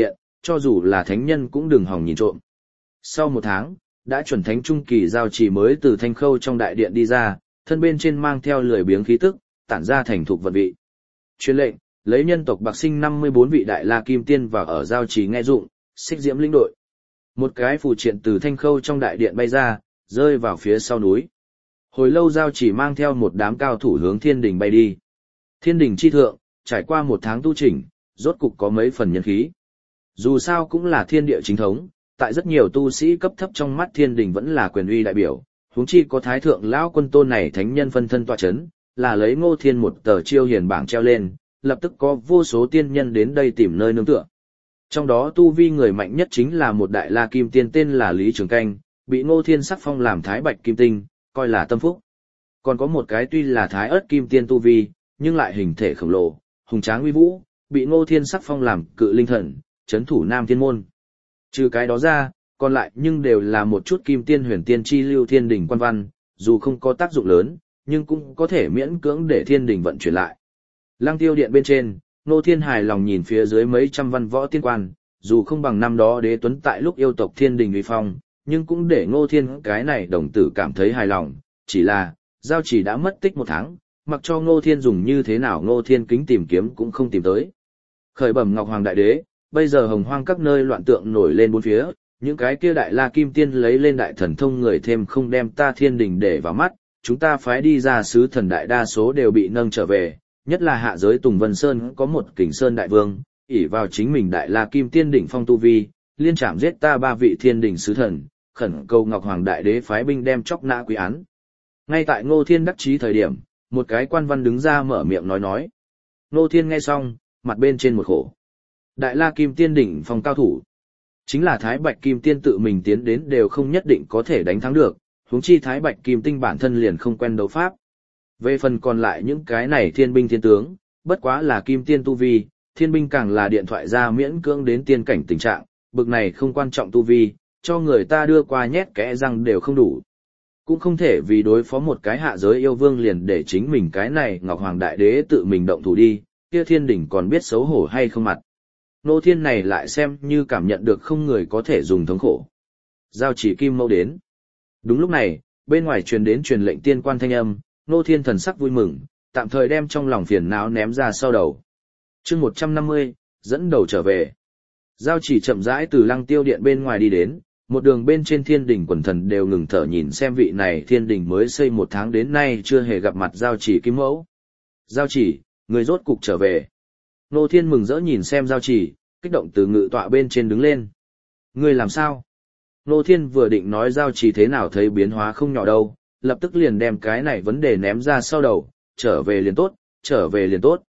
cho dù là thánh nhân cũng đừng hòng nhìn trộm. Sau 1 tháng, đã chuẩn thánh trung kỳ Giao Chỉ mới từ Thanh Khâu trong đại điện đi ra, thân bên trên mang theo lười biếng khí tức, tản ra thành thục vận vị. Truyền lệnh, lấy nhân tộc Bạc Sinh 54 vị đại la kim tiên vào ở Giao Chỉ nghe dụng, xích diễm lĩnh đội. Một cái phù triện từ Thanh Khâu trong đại điện bay ra, rơi vào phía sau núi. Hồi lâu Giao Chỉ mang theo một đám cao thủ hướng thiên đình bay đi. Thiên đình chi thượng, trải qua 1 tháng tu chỉnh, rốt cục có mấy phần nhân khí. Dù sao cũng là thiên địa chính thống, tại rất nhiều tu sĩ cấp thấp trong mắt thiên đình vẫn là quyền uy đại biểu, huống chi có thái thượng lão quân tôn này thánh nhân phân thân tọa chấn, là lấy Ngô Thiên một tờ chiêu hiền bảng treo lên, lập tức có vô số tiên nhân đến đây tìm nơi nương tựa. Trong đó tu vi người mạnh nhất chính là một đại la kim tiên tên là Lý Trường Canh, bị Ngô Thiên sắc phong làm thái bạch kim tinh, coi là tâm phúc. Còn có một cái tuy là thái ớt kim tiên tu vi, nhưng lại hình thể khổng lồ, hùng tráng uy vũ, bị Ngô Thiên sắc phong làm cự linh thần, chấn thủ Nam Thiên môn. Trừ cái đó ra, còn lại nhưng đều là một chút kim tiên huyền tiên chi lưu thiên đình quan văn, dù không có tác dụng lớn, nhưng cũng có thể miễn cưỡng để thiên đình vận chuyển lại. Lăng Tiêu điện bên trên, Ngô Thiên hài lòng nhìn phía dưới mấy trăm văn võ tiên quan, dù không bằng năm đó Đế Tuấn tại lúc yêu tộc thiên đình uy phong, nhưng cũng để Ngô Thiên cái này đồng tử cảm thấy hài lòng, chỉ là, Giao Chỉ đã mất tích 1 tháng, mặc cho Ngô Thiên dùng như thế nào Ngô Thiên kính tìm kiếm cũng không tìm tới. Khởi bẩm Ngọc Hoàng Đại Đế, bây giờ hồng hoang các nơi loạn tượng nổi lên bốn phía, những cái kia đại la kim tiên lấy lên đại thần thông người thêm không đem ta thiên đình để vào mắt, chúng ta phái đi ra sứ thần đại đa số đều bị nâng trở về, nhất là hạ giới Tùng Vân Sơn có một Kình Sơn đại vương, ỷ vào chính mình đại la kim tiên đỉnh phong tu vi, liên trảm giết ta 3 vị thiên đình sứ thần, khẩn cầu Ngọc Hoàng Đại Đế phái binh đem chóc nã quy án. Ngay tại Ngô Thiên đắc chí thời điểm, một cái quan văn đứng ra mở miệng nói. Ngô Thiên nghe xong, mặt bên trên một khổ. Đại la kim tiên đỉnh phong cao thủ. Chính là Thái Bạch Kim Tiên tự mình tiến đến đều không nhất định có thể đánh thắng được, huống chi Thái Bạch Kim Tinh bản thân liền không quen đấu pháp. Về phần còn lại những cái này thiên binh thiên tướng, bất quá là Kim Tiên tu vi, thiên binh càng là điện thoại ra miễn cưỡng đến tiên cảnh tình trạng, bực này không quan trọng tu vi, cho người ta đưa qua nhét kẽ răng đều không đủ. Cũng không thể vì đối phó một cái hạ giới yêu vương liền để chính mình cái này Ngọc Hoàng Đại Đế tự mình động thủ đi, kia thiên đỉnh còn biết xấu hổ hay không mặt. Nô Thiên này lại xem như cảm nhận được không người có thể dùng thống khổ. Giao Chỉ Kim Mâu đến. Đúng lúc này, bên ngoài truyền đến truyền lệnh tiên quan thanh âm, Nô Thiên thần sắc vui mừng, tạm thời đem trong lòng phiền não ném ra sau đầu. Chương 150, dẫn đầu trở về. Giao Chỉ chậm rãi từ Lăng Tiêu điện bên ngoài đi đến, một đường bên trên thiên đỉnh quần thần đều ngừng thở nhìn xem vị này thiên đỉnh mới xây 1 tháng đến nay chưa hề gặp mặt Giao Chỉ Kim Mẫu. Giao Chỉ, người rốt cục trở về. Nô Thiên mừng rỡ nhìn xem Giao Chỉ, kích động từ ngự tọa bên trên đứng lên. Ngươi làm sao? Nô Thiên vừa định nói Giao Chỉ thế nào thấy biến hóa không nhỏ đâu, lập tức liền đem cái này vấn đề ném ra sau đầu, trở về liền tốt, trở về liền tốt.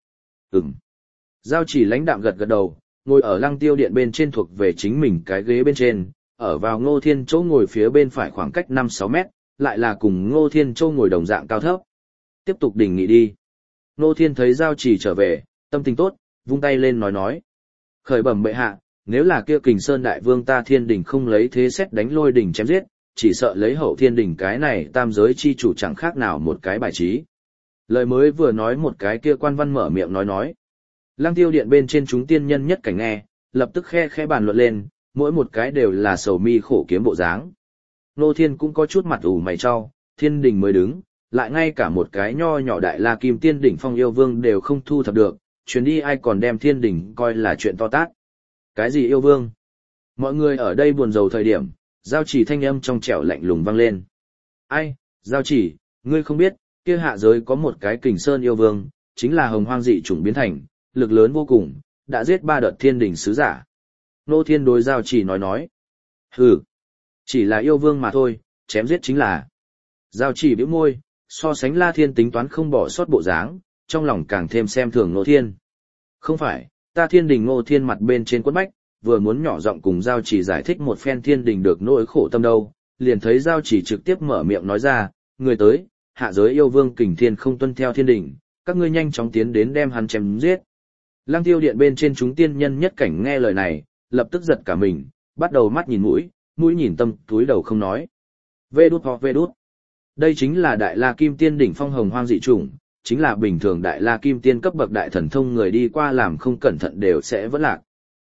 Giao Chỉ lãnh đạm gật gật đầu, ngồi ở Lăng Tiêu điện bên trên thuộc về chính mình cái ghế bên trên, ở vào Ngô Thiên chỗ ngồi phía bên phải khoảng cách 5-6 mét, lại là cùng Ngô Thiên chỗ ngồi đồng dạng cao thấp. Tiếp tục đình nghị đi. Ngô Thiên thấy Giao Chỉ trở về, tâm tình tốt, vung tay lên nói. Khởi bẩm bệ hạ, nếu là kia Kình Sơn đại vương ta thiên đình không lấy thế xét đánh lôi đỉnh chém giết, chỉ sợ lấy hậu thiên đình cái này tam giới chi chủ chẳng khác nào một cái bài trí. Lời mới vừa nói một cái kia quan văn mở miệng nói. Lăng Tiêu điện bên trên chúng tiên nhân nhất cảnh nghe, lập tức khe bàn luận lên, mỗi một cái đều là sầu mi khổ kiếm bộ dáng. Nô Thiên cũng có chút mặt ủ mày trao, thiên đình mới đứng, lại ngay cả một cái nho nhỏ đại la kim tiên đỉnh phong yêu vương đều không thu thập được, chuyến đi ai còn đem thiên đình coi là chuyện to tát. Cái gì yêu vương? Mọi người ở đây buồn rầu thời điểm, Giao Chỉ thanh âm trong trẻo lạnh lùng vang lên. Ai, Giao Chỉ, ngươi không biết, kia hạ giới có một cái Kình Sơn yêu vương, chính là hồng hoang dị chủng biến thành, lực lớn vô cùng, đã giết 3 đợt thiên đình sứ giả. Nô Thiên đối Giao Chỉ nói. Hừ, chỉ là yêu vương mà thôi, chém giết chính là. Giao Chỉ bĩu môi, so sánh La Thiên tính toán không bỏ sót bộ dáng, trong lòng càng thêm xem thường Ngô Thiên. Không phải, ta thiên đình Ngô Thiên mặt bên trên quất bách, vừa muốn nhỏ giọng cùng Giao Chỉ giải thích một phen thiên đình được nỗi khổ tâm đâu, liền thấy Giao Chỉ trực tiếp mở miệng nói ra, người tới, hạ giới yêu vương Kình Thiên không tuân theo thiên đình, các ngươi nhanh chóng tiến đến đem hắn chém giết. Lăng Tiêu điện bên trên chúng tiên nhân nhất cảnh nghe lời này, lập tức giật cả mình, bắt đầu mắt nhìn mũi nhìn tâm, túi đầu không nói. Vê đút. Đây chính là đại la kim tiên đỉnh phong hồng hoang dị chủng, chính là bình thường đại la kim tiên cấp bậc đại thần thông người đi qua làm không cẩn thận đều sẽ vỡ lạc.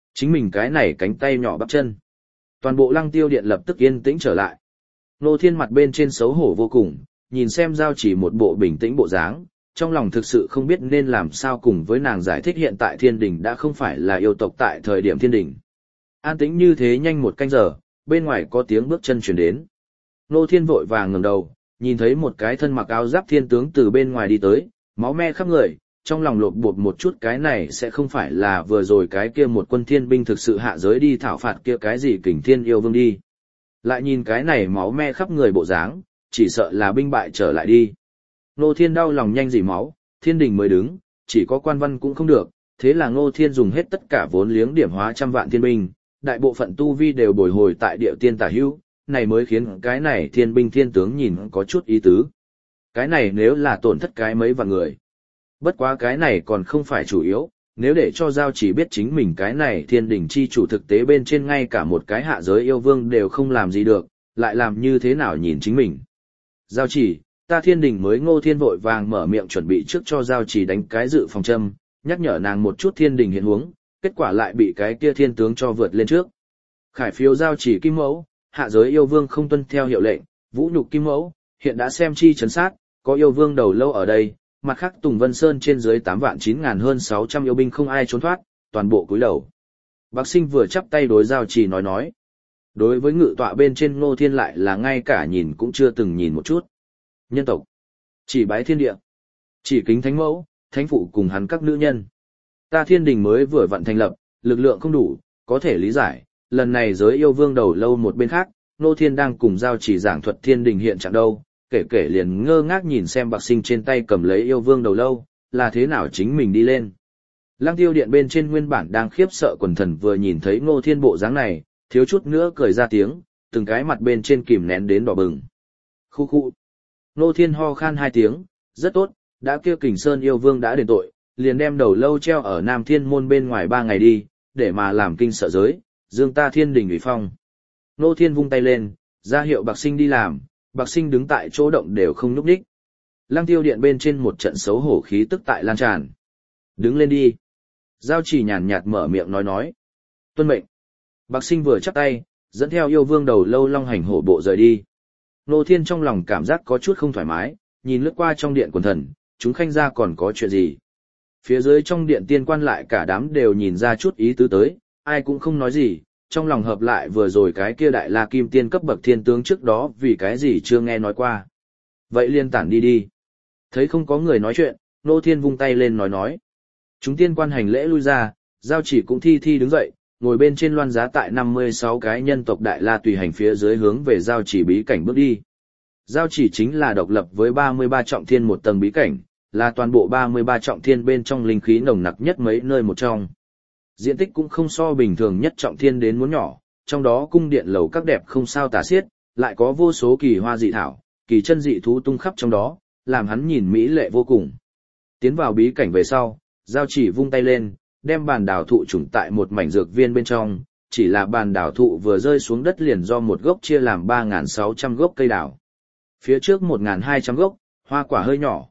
Chính mình cái này cánh tay nhỏ bắp chân. Toàn bộ Lăng Tiêu Điện lập tức yên tĩnh trở lại. Ngô Thiên mặt bên trên xấu hổ vô cùng, nhìn xem Giao Chỉ một bộ bình tĩnh bộ dáng, trong lòng thực sự không biết nên làm sao cùng với nàng giải thích hiện tại thiên đình đã không phải là yêu tộc tại thời điểm thiên đình. An tĩnh như thế nhanh một canh giờ, bên ngoài có tiếng bước chân chuyển đến. Ngô Thiên vội vàng ngẩng đầu, nhìn thấy một cái thân mặc áo giáp thiên tướng từ bên ngoài đi tới, máu me khắp người, trong lòng lột bột một chút cái này sẽ không phải là vừa rồi cái kia một quân thiên binh thực sự hạ giới đi thảo phạt kia cái gì kình thiên yêu vương đi. Lại nhìn cái này máu me khắp người bộ dáng, chỉ sợ là binh bại trở lại đi. Ngô Thiên đau lòng nhanh dỉ máu, thiên đình mới đứng, chỉ có quan văn cũng không được, thế là Ngô Thiên dùng hết tất cả vốn liếng điểm hóa trăm vạn thiên binh, đại bộ phận tu vi đều bồi hồi tại địa tiên tả hữu, này mới khiến cái này thiên binh thiên tướng nhìn có chút ý tứ. Cái này nếu là tổn thất cái mấy vạn người. Bất quá cái này còn không phải chủ yếu, nếu để cho Giao Chỉ biết chính mình cái này thiên đình chi chủ thực tế bên trên ngay cả một cái hạ giới yêu vương đều không làm gì được, lại làm như thế nào nhìn chính mình. Giao Chỉ, ta thiên đình mới. Ngô Thiên vội vàng mở miệng chuẩn bị trước cho Giao Chỉ đánh cái dự phòng châm, nhắc nhở nàng một chút thiên đình hiện huống, kết quả lại bị cái kia thiên tướng cho vượt lên trước. Khải phiếu Giao Chỉ kim mẫu, hạ giới yêu vương không tuân theo hiệu lệnh, vũ nhục kim mẫu, hiện đã xem chi chấn sát, có yêu vương đầu lâu ở đây, mặt khác Tùng Vân Sơn trên dưới 8.900.000 hơn 600 yêu binh không ai trốn thoát, toàn bộ cúi đầu. Bác Sinh vừa chắp tay đối Giao Chỉ nói. Đối với ngự tọa bên trên Ngô Thiên lại là ngay cả nhìn cũng chưa từng nhìn một chút. Nhân tộc, chỉ bái thiên địa, chỉ kính thánh mẫu, thánh phụ cùng hắn các nữ nhân. Ta thiên đình mới vừa vặn thành lập, lực lượng không đủ, có thể lý giải, lần này giới yêu vương đầu lâu một bên khác, Ngô Thiên đang cùng Giao Chỉ giảng thuật thiên đình hiện trạng đâu, kể liền ngơ ngác nhìn xem Bạc Sinh trên tay cầm lấy yêu vương đầu lâu, là thế nào chính mình đi lên. Lăng Tiêu Điện bên trên nguyên bản đang khiếp sợ quần thần vừa nhìn thấy Ngô Thiên bộ dáng này, thiếu chút nữa cười ra tiếng, từng cái mặt bên trên kìm nén đến đỏ bừng. Khu khu. Ngô Thiên ho khan hai tiếng, rất tốt, đã kêu Kình Sơn yêu vương đã đền tội, liền đem đầu lâu treo ở Nam Thiên môn bên ngoài 3 ngày đi, để mà làm kinh sợ giới, dương ta thiên đình ủy phong. Ngô Thiên vung tay lên, ra hiệu Bạc Sinh đi làm. Bạc Sinh đứng tại chỗ động đều không nhúc nhích. Lăng Tiêu Điện bên trên một trận xấu hổ khí tức tại lan tràn. Đứng lên đi. Giao Chỉ nhàn nhạt mở miệng nói. Tuân mệnh. Bạc Sinh vừa chắp tay, dẫn theo yêu vương đầu lâu long hành hổ bộ rời đi. Ngô Thiên trong lòng cảm giác có chút không thoải mái, nhìn lướt qua trong điện quần thần, chúng khanh ra còn có chuyện gì. Phía dưới trong điện tiên quan lại cả đám đều nhìn ra chút ý tứ tới, ai cũng không nói gì. Trong lòng hợp lại vừa rồi cái kia đại la kim tiên cấp bậc thiên tướng trước đó vì cái gì chưa nghe nói qua. Vậy liên tản đi đi. Thấy không có người nói chuyện, Ngô Thiên vung tay lên nói. Chúng tiên quan hành lễ lui ra, Giao Chỉ cũng thi đứng dậy, ngồi bên trên loan giá tại 56 cái nhân tộc đại la tùy hành phía dưới hướng về Giao Chỉ bí cảnh bước đi. Giao Chỉ chính là độc lập với 33 trọng thiên một tầng bí cảnh, là toàn bộ 33 trọng thiên bên trong linh khí nồng nặc nhất mấy nơi một trong. Diện tích cũng không so bình thường nhất trọng thiên đến muốn nhỏ, trong đó cung điện lầu các đẹp không sao tả xiết, lại có vô số kỳ hoa dị thảo, kỳ chân dị thú tung khắp trong đó, làm hắn nhìn mỹ lệ vô cùng. Tiến vào bí cảnh về sau, Giao Chỉ vung tay lên, đem bàn đào thụ trùng tại một mảnh dược viên bên trong, chỉ là bàn đào thụ vừa rơi xuống đất liền do một gốc chia làm 3.600 gốc cây đào. Phía trước 1.200 gốc, hoa quả hơi nhỏ,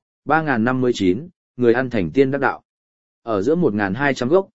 3.059, người ăn thành tiên đắc đạo. Ở giữa 1.200 gốc,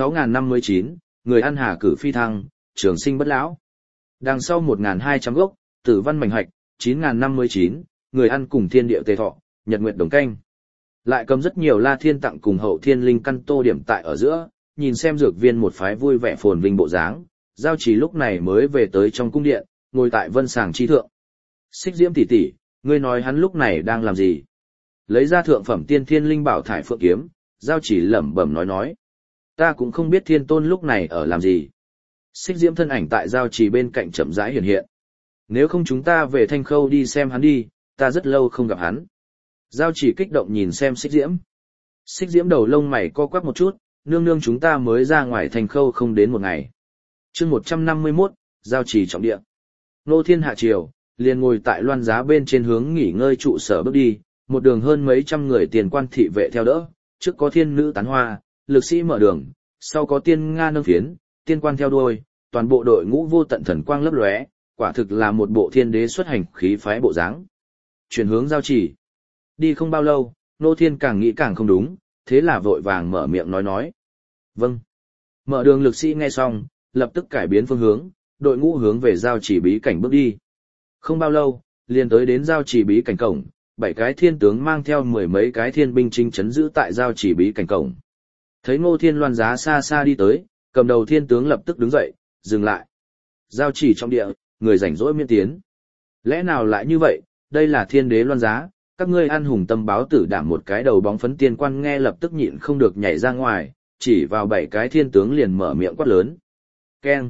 6.059, người ăn hà cử phi thăng, trường sinh bất lão. Đằng sau 1.200 gốc, tử văn mảnh hạch, 9.059, người ăn cùng thiên địa tề thọ, nhật nguyệt đồng canh. Lại cầm rất nhiều la thiên tặng cùng hậu thiên linh căn tô điểm tại ở giữa, nhìn xem dược viên một phái vui vẻ phồn vinh bộ dáng, Giao Chỉ lúc này mới về tới trong cung điện, ngồi tại vân sàng chi thượng. Xích Diễm tỷ tỷ, ngươi nói hắn lúc này đang làm gì? Lấy ra thượng phẩm tiên thiên linh bảo thải phượng kiếm, Giao Chỉ lẩm bẩm nói. Ta cũng không biết thiên tôn lúc này ở làm gì. Xích Diễm thân ảnh tại Giao Chỉ bên cạnh chậm rãi hiện hiện. Nếu không chúng ta về Thanh Khâu đi xem hắn đi, ta rất lâu không gặp hắn. Giao Chỉ kích động nhìn xem Xích Diễm. Xích Diễm đầu lông mày co quắp một chút, nương chúng ta mới ra ngoài Thanh Khâu không đến một ngày. Chương 151, Giao Chỉ trọng địa. Nô Thiên hạ triều, liền ngồi tại loan giá bên trên hướng nghỉ ngơi trụ sở bước đi, một đường hơn mấy trăm người tiền quan thị vệ theo đỡ, trước có thiên nữ tán hoa, lực sĩ mở đường, sau có tiên nga nâng phiến, tiên quan theo đuôi, toàn bộ đội ngũ vô tận thần quang lấp lóe, quả thực là một bộ thiên đế xuất hành khí phái bộ dáng. Chuyển hướng Giao Chỉ. Đi không bao lâu, Nô Thiên càng nghĩ càng không đúng, thế là vội vàng mở miệng nói. Vâng. Mở đường lực sĩ nghe xong, lập tức cải biến phương hướng, đội ngũ hướng về giao chỉ bí cảnh bước đi. Không bao lâu, liền tới đến giao chỉ bí cảnh cổng, 7 cái thiên tướng mang theo 10 mấy cái thiên binh chinh chấn giữ tại giao chỉ bí cảnh cổng. Thấy Ngô Thiên Loan giá xa xa đi tới, cầm đầu thiên tướng lập tức đứng dậy, dừng lại. Giao chỉ trong địa, người rảnh rỗi miễn tiến. Lẽ nào lại như vậy, đây là thiên đế Loan giá, các ngươi ăn hùng tâm báo tử đảm một cái đầu bóng phấn tiên quan nghe lập tức nhịn không được nhảy ra ngoài, chỉ vào 7 cái thiên tướng liền mở miệng quát lớn. Keng.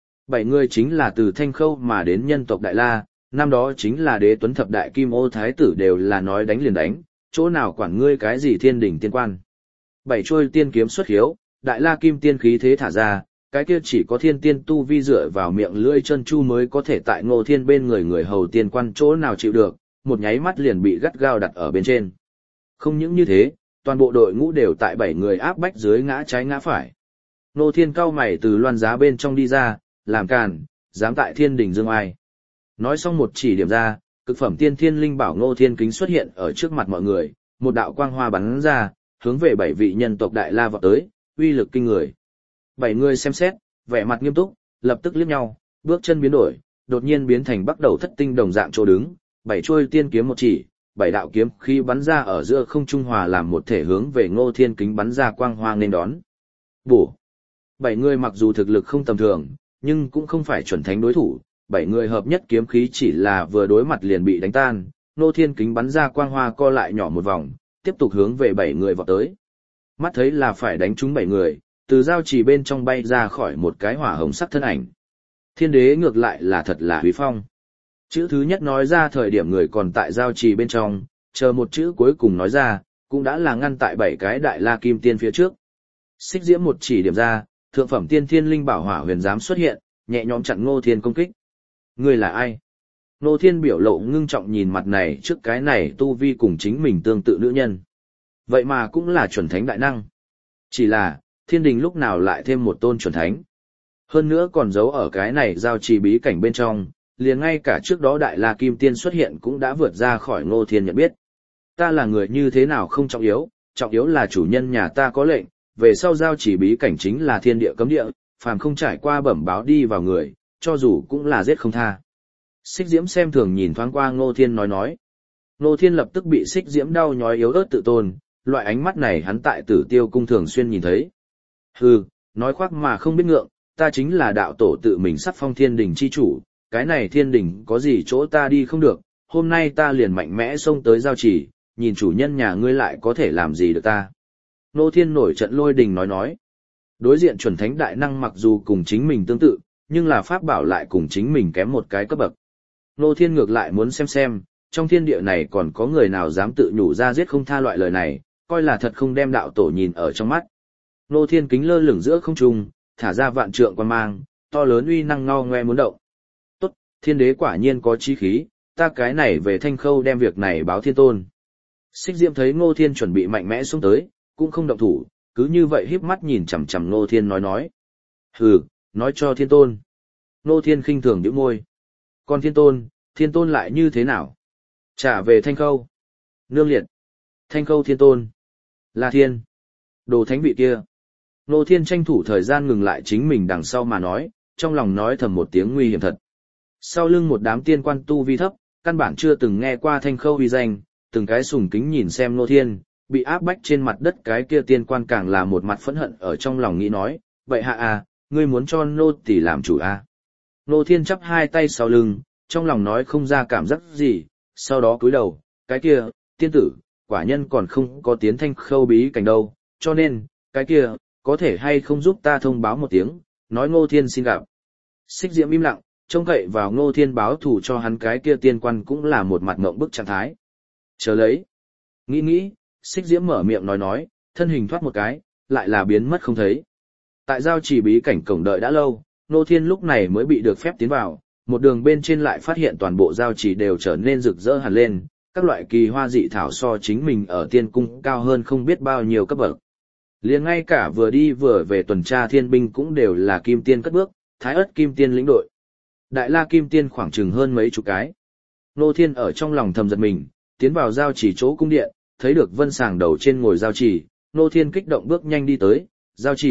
7 người chính là từ Thanh Khâu mà đến nhân tộc Đại La, năm đó chính là đế tuấn thập đại kim ô thái tử đều là nói đánh liền đánh, chỗ nào quản ngươi cái gì thiên đỉnh tiên quan. 7 trôi tiên kiếm xuất hiếu, Đại La kim tiên khí thế thả ra, cái kia chỉ có thiên tiên tu vi dựa vào miệng lưỡi chân chu mới có thể tại Ngô Thiên bên người người hầu tiên quan chỗ nào chịu được, một nháy mắt liền bị gắt gao đặt ở bên trên. Không những như thế, toàn bộ đội ngũ đều tại 7 người áp bách dưới ngã trái ngã phải. Ngô Thiên cao mày từ loan giá bên trong đi ra, làm càn, dám tại thiên đình dương ai. Nói xong một chỉ điểm ra, cực phẩm tiên thiên linh bảo Ngô Thiên kính xuất hiện ở trước mặt mọi người, một đạo quang hoa bắn ra, hướng về 7 vị nhân tộc Đại La vọt tới, uy lực kinh người. 7 người xem xét, vẻ mặt nghiêm túc, lập tức liếc nhau, bước chân biến đổi, đột nhiên biến thành bắt đầu thất tinh đồng dạng chỗ đứng, 7 chuôi tiên kiếm một chỉ, 7 đạo kiếm khi bắn ra ở giữa không trung hòa làm một thể hướng về Ngô Thiên kính bắn ra quang hoa nên đón. Bổ. 7 người mặc dù thực lực không tầm thường, nhưng cũng không phải chuẩn thánh đối thủ, 7 người hợp nhất kiếm khí chỉ là vừa đối mặt liền bị đánh tan, Ngô Thiên kính bắn ra quang hoa co lại nhỏ một vòng, tiếp tục hướng về 7 người vọt tới. Mắt thấy là phải đánh trúng 7 người, từ giao chỉ bên trong bay ra khỏi một cái hỏa hồng sắc thân ảnh. Thiên đế ngược lại là thật là huy phong. Chữ thứ nhất nói ra thời điểm người còn tại giao trì bên trong, chờ một chữ cuối cùng nói ra, cũng đã là ngăn tại 7 cái Đại La kim tiên phía trước. Xích diễm một chỉ điểm ra, thượng phẩm tiên thiên linh bảo hỏa huyền giám xuất hiện, nhẹ nhõm chặn Ngô Thiên công kích. Ngươi là ai? Ngô Thiên biểu lộ ngưng trọng nhìn mặt này trước cái này tu vi cùng chính mình tương tự nữ nhân. Vậy mà cũng là chuẩn thánh đại năng. Chỉ là, thiên đình lúc nào lại thêm một tôn chuẩn thánh. Hơn nữa còn giấu ở cái này giao trì bí cảnh bên trong, liền ngay cả trước đó Đại La Kim Tiên xuất hiện cũng đã vượt ra khỏi Ngô Thiên nhận biết. Ta là người như thế nào không trọng yếu là chủ nhân nhà ta có lệnh, về sau giao trì bí cảnh chính là thiên địa cấm địa, phàm không trải qua bẩm báo đi vào người, cho dù cũng là giết không tha. Xích Diễm xem thường nhìn thoáng qua Ngô Thiên nói. Ngô Thiên lập tức bị Xích Diễm đau nhói yếu ớt tự tôn, loại ánh mắt này hắn tại Tử Tiêu cung thường xuyên nhìn thấy. Hừ, nói khoác mà không biết ngượng, ta chính là đạo tổ tự mình sắp phong thiên đình chi chủ, cái này thiên đình có gì chỗ ta đi không được, hôm nay ta liền mạnh mẽ xông tới giao trì, nhìn chủ nhân nhà ngươi lại có thể làm gì được ta. Ngô Thiên nổi trận lôi đình nói. Đối diện chuẩn thánh đại năng mặc dù cùng chính mình tương tự, nhưng là pháp bảo lại cùng chính mình kém một cái cấp bậc. Ngô Thiên ngược lại muốn xem, trong thiên địa này còn có người nào dám tự nhủ ra giết không tha loại lời này, coi là thật không đem đạo tổ nhìn ở trong mắt. Ngô Thiên kính lơ lửng giữa không trung, thả ra vạn trượng quan mang, to lớn uy năng ngao ngoe muốn động. Tốt, thiên đế quả nhiên có chí khí, ta cái này về Thanh Khâu đem việc này báo thiên tôn. Xích Diễm thấy Ngô Thiên chuẩn bị mạnh mẽ xuống tới, cũng không động thủ, cứ như vậy híp mắt nhìn chằm chằm Ngô Thiên nói. Hừ, nói cho thiên tôn. Ngô Thiên khinh thường nhíu môi. Còn thiên tôn lại như thế nào? Trả về Thanh Khâu. Nương liệt. Thanh Khâu thiên tôn. Là thiên. Đồ thánh vị kia. Ngô Thiên tranh thủ thời gian ngừng lại chính mình đằng sau mà nói, trong lòng nói thầm một tiếng nguy hiểm thật. Sau lưng một đám tiên quan tu vi thấp, căn bản chưa từng nghe qua Thanh Khâu uy danh, từng cái sùng kính nhìn xem Ngô Thiên, bị áp bách trên mặt đất cái kia tiên quan càng là một mặt phẫn hận ở trong lòng nghĩ nói, vậy hạ à, ngươi muốn cho nô tỳ làm chủ à. Ngô Thiên chắp hai tay sau lưng, trong lòng nói không ra cảm giác gì, sau đó cúi đầu, cái kia, tiên tử, quả nhân còn không có tiến Thanh Khâu bí cảnh đâu, cho nên, cái kia, có thể hay không giúp ta thông báo một tiếng, nói Ngô Thiên xin gặp. Xích Diễm im lặng, trông cậy vào Ngô Thiên báo thù cho hắn cái kia tiên quan cũng là một mặt ngộng bức trạng thái. Chờ lấy. Nghĩ, Xích Diễm mở miệng nói, thân hình thoát một cái, lại là biến mất không thấy. Tại giao trì bí cảnh cổng đợi đã lâu, Ngô Thiên lúc này mới bị được phép tiến vào, một đường bên trên lại phát hiện toàn bộ giao trì đều trở nên rực rỡ hẳn lên, các loại kỳ hoa dị thảo so chính mình ở tiên cung cao hơn không biết bao nhiêu cấp bậc. Liền ngay cả vừa đi vừa về tuần tra thiên binh cũng đều là kim tiên cất bước, thái ất kim tiên lĩnh đội. Đại La kim tiên khoảng chừng hơn mấy chục cái. Ngô Thiên ở trong lòng thầm giật mình, tiến vào giao chỉ chỗ cung điện, thấy được Vân Sàng đầu trên ngồi giao chỉ, Ngô Thiên kích động bước nhanh đi tới, giao chỉ,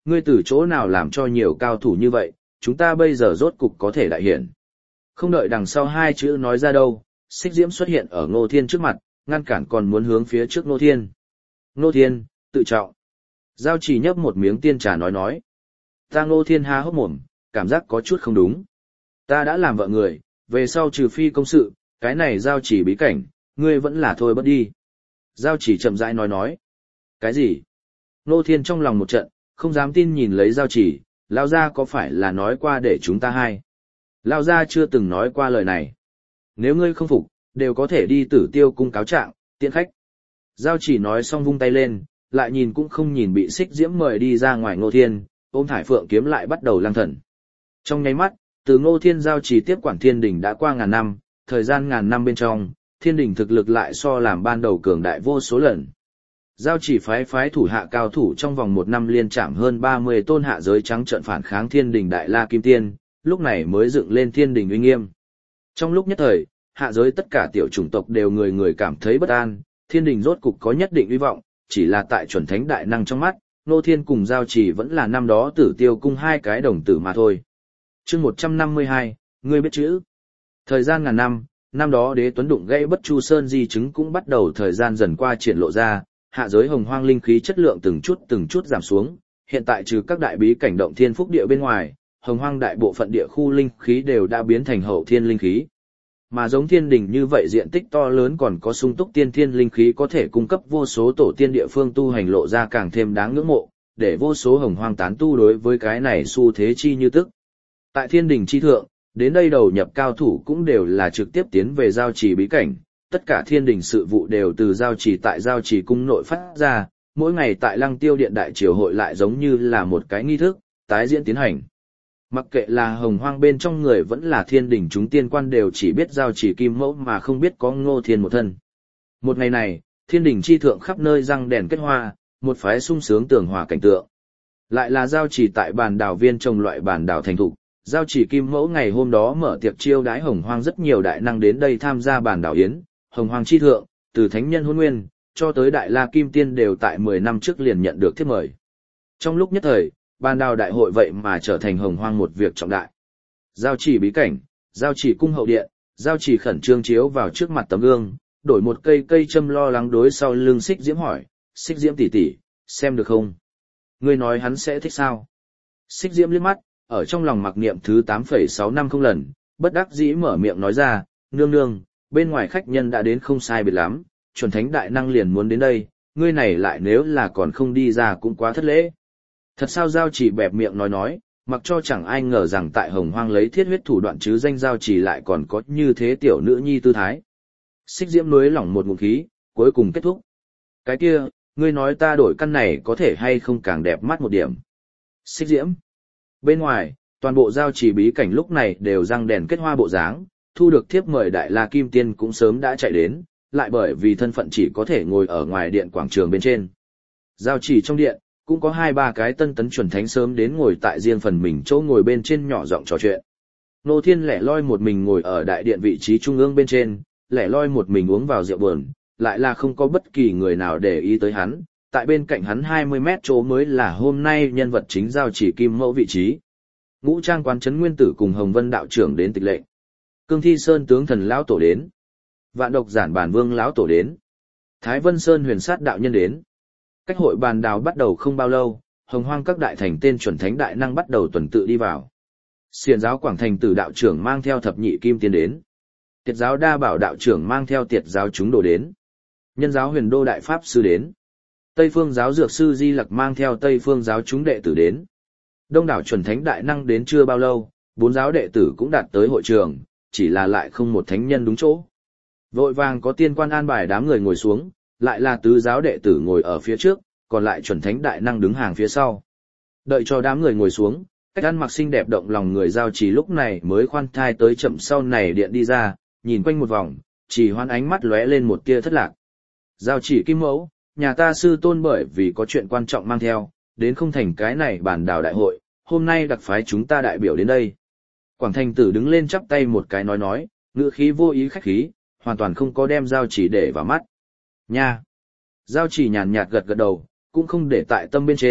ngươi từ chỗ nào làm cho nhiều cao thủ như vậy, chúng ta bây giờ rốt cục có thể đại hiển. Không đợi đằng sau hai chữ nói ra đâu, Xích Diễm xuất hiện ở Ngô Thiên trước mặt, ngăn cản còn muốn hướng phía trước Ngô Thiên. Ngô Thiên, tự trọng. Giao Chỉ nhấp một miếng tiên trà nói. Ta Ngô Thiên há hốc mồm, cảm giác có chút không đúng. Ta đã làm vợ người, về sau trừ phi công sự, cái này Giao Chỉ bí cảnh, ngươi vẫn là thôi bất đi. Giao Chỉ chậm rãi nói. Cái gì? Ngô Thiên trong lòng một trận, không dám tin nhìn lấy Giao Chỉ, Lao gia có phải là nói qua để chúng ta hai? Lao gia chưa từng nói qua lời này. Nếu ngươi không phục, đều có thể đi Tử Tiêu cung cáo trạng, tiễn khách. Giao Chỉ nói xong vung tay lên, lại nhìn cũng không nhìn bị Xích Diễm mời đi ra ngoài Ngô Thiên, ôm thải phượng kiếm lại bắt đầu lang thần. Trong nháy mắt, từ Ngô Thiên Giao Chỉ tiếp quản thiên đình đã qua ngàn năm, thời gian ngàn năm bên trong, thiên đình thực lực lại so làm ban đầu cường đại vô số lần. Giao Chỉ phái thủ hạ cao thủ trong vòng một năm liên trảm hơn 30 tôn hạ giới trắng trợn phản kháng thiên đình Đại La Kim Tiên, lúc này mới dựng lên thiên đình uy nghiêm. Trong lúc nhất thời, hạ giới tất cả tiểu chủng tộc đều người người cảm thấy bất an, thiên đình rốt cục có nhất định hy vọng, chỉ là tại chuẩn thánh đại năng trong mắt, Ngô Thiên cùng Giao Chỉ vẫn là năm đó Tử Tiêu cung hai cái đồng tử mà thôi. Chương 152, ngươi biết chữ. Thời gian ngàn năm, năm đó Đế Tuấn đụng gãy Bất Chu Sơn di chứng cũng bắt đầu thời gian dần qua triển lộ ra, hạ giới hồng hoang linh khí chất lượng từng chút giảm xuống, hiện tại trừ các đại bí cảnh động thiên phúc địa bên ngoài, hồng hoang đại bộ phận địa khu linh khí đều đã biến thành hậu thiên linh khí. Mà giống thiên đình như vậy diện tích to lớn còn có sung túc tiên thiên linh khí có thể cung cấp vô số tổ tiên địa phương tu hành lộ ra càng thêm đáng ngưỡng mộ, để vô số hồng hoang tán tu đối với cái này xu thế chi như tức. Tại thiên đình chi thượng, đến đây đầu nhập cao thủ cũng đều là trực tiếp tiến về Giao Chỉ bí cảnh, tất cả thiên đình sự vụ đều từ Giao Chỉ tại Giao Chỉ cung nội phát ra, mỗi ngày tại Lăng Tiêu điện đại triều hội lại giống như là một cái nghi thức, tái diễn tiến hành. Mặc kệ là hồng hoang bên trong người vẫn là thiên đình chúng tiên quan đều chỉ biết Giao Chỉ kim mẫu mà không biết có Ngô Thiên một thân. Một ngày này, thiên đình chi thượng khắp nơi răng đèn kết hoa, một phái sung sướng tường hòa cảnh tượng. Lại là Giao Chỉ tại bàn đảo viên trồng loại bàn đảo thành thục, Giao Chỉ kim mẫu ngày hôm đó mở tiệc chiêu đãi hồng hoang rất nhiều đại năng đến đây tham gia bàn đảo yến, hồng hoang chi thượng, từ thánh nhân hôn nguyên, cho tới đại la kim tiên đều tại 10 năm trước liền nhận được thiếp mời. Trong lúc nhất thời, bàn đảo đại hội vậy mà trở thành hồng hoang một việc trọng đại. Giao Chỉ bí cảnh, Giao Chỉ cung hậu điện, Giao Chỉ khẩn trương chiếu vào trước mặt tấm gương, đổi một cây châm lo lắng đối sau lưng Xích Diễm hỏi, Xích Diễm tỷ tỷ, xem được không? Ngươi nói hắn sẽ thích sao? Xích Diễm liếc mắt, ở trong lòng mặc niệm thứ 8,650 lần, bất đắc dĩ mở miệng nói ra, nương nương, bên ngoài khách nhân đã đến không sai biệt lắm, chuẩn thánh đại năng liền muốn đến đây, ngươi này lại nếu là còn không đi ra cũng quá thất lễ. Thật sao? Giao Chỉ bẹp miệng nói, mặc cho chẳng ai ngờ rằng tại hồng hoang lấy thiết huyết thủ đoạn chứ danh Giao Chỉ lại còn có như thế tiểu nữ nhi tư thái. Xích Diễm nuối lỏng một ngụm khí, cuối cùng kết thúc. Cái kia, ngươi nói ta đổi căn này có thể hay không càng đẹp mắt một điểm. Xích Diễm. Bên ngoài, toàn bộ Giao Chỉ bí cảnh lúc này đều răng đèn kết hoa bộ dáng, thu được thiếp mời Đại La Kim Tiên cũng sớm đã chạy đến, lại bởi vì thân phận chỉ có thể ngồi ở ngoài điện quảng trường bên trên. Giao Chỉ trong điện, cũng có 2-3 cái tân tấn chuẩn thánh sớm đến ngồi tại riêng phần mình chỗ ngồi bên trên nhỏ giọng trò chuyện. Ngô Thiên lẻ loi một mình ngồi ở đại điện vị trí trung ương bên trên, lẻ loi một mình uống vào rượu buồn, lại là không có bất kỳ người nào để ý tới hắn, tại bên cạnh hắn 20 mét chỗ mới là hôm nay nhân vật chính Giao Chỉ kim mẫu vị trí. Ngũ Trang quán trấn nguyên tử cùng Hồng Vân đạo trưởng đến tịch lệnh. Cương Thi Sơn tướng thần lão tổ đến. Vạn độc giản bản vương lão tổ đến. Thái Vân Sơn huyền sát đạo nhân đến. Cách hội bàn đào bắt đầu không bao lâu, hồng hoang các đại thành tên chuẩn thánh đại năng bắt đầu tuần tự đi vào. Xiển giáo Quảng Thành Tử đạo trưởng mang theo thập nhị kim tiên đến. Tiệt giáo Đa Bảo đạo trưởng mang theo tiệt giáo chúng đồ đến. Nhân giáo Huyền Đô đại pháp sư đến. Tây Phương giáo Dược sư Di Lặc mang theo Tây Phương giáo chúng đệ tử đến. Đông đảo chuẩn thánh đại năng đến chưa bao lâu, 4 giáo đệ tử cũng đạt tới hội trường, chỉ là lại không một thánh nhân đúng chỗ. Vội vàng có tiên quan an bài đám người ngồi xuống, lại là tứ giáo đệ tử ngồi ở phía trước, còn lại chuẩn thánh đại năng đứng hàng phía sau. Đợi cho đám người ngồi xuống, cách ăn mặc xinh đẹp động lòng người Giao Chỉ lúc này mới khoan thai tới chậm sau này điện đi ra, nhìn quanh một vòng, chỉ hoan ánh mắt lóe lên một tia thất lạc. Giao Chỉ kim mẫu, nhà ta sư tôn bởi vì có chuyện quan trọng mang theo, đến không thành cái này bản đảo đại hội, hôm nay đặc phái chúng ta đại biểu đến đây. Quảng Thành Tử đứng lên chắp tay một cái nói, ngữ khí vô ý khách khí, hoàn toàn không có đem Giao Chỉ để vào mắt. Nha! Giao Chỉ nhàn nhạt gật gật đầu, cũng không để tại tâm bên trên,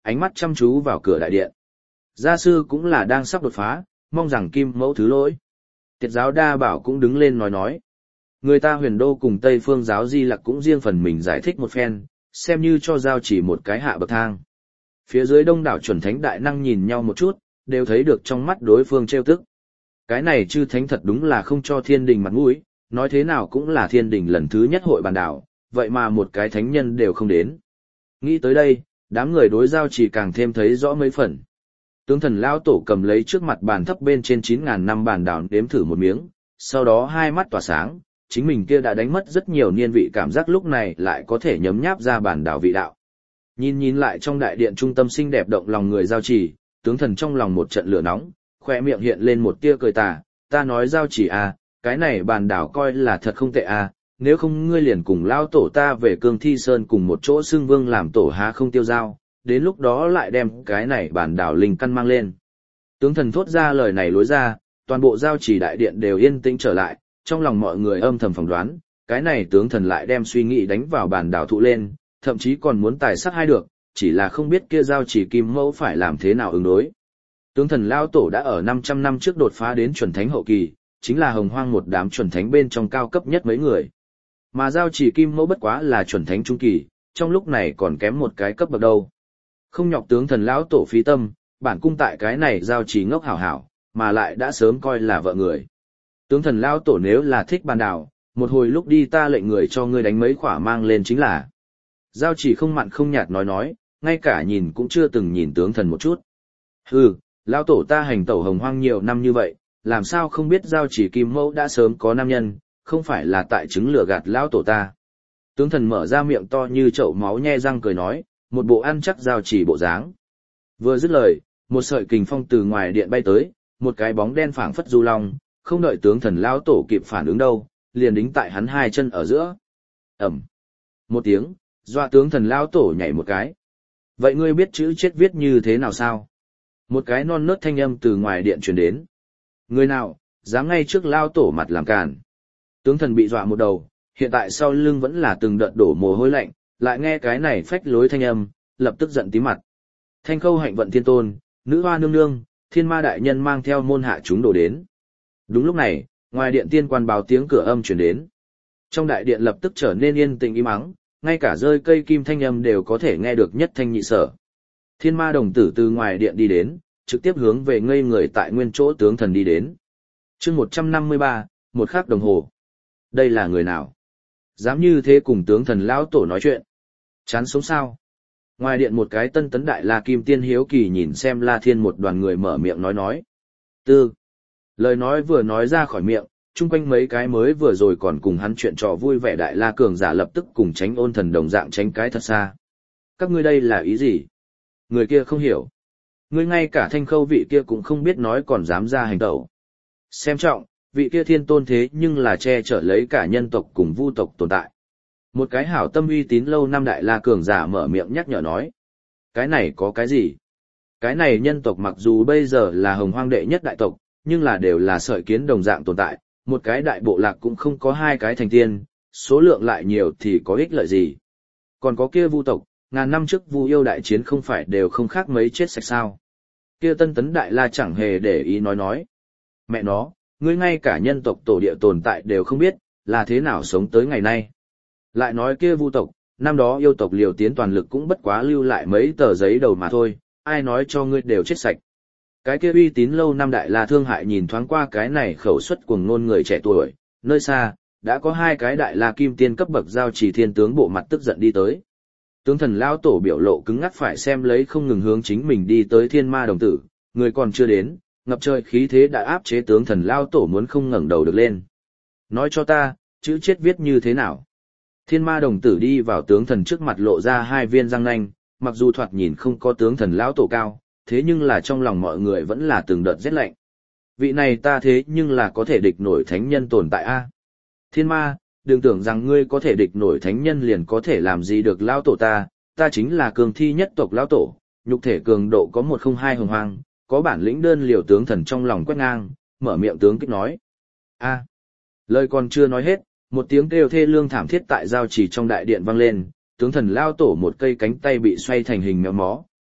ánh mắt chăm chú vào cửa đại điện. Gia sư cũng là đang sắp đột phá, mong rằng Kim Mẫu thứ lỗi. Tiệt giáo Đa Bảo cũng đứng lên nói. Người ta Huyền Đô cùng Tây Phương giáo Di Lặc cũng riêng phần mình giải thích một phen, xem như cho Giao Chỉ một cái hạ bậc thang. Phía dưới đông đảo chuẩn thánh đại năng nhìn nhau một chút, đều thấy được trong mắt đối phương trêu tức. Cái này chư thánh thật đúng là không cho thiên đình mặt mũi, nói thế nào cũng là thiên đình lần thứ nhất hội bàn đảo, vậy mà một cái thánh nhân đều không đến. Nghĩ tới đây, đám người đối Giao Chỉ càng thêm thấy rõ mấy phần. Tướng thần lão tổ cầm lấy trước mặt bàn thấp bên trên 9.000 năm bàn đảo đếm thử một miếng, sau đó hai mắt tỏa sáng, chính mình kia đã đánh mất rất nhiều niên vị cảm giác lúc này lại có thể nhấm nháp ra bàn đảo vị đạo. Nhìn lại trong đại điện trung tâm xinh đẹp động lòng người Giao Chỉ, tướng thần trong lòng một trận lửa nóng, khoe miệng hiện lên một tia cười tà, ta nói Giao Chỉ à, cái này bàn đảo coi là thật không tệ à, nếu không ngươi liền cùng lao tổ ta về Cương Thi Sơn cùng một chỗ xưng vương làm tổ há không tiêu giao, đến lúc đó lại đem cái này bàn đảo linh căn mang lên. Tướng thần thốt ra lời này lối ra, toàn bộ Giao Chỉ đại điện đều yên tĩnh trở lại, trong lòng mọi người âm thầm phỏng đoán, cái này tướng thần lại đem suy nghĩ đánh vào bàn đảo thụ lên, thậm chí còn muốn tài sát hai được, chỉ là không biết kia Giao Chỉ Kim Mẫu phải làm thế nào ứng đối. Tướng thần lao tổ đã ở 500 năm trước đột phá đến chuẩn thánh hậu kỳ, chính là hồng hoang một đám chuẩn thánh bên trong cao cấp nhất mấy người. Mà Giao Chỉ Kim Mẫu bất quá là chuẩn thánh trung kỳ, trong lúc này còn kém một cái cấp bậc đâu. Không nhọc tướng thần lão tổ phí tâm, bản cung tại cái này Giao Chỉ ngốc hảo hảo, mà lại đã sớm coi là vợ người. Tướng thần lão tổ nếu là thích bàn đảo, một hồi lúc đi ta lệnh người cho ngươi đánh mấy khỏa mang lên chính là. Giao Chỉ không mặn không nhạt nói, ngay cả nhìn cũng chưa từng nhìn tướng thần một chút. Hừ, lão tổ ta hành tẩu hồng hoang nhiều năm như vậy, làm sao không biết Giao Chỉ Kim Mẫu đã sớm có nam nhân, không phải là tại chứng lừa gạt lão tổ ta. Tướng thần mở ra miệng to như chậu máu nhe răng cười nói, một bộ ăn chắc Giao Chỉ bộ dáng. Vừa dứt lời, một sợi kình phong từ ngoài điện bay tới, một cái bóng đen phảng phất du long, không đợi tướng thần lão tổ kịp phản ứng đâu, liền đính tại hắn hai chân ở giữa. Ầm. Một tiếng, dọa tướng thần lão tổ nhảy một cái. Vậy ngươi biết chữ chết viết như thế nào sao? Một cái non nớt thanh âm từ ngoài điện truyền đến. Người nào, dám ngay trước lão tổ mặt làm càn. Tướng thần bị dọa một đầu, hiện tại sau lưng vẫn là từng đợt đổ mồ hôi lạnh, lại nghe cái này phách lối thanh âm, lập tức giận tím mặt. Thanh Khâu Hạnh Vận Thiên Tôn, nữ hoa nương nương, Thiên Ma đại nhân mang theo môn hạ chúng đổ đến. Đúng lúc này, ngoài điện tiên quan báo tiếng cửa âm truyền đến. Trong đại điện lập tức trở nên yên tĩnh im ắng, ngay cả rơi cây kim thanh âm đều có thể nghe được nhất thanh nhị sở. Thiên Ma đồng tử từ ngoài điện đi đến, trực tiếp hướng về ngây người tại nguyên chỗ tướng thần đi đến. Chương 153, một khắc đồng hồ. Đây là người nào? Dám như thế cùng tướng thần lão tổ nói chuyện. Chán sống sao? Ngoài điện một cái tân tấn đại La Kim Tiên hiếu kỳ nhìn xem La Thiên một đoàn người mở miệng nói. Tư. Lời nói vừa nói ra khỏi miệng, chung quanh mấy cái mới vừa rồi còn cùng hắn chuyện trò vui vẻ đại la cường giả lập tức cùng tránh ôn thần đồng dạng tránh cái thật xa. Các ngươi đây là ý gì? Người kia không hiểu. Ngươi ngay cả Thanh Khâu vị kia cũng không biết nói còn dám ra hành tẩu. Xem trọng, vị kia thiên tôn thế nhưng là che chở lấy cả nhân tộc cùng vu tộc tồn tại. Một cái hảo tâm uy tín lâu năm đại la cường giả mở miệng nhắc nhở nói. Cái này có cái gì? Cái này nhân tộc mặc dù bây giờ là hồng hoang đệ nhất đại tộc, nhưng là đều là sợi kiến đồng dạng tồn tại, một cái đại bộ lạc cũng không có hai cái thành tiên, số lượng lại nhiều thì có ích lợi gì. Còn có kia vu tộc, ngàn năm trước vu yêu đại chiến không phải đều không khác mấy chết sạch sao. Kia tân tấn đại la chẳng hề để ý nói. Mẹ nó, ngươi ngay cả nhân tộc tổ địa tồn tại đều không biết, là thế nào sống tới ngày nay. Lại nói kia vu tộc, năm đó yêu tộc liều tiến toàn lực cũng bất quá lưu lại mấy tờ giấy đầu mà thôi, ai nói cho ngươi đều chết sạch. Cái kia uy tín lâu năm đại la thương hại nhìn thoáng qua cái này khẩu suất cuồng ngôn người trẻ tuổi, nơi xa, đã có hai cái đại la kim tiên cấp bậc Giao Chỉ thiên tướng bộ mặt tức giận đi tới. Tướng thần lão tổ biểu lộ cứng ngắc phải xem lấy không ngừng hướng chính mình đi tới Thiên Ma đồng tử, người còn chưa đến, ngập trời khí thế đã áp chế tướng thần lão tổ muốn không ngẩng đầu được lên. Nói cho ta, chữ chết viết như thế nào? Thiên Ma đồng tử đi vào tướng thần trước mặt lộ ra hai viên răng nanh, mặc dù thoạt nhìn không có tướng thần lão tổ cao, thế nhưng là trong lòng mọi người vẫn là từng đợt rét lạnh. Vị này ta thế nhưng là có thể địch nổi thánh nhân tồn tại a. Thiên Ma, đừng tưởng rằng ngươi có thể địch nổi thánh nhân liền có thể làm gì được lão tổ ta chính là cường thi nhất tộc lão tổ, nhục thể cường độ có 102 hồng hoang, có bản lĩnh đơn liều tướng thần trong lòng quét ngang, mở miệng tướng kích nói. A. Lời còn chưa nói hết, một tiếng kêu thê lương thảm thiết tại Giao Chỉ trong đại điện vang lên, tướng thần lão tổ một cây cánh tay bị xoay thành hình méo mó,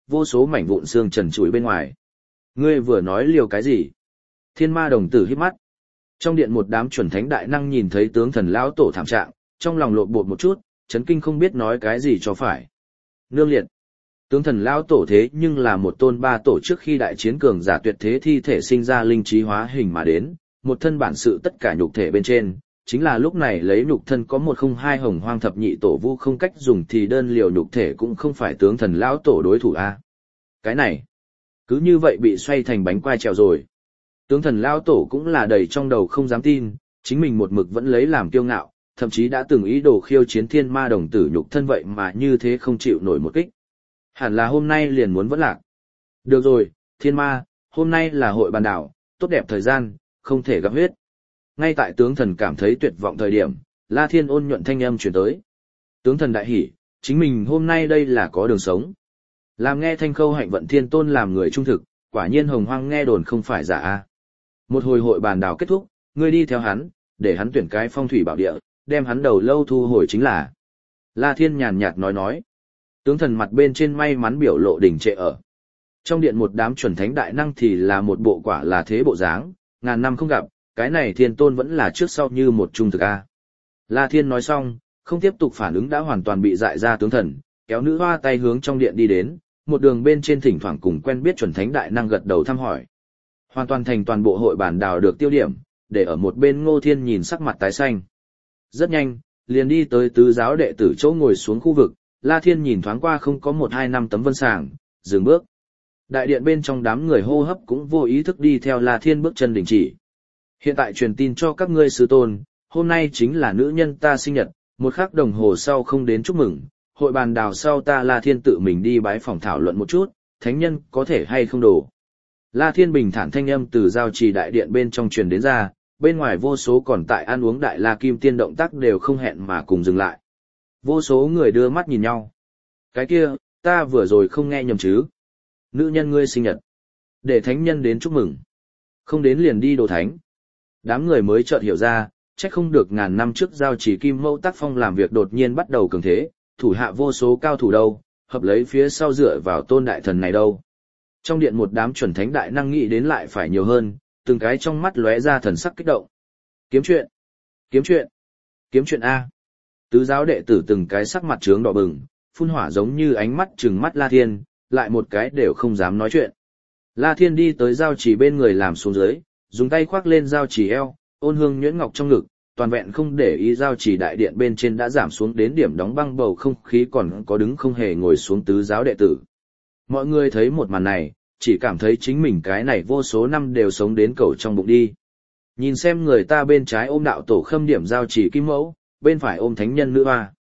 vô số mảnh vụn xương trần trụi bên ngoài. Ngươi vừa nói liều cái gì? Thiên ma đồng tử hít mắt. Trong điện một đám chuẩn thánh đại năng nhìn thấy tướng thần lão tổ thảm trạng, trong lòng lộn bột một chút, chấn kinh không biết nói cái gì cho phải. Nương liệt. Tướng thần lão tổ thế nhưng là một tôn ba tổ trước khi đại chiến cường giả tuyệt thế thi thể sinh ra linh trí hóa hình mà đến, một thân bản sự tất cả nhục thể bên trên, chính là lúc này lấy nhục thân có 102 hồng hoang thập nhị tổ vu không cách dùng thì đơn liều nhục thể cũng không phải tướng thần lão tổ đối thủ a. Cái này, cứ như vậy bị xoay thành bánh quai trèo rồi. Tướng thần lão tổ cũng là đầy trong đầu không dám tin, chính mình một mực vẫn lấy làm kiêu ngạo, thậm chí đã từng ý đồ khiêu chiến thiên ma đồng tử nhục thân vậy mà như thế không chịu nổi một kích. Hẳn là hôm nay liền muốn vẫn lạc. Được rồi, thiên ma, hôm nay là hội bàn đảo, tốt đẹp thời gian, không thể gặp huyết. Ngay tại tướng thần cảm thấy tuyệt vọng thời điểm, La Thiên ôn nhuận thanh âm truyền tới. Tướng thần đại hỉ, chính mình hôm nay đây là có đường sống. Làm nghe thanh khâu hạnh vận thiên tôn làm người trung thực, quả nhiên hồng hoang nghe đồn không phải giả a. Một hồi hội bàn đảo kết thúc, ngươi đi theo hắn, để hắn tuyển cái phong thủy bảo địa, đem hắn đầu lâu thu hồi chính là. La Thiên nhàn nhạt nói. Tướng thần mặt bên trên may mắn biểu lộ đỉnh trệ ở. Trong điện một đám chuẩn thánh đại năng thì là một bộ quả là thế bộ dáng, ngàn năm không gặp, cái này thiên tôn vẫn là trước sau như một trung thực a. La Thiên nói xong, không tiếp tục phản ứng đã hoàn toàn bị dại ra tướng thần, kéo nữ hoa tay hướng trong điện đi đến, một đường bên trên thỉnh thoảng cùng quen biết chuẩn thánh đại năng gật đầu thăm hỏi. Hoàn toàn thành toàn bộ hội bản đào được tiêu điểm, để ở một bên Ngô Thiên nhìn sắc mặt tái xanh. Rất nhanh, liền đi tới tứ giáo đệ tử chỗ ngồi xuống khu vực, La Thiên nhìn thoáng qua không có 1-2 tấm vân sàng, dừng bước. Đại điện bên trong đám người hô hấp cũng vô ý thức đi theo La Thiên bước chân đình chỉ. Hiện tại truyền tin cho các ngươi sư tôn, hôm nay chính là nữ nhân ta sinh nhật, 1 khắc đồng hồ sau không đến chúc mừng, hội bàn đào sau ta La Thiên tự mình đi bái phòng thảo luận một chút, thánh nhân có thể hay không đổ. La Thiên bình thản thanh âm từ giao trì đại điện bên trong truyền đến ra, bên ngoài vô số còn tại ăn uống đại La Kim Tiên động tác đều không hẹn mà cùng dừng lại. Vô số người đưa mắt nhìn nhau. Cái kia, ta vừa rồi không nghe nhầm chứ. Nữ nhân ngươi sinh nhật. Để thánh nhân đến chúc mừng. Không đến liền đi đồ thánh. Đám người mới chợt hiểu ra, trách không được ngàn năm trước giao chỉ kim mẫu tác phong làm việc đột nhiên bắt đầu cường thế, thủ hạ vô số cao thủ đâu, hợp lấy phía sau dựa vào tôn đại thần này đâu. Trong điện một đám chuẩn thánh đại năng nghĩ đến lại phải nhiều hơn, từng cái trong mắt lóe ra thần sắc kích động. Kiếm chuyện, kiếm chuyện, kiếm chuyện A. Tứ giáo đệ tử từng cái sắc mặt trướng đỏ bừng, phun hỏa giống như ánh mắt trừng mắt La Thiên, lại một cái đều không dám nói chuyện. La Thiên đi tới giao chỉ bên người làm xuống dưới, dùng tay khoác lên giao chỉ eo, ôn hương nhuyễn ngọc trong ngực, toàn vẹn không để ý giao chỉ đại điện bên trên đã giảm xuống đến điểm đóng băng bầu không khí còn có đứng không hề ngồi xuống tứ giáo đệ tử. Mọi người thấy một màn này, chỉ cảm thấy chính mình cái này vô số năm đều sống đến cầu trong bụng đi. Nhìn xem người ta bên trái ôm đạo tổ khâm điểm giao chỉ kim mẫu, bên phải ôm thánh nhân nữ hoa.